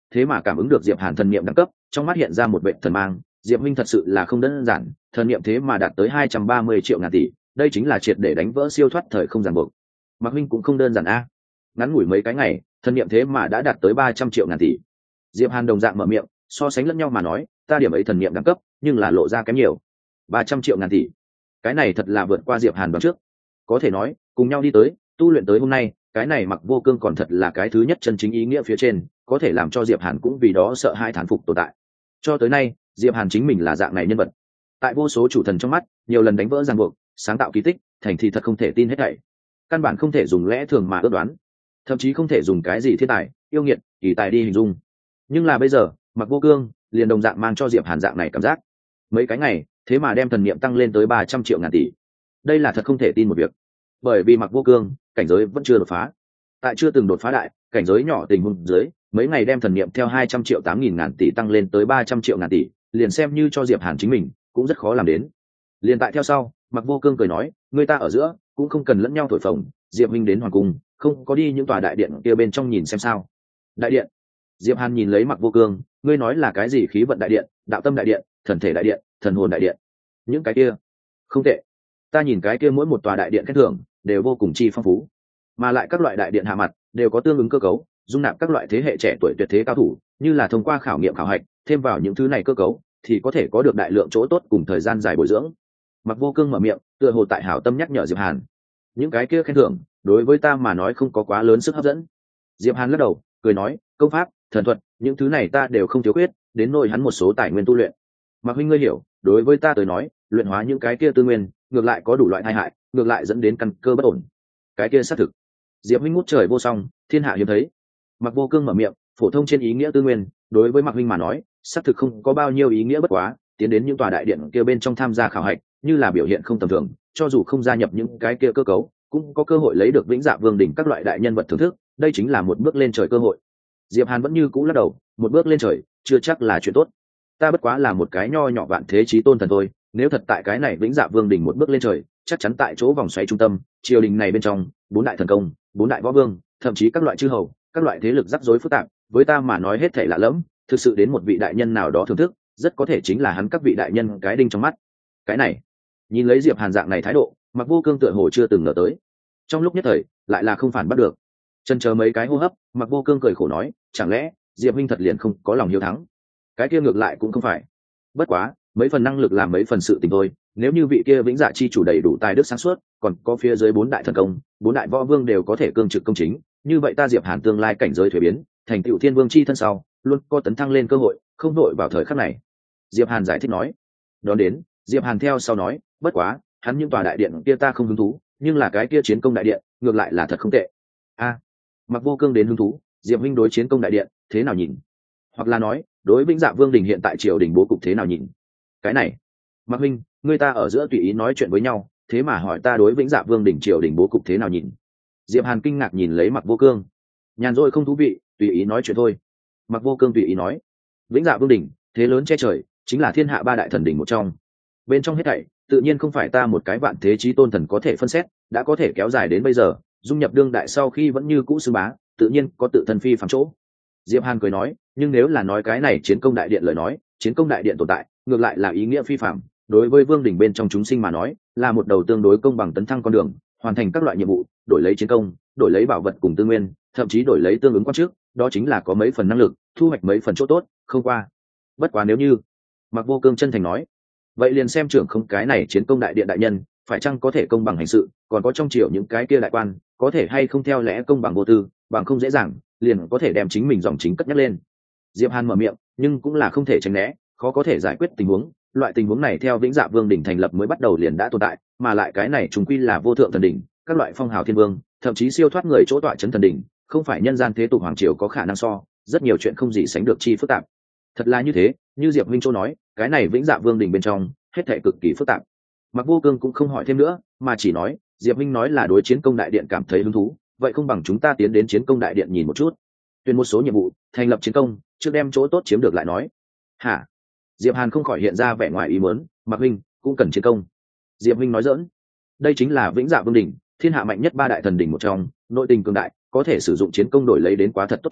thế mà cảm ứng được Diệp Hàn thần niệm đẳng cấp, trong mắt hiện ra một vệ thần mang. Diệp Minh thật sự là không đơn giản, thần niệm thế mà đạt tới 230 triệu ngàn tỷ, đây chính là triệt để đánh vỡ siêu thoát thời không ràng buộc. Mạc Minh cũng không đơn giản a, ngắn ngủi mấy cái ngày, thần niệm thế mà đã đạt tới 300 triệu ngàn tỷ. Diệp Hàn đồng dạng mở miệng, so sánh lẫn nhau mà nói, ta điểm ấy thần niệm đẳng cấp, nhưng là lộ ra kém nhiều. 300 triệu ngàn tỷ, cái này thật là vượt qua Diệp Hàn đoán trước. Có thể nói, cùng nhau đi tới, tu luyện tới hôm nay, cái này Mặc Vô Cương còn thật là cái thứ nhất chân chính ý nghĩa phía trên, có thể làm cho Diệp Hàn cũng vì đó sợ hãi thán phục tồn tại. Cho tới nay, Diệp Hàn chính mình là dạng này nhân vật, tại vô số chủ thần trong mắt, nhiều lần đánh vỡ ràng buộc, sáng tạo kỳ tích, thành thì thật không thể tin hết thảy. Căn bản không thể dùng lẽ thường mà ước đoán, thậm chí không thể dùng cái gì thiên tài, yêu nghiệt, kỳ tài đi hình dung. Nhưng là bây giờ, Mặc Vô Cương liền đồng dạng mang cho Diệp Hàn dạng này cảm giác. Mấy cái ngày, thế mà đem thần niệm tăng lên tới 300 triệu ngàn tỷ. Đây là thật không thể tin một việc. Bởi vì Mặc Vô Cương, cảnh giới vẫn chưa đột phá. Tại chưa từng đột phá đại, cảnh giới nhỏ tình huống dưới, mấy ngày đem thần niệm theo 200 triệu 8.000 ngàn tỷ tăng lên tới 300 triệu ngàn tỷ, liền xem như cho Diệp Hàn chính mình, cũng rất khó làm đến. Liền tại theo sau, Mặc Vô Cương cười nói, người ta ở giữa, cũng không cần lẫn nhau thổi phồng, Diệp Minh đến hoàng cung, không có đi những tòa đại điện kia bên trong nhìn xem sao. Đại điện? Diệp Hàn nhìn lấy Mặc Vô Cương, ngươi nói là cái gì khí vận đại điện, đạo tâm đại điện, thần thể đại điện, thần hồn đại điện? Những cái kia? Không tệ. Ta nhìn cái kia mỗi một tòa đại điện khen thưởng đều vô cùng chi phong phú, mà lại các loại đại điện hạ mặt đều có tương ứng cơ cấu, dung nạp các loại thế hệ trẻ tuổi tuyệt thế cao thủ, như là thông qua khảo nghiệm khảo hạch, thêm vào những thứ này cơ cấu, thì có thể có được đại lượng chỗ tốt cùng thời gian dài bồi dưỡng. Mặc Vô Cương mở miệng, tựa hồ tại hảo tâm nhắc nhở Diệp Hàn. Những cái kia khen thưởng, đối với ta mà nói không có quá lớn sức hấp dẫn. Diệp Hàn lắc đầu, cười nói, công pháp, thần thuật, những thứ này ta đều không thiếu khuyết, đến nỗi hắn một số tài nguyên tu luyện. Mặc huynh ngươi hiểu, đối với ta tới nói, luyện hóa những cái kia tư nguyên, ngược lại có đủ loại tai hại, ngược lại dẫn đến căn cơ bất ổn. Cái kia xác thực. Diệp huynh ngút trời vô song, thiên hạ hiếm thấy. Mặc Vô Cương mở miệng, phổ thông trên ý nghĩa tư nguyên, đối với Mặc huynh mà nói, xác thực không có bao nhiêu ý nghĩa bất quá, tiến đến những tòa đại điện kia bên trong tham gia khảo hạch, như là biểu hiện không tầm thường, cho dù không gia nhập những cái kia cơ cấu, cũng có cơ hội lấy được Vĩnh Dạ Vương đỉnh các loại đại nhân vật thưởng thức, đây chính là một bước lên trời cơ hội. Diệp Hàn vẫn như cũ lắc đầu, một bước lên trời, chưa chắc là chuyện tốt. Ta bất quá là một cái nho nhỏ vạn thế chí tôn thần thôi, nếu thật tại cái này Vĩnh Dạ Vương đỉnh một bước lên trời, chắc chắn tại chỗ vòng xoáy trung tâm, triều đình này bên trong, bốn đại thần công, bốn đại võ vương, thậm chí các loại chư hầu, các loại thế lực rắc rối phức tạp, với ta mà nói hết thảy lạ lẫm, thực sự đến một vị đại nhân nào đó thưởng thức, rất có thể chính là hắn các vị đại nhân cái đinh trong mắt. Cái này, nhìn lấy Diệp Hàn dạng này thái độ, Mặc Vô Cương tựa hồ chưa từng ngờ tới. Trong lúc nhất thời, lại là không phản bắt được. Chân chờ mấy cái hô hấp, Mặc Vô Cương cười khổ nói, chẳng lẽ Diệp huynh thật liền không có lòng hiếu thắng? Cái kia ngược lại cũng không phải. Bất quá, mấy phần năng lực làm mấy phần sự tình thôi, nếu như vị kia Vĩnh Dạ chi chủ đầy đủ tài đức sáng suốt, còn có phía dưới bốn đại thần công, bốn đại võ vương đều có thể cương trực công chính, như vậy ta Diệp Hàn tương lai cảnh giới thuế biến, thành tựu thiên vương chi thân sau, luôn có tấn thăng lên cơ hội, không đội vào thời khắc này. Diệp Hàn giải thích nói. Đón đến, Diệp Hàn theo sau nói, bất quá, hắn những tòa đại điện kia ta không hứng thú, nhưng là cái kia chiến công đại điện, ngược lại là thật không tệ. A, Mặc Vô Cương đến hứng thú, Diệp huynh đối chiến công đại điện, thế nào nhìn? Hoặc là nói, đối Vĩnh Dạ Vương đình hiện tại triều đình bố cục thế nào nhìn? Cái này, Mặc huynh, người ta ở giữa tùy ý nói chuyện với nhau, thế mà hỏi ta đối Vĩnh Dạ Vương đình triều đình bố cục thế nào nhìn? Diệp Hàn kinh ngạc nhìn lấy Mặc Vô Cương. Nhàn rỗi không thú vị, tùy ý nói chuyện thôi. Mặc Vô Cương tùy ý nói, Vĩnh Dạ Vương đình, thế lớn che trời, chính là thiên hạ ba đại thần đỉnh một trong. Bên trong hết thảy, tự nhiên không phải ta một cái vạn thế chí tôn thần có thể phân xét, đã có thể kéo dài đến bây giờ, dung nhập đương đại sau khi vẫn như cũ xưng bá, tự nhiên có tự thân phi phàm chỗ. Diệp Hàn cười nói, nhưng nếu là nói cái này chiến công đại điện lời nói, chiến công đại điện tồn tại, ngược lại là ý nghĩa phi phàm, đối với vương đỉnh bên trong chúng sinh mà nói, là một đầu tương đối công bằng tấn thăng con đường, hoàn thành các loại nhiệm vụ, đổi lấy chiến công, đổi lấy bảo vật cùng tư nguyên, thậm chí đổi lấy tương ứng quan trước, đó chính là có mấy phần năng lực, thu hoạch mấy phần chỗ tốt, không qua. Bất quá nếu như, Mặc Vô Cương chân thành nói, vậy liền xem trưởng không cái này chiến công đại điện đại nhân, phải chăng có thể công bằng hành sự, còn có trong triều những cái kia đại quan, có thể hay không theo lẽ công bằng vô tư, bằng không dễ dàng, liền có thể đem chính mình dòng chính cất nhắc lên. Diệp Hàn mở miệng, nhưng cũng là không thể tránh né, khó có thể giải quyết tình huống. Loại tình huống này theo Vĩnh Dạ Vương đỉnh thành lập mới bắt đầu liền đã tồn tại, mà lại cái này trùng quy là vô thượng thần đỉnh, các loại phong hào thiên vương, thậm chí siêu thoát người chỗ tọa chấn thần đỉnh, không phải nhân gian thế tục hoàng triều có khả năng so, rất nhiều chuyện không gì sánh được chi phức tạp. Thật là như thế, như Diệp Minh Châu nói, cái này Vĩnh Dạ Vương đỉnh bên trong, hết thảy cực kỳ phức tạp. Mặc Vô Cương cũng không hỏi thêm nữa, mà chỉ nói, Diệp Minh nói là đối chiến công đại điện cảm thấy hứng thú, vậy không bằng chúng ta tiến đến chiến công đại điện nhìn một chút, tuyên một số nhiệm vụ, thành lập chiến công, trước đem chỗ tốt chiếm được lại nói. Hả? Diệp Hàn không khỏi hiện ra vẻ ngoài ý muốn, Mặc Minh cũng cần chiến công. Diệp Minh nói giỡn, đây chính là Vĩnh Dạ Vương đỉnh, thiên hạ mạnh nhất ba đại thần đỉnh một trong, nội tình cường đại, có thể sử dụng chiến công đổi lấy đến quá thật tốt chỗ,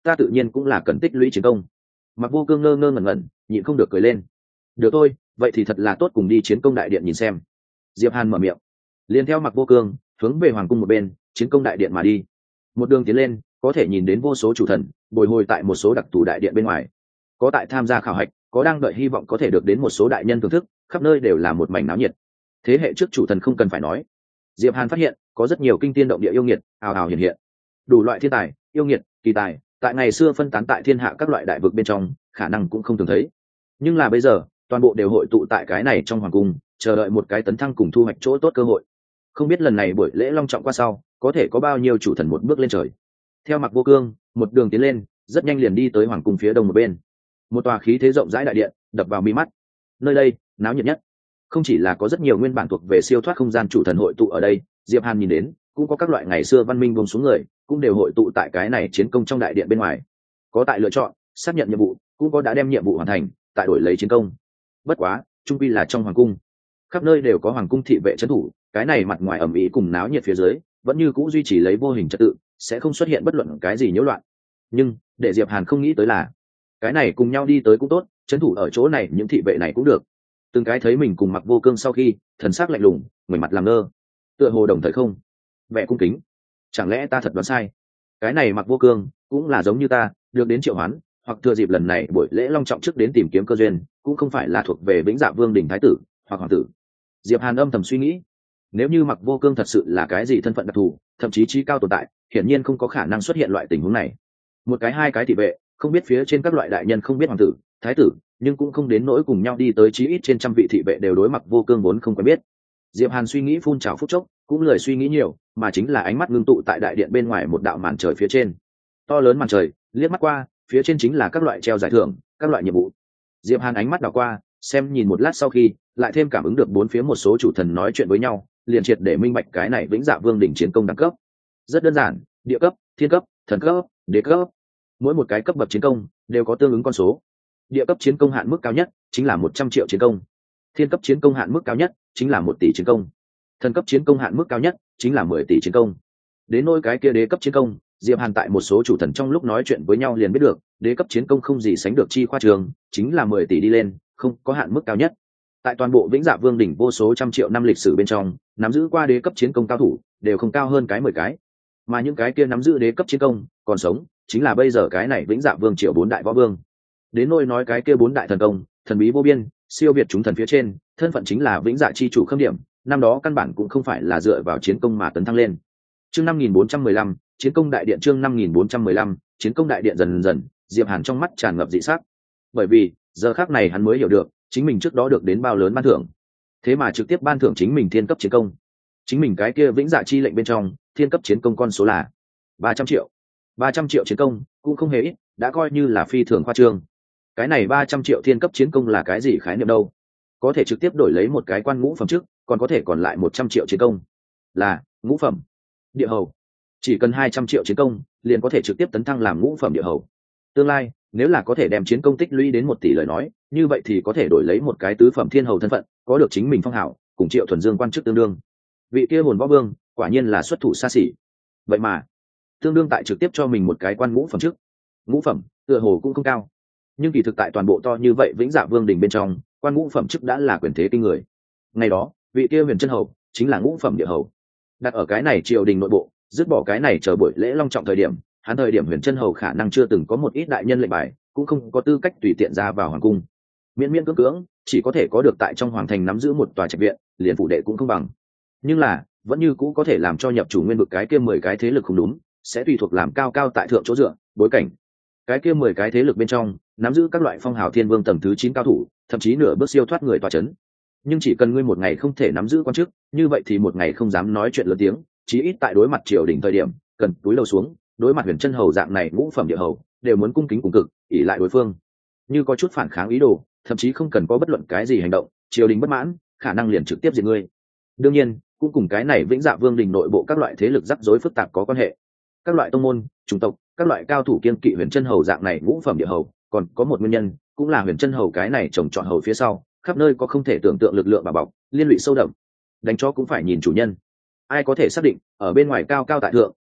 ta tự nhiên cũng là cần tích lũy chiến công. Mặc Vô Cương ngơ ngơ ngẩn ngẩn, nhịn không được cười lên. Được thôi, vậy thì thật là tốt, cùng đi chiến công đại điện nhìn xem. Diệp Hàn mở miệng, liền theo Mặc Vô Cương hướng về hoàng cung một bên chiến công đại điện mà đi. Một đường tiến lên, có thể nhìn đến vô số chủ thần bồi hồi tại một số đặc thù đại điện bên ngoài, có tại tham gia khảo hạch, có đang đợi hy vọng có thể được đến một số đại nhân thưởng thức, khắp nơi đều là một mảnh náo nhiệt. Thế hệ trước chủ thần không cần phải nói. Diệp Hàn phát hiện có rất nhiều kinh tiên động địa yêu nghiệt ào ào hiện hiện, đủ loại thiên tài, yêu nghiệt, kỳ tài, tại ngày xưa phân tán tại thiên hạ các loại đại vực bên trong, khả năng cũng không thường thấy. Nhưng là bây giờ, toàn bộ đều hội tụ tại cái này trong hoàng cung, chờ đợi một cái tấn thăng cùng thu hoạch chỗ tốt cơ hội. Không biết lần này buổi lễ long trọng qua sau, có thể có bao nhiêu chủ thần một bước lên trời. Theo Mặc Vô Cương, một đường tiến lên, rất nhanh liền đi tới hoàng cung phía đông một bên. Một tòa khí thế rộng rãi đại điện đập vào mi mắt. Nơi đây náo nhiệt nhất, không chỉ là có rất nhiều nguyên bản thuộc về siêu thoát không gian chủ thần hội tụ ở đây, Diệp Hàn nhìn đến cũng có các loại ngày xưa văn minh buông xuống người, cũng đều hội tụ tại cái này chiến công trong đại điện bên ngoài. Có tại lựa chọn xác nhận nhiệm vụ, cũng có đã đem nhiệm vụ hoàn thành tại đổi lấy chiến công. Bất quá trung quy là trong hoàng cung, khắp nơi đều có hoàng cung thị vệ trấn thủ, cái này mặt ngoài ẩm ĩ cùng náo nhiệt phía dưới vẫn như cũ duy trì lấy vô hình trật tự, sẽ không xuất hiện bất luận cái gì nhiễu loạn. Nhưng để Diệp Hàn không nghĩ tới là, cái này cùng nhau đi tới cũng tốt, trấn thủ ở chỗ này những thị vệ này cũng được, từng cái thấy mình cùng Mặc Vô Cương sau khi, thần sắc lạnh lùng, ngoảnh mặt làm ngơ, tựa hồ đồng thời không vẻ cung kính. Chẳng lẽ ta thật đoán sai? Cái này Mặc Vô Cương cũng là giống như ta, được đến triệu hoán, hoặc thừa dịp lần này buổi lễ long trọng trước đến tìm kiếm cơ duyên, cũng không phải là thuộc về Vĩnh Dạ Vương đỉnh thái tử hoặc hoàng tử. Diệp Hàn âm thầm suy nghĩ, nếu như Mặc Vô Cương thật sự là cái gì thân phận đặc thù, thậm chí trí cao tồn tại, hiển nhiên không có khả năng xuất hiện loại tình huống này. Một cái hai cái thị vệ, không biết phía trên các loại đại nhân không biết hoàng tử, thái tử, nhưng cũng không đến nỗi cùng nhau đi tới chí ít trên trăm vị thị vệ đều đối Mặc Vô Cương vốn không quen biết. Diệp Hàn suy nghĩ phun trào phút chốc, cũng lười suy nghĩ nhiều, mà chính là ánh mắt ngưng tụ tại đại điện bên ngoài một đạo màn trời phía trên. To lớn màn trời, liếc mắt qua, phía trên chính là các loại treo giải thưởng, các loại nhiệm vụ. Diệp Hàn ánh mắt đảo qua, xem nhìn một lát sau khi, lại thêm cảm ứng được bốn phía một số chủ thần nói chuyện với nhau, liền triệt để minh bạch cái này Vĩnh Dạ Vương đỉnh chiến công đẳng cấp. Rất đơn giản, địa cấp, thiên cấp, thần cấp, đế cấp. Mỗi một cái cấp bậc chiến công đều có tương ứng con số. Địa cấp chiến công hạn mức cao nhất chính là 100 triệu chiến công, thiên cấp chiến công hạn mức cao nhất chính là 1 tỷ chiến công, thần cấp chiến công hạn mức cao nhất chính là 10 tỷ chiến công. Đến nỗi cái kia đế cấp chiến công, Diệp Hàn tại một số chủ thần trong lúc nói chuyện với nhau liền biết được, đế cấp chiến công không gì sánh được chi khoa trường, chính là 10 tỷ đi lên, không có hạn mức cao nhất. Tại toàn bộ Vĩnh Dạ Vương đỉnh vô số trăm triệu năm lịch sử bên trong, nắm giữ qua đế cấp chiến công cao thủ đều không cao hơn cái 10 cái, mà những cái kia nắm giữ đế cấp chiến công còn sống, chính là bây giờ cái này Vĩnh Dạ Vương triệu 4 đại võ vương. Đến nỗi nói cái kia 4 đại thần công, thần bí vô biên, siêu việt chúng thần phía trên, thân phận chính là Vĩnh Dạ chi chủ khâm điểm, năm đó căn bản cũng không phải là dựa vào chiến công mà tấn thăng lên. Chương 5415, chiến công đại điện. Chương 5415, chiến công đại điện. Dần dần, Diệp Hàn trong mắt tràn ngập dị sắc, bởi vì giờ khắc này hắn mới hiểu được chính mình trước đó được đến bao lớn ban thưởng, thế mà trực tiếp ban thưởng chính mình thiên cấp chiến công. Chính mình cái kia Vĩnh Dạ chi lệnh bên trong, thiên cấp chiến công con số là 300 triệu. 300 triệu chiến công cũng không hề ít, đã coi như là phi thường khoa trương. Cái này 300 triệu thiên cấp chiến công là cái gì khái niệm đâu? Có thể trực tiếp đổi lấy một cái quan ngũ phẩm trước, còn có thể còn lại 100 triệu chiến công là ngũ phẩm địa hầu. Chỉ cần 200 triệu chiến công liền có thể trực tiếp tấn thăng làm ngũ phẩm địa hầu. Tương lai nếu là có thể đem chiến công tích lũy đến 1 tỷ lời nói, như vậy thì có thể đổi lấy một cái tứ phẩm thiên hầu thân phận, có được chính mình phong hào, cùng Triệu Thuần Dương quan chức tương đương. Vị kia hồn võ vương quả nhiên là xuất thủ xa xỉ. Vậy mà tương đương tại trực tiếp cho mình một cái quan ngũ phẩm trước. Ngũ phẩm tựa hồ cũng không cao, nhưng kỳ thực tại toàn bộ to như vậy Vĩnh Dạ Vương đỉnh bên trong, quan ngũ phẩm chức đã là quyền thế kinh người. Ngày đó vị kia huyền chân hầu chính là ngũ phẩm địa hầu. Đặt ở cái này triều đình nội bộ, dứt bỏ cái này chờ buổi lễ long trọng thời điểm, hắn thời điểm huyền chân hầu khả năng chưa từng có một ít đại nhân lệnh bài, cũng không có tư cách tùy tiện ra vào hoàng cung. Miễn miễn cưỡng cưỡng chỉ có thể có được tại trong hoàng thành nắm giữ một tòa trạch viện, liền phủ đệ cũng không bằng. Nhưng là vẫn như cũ có thể làm cho nhập chủ nguyên vực cái kia 10 cái thế lực không đúng, sẽ tùy thuộc làm cao cao tại thượng chỗ dựa, bối cảnh. Cái kia 10 cái thế lực bên trong nắm giữ các loại phong hào thiên vương tầng thứ 9 cao thủ, thậm chí nửa bước siêu thoát người tòa chấn. Nhưng chỉ cần ngươi một ngày không thể nắm giữ quan chức, như vậy thì một ngày không dám nói chuyện lớn tiếng, chí ít tại đối mặt triều đình thời điểm, cần cúi đầu xuống, đối mặt huyền chân hầu dạng này ngũ phẩm địa hầu, đều muốn cung kính cùng cực, ỷ lại đối phương. Như có chút phản kháng ý đồ, thậm chí không cần có bất luận cái gì hành động, triều đình bất mãn, khả năng liền trực tiếp diệt ngươi. Đương nhiên, cũng cùng cái này Vĩnh Dạ Vương đình nội bộ các loại thế lực rắc rối phức tạp có quan hệ. Các loại tông môn, chủng tộc, các loại cao thủ kiên kỵ huyền chân hầu dạng này ngũ phẩm địa hầu, còn có một nguyên nhân, cũng là huyền chân hầu cái này trồng trọt hầu phía sau, khắp nơi có không thể tưởng tượng lực lượng bà bọc, liên lụy sâu đậm. Đánh chó cũng phải nhìn chủ nhân. Ai có thể xác định ở bên ngoài cao cao tại thượng,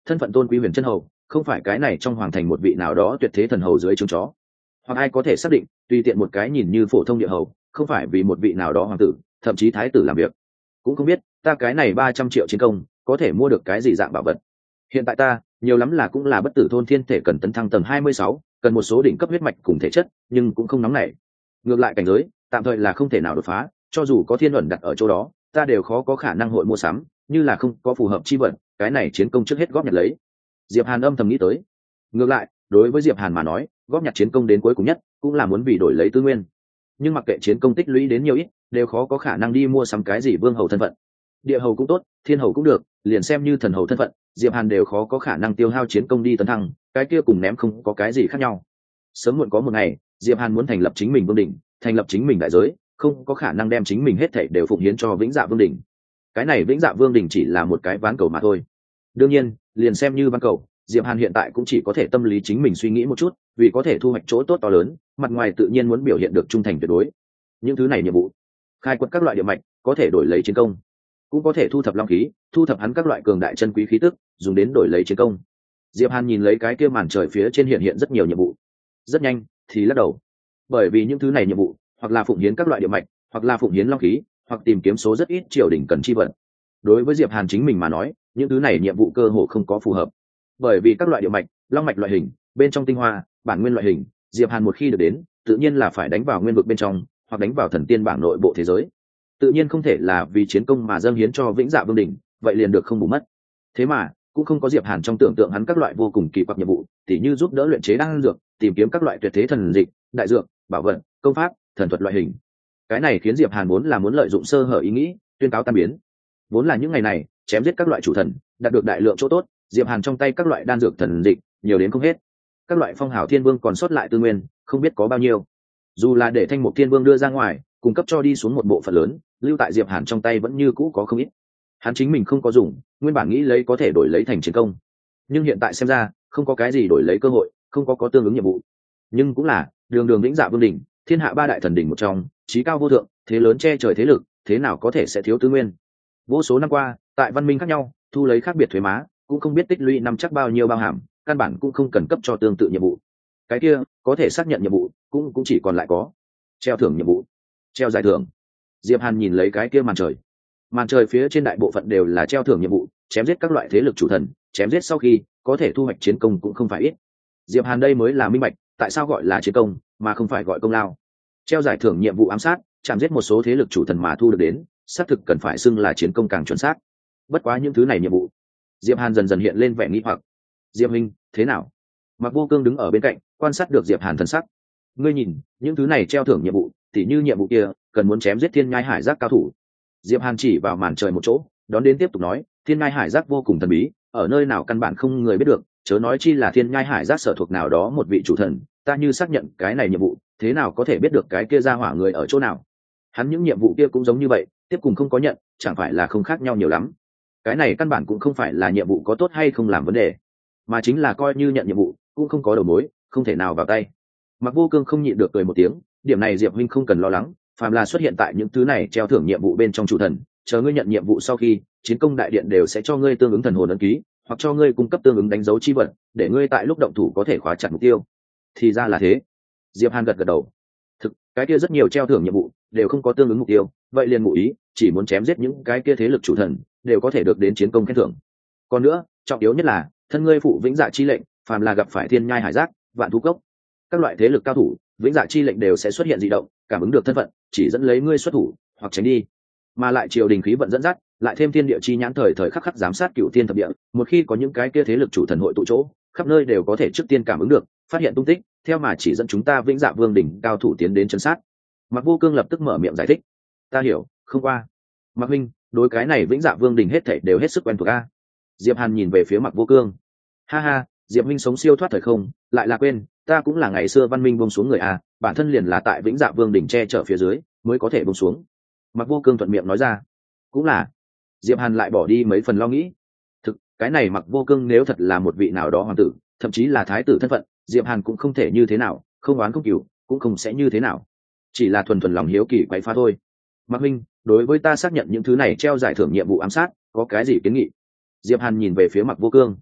thân phận tôn quý huyền chân hầu không phải cái này trong hoàng thành một vị nào đó tuyệt thế thần hầu dưới trướng chó, hoặc ai có thể xác định tùy tiện một cái nhìn như phổ thông địa hầu không phải vì một vị nào đó hoàng tử thậm chí thái tử làm việc. Cũng không biết ta cái này 300 triệu chiến công có thể mua được cái gì dạng bảo vật. Hiện tại ta nhiều lắm là cũng là bất tử thôn thiên thể cần tấn thăng tầng 26, cần một số đỉnh cấp huyết mạch cùng thể chất, nhưng cũng không nóng nảy. Ngược lại cảnh giới tạm thời là không thể nào đột phá, cho dù có thiên luận đặt ở chỗ đó ta đều khó có khả năng hội mua sắm, như là không có phù hợp chi vận, cái này chiến công trước hết góp nhặt lấy. Diệp Hàn âm thầm nghĩ tới. Ngược lại đối với Diệp Hàn mà nói, góp nhặt chiến công đến cuối cùng nhất cũng là muốn vì đổi lấy tư nguyên, nhưng mặc kệ chiến công tích lũy đến nhiều ít đều khó có khả năng đi mua sắm cái gì vương hầu thân phận. Địa hầu cũng tốt, thiên hầu cũng được, liền xem như thần hầu thân phận Diệp Hàn đều khó có khả năng tiêu hao chiến công đi tấn thăng, cái kia cùng ném không có cái gì khác nhau. Sớm muộn có một ngày Diệp Hàn muốn thành lập chính mình vương đỉnh, thành lập chính mình đại giới, không có khả năng đem chính mình hết thảy đều phụng hiến cho vĩnh dạ vương đỉnh. Cái này vĩnh dạ vương đỉnh chỉ là một cái ván cầu mà thôi. Đương nhiên liền xem như ván cầu, Diệp Hàn hiện tại cũng chỉ có thể tâm lý chính mình suy nghĩ một chút, vì có thể thu hoạch chỗ tốt to lớn, mặt ngoài tự nhiên muốn biểu hiện được trung thành tuyệt đối. Những thứ này nhiệm vụ, khai quật các loại địa mạch có thể đổi lấy chiến công, cũng có thể thu thập long khí, thu thập hắn các loại cường đại chân quý khí tức dùng đến đổi lấy chiến công. Diệp Hàn nhìn lấy cái kia màn trời phía trên hiện rất nhiều nhiệm vụ, rất nhanh thì lắc đầu, bởi vì những thứ này nhiệm vụ hoặc là phụng hiến các loại địa mạch, hoặc là phụng hiến long khí, hoặc tìm kiếm số rất ít triều đình cần chi vật. Đối với Diệp Hàn chính mình mà nói, những thứ này nhiệm vụ cơ hồ không có phù hợp, bởi vì các loại địa mạch, long mạch loại hình, bên trong tinh hoa, bản nguyên loại hình, Diệp Hàn một khi được đến tự nhiên là phải đánh vào nguyên vực bên trong, hoặc đánh vào thần tiên bảng nội bộ thế giới, tự nhiên không thể là vì chiến công mà dâng hiến cho vĩnh dạ vương đỉnh, vậy liền được không bù mất. Thế mà cũng không có Diệp Hàn trong tưởng tượng hắn các loại vô cùng kỳ quặc nhiệm vụ, tỉ như giúp đỡ luyện chế đan dược, tìm kiếm các loại tuyệt thế thần dịch, đại dược, bảo vật, công pháp, thần thuật loại hình. Cái này khiến Diệp Hàn muốn lợi dụng sơ hở ý nghĩ tuyên cáo tan biến. Vốn là những ngày này chém giết các loại chủ thần, đạt được đại lượng chỗ tốt, Diệp Hàn trong tay các loại đan dược thần dịch nhiều đến không hết, các loại phong hào thiên vương còn sót lại tư nguyên không biết có bao nhiêu, dù là để thanh mục thiên vương đưa ra ngoài cung cấp cho đi xuống một bộ phận lớn, lưu tại Diệp Hàn trong tay vẫn như cũ có không ít. Hắn chính mình không có dùng, nguyên bản nghĩ lấy có thể đổi lấy thành chiến công, nhưng hiện tại xem ra không có cái gì đổi lấy cơ hội, không có tương ứng nhiệm vụ. Nhưng cũng là đường vĩnh dạ vương đỉnh, thiên hạ ba đại thần đỉnh một trong, chí cao vô thượng, thế lớn che trời thế lực, thế nào có thể sẽ thiếu tư nguyên. Vô số năm qua tại văn minh khác nhau thu lấy khác biệt thuế má, cũng không biết tích lũy năm chắc bao nhiêu bao hàm, căn bản cũng không cần cấp cho tương tự nhiệm vụ. Cái kia có thể xác nhận nhiệm vụ cũng chỉ còn lại có treo thưởng nhiệm vụ, treo giải thưởng. Diệp Hàn nhìn lấy cái kia màn trời phía trên đại bộ phận đều là treo thưởng nhiệm vụ, chém giết các loại thế lực chủ thần, chém giết sau khi có thể thu hoạch chiến công cũng không phải ít. Diệp Hàn đây mới là minh bạch tại sao gọi là chiến công mà không phải gọi công lao. Treo giải thưởng nhiệm vụ ám sát, chạm giết một số thế lực chủ thần mà thu được đến, xác thực cần phải xưng là chiến công càng chuẩn xác. Bất quá những thứ này nhiệm vụ, Diệp Hàn dần dần hiện lên vẻ nghi hoặc. Diệp huynh, thế nào? Mặc Vô Cương đứng ở bên cạnh quan sát được Diệp Hàn thần sắc. Ngươi nhìn những thứ này treo thưởng nhiệm vụ, tỉ như nhiệm vụ kia cần muốn chém giết thiên nhai hải giác cao thủ. Diệp Hàn chỉ vào màn trời một chỗ, đón đến tiếp tục nói, thiên nhai hải giác vô cùng thần bí, ở nơi nào căn bản không người biết được, chớ nói chi là thiên nhai hải giác sở thuộc nào đó một vị chủ thần. Ta như xác nhận cái này nhiệm vụ, thế nào có thể biết được cái kia ra hỏa người ở chỗ nào? Hắn những nhiệm vụ kia cũng giống như vậy, tiếp cùng không có nhận, chẳng phải là không khác nhau nhiều lắm. Cái này căn bản cũng không phải là nhiệm vụ có tốt hay không làm vấn đề, mà chính là coi như nhận nhiệm vụ cũng không có đầu mối, không thể nào vào tay. Mặc Vô Cương không nhịn được cười một tiếng, điểm này Diệp huynh không cần lo lắng, phàm là xuất hiện tại những thứ này treo thưởng nhiệm vụ bên trong chủ thần, chờ ngươi nhận nhiệm vụ sau khi, chiến công đại điện đều sẽ cho ngươi tương ứng thần hồn ấn ký, hoặc cho ngươi cung cấp tương ứng đánh dấu chi vật, để ngươi tại lúc động thủ có thể khóa chặt mục tiêu. Thì ra là thế. Diệp Hàn gật đầu. Thực, cái kia rất nhiều treo thưởng nhiệm vụ đều không có tương ứng mục tiêu, vậy liền ngụ ý chỉ muốn chém giết những cái kia thế lực chủ thần đều có thể được đến chiến công khen thưởng. Còn nữa, trọng yếu nhất là thân ngươi phụ vĩnh dạ chi lệnh, phàm là gặp phải thiên nhai hải giác, vạn thú cốc, các loại thế lực cao thủ, vĩnh dạ chi lệnh đều sẽ xuất hiện dị động, cảm ứng được thân phận, chỉ dẫn lấy ngươi xuất thủ hoặc tránh đi. Mà lại triều đình khí vận dẫn dắt, lại thêm thiên địa chi nhãn thời thời khắc khắc giám sát cửu thiên thập địa, một khi có những cái kia thế lực chủ thần hội tụ chỗ, khắp nơi đều có thể trước tiên cảm ứng được, phát hiện tung tích, theo mà chỉ dẫn chúng ta vĩnh dạ vương đỉnh cao thủ tiến đến trấn sát. Mặc Vô Cương lập tức mở miệng giải thích. Ta hiểu, không qua. Mặc huynh, đối cái này vĩnh dạ vương đỉnh hết thảy đều hết sức quen thuộc a. Diệp Hàn nhìn về phía Mặc Vô Cương. Ha ha, Diệp huynh sống siêu thoát thời không, lại là quên, ta cũng là ngày xưa văn minh buông xuống người a, bản thân liền là tại vĩnh dạ vương đỉnh che chở phía dưới, mới có thể buông xuống. Mặc Vô Cương thuận miệng nói ra. Cũng là. Diệp Hàn lại bỏ đi mấy phần lo nghĩ. Thực, cái này Mặc Vô Cương nếu thật là một vị nào đó hoàng tử, thậm chí là thái tử thân phận, Diệp Hàn cũng không thể như thế nào, không oán không cừu, cũng không sẽ như thế nào. Chỉ là thuần lòng hiếu kỳ quậy phá thôi. Mạc huynh, đối với ta xác nhận những thứ này treo giải thưởng nhiệm vụ ám sát, có cái gì kiến nghị? Diệp Hàn nhìn về phía Mặc Vô Cương.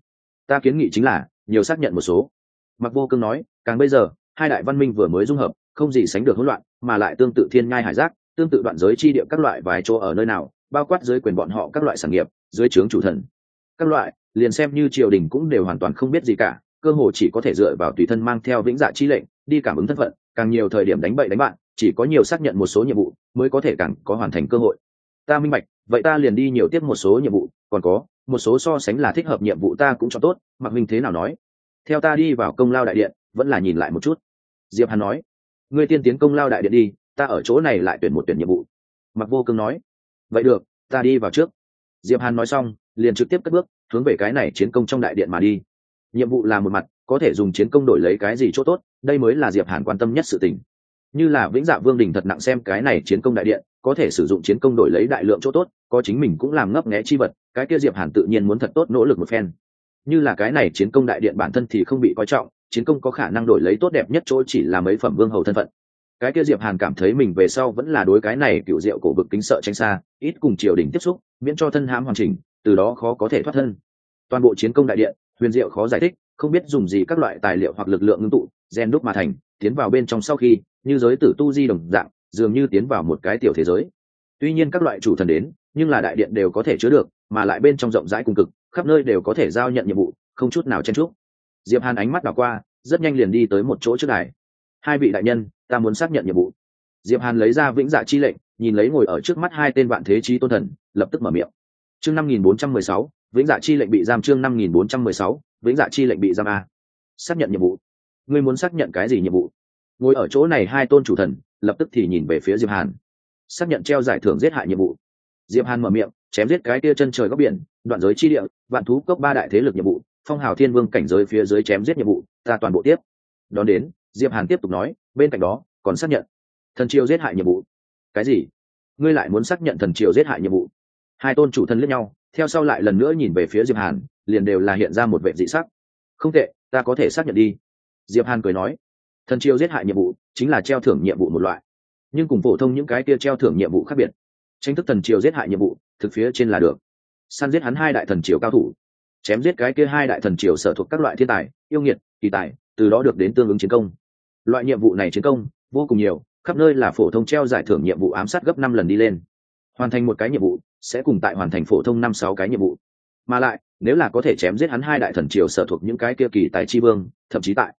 Ta kiến nghị chính là nhiều xác nhận một số. Mặc Vô Cương nói, càng bây giờ hai đại văn minh vừa mới dung hợp, không gì sánh được hỗn loạn, mà lại tương tự thiên nhai hải giác, tương tự đoạn giới chi địa các loại vài chỗ ở nơi nào, bao quát dưới quyền bọn họ các loại sản nghiệp, dưới trướng chủ thần các loại, liền xem như triều đình cũng đều hoàn toàn không biết gì cả, cơ hồ chỉ có thể dựa vào tùy thân mang theo vĩnh dạ chi lệnh đi cảm ứng thân phận, càng nhiều thời điểm đánh bậy đánh bạn, chỉ có nhiều xác nhận một số nhiệm vụ mới có thể càng có hoàn thành cơ hội. Ta minh bạch, vậy ta liền đi nhiều tiếp một số nhiệm vụ, còn có một số so sánh là thích hợp nhiệm vụ ta cũng cho tốt. Mạc Minh thế nào nói, theo ta đi vào công lao đại điện, vẫn là nhìn lại một chút. Diệp Hàn nói, ngươi tiên tiến công lao đại điện đi, ta ở chỗ này lại tuyển một tuyển nhiệm vụ. Mạc Vô Cương nói, vậy được, ta đi vào trước. Diệp Hàn nói xong liền trực tiếp cất bước hướng về cái này chiến công trong đại điện mà đi. Nhiệm vụ là một mặt, có thể dùng chiến công đổi lấy cái gì chỗ tốt, đây mới là Diệp Hàn quan tâm nhất sự tình. Như là Vĩnh Dạ Vương đình thật nặng xem cái này chiến công đại điện, có thể sử dụng chiến công đổi lấy đại lượng chỗ tốt, có chính mình cũng làm ngấp nghé chi vật, cái kia Diệp Hàn tự nhiên muốn thật tốt nỗ lực một phen. Như là cái này chiến công đại điện bản thân thì không bị coi trọng, chiến công có khả năng đổi lấy tốt đẹp nhất chỗ chỉ là mấy phẩm vương hầu thân phận. Cái kia Diệp Hàn cảm thấy mình về sau vẫn là đối cái này cựu diệu cổ vực kính sợ tránh xa, ít cùng triều đình tiếp xúc, miễn cho thân hãm hoàn chỉnh, từ đó khó có thể thoát thân. Toàn bộ chiến công đại điện huyền diệu khó giải thích, không biết dùng gì các loại tài liệu hoặc lực lượng ngưng tụ gen đúc mà thành, tiến vào bên trong sau khi như giới tử tu di đồng dạng, dường như tiến vào một cái tiểu thế giới. Tuy nhiên các loại chủ thần đến, nhưng là đại điện đều có thể chứa được, mà lại bên trong rộng rãi cùng cực, khắp nơi đều có thể giao nhận nhiệm vụ, không chút nào chen chúc. Diệp Hàn ánh mắt đảo qua, rất nhanh liền đi tới một chỗ trước đài. Hai vị đại nhân, ta muốn xác nhận nhiệm vụ. Diệp Hàn lấy ra vĩnh dạ chi lệnh, nhìn lấy ngồi ở trước mắt hai tên vạn thế chí tôn thần, lập tức mở miệng. Chương 5416, vĩnh dạ chi lệnh bị giam. Chương 5416, vĩnh dạ chi lệnh bị giam a. Xác nhận nhiệm vụ. Ngươi muốn xác nhận cái gì nhiệm vụ? Ngồi ở chỗ này hai tôn chủ thần lập tức thì nhìn về phía Diệp Hàn. Xác nhận treo giải thưởng giết hại nhiệm vụ. Diệp Hàn mở miệng, chém giết cái kia chân trời góc biển, đoạn giới chi địa, vạn thú cốc ba đại thế lực nhiệm vụ, phong hào thiên vương cảnh giới phía dưới chém giết nhiệm vụ, ta toàn bộ tiếp. Đón đến, Diệp Hàn tiếp tục nói, bên cạnh đó còn xác nhận thần triều giết hại nhiệm vụ. Cái gì? Ngươi lại muốn xác nhận thần triều giết hại nhiệm vụ? Hai tôn chủ thần liếc nhau, theo sau lại lần nữa nhìn về phía Diệp Hàn, liền đều là hiện ra một vẻ dị sắc. Không tệ, ta có thể xác nhận đi. Diệp Hàn cười nói, thần triều giết hại nhiệm vụ chính là treo thưởng nhiệm vụ một loại, nhưng cùng phổ thông những cái kia treo thưởng nhiệm vụ khác biệt. Tranh thức thần triều giết hại nhiệm vụ thực phía trên là được săn giết hắn hai đại thần triều cao thủ, chém giết cái kia hai đại thần triều sở thuộc các loại thiên tài yêu nghiệt kỳ tài, từ đó được đến tương ứng chiến công. Loại nhiệm vụ này chiến công vô cùng nhiều, khắp nơi là phổ thông treo giải thưởng nhiệm vụ ám sát gấp 5 lần đi lên. Hoàn thành một cái nhiệm vụ sẽ cùng tại hoàn thành phổ thông 5-6 cái nhiệm vụ, mà lại nếu là có thể chém giết hắn hai đại thần triều sở thuộc những cái kia kỳ tài chi vương, thậm chí tại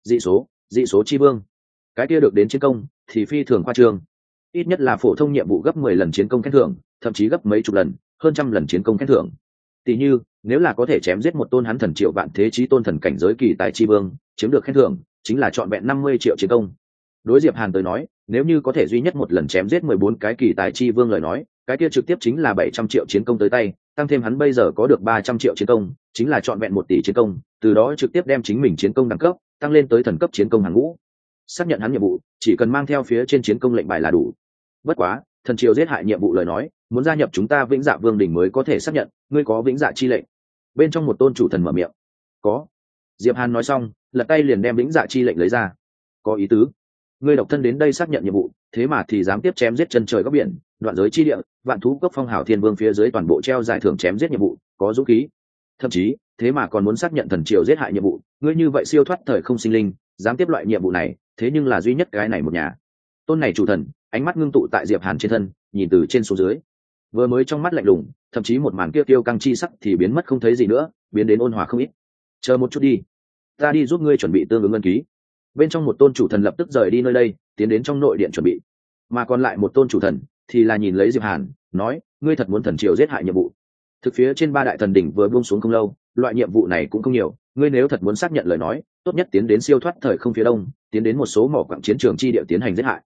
dị số chi vương, cái kia được đến chiến công thì phi thường khoa trương, ít nhất là phổ thông nhiệm vụ gấp 10 lần chiến công khen thưởng, thậm chí gấp mấy chục lần, hơn trăm lần chiến công khen thưởng. Tỷ như nếu là có thể chém giết một tôn hắn thần triệu vạn thế chí tôn thần cảnh giới kỳ tài chi vương, chiếm được khen thưởng chính là trọn vẹn 50 triệu chiến công. Đối Diệp Hàn tới nói, nếu như có thể duy nhất một lần chém giết 14 cái kỳ tài chi vương lời nói, cái kia trực tiếp chính là 700 triệu chiến công tới tay, tăng thêm hắn bây giờ có được 300 triệu chiến công, chính là trọn vẹn 1 tỷ chiến công, từ đó trực tiếp đem chính mình chiến công đẳng cấp tăng lên tới thần cấp chiến công hàng ngũ. Xác nhận hắn nhiệm vụ, chỉ cần mang theo phía trên chiến công lệnh bài là đủ. Bất quá, thần triều giết hại nhiệm vụ lời nói, muốn gia nhập chúng ta Vĩnh Dạ Vương đỉnh mới có thể xác nhận, ngươi có Vĩnh Dạ chi lệnh? Bên trong một tôn chủ thần mở miệng. Có. Diệp Hàn nói xong, lật tay liền đem Vĩnh Dạ chi lệnh lấy ra. Có ý tứ. Ngươi độc thân đến đây xác nhận nhiệm vụ, thế mà thì dám tiếp chém giết chân trời góc biển, đoạn giới chi địa, vạn thú cốc phong hào thiên vương phía dưới toàn bộ treo giải thưởng chém giết nhiệm vụ, có dũng khí. Thậm chí, thế mà còn muốn xác nhận thần triều giết hại nhiệm vụ, ngươi như vậy siêu thoát thời không sinh linh, dám tiếp loại nhiệm vụ này, thế nhưng là duy nhất cái này một nhà. Tôn này chủ thần, ánh mắt ngưng tụ tại Diệp Hàn trên thân, nhìn từ trên xuống dưới. Vừa mới trong mắt lạnh lùng, thậm chí một màn kia tiêu căng chi sắc thì biến mất không thấy gì nữa, biến đến ôn hòa không ít. Chờ một chút đi, ta đi giúp ngươi chuẩn bị tương ứng ngân ký. Bên trong một tôn chủ thần lập tức rời đi nơi đây, tiến đến trong nội điện chuẩn bị. Mà còn lại một tôn chủ thần thì là nhìn lấy Diệp Hàn, nói, ngươi thật muốn thần triều giết hại nhiệm vụ? Thực phía trên ba đại thần đỉnh vừa buông xuống không lâu, loại nhiệm vụ này cũng không nhiều, ngươi nếu thật muốn xác nhận lời nói, tốt nhất tiến đến siêu thoát thời không phía đông, tiến đến một số mỏ quặng chiến trường chi địa tiến hành giết hại.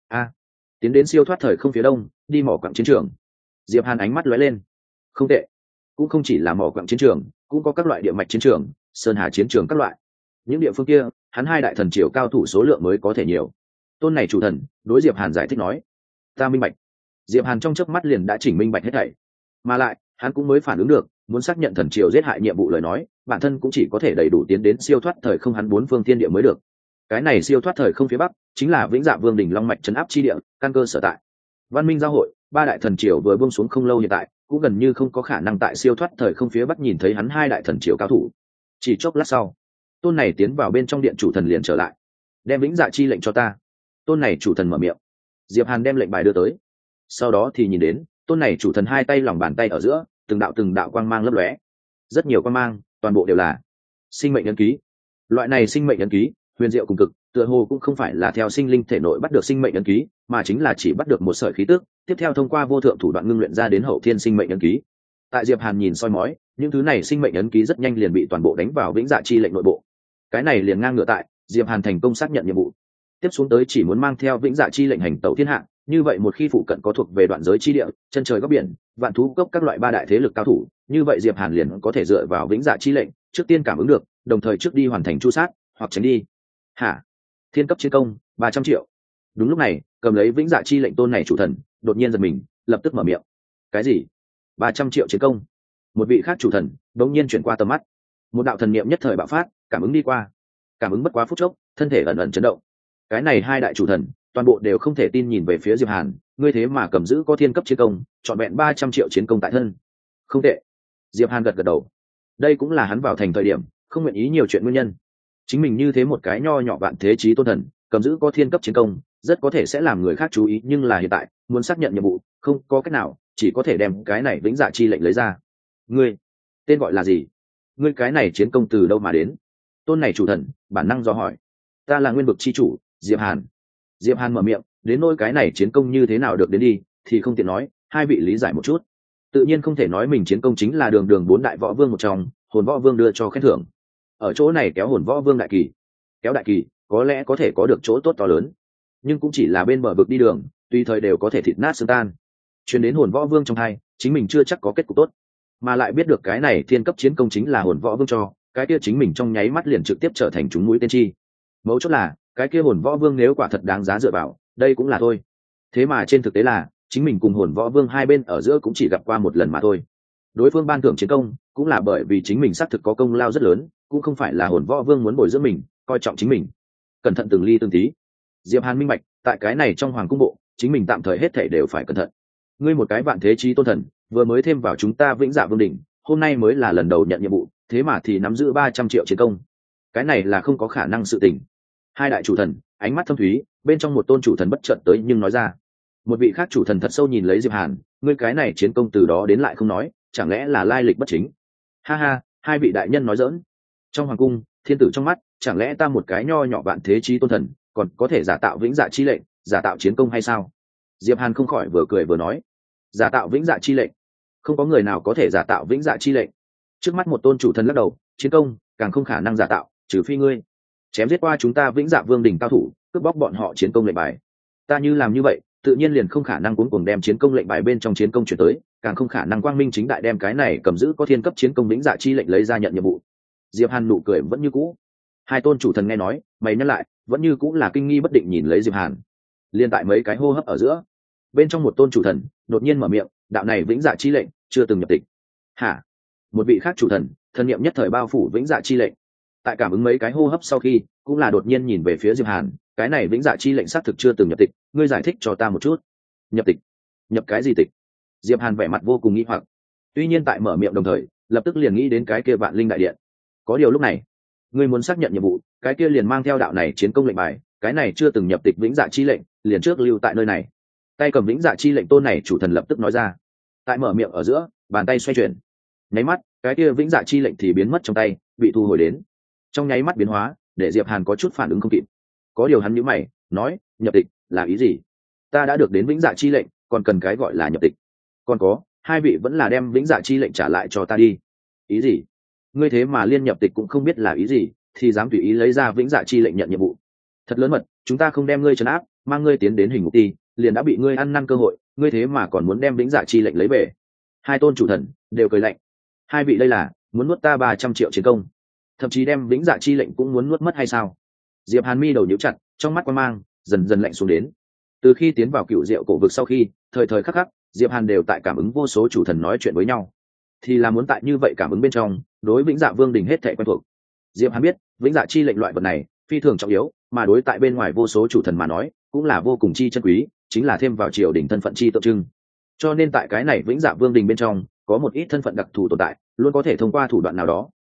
Tiến đến siêu thoát thời không phía đông, đi mỏ quặng chiến trường. Diệp Hàn ánh mắt lóe lên. Không tệ, cũng không chỉ là mỏ quặng chiến trường, cũng có các loại địa mạch chiến trường, sơn hà chiến trường các loại. Những địa phương kia, hắn hai đại thần triều cao thủ số lượng mới có thể nhiều. Tôn này chủ thần đối Diệp Hàn giải thích nói, ta minh bạch. Diệp Hàn trong chớp mắt liền đã chỉnh minh bạch hết thảy, mà lại hắn cũng mới phản ứng được, muốn xác nhận thần triều giết hại nhiệm vụ lời nói, bản thân cũng chỉ có thể đầy đủ tiến đến siêu thoát thời không hắn bốn phương thiên địa mới được. Cái này siêu thoát thời không phía bắc chính là Vĩnh Dạ Vương đỉnh long mạch trấn áp chi địa, căn cơ sở tại. Văn minh giao hội, ba đại thần triều vừa buông xuống không lâu hiện tại, cũng gần như không có khả năng tại siêu thoát thời không phía bắc nhìn thấy hắn hai đại thần triều cao thủ. Chỉ chốc lát sau, tôn này tiến vào bên trong điện chủ thần liền trở lại, đem vĩnh dạ chi lệnh cho ta. Tôn này chủ thần mở miệng. Diệp Hàn đem lệnh bài đưa tới, sau đó thì nhìn đến tôn này chủ thần hai tay lòng bàn tay ở giữa từng đạo quang mang lấp lóe, rất nhiều quang mang, toàn bộ đều là sinh mệnh ấn ký. Loại này sinh mệnh ấn ký huyền diệu cùng cực, tựa hồ cũng không phải là theo sinh linh thể nội bắt được sinh mệnh ấn ký, mà chính là chỉ bắt được một sợi khí tức, tiếp theo thông qua vô thượng thủ đoạn ngưng luyện ra đến hậu thiên sinh mệnh ấn ký. Tại Diệp Hàn nhìn soi mói, những thứ này sinh mệnh ấn ký rất nhanh liền bị toàn bộ đánh vào vĩnh dạ chi lệnh nội bộ. Cái này liền ngang ngửa tại Diệp Hàn thành công xác nhận nhiệm vụ. Tiếp xuống tới chỉ muốn mang theo vĩnh dạ chi lệnh hành tẩu thiên hạ, như vậy một khi phụ cận có thuộc về đoạn giới chi địa, chân trời góc biển, vạn thú cốc các loại ba đại thế lực cao thủ, như vậy Diệp Hàn liền có thể dựa vào vĩnh dạ chi lệnh, trước tiên cảm ứng được, đồng thời trước đi hoàn thành chu sát, hoặc tránh đi. Hả? Thiên cấp chiến công 300 triệu. Đúng lúc này, cầm lấy vĩnh dạ chi lệnh tôn này chủ thần đột nhiên giật mình, lập tức mở miệng. Cái gì? 300 triệu chiến công? Một vị khác chủ thần đống nhiên chuyển qua tầm mắt, một đạo thần niệm nhất thời bạo phát, cảm ứng đi qua. Cảm ứng bất quá phút chốc, thân thể ẩn ẩn chấn động. Cái này hai đại chủ thần toàn bộ đều không thể tin nhìn về phía Diệp Hàn, ngươi thế mà cầm giữ có thiên cấp chiến công, trọn vẹn 300 triệu chiến công tại thân. Không tệ. Diệp Hàn gật gật đầu. Đây cũng là hắn vào thành thời điểm không nguyện ý nhiều chuyện nguyên nhân. Chính mình như thế một cái nho nhỏ vạn thế chí tôn thần, cầm giữ có thiên cấp chiến công, rất có thể sẽ làm người khác chú ý, nhưng là hiện tại, muốn xác nhận nhiệm vụ, không có cách nào, chỉ có thể đem cái này vĩnh dạ chi lệnh lấy ra. Ngươi, tên gọi là gì? Ngươi cái này chiến công từ đâu mà đến? Tôn này chủ thần bản năng do hỏi. Ta là Nguyên vực chi chủ, Diệp Hàn. Diệp Hàn mở miệng, đến nỗi cái này chiến công như thế nào được đến đi thì không tiện nói, hai vị lý giải một chút. Tự nhiên không thể nói mình chiến công chính là đường bốn đại võ vương một trong, hồn võ vương đưa cho khen thưởng. Ở chỗ này kéo hồn võ vương đại kỳ, kéo đại kỳ có lẽ có thể có được chỗ tốt to lớn, nhưng cũng chỉ là bên bờ vực đi đường, tùy thời đều có thể thịt nát xương tan. Truyền đến hồn võ vương trong hai, chính mình chưa chắc có kết cục tốt, mà lại biết được cái này thiên cấp chiến công chính là hồn võ vương cho, cái kia chính mình trong nháy mắt liền trực tiếp trở thành chúng mũi tên chi. Mấu chốt là cái kia hồn võ vương nếu quả thật đáng giá dựa vào, đây cũng là thôi. Thế mà trên thực tế là chính mình cùng hồn võ vương hai bên ở giữa cũng chỉ gặp qua một lần mà thôi. Đối phương ban thưởng chiến công cũng là bởi vì chính mình xác thực có công lao rất lớn, cũng không phải là hồn võ vương muốn bồi dưỡng mình, coi trọng chính mình. Cẩn thận từng ly từng tí. Diệp Hàn minh bạch, tại cái này trong hoàng cung bộ, chính mình tạm thời hết thảy đều phải cẩn thận. Ngươi một cái vạn thế chí tôn thần, vừa mới thêm vào chúng ta vĩnh dạ vương đỉnh, hôm nay mới là lần đầu nhận nhiệm vụ, thế mà thì nắm giữ 300 triệu chiến công. Cái này là không có khả năng sự tình. Hai đại chủ thần ánh mắt thâm thúy, bên trong một tôn chủ thần bất chợt tới nhưng nói ra. Một vị khác chủ thần thật sâu nhìn lấy Diệp Hàn, ngươi cái này chiến công từ đó đến lại không nói, chẳng lẽ là lai lịch bất chính? Ha ha, hai vị đại nhân nói giỡn. Trong hoàng cung, thiên tử trong mắt, chẳng lẽ ta một cái nho nhỏ vạn thế chí tôn thần, còn có thể giả tạo vĩnh dạ chi lệnh, giả tạo chiến công hay sao? Diệp Hàn không khỏi vừa cười vừa nói, giả tạo vĩnh dạ chi lệnh? Không có người nào có thể giả tạo vĩnh dạ chi lệnh. Trước mắt một tôn chủ thần lắc đầu, chiến công càng không khả năng giả tạo, trừ phi ngươi chém giết qua chúng ta vĩnh dạ vương đỉnh cao thủ, cướp bóc bọn họ chiến công lệnh bài. Ta như làm như vậy, tự nhiên liền không khả năng cuống cuồng đem chiến công lệnh bài bên trong chiến công chuyển tới, càng không khả năng quang minh chính đại đem cái này cầm giữ có thiên cấp chiến công vĩnh dạ chi lệnh lấy ra nhận nhiệm vụ. Diệp Hàn nụ cười vẫn như cũ. Hai tôn chủ thần nghe nói, mày nhắc lại, vẫn như cũ là kinh nghi bất định nhìn lấy Diệp Hàn. Liên tại mấy cái hô hấp ở giữa, bên trong một tôn chủ thần đột nhiên mở miệng, đạo này vĩnh dạ chi lệnh chưa từng nhập tịch. Hả? Một vị khác chủ thần, thần niệm nhất thời bao phủ vĩnh dạ chi lệnh. Tại cảm ứng mấy cái hô hấp sau khi, cũng là đột nhiên nhìn về phía Diệp Hàn, cái này vĩnh dạ chi lệnh xác thực chưa từng nhập tịch, ngươi giải thích cho ta một chút. Nhập tịch? Nhập cái gì tịch? Diệp Hàn vẻ mặt vô cùng nghi hoặc. Tuy nhiên tại mở miệng đồng thời, lập tức liền nghĩ đến cái kia vạn linh đại điện. Có điều lúc này, ngươi muốn xác nhận nhiệm vụ, cái kia liền mang theo đạo này chiến công lệnh bài, cái này chưa từng nhập tịch vĩnh dạ chi lệnh, liền trước lưu tại nơi này. Tay cầm vĩnh dạ chi lệnh tôn này chủ thần lập tức nói ra. Tại mở miệng ở giữa, bàn tay xoay chuyển. Nháy mắt, cái kia vĩnh dạ chi lệnh thì biến mất trong tay, bị thu hồi đến. Trong nháy mắt biến hóa, để Diệp Hàn có chút phản ứng không kịp. Có điều hắn nhíu mày, nói, nhập tịch là ý gì? Ta đã được đến vĩnh dạ chi lệnh, còn cần cái gọi là nhập tịch? Còn có, hai vị vẫn là đem vĩnh dạ chi lệnh trả lại cho ta đi. Ý gì? Ngươi thế mà liên nhập tịch cũng không biết là ý gì, thì dám tùy ý lấy ra vĩnh dạ chi lệnh nhận nhiệm vụ? Thật lớn mật, chúng ta không đem ngươi trấn áp, mang ngươi tiến đến hình ngục ti, liền đã bị ngươi ăn năn cơ hội, ngươi thế mà còn muốn đem vĩnh dạ chi lệnh lấy về? Hai tôn chủ thần đều cười lạnh. Hai vị đây là muốn nuốt ta 300 triệu chiến công, thậm chí đem vĩnh dạ chi lệnh cũng muốn nuốt mất hay sao? Diệp Hàn mi đầu nhíu chặt, trong mắt quan mang dần dần lạnh xuống đến. Từ khi tiến vào cựu diệu cổ vực sau khi, thời thời khắc khắc, Diệp Hàn đều tại cảm ứng vô số chủ thần nói chuyện với nhau, thì là muốn tại như vậy cảm ứng bên trong, đối vĩnh dạ vương đình hết thảy quen thuộc. Diệp Hàn biết, vĩnh dạ chi lệnh loại vật này phi thường trọng yếu, mà đối tại bên ngoài vô số chủ thần mà nói, cũng là vô cùng chi chân quý, chính là thêm vào triều đình thân phận chi tượng trưng. Cho nên tại cái này vĩnh dạ vương đình bên trong, có một ít thân phận đặc thù tồn tại, luôn có thể thông qua thủ đoạn nào đó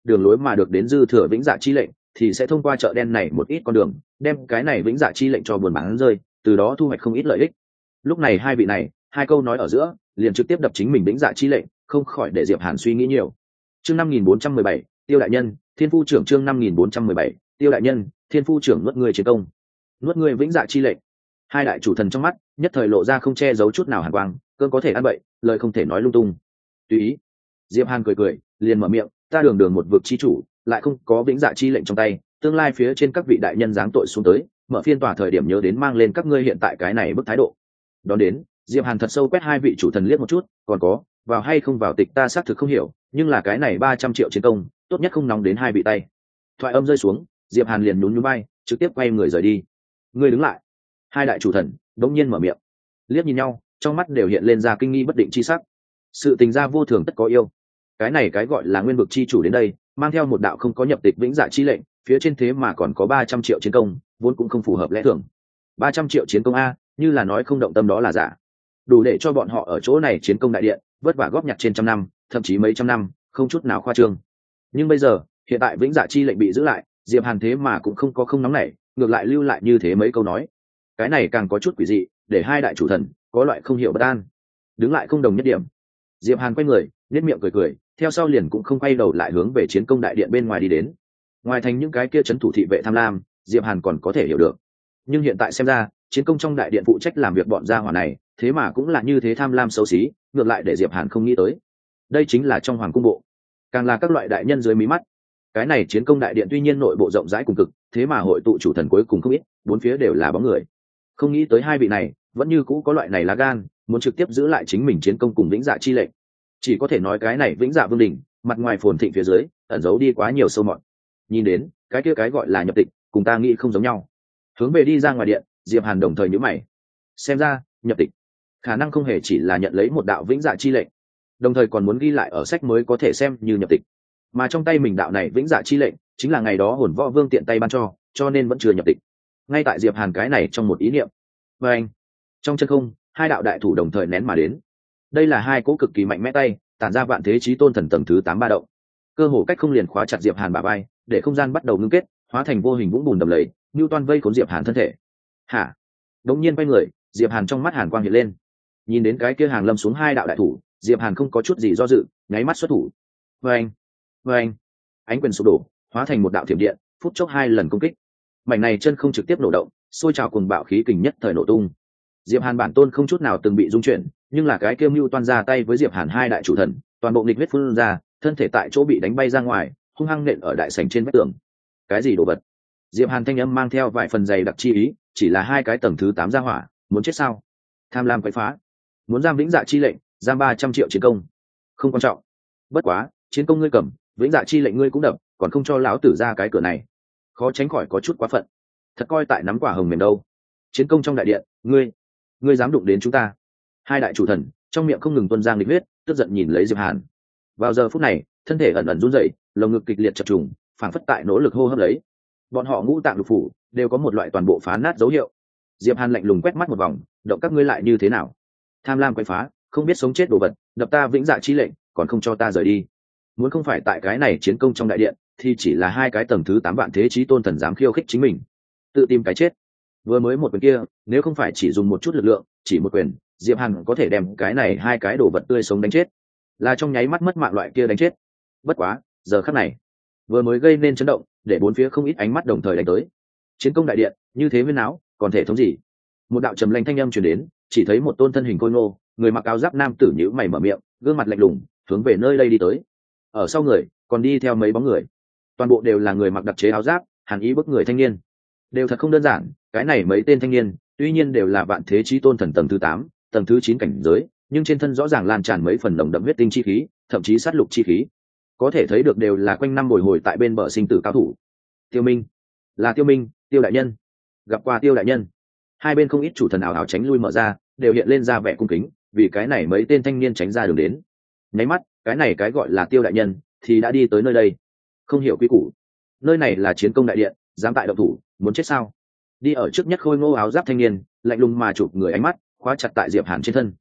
đường lối mà được đến dư thừa vĩnh dạ chi lệnh thì sẽ thông qua chợ đen này một ít con đường đem cái này vĩnh dạ chi lệnh cho buôn bán rơi, từ đó thu hoạch không ít lợi ích. Lúc này hai vị này hai câu nói ở giữa liền trực tiếp đập chính mình vĩnh dạ chi lệnh, không khỏi để Diệp Hàn suy nghĩ nhiều. Chương 5417, Tiêu đại nhân, Thiên Phu trưởng. Chương 5417, Tiêu đại nhân, Thiên Phu trưởng nuốt người chiến công, nuốt người vĩnh dạ chi lệnh. Hai đại chủ thần trong mắt nhất thời lộ ra không che giấu chút nào hàn quang, cơn có thể ăn bậy, lời không thể nói lung tung. Tùy ý. Diệp Hàn cười cười, liền mở miệng, ta đường đường một vực chi chủ, lại không có vĩnh dạ chi lệnh trong tay, tương lai phía trên các vị đại nhân giáng tội xuống tới, mở phiên tòa thời điểm nhớ đến mang lên các ngươi hiện tại cái này bức thái độ. Đón đến, Diệp Hàn thật sâu quét hai vị chủ thần liếc một chút, còn có, vào hay không vào tịch ta xác thực không hiểu, nhưng là cái này 300 triệu chiến công, tốt nhất không nóng đến hai vị tay. Thoại âm rơi xuống, Diệp Hàn liền nhún nhún vai, trực tiếp quay người rời đi. Ngươi đứng lại. Hai đại chủ thần đống nhiên mở miệng, liếc nhìn nhau, trong mắt đều hiện lên ra kinh nghi bất định chi sắc. Sự tình gia vô thường tất có yêu, cái này cái gọi là nguyên vực chi chủ đến đây, mang theo một đạo không có nhập tịch vĩnh dạ chi lệnh, phía trên thế mà còn có 300 triệu chiến công, vốn cũng không phù hợp lẽ thường. 300 triệu chiến công a, như là nói không động tâm đó là giả. Đủ để cho bọn họ ở chỗ này chiến công đại điện, vất vả góp nhặt trên trăm năm, thậm chí mấy trăm năm, không chút nào khoa trương. Nhưng bây giờ, hiện tại vĩnh dạ chi lệnh bị giữ lại, Diệp Hàn thế mà cũng không nóng nảy, ngược lại lưu lại như thế mấy câu nói. Cái này càng có chút quỷ dị, để hai đại chủ thần có loại không hiểu bất an. Đứng lại không đồng nhất điểm. Diệp Hàn quay người, nhếch miệng cười cười, theo sau liền cũng không quay đầu lại hướng về chiến công đại điện bên ngoài đi đến. Ngoài thành những cái kia trấn thủ thị vệ tham lam, Diệp Hàn còn có thể hiểu được. Nhưng hiện tại xem ra, chiến công trong đại điện phụ trách làm việc bọn gia hỏa này, thế mà cũng là như thế tham lam xấu xí, ngược lại để Diệp Hàn không nghĩ tới. Đây chính là trong hoàng cung bộ, càng là các loại đại nhân dưới mí mắt. Cái này chiến công đại điện tuy nhiên nội bộ rộng rãi cùng cực, thế mà hội tụ chủ thần cuối cùng không ít, bốn phía đều là bóng người. Không nghĩ tới hai vị này vẫn như cũ có loại này lá gan, muốn trực tiếp giữ lại chính mình chiến công cùng vĩnh dạ chi lệnh. Chỉ có thể nói cái này vĩnh dạ vương đình, mặt ngoài phồn thịnh phía dưới ẩn giấu đi quá nhiều sâu mọt. Nhìn đến cái kia cái gọi là nhập tịch, cùng ta nghĩ không giống nhau. Hướng về đi ra ngoài điện, Diệp Hàn đồng thời nhíu mày. Xem ra nhập tịch khả năng không hề chỉ là nhận lấy một đạo vĩnh dạ chi lệnh, đồng thời còn muốn ghi lại ở sách mới có thể xem như nhập tịch. Mà trong tay mình đạo này vĩnh dạ chi lệnh chính là ngày đó Hồn Võ Vương tiện tay ban cho nên vẫn chưa nhập tịch. Ngay tại Diệp Hàn cái này trong một ý niệm, và anh trong chân không, hai đạo đại thủ đồng thời nén mà đến. Đây là hai cỗ cực kỳ mạnh mẽ tay, tản ra vạn thế chí tôn thần tầng thứ 8 ba động. Cơ hồ cách không liền khóa chặt Diệp Hàn bả vai, để không gian bắt đầu ngưng kết, hóa thành vô hình vũng bùn đầm lầy, Newton vây khốn Diệp Hàn thân thể. Hả? Đống nhiên quay người, Diệp Hàn trong mắt hàn quang hiện lên. Nhìn đến cái kia hàng lâm xuống hai đạo đại thủ, Diệp Hàn không có chút gì do dự, nháy mắt xuất thủ. Vâng, vâng, ánh quyền sụp đổ, hóa thành một đạo thiểm điện, phút chốc hai lần công kích. Mảnh này chân không trực tiếp nổ động, sôi trào cùng bạo khí kình nhất thời nổ tung. Diệp Hàn bản tôn không chút nào từng bị rung chuyển, nhưng là cái kiêm mưu toan ra tay với Diệp Hàn hai đại chủ thần, toàn bộ nghịch huyết phun ra, thân thể tại chỗ bị đánh bay ra ngoài, hung hăng nện ở đại sảnh trên vách tường. Cái gì đồ vật? Diệp Hàn thanh âm mang theo vài phần dày đặc chi ý, chỉ là hai cái tầng thứ 8 gia hỏa, muốn chết sao? Tham lam quấy phá, muốn giam vĩnh dạ chi lệnh, giam 300 triệu chiến công. Không quan trọng. Bất quá, chiến công ngươi cầm, vĩnh dạ chi lệnh ngươi cũng đập, còn không cho lão tử ra cái cửa này. Khó tránh khỏi có chút quá phận. Thật coi tại nắm quả hồng mềm đâu. Chiến công trong đại điện, ngươi dám đụng đến chúng ta? Hai đại chủ thần trong miệng không ngừng tuôn ra nghịch huyết, tức giận nhìn lấy Diệp Hàn. Vào giờ phút này, thân thể ẩn ẩn run rẩy, lồng ngực kịch liệt chập trùng, phảng phất tại nỗ lực hô hấp lấy. Bọn họ ngũ tạng lục phủ đều có một loại toàn bộ phá nát dấu hiệu. Diệp Hàn lạnh lùng quét mắt một vòng, động các ngươi lại như thế nào? Tham lam quấy phá, không biết sống chết đồ vật, đập ta vĩnh dạ chi lệnh, còn không cho ta rời đi. Muốn không phải tại cái này chiến công trong đại điện, thì chỉ là hai cái tầng thứ 8 vạn thế chí tôn thần dám khiêu khích chính mình, tự tìm cái chết. Vừa mới một quyền kia, nếu không phải chỉ dùng một chút lực lượng, chỉ một quyền, Diệp Hàn có thể đem cái này hai cái đồ vật tươi sống đánh chết, là trong nháy mắt mất mạng loại kia đánh chết. Bất quá, giờ khắc này, vừa mới gây nên chấn động, để bốn phía không ít ánh mắt đồng thời đánh tới. Chiến công đại điện, như thế huyên náo, còn thể thống gì? Một đạo trầm lanh thanh âm truyền đến, chỉ thấy một tôn thân hình khôi ngô, người mặc áo giáp nam tử nhíu mày mở miệng, gương mặt lạnh lùng, hướng về nơi đây đi tới. Ở sau người, còn đi theo mấy bóng người, toàn bộ đều là người mặc đặc chế áo giáp, hàn ý bức người thanh niên. Đều thật không đơn giản, cái này mấy tên thanh niên, tuy nhiên đều là vạn thế chí tôn thần tầng thứ 8, tầng thứ 9 cảnh giới, nhưng trên thân rõ ràng lan tràn mấy phần nồng đậm huyết tinh chi khí, thậm chí sát lục chi khí. Có thể thấy được đều là quanh năm bồi hồi tại bên bờ sinh tử cao thủ. Tiêu Minh, là Tiêu Minh, Tiêu đại nhân. Gặp qua Tiêu đại nhân. Hai bên không ít chủ thần ảo ảo tránh lui mở ra, đều hiện lên ra vẻ cung kính, vì cái này mấy tên thanh niên tránh ra đường đến. Nháy mắt, cái này cái gọi là Tiêu đại nhân thì đã đi tới nơi đây. Không hiểu quy củ. Nơi này là chiến công đại điện, dám tại động thủ, muốn chết sao? Đi ở trước nhất khôi ngô áo giáp thanh niên, lạnh lùng mà chụp người ánh mắt, khóa chặt tại Diệp Hàn trên thân.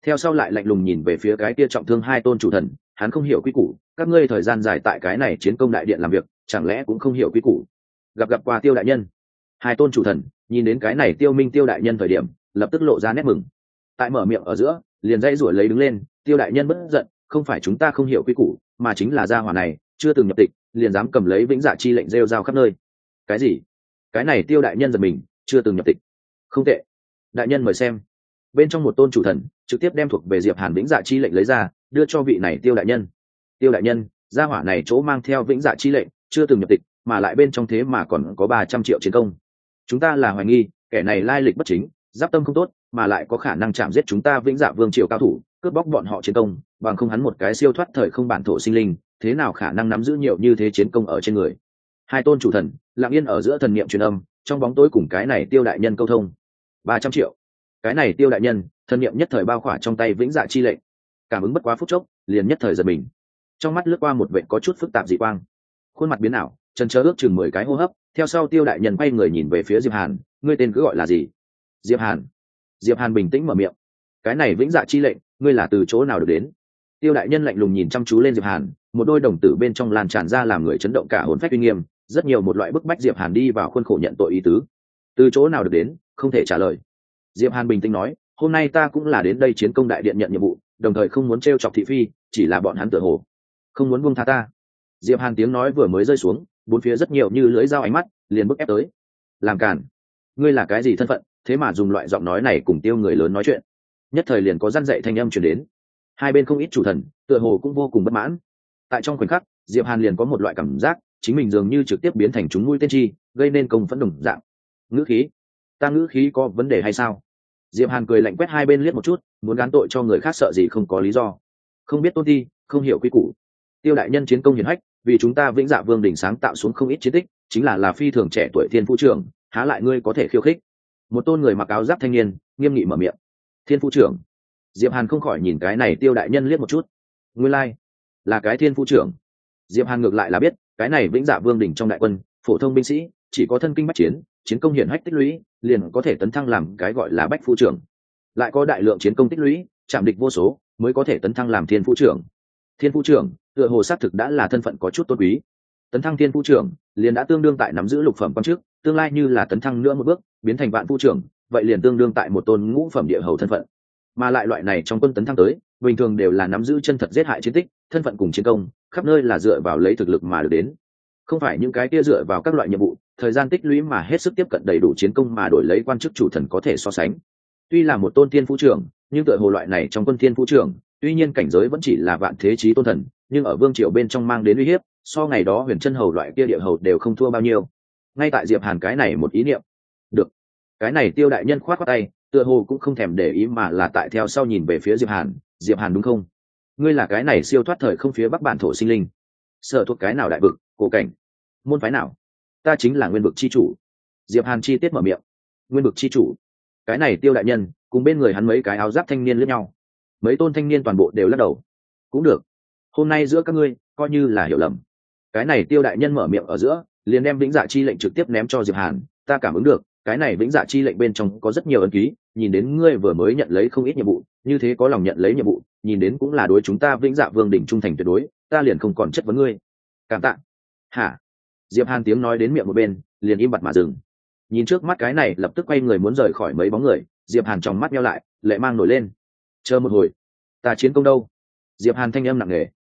theo sau lại lạnh lùng nhìn về phía cái kia trọng thương hai tôn chủ thần, hắn không hiểu quy củ, các ngươi thời gian dài tại cái này chiến công đại điện làm việc, chẳng lẽ cũng không hiểu quy củ? Gặp qua Tiêu đại nhân. Hai tôn chủ thần nhìn đến cái này Tiêu Minh Tiêu đại nhân thời điểm, lập tức lộ ra nét mừng. Tại mở miệng ở giữa, liền dãy rủa lấy đứng lên, Tiêu đại nhân bất giận, không phải chúng ta không hiểu quy củ, mà chính là gia hỏa này chưa từng nhập tịch, liền dám cầm lấy vĩnh dạ chi lệnh rêu rao khắp nơi. Cái gì? Cái này Tiêu đại nhân giật mình, chưa từng nhập tịch. Không tệ. Đại nhân mời xem. Bên trong một tôn chủ thần trực tiếp đem thuộc về Diệp Hàn vĩnh dạ chi lệnh lấy ra, đưa cho vị này Tiêu đại nhân. Tiêu đại nhân, gia hỏa này chỗ mang theo vĩnh dạ chi lệnh, chưa từng nhập tịch, mà lại bên trong thế mà còn có 300 triệu chiến công. Chúng ta là hoài nghi, kẻ này lai lịch bất chính, giáp tâm không tốt, mà lại có khả năng chạm giết chúng ta vĩnh dạ vương triều cao thủ, cướp bóc bọn họ chiến công, bằng không hắn một cái siêu thoát thời không bản thổ sinh linh, thế nào khả năng nắm giữ nhiều như thế chiến công ở trên người. Hai tôn chủ thần lặng yên ở giữa thần niệm truyền âm, trong bóng tối cùng cái này Tiêu đại nhân câu thông. 300 triệu. Cái này Tiêu đại nhân thần niệm nhất thời bao khỏa trong tay vĩnh dạ chi lệnh, cảm ứng bất quá phút chốc, liền nhất thời giật mình, trong mắt lướt qua một vệt có chút phức tạp dị quang, khuôn mặt biến ảo, chần chờ ước chừng 10 cái hô hấp, theo sau Tiêu đại nhân quay người nhìn về phía Diệp Hàn, ngươi tên cứ gọi là gì? Diệp Hàn. Diệp Hàn bình tĩnh mở miệng, cái này vĩnh dạ chi lệnh, ngươi là từ chỗ nào được đến? Tiêu đại nhân lạnh lùng nhìn chăm chú lên Diệp Hàn, một đôi đồng tử bên trong lan tràn ra làm người chấn động cả hồn phách uy nghiêm, rất nhiều một loại bức bách Diệp Hàn đi vào khuôn khổ nhận tội ý tứ. Từ chỗ nào được đến, không thể trả lời. Diệp Hàn bình tĩnh nói, hôm nay ta cũng là đến đây chiến công đại điện nhận nhiệm vụ, đồng thời không muốn trêu chọc thị phi, chỉ là bọn hắn tựa hồ không muốn buông tha ta. Diệp Hàn tiếng nói vừa mới rơi xuống, bốn phía rất nhiều như lưỡi dao ánh mắt liền bức ép tới. Làm cản, ngươi là cái gì thân phận, thế mà dùng loại giọng nói này cùng Tiêu người lớn nói chuyện? Nhất thời liền có răn dạy thanh âm truyền đến. Hai bên không ít chủ thần tựa hồ cũng vô cùng bất mãn. Tại trong khoảnh khắc, Diệp Hàn liền có một loại cảm giác chính mình dường như trực tiếp biến thành chúng mũi tên chi, gây nên công phẫn đồng dạng. Ngữ khí, ta ngữ khí có vấn đề hay sao? Diệp Hàn cười lạnh quét hai bên liếc một chút, muốn gán tội cho người khác sợ gì không có lý do. Không biết tôn ti, không hiểu quy củ. Tiêu đại nhân chiến công hiển hách, vì chúng ta vĩnh dạ vương đỉnh sáng tạo xuống không ít chiến tích, chính là phi thường trẻ tuổi thiên phú trưởng, há lại ngươi có thể khiêu khích? Một tôn người mặc áo giáp thanh niên nghiêm nghị mở miệng. Thiên phú trưởng? Diệp Hàn không khỏi nhìn cái này Tiêu đại nhân liếc một chút. Nguyên lai là cái thiên phú trưởng. Diệp Hàn ngược lại là biết, cái này vĩnh dạ vương đỉnh trong đại quân, phổ thông binh sĩ chỉ có thân kinh bách chiến, chiến công hiển hách tích lũy, liền có thể tấn thăng làm cái gọi là bách phu trưởng. Lại có đại lượng chiến công tích lũy, chạm địch vô số, mới có thể tấn thăng làm thiên phú trưởng. Thiên phú trưởng, tựa hồ xác thực đã là thân phận có chút tôn quý. Tấn thăng thiên phú trưởng, liền đã tương đương tại nắm giữ lục phẩm quan chức, tương lai như là tấn thăng nữa một bước, biến thành vạn phu trưởng, vậy liền tương đương tại một tôn ngũ phẩm địa hầu thân phận. Mà lại loại này trong quân tấn thăng tới, bình thường đều là nắm giữ chân thật giết hại chiến tích, thân phận cùng chiến công, khắp nơi là dựa vào lấy thực lực mà được đến. Không phải những cái kia dựa vào các loại nhiệm vụ, thời gian tích lũy mà hết sức tiếp cận đầy đủ chiến công mà đổi lấy quan chức chủ thần có thể so sánh. Tuy là một tôn thiên phú trưởng, nhưng tựa hồ loại này trong quân thiên phú trưởng, tuy nhiên cảnh giới vẫn chỉ là vạn thế chí tôn thần, nhưng ở vương triều bên trong mang đến uy hiếp, so ngày đó huyền chân hầu loại kia địa hầu đều không thua bao nhiêu. Ngay tại Diệp Hàn cái này một ý niệm. Được. Cái này Tiêu đại nhân khoát khoát tay, tựa hồ cũng không thèm để ý mà là tại theo sau nhìn về phía Diệp Hàn. Diệp Hàn đúng không? Ngươi là cái này siêu thoát thời không phía bắc bản thổ sinh linh, sở thuộc cái nào đại vực, cổ cảnh, môn phái nào? Ta chính là nguyên vực chi chủ. Diệp Hàn chi tiết mở miệng. Nguyên vực chi chủ? Cái này Tiêu đại nhân cùng bên người hắn mấy cái áo giáp thanh niên lướt nhau, mấy tôn thanh niên toàn bộ đều lắc đầu. Cũng được, hôm nay giữa các ngươi coi như là hiểu lầm. Cái này Tiêu đại nhân mở miệng ở giữa, liền đem vĩnh dạ chi lệnh trực tiếp ném cho Diệp Hàn. Ta cảm ứng được, cái này vĩnh dạ chi lệnh bên trong có rất nhiều ấn ký, nhìn đến ngươi vừa mới nhận lấy không ít nhiệm vụ, như thế có lòng nhận lấy nhiệm vụ, nhìn đến cũng là đối chúng ta vĩnh dạ vương đỉnh trung thành tuyệt đối, ta liền không còn chất vấn ngươi. Cảm tạ. Hả? Diệp Hàn tiếng nói đến miệng một bên, liền im bặt mà dừng. Nhìn trước mắt cái này lập tức quay người muốn rời khỏi mấy bóng người, Diệp Hàn tròng mắt nheo lại, lệ mang nổi lên. Chờ một hồi, ta chiến công đâu? Diệp Hàn thanh âm nặng nề.